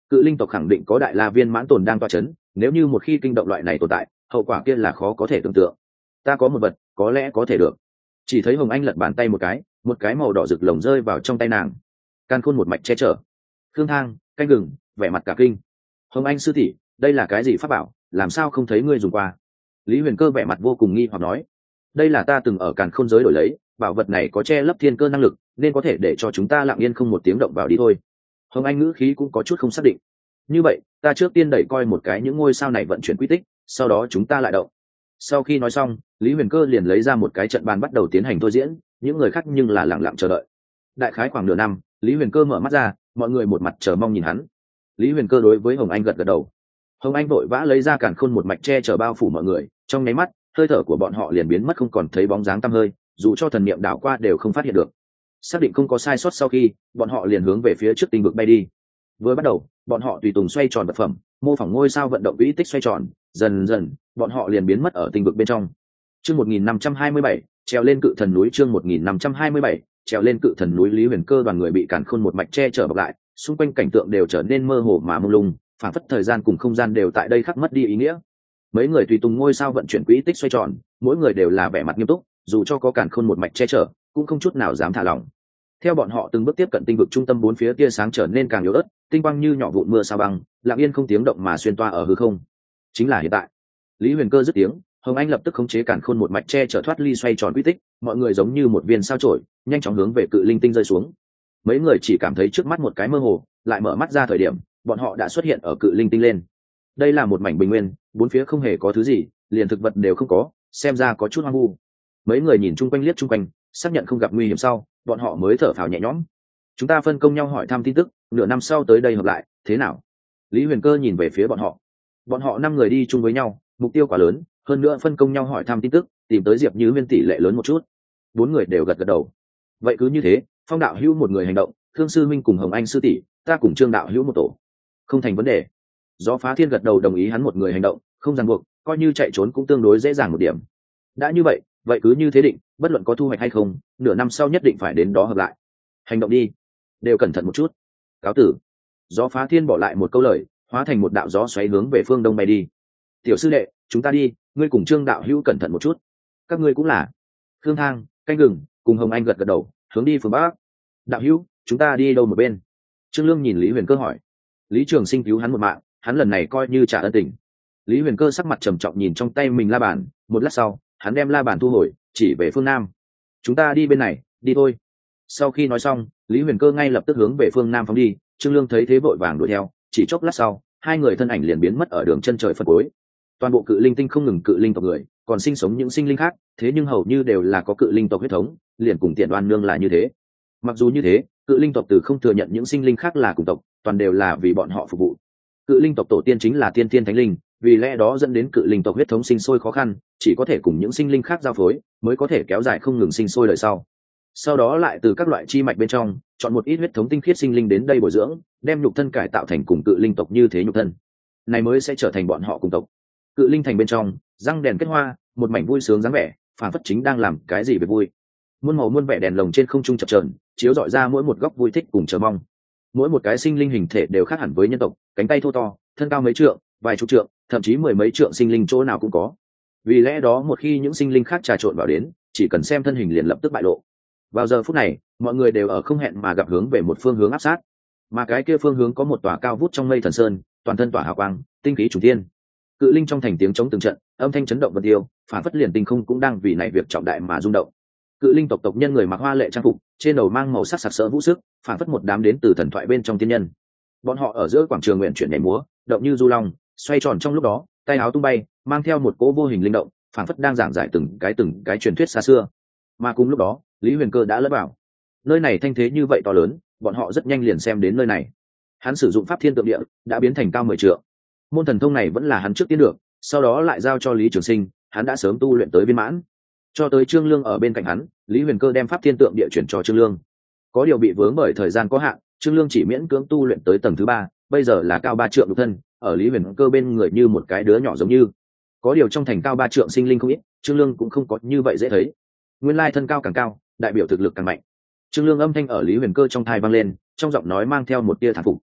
Cự linh tộc khẳng định có đại la viên mãn tồn đang toa chấn, nếu như một khi kinh động loại này tồn tại, hậu quả kia là khó có thể tưởng tượng. Ta có một vật có lẽ có thể được. Chỉ thấy Hồng Anh lật bàn tay một cái màu đỏ rực lồng rơi vào trong tay nàng. Càn khôn một mạch che chở. Khương Thang canh gừng vẻ mặt cả kinh. Hồng Anh sư tỷ, đây là cái gì pháp bảo, làm sao không thấy ngươi dùng qua? Lý Huyền Cơ vẻ mặt vô cùng nghi hoặc nói, đây là ta từng ở càn khôn giới đổi lấy, bảo vật này có che lấp thiên cơ năng lực, nên có thể để cho chúng ta lặng yên không một tiếng động vào đi thôi. Hồng Anh ngữ khí cũng có chút không xác định. Như vậy ta trước tiên đẩy coi một cái những ngôi sao này vận chuyển quy tích, sau đó chúng ta lại động. Sau khi nói xong, Lý Huyền Cơ liền lấy ra một cái trận bàn bắt đầu tiến hành thôi diễn, những người khác nhưng là lặng lặng chờ đợi. Đại khái khoảng nửa năm, Lý Huyền Cơ mở mắt ra, mọi người một mặt chờ mong nhìn hắn. Lý Huyền Cơ đối với Hồng Anh gật gật đầu. Hồng Anh vội vã lấy ra càn khôn một mạch che chở bao phủ mọi người, trong nháy mắt hơi thở của bọn họ liền biến mất không còn thấy bóng dáng tăm hơi, dù cho thần niệm đảo qua đều không phát hiện được. Xác định không có sai sót sau khi, bọn họ liền hướng về phía trước tinh vực bay đi. Vừa bắt đầu, bọn họ tùy tùng xoay tròn vật phẩm, mô phỏng ngôi sao vận động quỹ tích xoay tròn, dần dần, bọn họ liền biến mất ở tinh vực bên trong. Chương 1527, trèo lên cự thần núi. Chương 1527, trèo lên cự thần núi. Lý Huyền Cơ đoàn người bị càn khôn một mạch che chở bọc lại, xung quanh cảnh tượng đều trở nên mơ hồ mà mông lung, phản phất thời gian cùng không gian đều tại đây khắc mất đi ý nghĩa. Mấy người tùy tùng ngôi sao vận chuyển quỹ tích xoay tròn, mỗi người đều là vẻ mặt nghiêm túc, dù cho có càn khôn một mạch che chở, cũng không chút nào dám thả lỏng. Theo bọn họ từng bước tiếp cận tinh vực trung tâm, bốn phía tia sáng trở nên càng yếu ớt, tinh quang như nhỏ vụn mưa sao băng, lặng yên không tiếng động mà xuyên toa ở hư không. Chính là hiện tại. Lý Huyền Cơ dứt tiếng, Hồng Anh lập tức khống chế càn khôn một mạch che chở thoát ly xoay tròn quy tích, mọi người giống như một viên sao chổi, nhanh chóng hướng về cự linh tinh rơi xuống. Mấy người chỉ cảm thấy trước mắt một cái mơ hồ, lại mở mắt ra thời điểm, bọn họ đã xuất hiện ở cự linh tinh lên. Đây là một mảnh bình nguyên, bốn phía không hề có thứ gì, liền thực vật đều không có, xem ra có chút hoang vu. Mấy người nhìn chung quanh liếc chung quanh, xác nhận không gặp nguy hiểm sau, bọn họ mới thở phào nhẹ nhõm. Chúng ta phân công nhau hỏi thăm tin tức, nửa năm sau tới đây hợp lại, thế nào? Lý Huyền Cơ nhìn về phía bọn họ. Bọn họ 5 người đi chung với nhau, mục tiêu quá lớn, hơn nữa phân công nhau hỏi thăm tin tức, tìm tới Diệp Như Huyên tỷ lệ lớn một chút. 4 người đều gật gật đầu. Vậy cứ như thế, Phong đạo hữu một người hành động, Thương sư minh cùng Hồng Anh sư tỷ, ta cùng Trương đạo hữu một tổ. Không thành vấn đề. Gió Phá Thiên gật đầu đồng ý hắn một người hành động, không ràng buộc, coi như chạy trốn cũng tương đối dễ dàng một điểm. Đã như vậy, vậy cứ như thế định, bất luận có thu hoạch hay không, nửa năm sau nhất định phải đến đó hợp lại. Hành động đi, đều cẩn thận một chút. Cáo tử. Gió Phá Thiên bỏ lại một câu lời, hóa thành một đạo gió xoáy hướng về phương đông bay đi. Tiểu sư đệ, chúng ta đi, ngươi cùng Trương đạo hữu cẩn thận một chút. Các ngươi cũng là. Khương Thang, canh gừng, cùng Hồng Anh gật gật đầu, hướng đi phương bắc. Đạo hữu, chúng ta đi đâu một bên? Trương Lương nhìn Lý Huyền Cơ hỏi. Lý Trường Sinh cứu hắn một mạng, hắn lần này coi như trả ân tình. Lý Huyền Cơ sắc mặt trầm trọng nhìn trong tay mình la bàn, một lát sau, hắn đem la bàn thu hồi, chỉ về phương nam. Chúng ta đi bên này, đi thôi. Sau khi nói xong, Lý Huyền Cơ ngay lập tức hướng về phương nam phóng đi. Trương Lương thấy thế vội vàng đuổi theo, chỉ chốc lát sau, hai người thân ảnh liền biến mất ở đường chân trời phân cuối. Toàn bộ cự linh tinh không ngừng cự linh tộc người, còn sinh sống những sinh linh khác, thế nhưng hầu như đều là có cự linh tộc huyết thống, liền cùng Tiện Đoan Nương là như thế. Mặc dù như thế, cự linh tộc từ không thừa nhận những sinh linh khác là cùng tộc, toàn đều là vì bọn họ phục vụ. Cự linh tộc tổ tiên chính là tiên tiên thánh linh, vì lẽ đó dẫn đến cự linh tộc huyết thống sinh sôi khó khăn, chỉ có thể cùng những sinh linh khác giao phối, mới có thể kéo dài không ngừng sinh sôi đời sau. Sau đó lại từ các loại chi mạch bên trong chọn một ít huyết thống tinh khiết sinh linh đến đây bồi dưỡng, đem nhục thân cải tạo thành cùng cự linh tộc như thế nhục thân, này mới sẽ trở thành bọn họ cùng tộc. Cự linh thành bên trong, răng đèn kết hoa, một mảnh vui sướng dáng vẻ, phản phất chính đang làm cái gì về vui. Muôn màu muôn vẻ đèn lồng trên không trung chập chờn, chiếu rọi ra mỗi một góc vui thích cùng chờ mong. Mỗi một cái sinh linh hình thể đều khác hẳn với nhân tộc, cánh tay thô to, thân cao mấy trượng, vài chục trượng, thậm chí mười mấy trượng sinh linh chỗ nào cũng có. Vì lẽ đó một khi những sinh linh khác trà trộn vào đến, chỉ cần xem thân hình liền lập tức bại lộ. Vào giờ phút này, mọi người đều ở không hẹn mà gặp hướng về một phương hướng áp sát, mà cái kia phương hướng có một tòa cao vút trong mây thần sơn, toàn thân tỏa hào quang, tinh khí trùng thiên. Cự linh trong thành tiếng chống từng trận, âm thanh chấn động vân tiêu, phản phất liền tinh không cũng đang vì này việc trọng đại mà rung động. Cự linh tộc tộc nhân người mặc hoa lệ trang phục, trên đầu mang màu sắc sặc sỡ vũ sức, phản phất một đám đến từ thần thoại bên trong tiên nhân. Bọn họ ở giữa quảng trường nguyện chuyển nhảy múa, động như du long, xoay tròn trong lúc đó, tay áo tung bay, mang theo một cỗ vô hình linh động, phản phất đang giảng giải từng cái truyền thuyết xa xưa. Mà cùng lúc đó, Lý Huyền Cơ đã lẫn vào. Nơi này thanh thế như vậy to lớn, bọn họ rất nhanh liền xem đến nơi này. Hắn sử dụng pháp thiên tượng địa, đã biến thành cao 10 trượng. Môn thần thông này vẫn là hắn trước tiên được, sau đó lại giao cho Lý Trường Sinh, hắn đã sớm tu luyện tới viên mãn. Cho tới Trương Lương ở bên cạnh hắn, Lý Huyền Cơ đem pháp thiên tượng địa chuyển cho Trương Lương. Có điều bị vướng bởi thời gian có hạn, Trương Lương chỉ miễn cưỡng tu luyện tới tầng thứ 3, bây giờ là cao 3 trượng nhục thân, ở Lý Huyền Cơ bên người như một cái đứa nhỏ giống như. Có điều trong thành cao 3 trượng sinh linh không ít, Trương Lương cũng không có như vậy dễ thấy. Nguyên lai thân cao càng cao, đại biểu thực lực càng mạnh. Trương Lương âm thanh ở Lý Huyền Cơ trong tai vang lên, trong giọng nói mang theo một tia thán phục.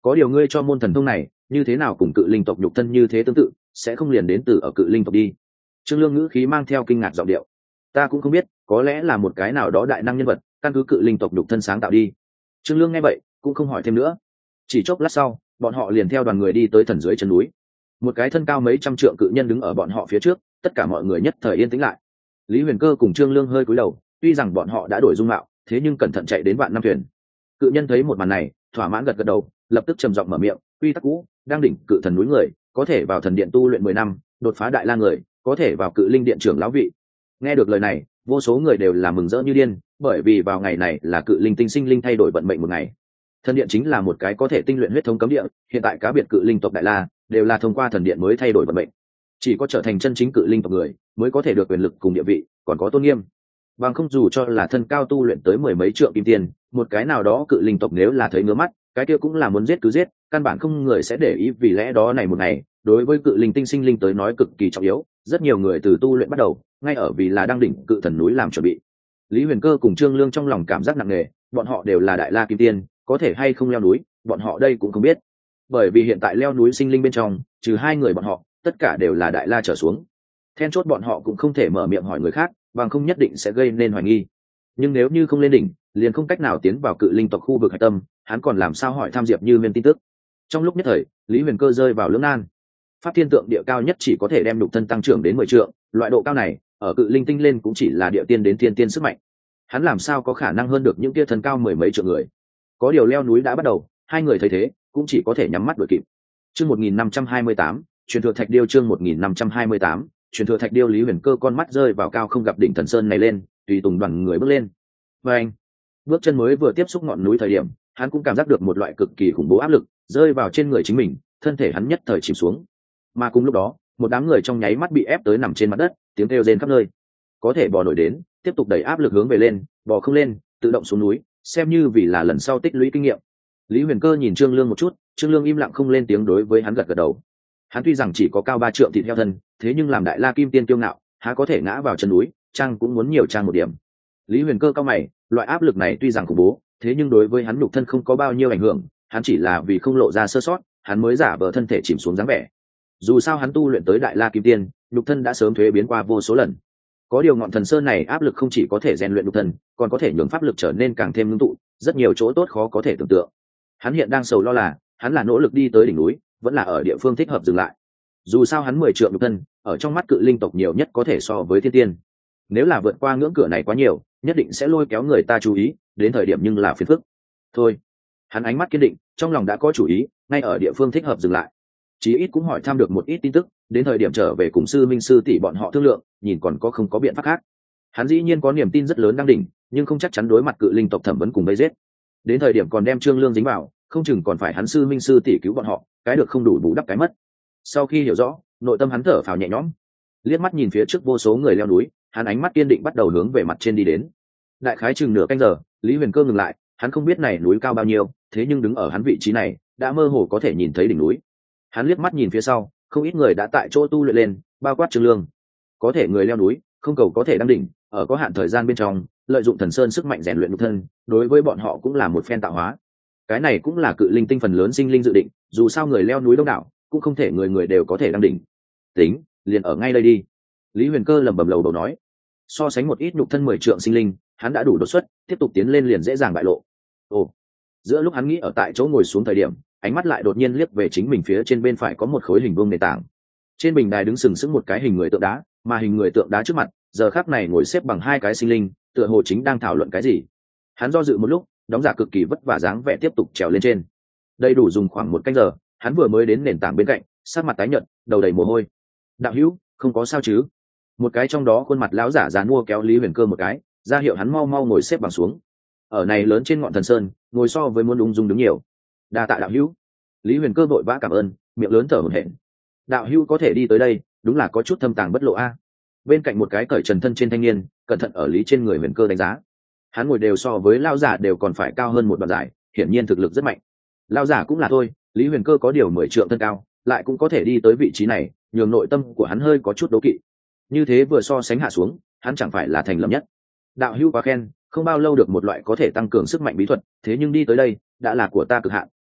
có điều ngươi cho môn thần thông này như thế nào cùng cự linh tộc nhục thân như thế tương tự, sẽ không liền đến từ ở cự linh tộc đi? Trương Lương ngữ khí mang theo kinh ngạc giọng điệu. Ta cũng không biết, có lẽ là một cái nào đó đại năng nhân vật căn cứ cự linh tộc nhục thân sáng tạo đi. Trương Lương nghe vậy cũng không hỏi thêm nữa. Chỉ chốc lát sau, bọn họ liền theo đoàn người đi tới thần dưới chân núi. Một cái thân cao mấy trăm trượng cự nhân đứng ở bọn họ phía trước, tất cả mọi người nhất thời yên tĩnh lại. Lý Huyền Cơ cùng Trương Lương hơi cúi đầu, tuy rằng bọn họ đã đổi dung mạo, thế nhưng cẩn thận chạy đến vạn năm thuyền. Cự nhân thấy một màn này, thỏa mãn gật gật đầu, lập tức trầm giọng mở miệng, quy tắc cũ, đang đỉnh cự thần núi người, có thể vào thần điện tu luyện 10 năm, đột phá đại la người, có thể vào cự linh điện trưởng lão vị. Nghe được lời này, vô số người đều là mừng rỡ như điên, bởi vì vào ngày này là cự linh tinh sinh linh thay đổi vận mệnh một ngày. Thần điện chính là một cái có thể tinh luyện huyết thống cấm địa, hiện tại cá biệt cự linh tộc đại la đều là thông qua thần điện mới thay đổi vận mệnh. Chỉ có trở thành chân chính cự linh tộc người mới có thể được quyền lực cùng địa vị, còn có tôn nghiêm. Bằng không dù cho là thân cao tu luyện tới mười mấy trượng kim tiền, một cái nào đó cự linh tộc nếu là thấy ngứa mắt, cái kia cũng là muốn giết cứ giết, căn bản không người sẽ để ý. Vì lẽ đó này một ngày, đối với cự linh tinh sinh linh tới nói cực kỳ trọng yếu, rất nhiều người từ tu luyện bắt đầu, ngay ở vì là đang đỉnh cự thần núi làm chuẩn bị. Lý Huyền Cơ cùng Trương Lương trong lòng cảm giác nặng nề, bọn họ đều là đại la kim tiên, có thể hay không leo núi, bọn họ đây cũng không biết. Bởi vì hiện tại leo núi sinh linh bên trong, trừ hai người bọn họ, tất cả đều là đại la trở xuống. Then chốt bọn họ cũng không thể mở miệng hỏi người khác, bằng không nhất định sẽ gây nên hoài nghi. Nhưng nếu như không lên đỉnh, liền không cách nào tiến vào cự linh tộc khu vực hải tâm, hắn còn làm sao hỏi tham Diệp Như Nguyên tin tức. Trong lúc nhất thời, Lý Huyền Cơ rơi vào lưỡng nan. Pháp thiên tượng địa cao nhất chỉ có thể đem nhục thân tăng trưởng đến 10 trượng, loại độ cao này, ở cự linh tinh lên cũng chỉ là địa tiên đến thiên tiên sức mạnh. Hắn làm sao có khả năng hơn được những kia thân cao mười mấy trượng người? Có điều leo núi đã bắt đầu, hai người thấy thế, cũng chỉ có thể nhắm mắt đuổi kịp. Chương 1528, truyền thừa thạch điêu. Chương 1528, truyền thừa thạch điêu. Lý Huyền Cơ con mắt rơi vào cao không gặp đỉnh thần sơn này lên, tùy tùng đoàn người bước lên. Và anh, bước chân mới vừa tiếp xúc ngọn núi thời điểm, hắn cũng cảm giác được một loại cực kỳ khủng bố áp lực rơi vào trên người chính mình, thân thể hắn nhất thời chìm xuống. Mà cùng lúc đó, một đám người trong nháy mắt bị ép tới nằm trên mặt đất, tiếng kêu rên khắp nơi. Có thể bò nổi đến, tiếp tục đẩy áp lực hướng về lên, bò không lên, tự động xuống núi, xem như vì là lần sau tích lũy kinh nghiệm. Lý Huyền Cơ nhìn Trương Lương một chút, Trương Lương im lặng không lên tiếng, đối với hắn gật gật đầu. Hắn tuy rằng chỉ có cao 3 trượng thịt heo thân, thế nhưng làm đại la kim tiên kiêu ngạo, há có thể ngã vào chân núi, trang cũng muốn nhiều trang một điểm. Lý Huyền Cơ cao mày, loại áp lực này tuy rằng khủng bố, thế nhưng đối với hắn nhục thân không có bao nhiêu ảnh hưởng, hắn chỉ là vì không lộ ra sơ sót, hắn mới giả vờ thân thể chìm xuống dáng vẻ. Dù sao hắn tu luyện tới đại la kim tiên, nhục thân đã sớm thuế biến qua vô số lần. Có điều ngọn thần sơn này áp lực không chỉ có thể rèn luyện nhục thân, còn có thể nhường pháp lực trở nên càng thêm ngưng tụ, rất nhiều chỗ tốt khó có thể tưởng tượng. Hắn hiện đang sầu lo là, hắn là nỗ lực đi tới đỉnh núi, vẫn là ở địa phương thích hợp dừng lại. Dù sao hắn 10 trượng nhục thân, ở trong mắt cự linh tộc nhiều nhất có thể so với thiên tiên. Nếu là vượt qua ngưỡng cửa này quá nhiều, nhất định sẽ lôi kéo người ta chú ý, đến thời điểm nhưng là phiền phức. Thôi, hắn ánh mắt kiên định, trong lòng đã có chủ ý, ngay ở địa phương thích hợp dừng lại. Chí ít cũng hỏi thăm được một ít tin tức, đến thời điểm trở về cùng sư minh sư tỷ bọn họ thương lượng, nhìn còn có không có biện pháp khác. Hắn dĩ nhiên có niềm tin rất lớn đang đỉnh, nhưng không chắc chắn đối mặt cự linh tộc thẩm vấn cùng vây giết. Đến thời điểm còn đem Trương Lương dính vào, không chừng còn phải hắn sư minh sư tỷ cứu bọn họ, cái được không đủ bù đắp cái mất. Sau khi hiểu rõ, nội tâm hắn thở phào nhẹ nhõm, liếc mắt nhìn phía trước vô số người leo núi, hắn ánh mắt kiên định bắt đầu hướng về mặt trên đi đến. Đại khái chừng nửa canh giờ, Lý Huyền Cơ ngừng lại, hắn không biết này núi cao bao nhiêu, thế nhưng đứng ở hắn vị trí này, đã mơ hồ có thể nhìn thấy đỉnh núi. Hắn liếc mắt nhìn phía sau, không ít người đã tại chỗ tu luyện lên, bao quát Trương Lương. Có thể người leo núi, không cầu có thể đăng đỉnh, ở có hạn thời gian bên trong, lợi dụng thần sơn sức mạnh rèn luyện nhục thân, đối với bọn họ cũng là một phen tạo hóa. Cái này cũng là cự linh tinh phần lớn sinh linh dự định, dù sao người leo núi đông đảo, cũng không thể người người đều có thể đăng đỉnh. Tính, liền ở ngay đây đi. Lý Huyền Cơ lẩm bẩm lầu đầu nói. So sánh một ít nhục thân 10 trượng sinh linh, hắn đã đủ đột xuất, tiếp tục tiến lên liền dễ dàng bại lộ. Ồ, giữa lúc hắn nghĩ ở tại chỗ ngồi xuống thời điểm, ánh mắt lại đột nhiên liếc về chính mình phía trên bên phải có một khối hình vuông nền tảng. Trên bình đài đứng sừng sững một cái hình người tượng đá, mà hình người tượng đá trước mặt, giờ khắc này ngồi xếp bằng hai cái sinh linh, tựa hồ chính đang thảo luận cái gì. Hắn do dự một lúc, đóng giả cực kỳ vất vả dáng vẻ tiếp tục trèo lên trên. Đây đủ dùng khoảng một canh giờ, hắn vừa mới đến nền tảng bên cạnh, sắc mặt tái nhợt, đầu đầy mồ hôi. Đạo hữu, không có sao chứ? Một cái trong đó khuôn mặt lão giả dán mua kéo Lý Huyền Cơ một cái, ra hiệu hắn mau mau ngồi xếp bằng xuống. Ở này lớn trên ngọn thần sơn, ngồi so với muốn ung dung đứng nhiều. Đa tạ đạo hữu. Lý Huyền Cơ vội vã cảm ơn, miệng lớn thở hổn hển. Đạo hữu có thể đi tới đây, đúng là có chút thâm tàng bất lộ a. Bên cạnh một cái cởi trần thân trên thanh niên, cẩn thận ở Lý trên người Huyền Cơ đánh giá. Hắn ngồi đều so với lão giả đều còn phải cao hơn một đoạn giải, hiển nhiên thực lực rất mạnh. Lão giả cũng là thôi, Lý Huyền Cơ có điều 10 trượng thân cao, lại cũng có thể đi tới vị trí này, nhường nội tâm của hắn hơi có chút đố kỵ. Như thế vừa so sánh hạ xuống, hắn chẳng phải là thành lầm nhất. Đạo hữu quá khen, không bao lâu được một loại có thể tăng cường sức mạnh bí thuật, thế nhưng đi tới đây đã là của ta cực hạn,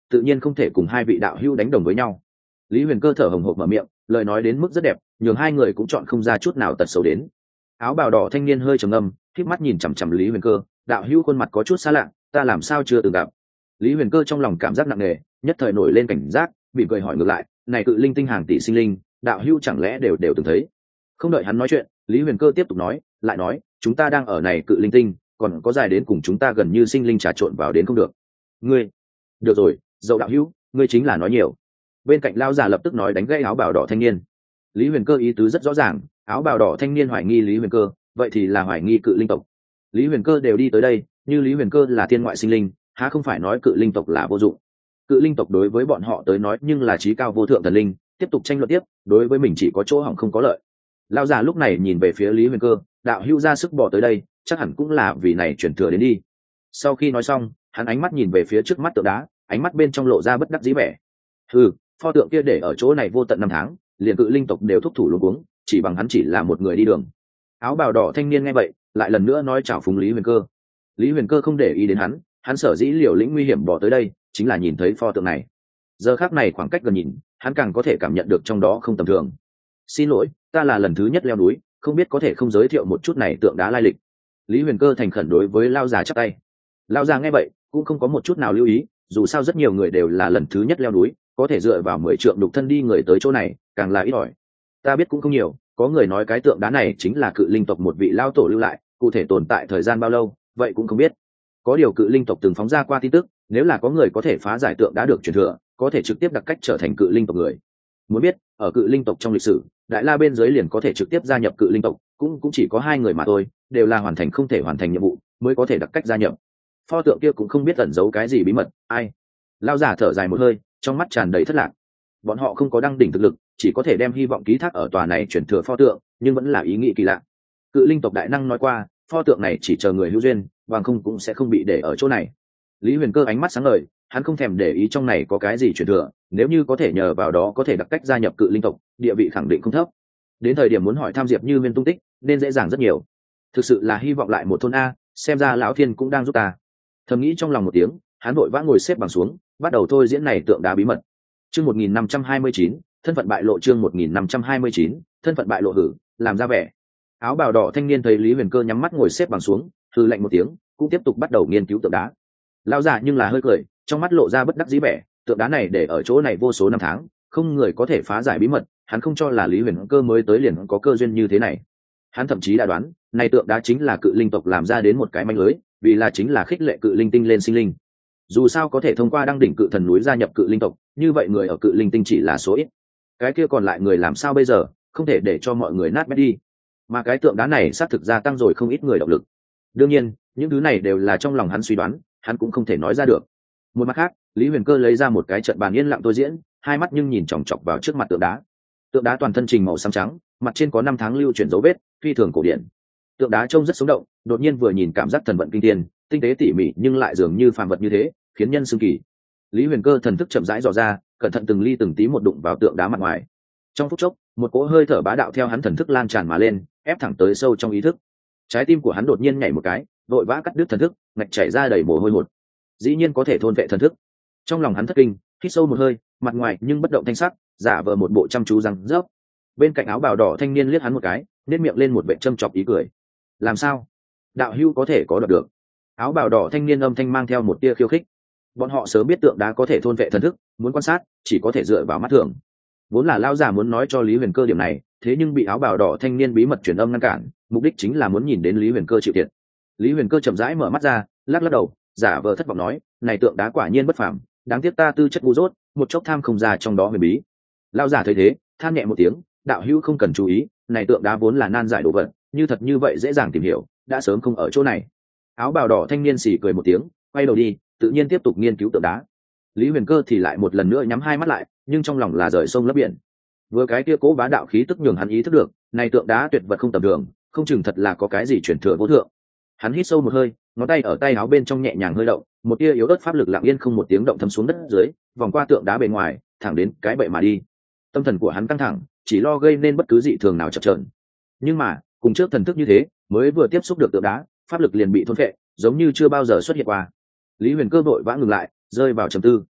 tự nhiên không thể cùng hai vị đạo hữu đánh đồng với nhau. Lý Huyền Cơ thở hồng hộc mở miệng, lời nói đến mức rất đẹp, nhường hai người cũng chọn không ra chút nào tật xấu đến. Áo bào đỏ thanh niên hơi trầm ngâm, khép mắt nhìn chằm chằm Lý Huyền Cơ, đạo hữu khuôn mặt có chút xa lạ, ta làm sao chưa từng gặp. Lý Huyền Cơ trong lòng cảm giác nặng nề, nhất thời nổi lên cảnh giác, bị cười hỏi ngược lại, này cự linh tinh hàng tỷ sinh linh, đạo hữu chẳng lẽ đều từng thấy. Không đợi hắn nói chuyện, Lý Huyền Cơ tiếp tục nói, lại nói, chúng ta đang ở này cự linh tinh, còn có dài đến cùng chúng ta gần như sinh linh trà trộn vào đến không được. Ngươi, được rồi, dậu đạo hữu, ngươi chính là nói nhiều. Bên cạnh lao già lập tức nói đánh gãy áo bào đỏ thanh niên. Lý Huyền Cơ ý tứ rất rõ ràng, áo bào đỏ thanh niên hoài nghi Lý Huyền Cơ, vậy thì là hoài nghi cự linh tộc. Lý Huyền Cơ đều đi tới đây, như Lý Huyền Cơ là thiên ngoại sinh linh, há không phải nói cự linh tộc là vô dụng. Cự linh tộc đối với bọn họ tới nói nhưng là trí cao vô thượng thần linh, tiếp tục tranh luận tiếp, đối với mình chỉ có chỗ hỏng không có lợi. Lão già lúc này nhìn về phía Lý Huyền Cơ, đạo hữu ra sức bỏ tới đây, chắc hẳn cũng là vì này chuyển thừa đến đi. Sau khi nói xong, hắn ánh mắt nhìn về phía trước mắt tượng đá, ánh mắt bên trong lộ ra bất đắc dĩ vẻ. Pho tượng kia để ở chỗ này vô tận 5 tháng, liền cự linh tộc đều thúc thủ luống cuống, chỉ bằng hắn chỉ là một người đi đường. Áo bào đỏ thanh niên nghe vậy, lại lần nữa nói chào phúng Lý Huyền Cơ. Lý Huyền Cơ không để ý đến hắn sở dĩ liều lĩnh nguy hiểm bỏ tới đây, chính là nhìn thấy pho tượng này. Giờ khắc này khoảng cách gần nhìn, hắn càng có thể cảm nhận được trong đó không tầm thường. Xin lỗi, ta là lần thứ nhất leo núi, không biết có thể không giới thiệu một chút này tượng đá lai lịch. Lý Huyền Cơ thành khẩn đối với lao già chắp tay. Lao già nghe vậy cũng không có một chút nào lưu ý, dù sao rất nhiều người đều là lần thứ nhất leo núi, có thể dựa vào 10 trượng đục thân đi người tới chỗ này càng là ít ỏi. Ta biết cũng không nhiều, có người nói cái tượng đá này chính là cự linh tộc một vị lao tổ lưu lại, cụ thể tồn tại thời gian bao lâu vậy cũng không biết. Có điều cự linh tộc từng phóng ra qua tin tức, nếu là có người có thể phá giải tượng đá được truyền thừa, có thể trực tiếp đặc cách trở thành cự linh tộc người. Muốn biết, ở cự linh tộc trong lịch sử, đại la bên dưới liền có thể trực tiếp gia nhập cự linh tộc, cũng chỉ có 2 người mà thôi, đều là hoàn thành không thể hoàn thành nhiệm vụ mới có thể đặc cách gia nhập. Pho tượng kia cũng không biết ẩn giấu cái gì bí mật, ai. Lao giả thở dài một hơi, trong mắt tràn đầy thất lạc. Bọn họ không có đăng đỉnh thực lực, chỉ có thể đem hy vọng ký thác ở tòa này chuyển thừa pho tượng, nhưng vẫn là ý nghĩ kỳ lạ. Cự linh tộc đại năng nói qua, pho tượng này chỉ chờ người hữu duyên, bằng không cũng sẽ không bị để ở chỗ này. Lý Huyền Cơ ánh mắt sáng ngời, hắn không thèm để ý trong này có cái gì chuyển thừa, nếu như có thể nhờ vào đó có thể đặc cách gia nhập cự linh tộc, địa vị khẳng định không thấp. Đến thời điểm muốn hỏi tham Diệp Như Nguyên tung tích, nên dễ dàng rất nhiều. Thực sự là hy vọng lại một thôn a, xem ra lão thiên cũng đang giúp ta. Thầm nghĩ trong lòng một tiếng, hắn vội vã ngồi xếp bằng xuống, bắt đầu thôi diễn này tượng đá bí mật. Chương 1529, thân phận bại lộ. Chương 1529, thân phận bại lộ. Hử, làm ra vẻ. Áo bào đỏ thanh niên thấy Lý Huyền Cơ nhắm mắt ngồi xếp bằng xuống, hừ lạnh một tiếng, cũng tiếp tục bắt đầu nghiên cứu tượng đá. Lão giả nhưng là hơi cười, trong mắt lộ ra bất đắc dĩ vẻ, tượng đá này để ở chỗ này vô số 5 tháng, không người có thể phá giải bí mật, hắn không cho là Lý Huyền Cơ mới tới liền có cơ duyên như thế này. Hắn thậm chí đã đoán, này tượng đá chính là cự linh tộc làm ra đến một cái manh lưới, vì là chính là khích lệ cự linh tinh lên sinh linh. Dù sao có thể thông qua đăng đỉnh cự thần núi gia nhập cự linh tộc, như vậy người ở cự linh tinh chỉ là số ít. Cái kia còn lại người làm sao bây giờ, không thể để cho mọi người nát bét đi. Mà cái tượng đá này xác thực gia tăng rồi không ít người động lực. Đương nhiên, những thứ này đều là trong lòng hắn suy đoán, hắn cũng không thể nói ra được. Một mặt khác, Lý Huyền Cơ lấy ra một cái trận bàn yên lặng tôi diễn, hai mắt nhưng nhìn chòng chọc vào trước mặt tượng đá. Tượng đá toàn thân trình màu xám trắng, mặt trên có 5 tháng lưu chuyển dấu vết, phi thường cổ điển. Tượng đá trông rất sống động, đột nhiên vừa nhìn cảm giác thần vận kinh thiên, tinh tế tỉ mỉ nhưng lại dường như phàm vật như thế, khiến nhân xưng kỳ. Lý Huyền Cơ thần thức chậm rãi dò ra, cẩn thận từng ly từng tí một đụng vào tượng đá mặt ngoài. Trong phút chốc, một cỗ hơi thở bá đạo theo hắn thần thức lan tràn mà lên, ép thẳng tới sâu trong ý thức. Trái tim của hắn đột nhiên nhảy một cái, vội vã cắt đứt thần thức, ngạch chảy ra đầy mồ hôi hột. Dĩ nhiên có thể thôn vệ thần thức. Trong lòng hắn thất kinh, hít sâu một hơi, mặt ngoài nhưng bất động thanh sắc, giả vờ một bộ chăm chú răng rớp. Bên cạnh áo bào đỏ thanh niên liếc hắn một cái, nét miệng lên một vẻ châm chọc ý cười. Làm sao? Đạo hữu có thể có đoạt được? Áo bào đỏ thanh niên âm thanh mang theo một tia khiêu khích. Bọn họ sớm biết tượng đá có thể thôn vệ thần thức, muốn quan sát chỉ có thể dựa vào mắt thường. Vốn là lão già muốn nói cho Lý Huyền Cơ điểm này, thế nhưng bị áo bào đỏ thanh niên bí mật truyền âm ngăn cản, mục đích chính là muốn nhìn đến Lý Huyền Cơ chịu thiệt. Lý Huyền Cơ chậm rãi mở mắt ra, lắc lắc đầu, giả vờ thất vọng nói, này tượng đá quả nhiên bất phàm, đáng tiếc ta tư chất ngu dốt, một chốc tham không ra trong đó huyền bí. Lão già thấy thế, than nhẹ một tiếng, đạo hữu không cần chú ý, này tượng đá vốn là nan giải đồ vật, như thật như vậy dễ dàng tìm hiểu, đã sớm không ở chỗ này. Áo bào đỏ thanh niên xì cười một tiếng, quay đầu đi, tự nhiên tiếp tục nghiên cứu tượng đá. Lý Huyền Cơ thì lại một lần nữa nhắm hai mắt lại, nhưng trong lòng là rời sông lấp biển. Vừa cái kia cố bá đạo khí tức nhường hắn ý thức được, này tượng đá tuyệt vật không tầm thường, không chừng thật là có cái gì truyền thừa vô thượng. Hắn hít sâu một hơi, ngón tay ở tay áo bên trong nhẹ nhàng hơi động, một tia yếu ớt pháp lực lặng yên không một tiếng động thấm xuống đất dưới, vòng qua tượng đá bề ngoài, thẳng đến cái bệ mà đi. Tâm thần của hắn căng thẳng, chỉ lo gây nên bất cứ dị thường nào chập chờn. Nhưng mà, cùng trước thần thức như thế, mới vừa tiếp xúc được tượng đá, pháp lực liền bị thôn phệ, giống như chưa bao giờ xuất hiện qua. Lý Huyền Cơ vội vã ngừng lại, rơi vào trầm tư.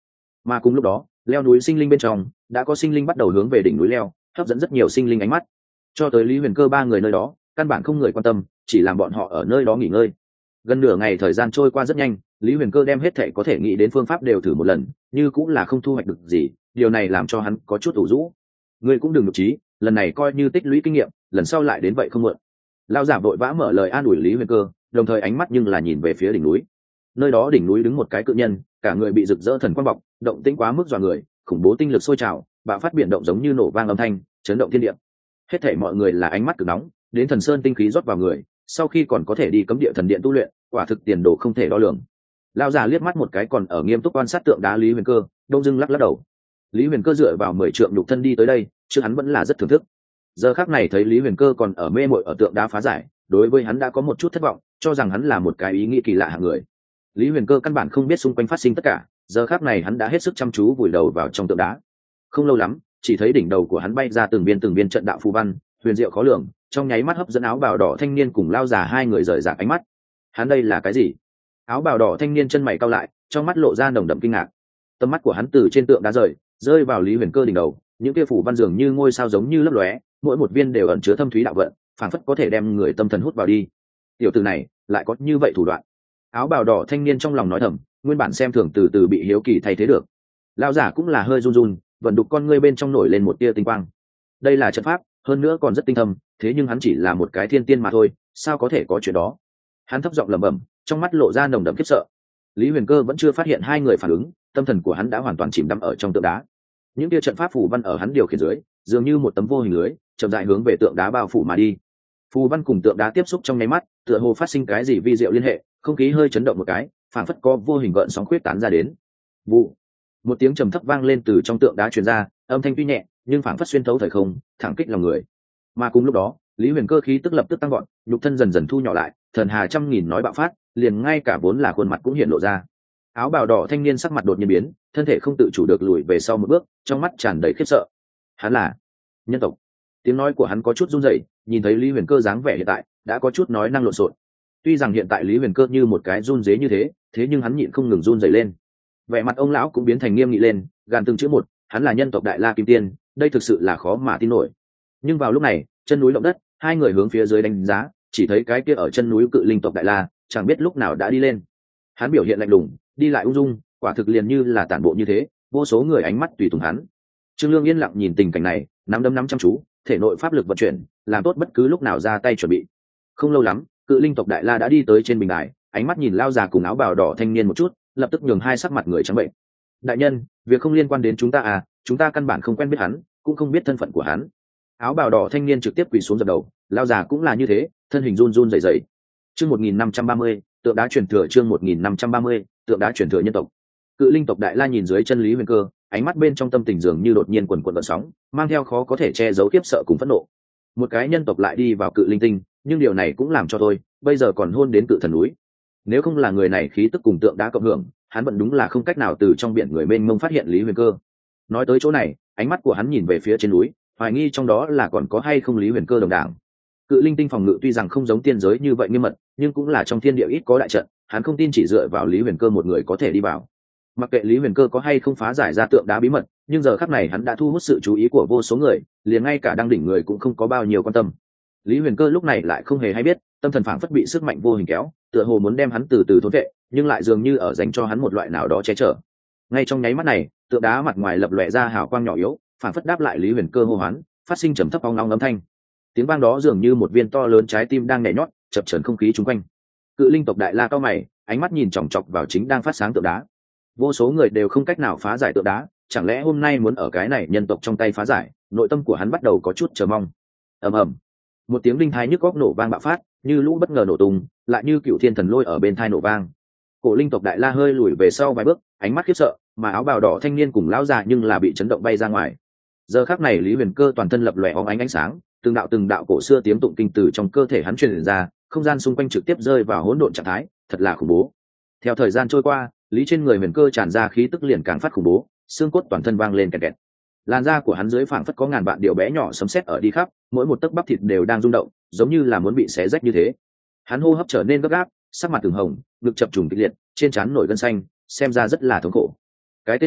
Mà cùng lúc đó leo núi sinh linh bên trong đã có sinh linh bắt đầu hướng về đỉnh núi leo, hấp dẫn rất nhiều sinh linh ánh mắt. Cho tới Lý Huyền Cơ ba người nơi đó căn bản không người quan tâm, chỉ làm bọn họ ở nơi đó nghỉ ngơi. Gần nửa ngày thời gian trôi qua rất nhanh, Lý Huyền Cơ đem hết thệ có thể nghĩ đến phương pháp đều thử một lần, như cũng là không thu hoạch được gì. Điều này làm cho hắn có chút ủ rũ. Ngươi cũng đừng nhục trí, lần này coi như tích lũy kinh nghiệm, lần sau lại đến vậy không muộn. Lão giả vội vã mở lời an ủi Lý Huyền Cơ, đồng thời ánh mắt nhưng là nhìn về phía đỉnh núi. Nơi đó đỉnh núi đứng một cái cự nhân, cả người bị rực rỡ thần quang bọc, động tĩnh quá mức dọa người, khủng bố tinh lực sôi trào, bạo phát biển động giống như nổ vang âm thanh, chấn động thiên địa. Hết thảy mọi người là ánh mắt cực nóng, đến thần sơn tinh khí rót vào người, sau khi còn có thể đi cấm địa thần điện tu luyện, quả thực tiền đồ không thể đo lường. Lão già liếc mắt một cái còn ở nghiêm túc quan sát tượng đá Lý Huyền Cơ, đông dưng lắc lắc đầu. Lý Huyền Cơ dựa vào 10 trượng nhục thân đi tới đây, chứ hắn vẫn là rất thưởng thức. Giờ khắc này thấy Lý Huyền Cơ còn ở mê mội ở tượng đá phá giải, đối với hắn đã có một chút thất vọng, cho rằng hắn là một cái ý nghĩ kỳ lạ hạng người. Lý Huyền Cơ căn bản không biết xung quanh phát sinh tất cả, giờ khắc này hắn đã hết sức chăm chú vùi đầu vào trong tượng đá. Không lâu lắm, chỉ thấy đỉnh đầu của hắn bay ra từng viên trận đạo phù văn, huyền diệu khó lường, trong nháy mắt hấp dẫn áo bào đỏ thanh niên cùng lao già hai người rời rạc ánh mắt. Hắn đây là cái gì? Áo bào đỏ thanh niên chân mày cau lại, trong mắt lộ ra nồng đậm kinh ngạc. Tầm mắt của hắn từ trên tượng đá rơi vào Lý Huyền Cơ đỉnh đầu, những kia phủ văn dường như ngôi sao giống như lấp lóe, mỗi một viên đều ẩn chứa thâm thúy đạo vận, phảng phất có thể đem người tâm thần hút vào đi. Tiểu tử này lại có như vậy thủ đoạn. Áo bào đỏ thanh niên trong lòng nói thầm, nguyên bản xem thường từ từ bị hiếu kỳ thay thế được. Lão giả cũng là hơi run run, vận đục con ngươi bên trong nổi lên một tia tinh quang. Đây là trận pháp, hơn nữa còn rất tinh thâm, thế nhưng hắn chỉ là một cái thiên tiên mà thôi, sao có thể có chuyện đó? Hắn thấp giọng lẩm bẩm, trong mắt lộ ra nồng đậm khiếp sợ. Lý Huyền Cơ vẫn chưa phát hiện hai người phản ứng, tâm thần của hắn đã hoàn toàn chìm đắm ở trong tượng đá. Những tia trận pháp phù văn ở hắn điều khiển dưới, dường như một tấm vô hình lưới, chậm rãi hướng về tượng đá bao phủ mà đi. Phù văn cùng tượng đá tiếp xúc trong nháy mắt, tựa hồ phát sinh cái gì vi diệu liên hệ, không khí hơi chấn động một cái, phảng phất có vô hình gợn sóng khuyết tán ra đến. Vụ, một tiếng trầm thấp vang lên từ trong tượng đá truyền ra, âm thanh tuy nhẹ, nhưng phảng phất xuyên thấu thời không, thẳng kích lòng người. Mà cùng lúc đó, Lý Huyền Cơ khí tức lập tức tăng gọn, nhục thân dần dần thu nhỏ lại, thần hà trăm nghìn nói bạo phát, liền ngay cả vốn là khuôn mặt cũng hiện lộ ra. Áo bào đỏ thanh niên sắc mặt đột nhiên biến, thân thể không tự chủ được lùi về sau một bước, trong mắt tràn đầy khiếp sợ. Hắn là nhân tộc. Tiếng nói của hắn có chút run rẩy, nhìn thấy Lý Huyền Cơ dáng vẻ hiện tại, đã có chút nói năng lộn xộn. Tuy rằng hiện tại Lý Huyền Cơ như một cái run rế như thế nhưng hắn nhịn không ngừng run rẩy lên. Vẻ mặt ông lão cũng biến thành nghiêm nghị lên, gàn từng chữ một, hắn là nhân tộc Đại La Kim Tiên, đây thực sự là khó mà tin nổi. Nhưng vào lúc này, chân núi động đất, hai người hướng phía dưới đánh giá, chỉ thấy cái kia ở chân núi cự linh tộc Đại La, chẳng biết lúc nào đã đi lên. Hắn biểu hiện lạnh lùng, đi lại ung dung, quả thực liền như là tản bộ như thế, vô số người ánh mắt tùy tùng hắn. Trương Lương yên lặng nhìn tình cảnh này, nắm chăm chú, thể nội pháp lực vận chuyển, làm tốt bất cứ lúc nào ra tay chuẩn bị. Không lâu lắm, cự linh tộc Đại La đã đi tới trên bình đài, ánh mắt nhìn lao già cùng áo bào đỏ thanh niên một chút, lập tức nhường hai sắc mặt người trắng bệnh. Đại nhân, việc không liên quan đến chúng ta à, chúng ta căn bản không quen biết hắn, cũng không biết thân phận của hắn. Áo bào đỏ thanh niên trực tiếp quỳ xuống dập đầu, lao già cũng là như thế, thân hình run run rẩy rẩy. Chương 1530, tượng đá truyền thừa. Chương 1530, tượng đá truyền thừa nhân tộc. Cự linh tộc Đại La nhìn dưới chân Lý Huyền Cơ, ánh mắt bên trong tâm tình dường như đột nhiên quần quần gợn sóng, mang theo khó có thể che giấu khiếp sợ cùng phẫn nộ. Một cái nhân tộc lại đi vào cự linh tinh, nhưng điều này cũng làm cho tôi bây giờ còn hôn đến cự thần núi. Nếu không là người này khí tức cùng tượng đá cộng hưởng, hắn vẫn đúng là không cách nào từ trong biển người mênh mông phát hiện Lý Huyền Cơ. Nói tới chỗ này, ánh mắt của hắn nhìn về phía trên núi, hoài nghi trong đó là còn có hay không Lý Huyền Cơ đồng đảng. Cự linh tinh phòng ngự tuy rằng không giống tiên giới như vậy nghiêm mật, nhưng cũng là trong thiên địa ít có đại trận, hắn không tin chỉ dựa vào Lý Huyền Cơ một người có thể đi vào. Mặc kệ Lý Huyền Cơ có hay không phá giải ra tượng đá bí mật, nhưng giờ khắc này hắn đã thu hút sự chú ý của vô số người, liền ngay cả đang đỉnh người cũng không có bao nhiêu quan tâm. Lý Huyền Cơ lúc này lại không hề hay biết, tâm thần phảng phất bị sức mạnh vô hình kéo, tựa hồ muốn đem hắn từ từ thôn vệ, nhưng lại dường như ở dành cho hắn một loại nào đó che chở. Ngay trong nháy mắt này, tượng đá mặt ngoài lập lòe ra hào quang nhỏ yếu, phảng phất đáp lại Lý Huyền Cơ hô hoán, phát sinh trầm thấp ong ong âm thanh. Tiếng vang đó dường như một viên to lớn trái tim đang nhảy nhót, chập chờn không khí chung quanh. Cự linh tộc Đại La cao mày, ánh mắt nhìn chòng chọc vào chính đang phát sáng tượng đá. Vô số người đều không cách nào phá giải tượng đá, chẳng lẽ hôm nay muốn ở cái này nhân tộc trong tay phá giải? Nội tâm của hắn bắt đầu có chút chờ mong. Ầm ầm, một tiếng đinh thái nhức góc nổ vang bạo phát, như lũ bất ngờ nổ tung, lại như cựu thiên thần lôi ở bên thai nổ vang. Cổ linh tộc Đại La hơi lùi về sau vài bước, ánh mắt khiếp sợ, mà áo bào đỏ thanh niên cùng lão già nhưng là bị chấn động bay ra ngoài. Giờ khắc này Lý Huyền Cơ toàn thân lập lòe óng ánh sáng, từng đạo cổ xưa tiếng tụng kinh từ trong cơ thể hắn truyền ra, không gian xung quanh trực tiếp rơi vào hỗn độn trạng thái, thật là khủng bố. Theo thời gian trôi qua, lý trên người Huyền Cơ tràn ra khí tức liền càng phát khủng bố, xương cốt toàn thân vang lên kẹt kẹt. Làn da của hắn dưới phảng phất có ngàn vạn điều bé nhỏ sấm sét ở đi khắp, mỗi một tấc bắp thịt đều đang rung động, giống như là muốn bị xé rách như thế. Hắn hô hấp trở nên gấp gáp, sắc mặt từng hồng, ngực chập trùng kịch liệt, trên trán nổi gân xanh, xem ra rất là thống khổ. Cái tên này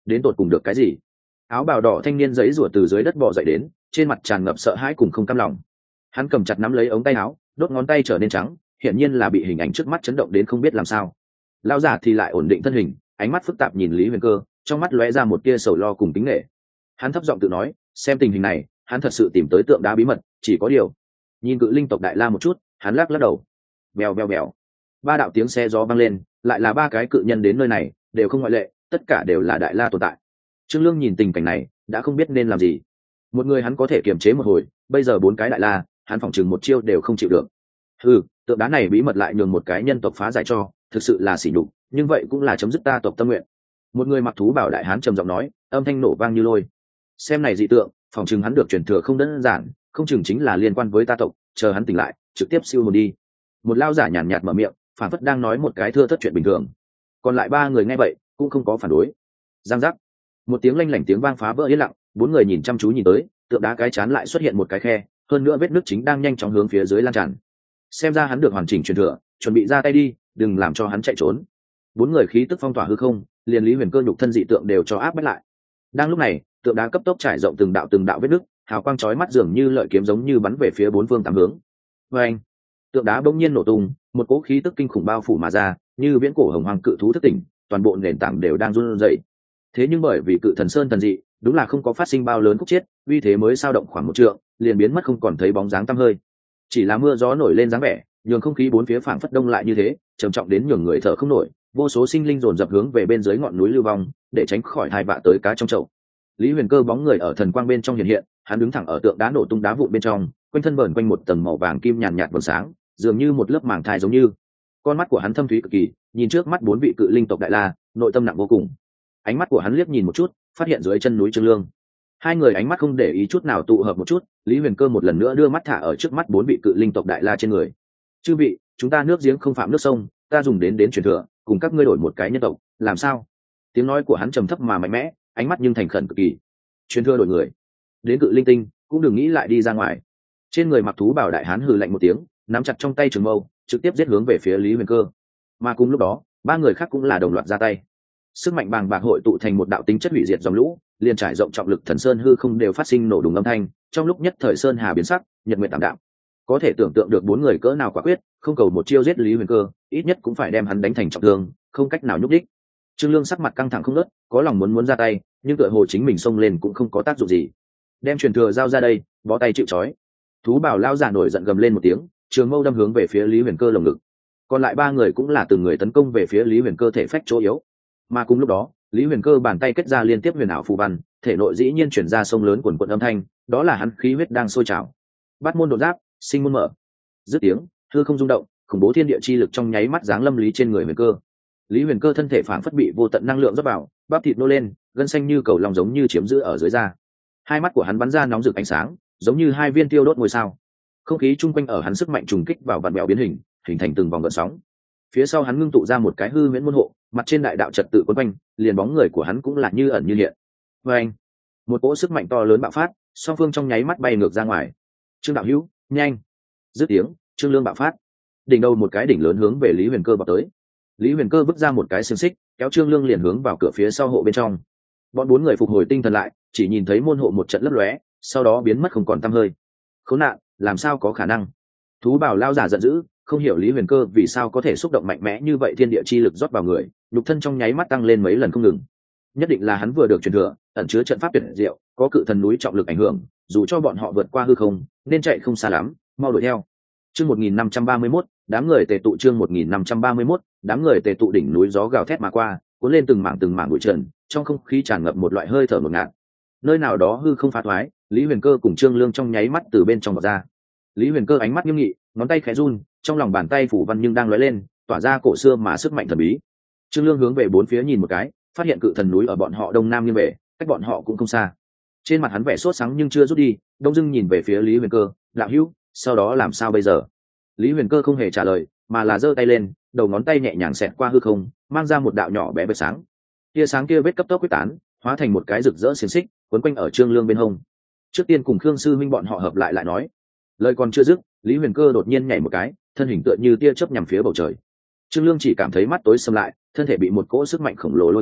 đến tột cùng được cái gì? Áo bào đỏ thanh niên giấy rủa từ dưới đất bò dậy đến, trên mặt tràn ngập sợ hãi cùng không cam lòng. Hắn cầm chặt nắm lấy ống tay áo, đốt ngón tay trở nên trắng, hiển nhiên là bị hình ảnh trước mắt chấn động đến không biết làm sao. Lão giả thì lại ổn định thân hình, ánh mắt phức tạp nhìn Lý Huyền Cơ, trong mắt lóe ra một tia sầu lo cùng kính nể. Hắn thấp giọng tự nói, xem tình hình này, hắn thật sự tìm tới tượng đá bí mật, chỉ có điều. Nhìn cự linh tộc đại la một chút, hắn lắc lắc đầu. Bèo bèo bèo. Ba đạo tiếng xe gió vang lên, lại là ba cái cự nhân đến nơi này, đều không ngoại lệ, tất cả đều là đại la tồn tại. Trương Lương nhìn tình cảnh này, đã không biết nên làm gì. Một người hắn có thể kiềm chế một hồi, bây giờ bốn cái đại la, hắn phỏng chừng một chiêu đều không chịu được. Tượng đá này bí mật lại nhường một cái nhân tộc phá giải cho, thực sự là sỉ nhục, nhưng vậy cũng là chấm dứt ta tộc tâm nguyện. Một người mặc thú bảo đại hán trầm giọng nói, âm thanh nổ vang như lôi. Xem này dị tượng, phỏng chừng hắn được truyền thừa không đơn giản, không chừng chính là liên quan với ta tộc, chờ hắn tỉnh lại, trực tiếp siêu hồn đi. Một lao giả nhàn nhạt mở miệng, phản phất đang nói một cái thưa thất chuyện bình thường. Còn lại ba người nghe vậy, cũng không có phản đối. Giang giác, một tiếng lanh lảnh tiếng vang phá vỡ yên lặng, bốn người nhìn chăm chú nhìn tới, tượng đá cái chán lại xuất hiện một cái khe, hơn nữa vết nứt chính đang nhanh chóng hướng phía dưới lan tràn. Xem ra hắn được hoàn chỉnh truyền thừa, chuẩn bị ra tay đi, đừng làm cho hắn chạy trốn. Bốn người khí tức phong tỏa hư không, liền Lý Huyền Cơ nhục thân dị tượng đều cho áp bách lại. Đang lúc này, tượng đá cấp tốc trải rộng từng đạo vết nứt, hào quang chói mắt dường như lợi kiếm giống như bắn về phía bốn phương tám hướng. Và anh, tượng đá bỗng nhiên nổ tung, một cỗ khí tức kinh khủng bao phủ mà ra, như viễn cổ hồng hoàng cự thú thức tỉnh, toàn bộ nền tảng đều đang run rẩy. Thế nhưng bởi vì cự thần sơn thần dị, đúng là không có phát sinh bao lớn khúc chết, uy thế mới sao động khoảng một trượng, liền biến mất không còn thấy bóng dáng tăm hơi. Chỉ là mưa gió nổi lên dáng vẻ, nhường không khí bốn phía phảng phất đông lại như thế, trầm trọng đến nhường người thở không nổi, vô số sinh linh dồn dập hướng về bên dưới ngọn núi lưu vong, để tránh khỏi hai vạ tới cá trong chậu. Lý Huyền Cơ bóng người ở thần quang bên trong hiện hiện, hắn đứng thẳng ở tượng đá nổ tung đá vụn bên trong, quanh thân bờn quanh một tầng màu vàng kim nhàn nhạt vầng sáng, dường như một lớp màng thai giống như. Con mắt của hắn thâm thúy cực kỳ, nhìn trước mắt bốn vị cự linh tộc đại la, nội tâm nặng vô cùng. Ánh mắt của hắn liếc nhìn một chút, phát hiện dưới chân núi Trương Lương. Hai người ánh mắt không để ý chút nào tụ hợp một chút, Lý Huyền Cơ một lần nữa đưa mắt thả ở trước mắt bốn vị cự linh tộc đại la trên người. Chư vị, chúng ta nước giếng không phạm nước sông, ta dùng đến truyền thừa, cùng các ngươi đổi một cái nhân tộc, làm sao? Tiếng nói của hắn trầm thấp mà mạnh mẽ, ánh mắt nhưng thành khẩn cực kỳ. Truyền thừa đổi người, đến cự linh tinh, cũng đừng nghĩ lại đi ra ngoài. Trên người mặc thú bảo đại hán hừ lạnh một tiếng, nắm chặt trong tay trường mâu, trực tiếp giết hướng về phía Lý Huyền Cơ. Mà cùng lúc đó, ba người khác cũng là đồng loạt ra tay. Sức mạnh bàng bạc hội tụ thành một đạo tính chất hủy diệt dòng lũ, liền trải rộng trọng lực thần sơn hư không đều phát sinh nổ đùng âm thanh, trong lúc nhất thời sơn hà biến sắc, nhật nguyệt tạm đạm. Có thể tưởng tượng được bốn người cỡ nào quả quyết, không cầu một chiêu giết Lý Huyền Cơ, ít nhất cũng phải đem hắn đánh thành trọng thương, không cách nào nhúc đích. Trương Lương sắc mặt căng thẳng không ngớt, có lòng muốn ra tay, nhưng tựa hồ chính mình xông lên cũng không có tác dụng gì. Đem truyền thừa giao ra đây, bó tay chịu trói. Thú bảo lao giả nổi giận gầm lên một tiếng, trường mâu đâm hướng về phía Lý Huyền Cơ lồng ngực. Còn lại ba người cũng là từng người tấn công về phía Lý Huyền Cơ thể phách chỗ yếu. Mà cùng lúc đó, Lý Huyền Cơ bàn tay kết ra liên tiếp huyền ảo phù văn, thể nội dĩ nhiên chuyển ra sông lớn quần quần âm thanh, đó là hắn khí huyết đang sôi trào. Bát môn đột giáp, sinh môn mở. Dứt tiếng, hư không rung động, khủng bố thiên địa chi lực trong nháy mắt giáng lâm lý trên người Huyền Cơ. Lý Huyền Cơ thân thể phảng phất bị vô tận năng lượng rót vào, bắp thịt nô lên, gân xanh như cầu lòng giống như chiếm giữ ở dưới da. Hai mắt của hắn bắn ra nóng rực ánh sáng, giống như hai viên tiêu đốt ngôi sao. Không khí chung quanh ở hắn sức mạnh trùng kích vào vặn bèo biến hình, hình thành từng vòng gợn sóng. Phía sau hắn ngưng tụ ra một cái hư huyễn môn hộ, mặt trên đại đạo trật tự quấn quanh, liền bóng người của hắn cũng là như ẩn như hiện. Và anh, một cỗ sức mạnh to lớn bạo phát, song phương trong nháy mắt bay ngược ra ngoài. Trương đạo hữu, nhanh! Dứt tiếng, Trương Lương bạo phát, đỉnh đầu một cái đỉnh lớn hướng về Lý Huyền Cơ bọc tới. Lý Huyền Cơ bước ra một cái xiềng xích, kéo Trương Lương liền hướng vào cửa phía sau hộ bên trong. Bọn bốn người phục hồi tinh thần lại, chỉ nhìn thấy môn hộ một trận lấp lóe, sau đó biến mất không còn tăm hơi. Khốn nạn, làm sao có khả năng? Thú bảo lao giả giận dữ, không hiểu Lý Huyền Cơ vì sao có thể xúc động mạnh mẽ như vậy, thiên địa chi lực rót vào người, nhục thân trong nháy mắt tăng lên mấy lần không ngừng. Nhất định là hắn vừa được truyền thừa, ẩn chứa trận pháp tuyệt diệu, có cự thần núi trọng lực ảnh hưởng, dù cho bọn họ vượt qua hư không, nên chạy không xa lắm, mau đuổi theo. Chương 1531, đám người tề tụ, chương 1531, đám người tề tụ, đỉnh núi gió gào thét mà qua, cuốn lên từng mảng bụi trần, trong không khí tràn ngập một loại hơi thở ngột ngạt. Nơi nào đó hư không phá thoái, Lý Huyền Cơ cùng Trương Lương trong nháy mắt từ bên trong vọt ra. Lý Huyền Cơ ánh mắt nghiêm nghị, ngón tay khẽ run, trong lòng bàn tay phủ văn nhưng đang lóe lên, tỏa ra cổ xưa mà sức mạnh thần bí. Trương Lương hướng về bốn phía nhìn một cái, phát hiện cự thần núi ở bọn họ đông nam nghiêng về, cách bọn họ cũng không xa. Trên mặt hắn vẻ sốt sắng nhưng chưa rút đi, đông dưng nhìn về phía Lý Huyền Cơ, đạo hữu, sau đó làm sao bây giờ? Lý Huyền Cơ không hề trả lời, mà là giơ tay lên, đầu ngón tay nhẹ nhàng xẹt qua hư không, mang ra một đạo nhỏ bé vết sáng. Tia sáng kia vết cấp tốc quyết tán, hóa thành một cái rực rỡ xiềng xích, quấn quanh ở Trương Lương bên hông. Trước tiên cùng Khương sư huynh bọn họ hợp lại nói. Lời còn chưa dứt, Lý Huyền Cơ đột nhiên nhảy một cái, thân hình tựa như tia chớp nhằm phía bầu trời. Trương Lương chỉ cảm thấy mắt tối sầm lại, thân thể bị một cỗ sức mạnh khổng lồ lôi kéo,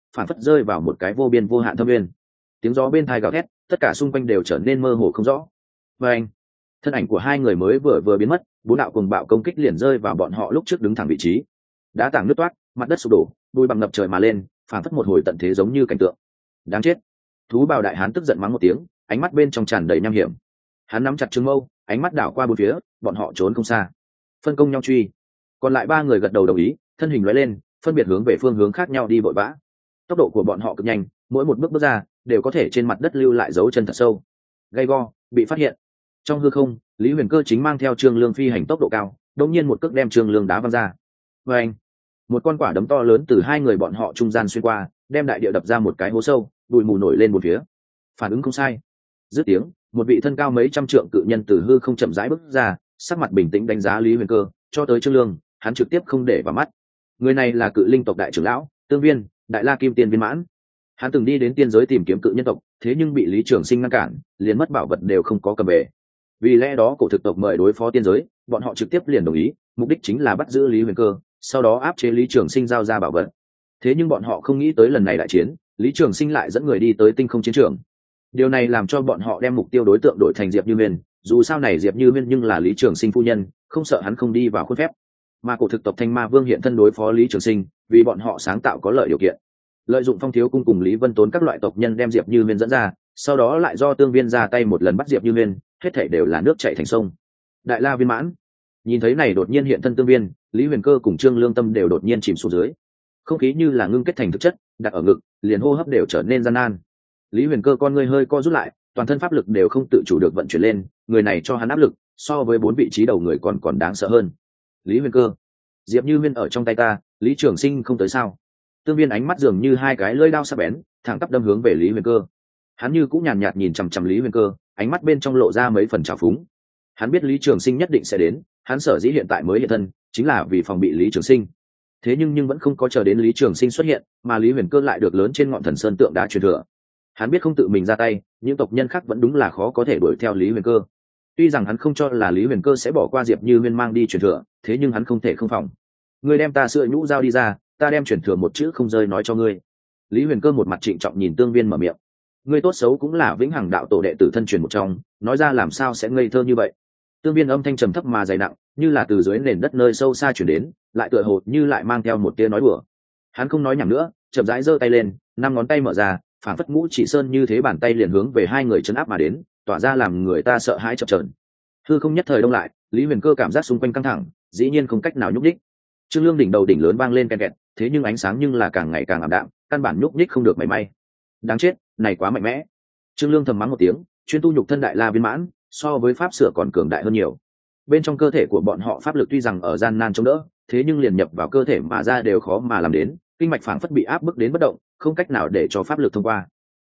phản phất rơi vào một cái vô biên vô hạn thâm nguyên. Tiếng gió bên thai gào thét, tất cả xung quanh đều trở nên mơ hồ không rõ. Và anh, thân ảnh của hai người mới vừa biến mất, bốn đạo cùng bạo công kích liền rơi vào bọn họ lúc trước đứng thẳng vị trí. Đá tảng nứt toát, mặt đất sụp đổ, bụi bằng ngập trời mà lên, phản phất một hồi tận thế giống như cảnh tượng. Đáng chết! Thú bào đại hán tức giận mắng một tiếng, ánh mắt bên trong tràn đầy nham hiểm. Hắn nắm chặt trường mâu, ánh mắt đảo qua bốn phía, bọn họ trốn không xa, phân công nhau truy. Còn lại ba người gật đầu đồng ý, thân hình lóe lên, phân biệt hướng về phương hướng khác nhau đi vội vã. Tốc độ của bọn họ cực nhanh, mỗi một bước ra đều có thể trên mặt đất lưu lại dấu chân thật sâu. Gay go, bị phát hiện. Trong hư không, Lý Huyền Cơ chính mang theo Trương Lương phi hành tốc độ cao, đột nhiên một cước đem Trương Lương đá văng ra. Và anh, một con quả đấm to lớn từ hai người bọn họ trung gian xuyên qua, đem đại địa đập ra một cái hố sâu, bụi mù nổi lên một phía. Phản ứng không sai. Dứt tiếng, một vị thân cao mấy trăm trượng cự nhân từ hư không chậm rãi bước ra, sắc mặt bình tĩnh đánh giá Lý Huyền Cơ, cho tới Trương Lương, hắn trực tiếp không để vào mắt. Người này là cự linh tộc đại trưởng lão, Tương Viên, Đại La Kim Tiên viên mãn. Hắn từng đi đến tiên giới tìm kiếm cự nhân tộc, thế nhưng bị Lý Trường Sinh ngăn cản, liền mất bảo vật đều không có cầm về. Vì lẽ đó cổ thực tộc mời đối phó tiên giới, bọn họ trực tiếp liền đồng ý, mục đích chính là bắt giữ Lý Huyền Cơ, sau đó áp chế Lý Trường Sinh giao ra bảo vật. Thế nhưng bọn họ không nghĩ tới lần này đại chiến, Lý Trường Sinh lại dẫn người đi tới tinh không chiến trường. Điều này làm cho bọn họ đem mục tiêu đối tượng đổi thành Diệp Như Huyên, dù sao này Diệp Như Huyên nhưng là Lý Trường Sinh phu nhân, không sợ hắn không đi vào khuôn phép. Mà cổ thực tộc Thanh Ma Vương hiện thân đối phó Lý Trường Sinh, vì bọn họ sáng tạo có lợi điều kiện. Lợi dụng Phong Thiếu cung cùng Lý Vân Tốn các loại tộc nhân đem Diệp Như Huyên dẫn ra, sau đó lại do Tương Viên ra tay một lần bắt Diệp Như Huyên, hết thảy đều là nước chảy thành sông. Đại La viên mãn. Nhìn thấy này đột nhiên hiện thân Tương Viên, Lý Huyền Cơ cùng Trương Lương Tâm đều đột nhiên chìm xuống dưới. Không khí như là ngưng kết thành thực chất, đặt ở ngực, liền hô hấp đều trở nên gian nan. Lý Huyền Cơ con ngươi hơi co rút lại, toàn thân pháp lực đều không tự chủ được vận chuyển lên, người này cho hắn áp lực, so với bốn vị trí đầu người còn đáng sợ hơn. Lý Huyền Cơ, Diệp Như Huyên ở trong tay ta, Lý Trường Sinh không tới sao? Tương Viên ánh mắt dường như hai cái lưỡi dao sắc bén, thẳng tắp đâm hướng về Lý Huyền Cơ. Hắn như cũng nhàn nhạt nhìn chằm chằm Lý Huyền Cơ, ánh mắt bên trong lộ ra mấy phần trào phúng. Hắn biết Lý Trường Sinh nhất định sẽ đến, hắn sở dĩ hiện tại mới hiện thân, chính là vì phòng bị Lý Trường Sinh. Thế nhưng vẫn không có chờ đến Lý Trường Sinh xuất hiện, mà Lý Huyền Cơ lại được lớn trên ngọn Thần Sơn tượng đá truyền thừa. Hắn biết không tự mình ra tay, những tộc nhân khác vẫn đúng là khó có thể đuổi theo Lý Huyền Cơ. Tuy rằng hắn không cho là Lý Huyền Cơ sẽ bỏ qua Diệp Như Huyên mang đi truyền thừa, thế nhưng hắn không thể không phòng. Ngươi đem ta sữa nhũ giao đi ra, ta đem truyền thừa một chữ không rơi nói cho ngươi. Lý Huyền Cơ một mặt trịnh trọng nhìn Tương Viên mở miệng. Ngươi tốt xấu cũng là vĩnh hằng đạo tổ đệ tử thân truyền một trong, nói ra làm sao sẽ ngây thơ như vậy? Tương Viên âm thanh trầm thấp mà dày nặng, như là từ dưới nền đất nơi sâu xa chuyển đến, lại tựa hồ như lại mang theo một tia nói đùa. Hắn không nói nhảm nữa, chậm rãi giơ tay lên, năm ngón tay mở ra, phảng phất ngũ chỉ sơn như thế, bàn tay liền hướng về hai người chấn áp mà đến, tỏa ra làm người ta sợ hãi chập chờn. Hư không nhất thời đông lại, Lý Huyền Cơ cảm giác xung quanh căng thẳng, dĩ nhiên không cách nào nhúc nhích. Trương Lương đỉnh đầu đỉnh lớn vang lên ken kẹt, thế nhưng ánh sáng nhưng là càng ngày càng ảm đạm, căn bản nhúc nhích không được mảy may. Đáng chết, này quá mạnh mẽ. Trương Lương thầm mắng một tiếng, chuyên tu nhục thân đại la viên mãn, so với pháp sửa còn cường đại hơn nhiều. Bên trong cơ thể của bọn họ pháp lực tuy rằng ở gian nan chống đỡ, thế nhưng liền nhập vào cơ thể mà ra đều khó mà làm đến, kinh mạch phảng phất bị áp bức đến bất động, không cách nào để cho pháp lực thông qua.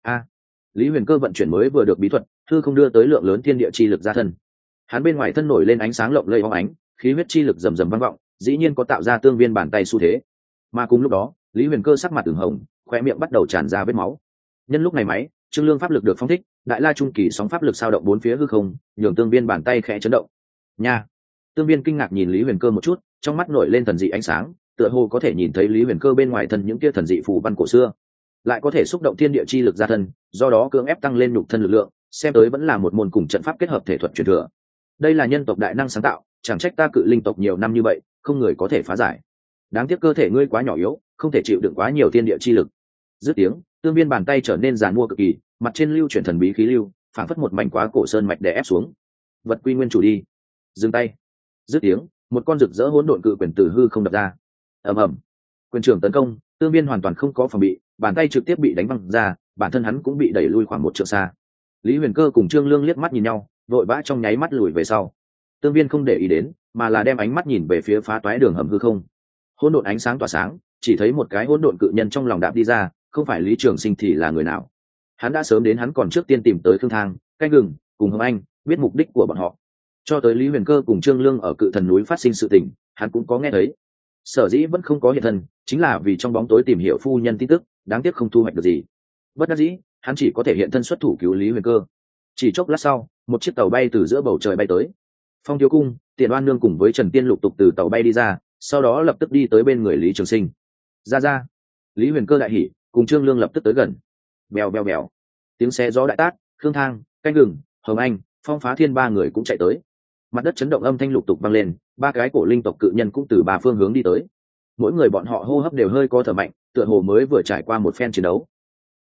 Lý Huyền Cơ vận chuyển mới vừa được bí thuật, thư không đưa tới lượng lớn thiên địa chi lực ra thân. Hắn bên ngoài thân nổi lên ánh sáng lộng lẫy óng ánh, khí huyết chi lực rầm rầm vang vọng, dĩ nhiên có tạo ra Tương Viên bàn tay xu thế. Mà cùng lúc đó, Lý Huyền Cơ sắc mặt ửng hồng, khóe miệng bắt đầu tràn ra vết máu. Nhân lúc này máy, Trương Lương pháp lực được phóng thích, đại la trung kỳ sóng pháp lực sao động bốn phía hư không, nhường Tương Viên bàn tay khẽ chấn động. Nha! Tương Viên kinh ngạc nhìn Lý Huyền Cơ một chút, trong mắt nổi lên thần dị ánh sáng, tựa hồ có thể nhìn thấy Lý Huyền Cơ bên ngoài thân những kia thần dị phù văn cổ xưa, lại có thể xúc động thiên địa chi lực ra thân, do đó cưỡng ép tăng lên nhục thân lực lượng, xem tới vẫn là một môn cùng trận pháp kết hợp thể thuật truyền thừa. Đây là nhân tộc đại năng sáng tạo, chẳng trách ta cự linh tộc nhiều năm như vậy, không người có thể phá giải. Đáng tiếc cơ thể ngươi quá nhỏ yếu, không thể chịu đựng quá nhiều thiên địa chi lực. Dứt tiếng, Tương Viên bàn tay trở nên giàn mua cực kỳ, mặt trên lưu chuyển thần bí khí lưu, phảng phất một mảnh quá cổ sơn mạch đè ép xuống. Vật quy nguyên chủ đi. Dừng tay. Dứt tiếng, một con rực rỡ hỗn độn cự quyền từ hư không đập ra. Ầm ầm. Quyền trưởng tấn công, Tương Viên hoàn toàn không có phòng bị, bàn tay trực tiếp bị đánh văng ra, bản thân hắn cũng bị đẩy lui khoảng 1 trượng xa. Lý Huyền Cơ cùng Trương Lương liếc mắt nhìn nhau, vội vã trong nháy mắt lùi về sau. Tương Viên không để ý đến, mà là đem ánh mắt nhìn về phía phá toái đường hầm hư không. Hỗn độn ánh sáng tỏa sáng, chỉ thấy một cái hỗn độn cự nhân trong lòng đạp đi ra, không phải Lý Trường Sinh thì là người nào? Hắn đã sớm đến, hắn còn trước tiên tìm tới Khương Thang, Canh Gừng cùng Hồng Anh, biết mục đích của bọn họ. Cho tới Lý Huyền Cơ cùng Trương Lương ở Cự Thần núi phát sinh sự tình, hắn cũng có nghe thấy. Sở dĩ vẫn không có hiện thân, chính là vì trong bóng tối tìm hiểu phu nhân tin tức, đáng tiếc không thu hoạch được gì. Bất đắc dĩ, hắn chỉ có thể hiện thân xuất thủ cứu Lý Huyền Cơ. Chỉ chốc lát sau, một chiếc tàu bay từ giữa bầu trời bay tới. Phong Thiếu Cung, Tiền Oan Nương cùng với Trần Tiên lục tục từ tàu bay đi ra, sau đó lập tức đi tới bên người Lý Trường Sinh. Ra. Lý Huyền Cơ đại hỉ, cùng Trương Lương lập tức tới gần. Bèo bèo bèo, tiếng xe gió đại tác, Khương Thang, Canh Gừng, Hồng Anh, Phong Phá Thiên ba người cũng chạy tới. Mặt đất chấn động, âm thanh lục tục vang lên, ba cái cổ linh tộc cự nhân cũng từ ba phương hướng đi tới. Mỗi người bọn họ hô hấp đều hơi có thở mạnh, tựa hồ mới vừa trải qua một phen chiến đấu.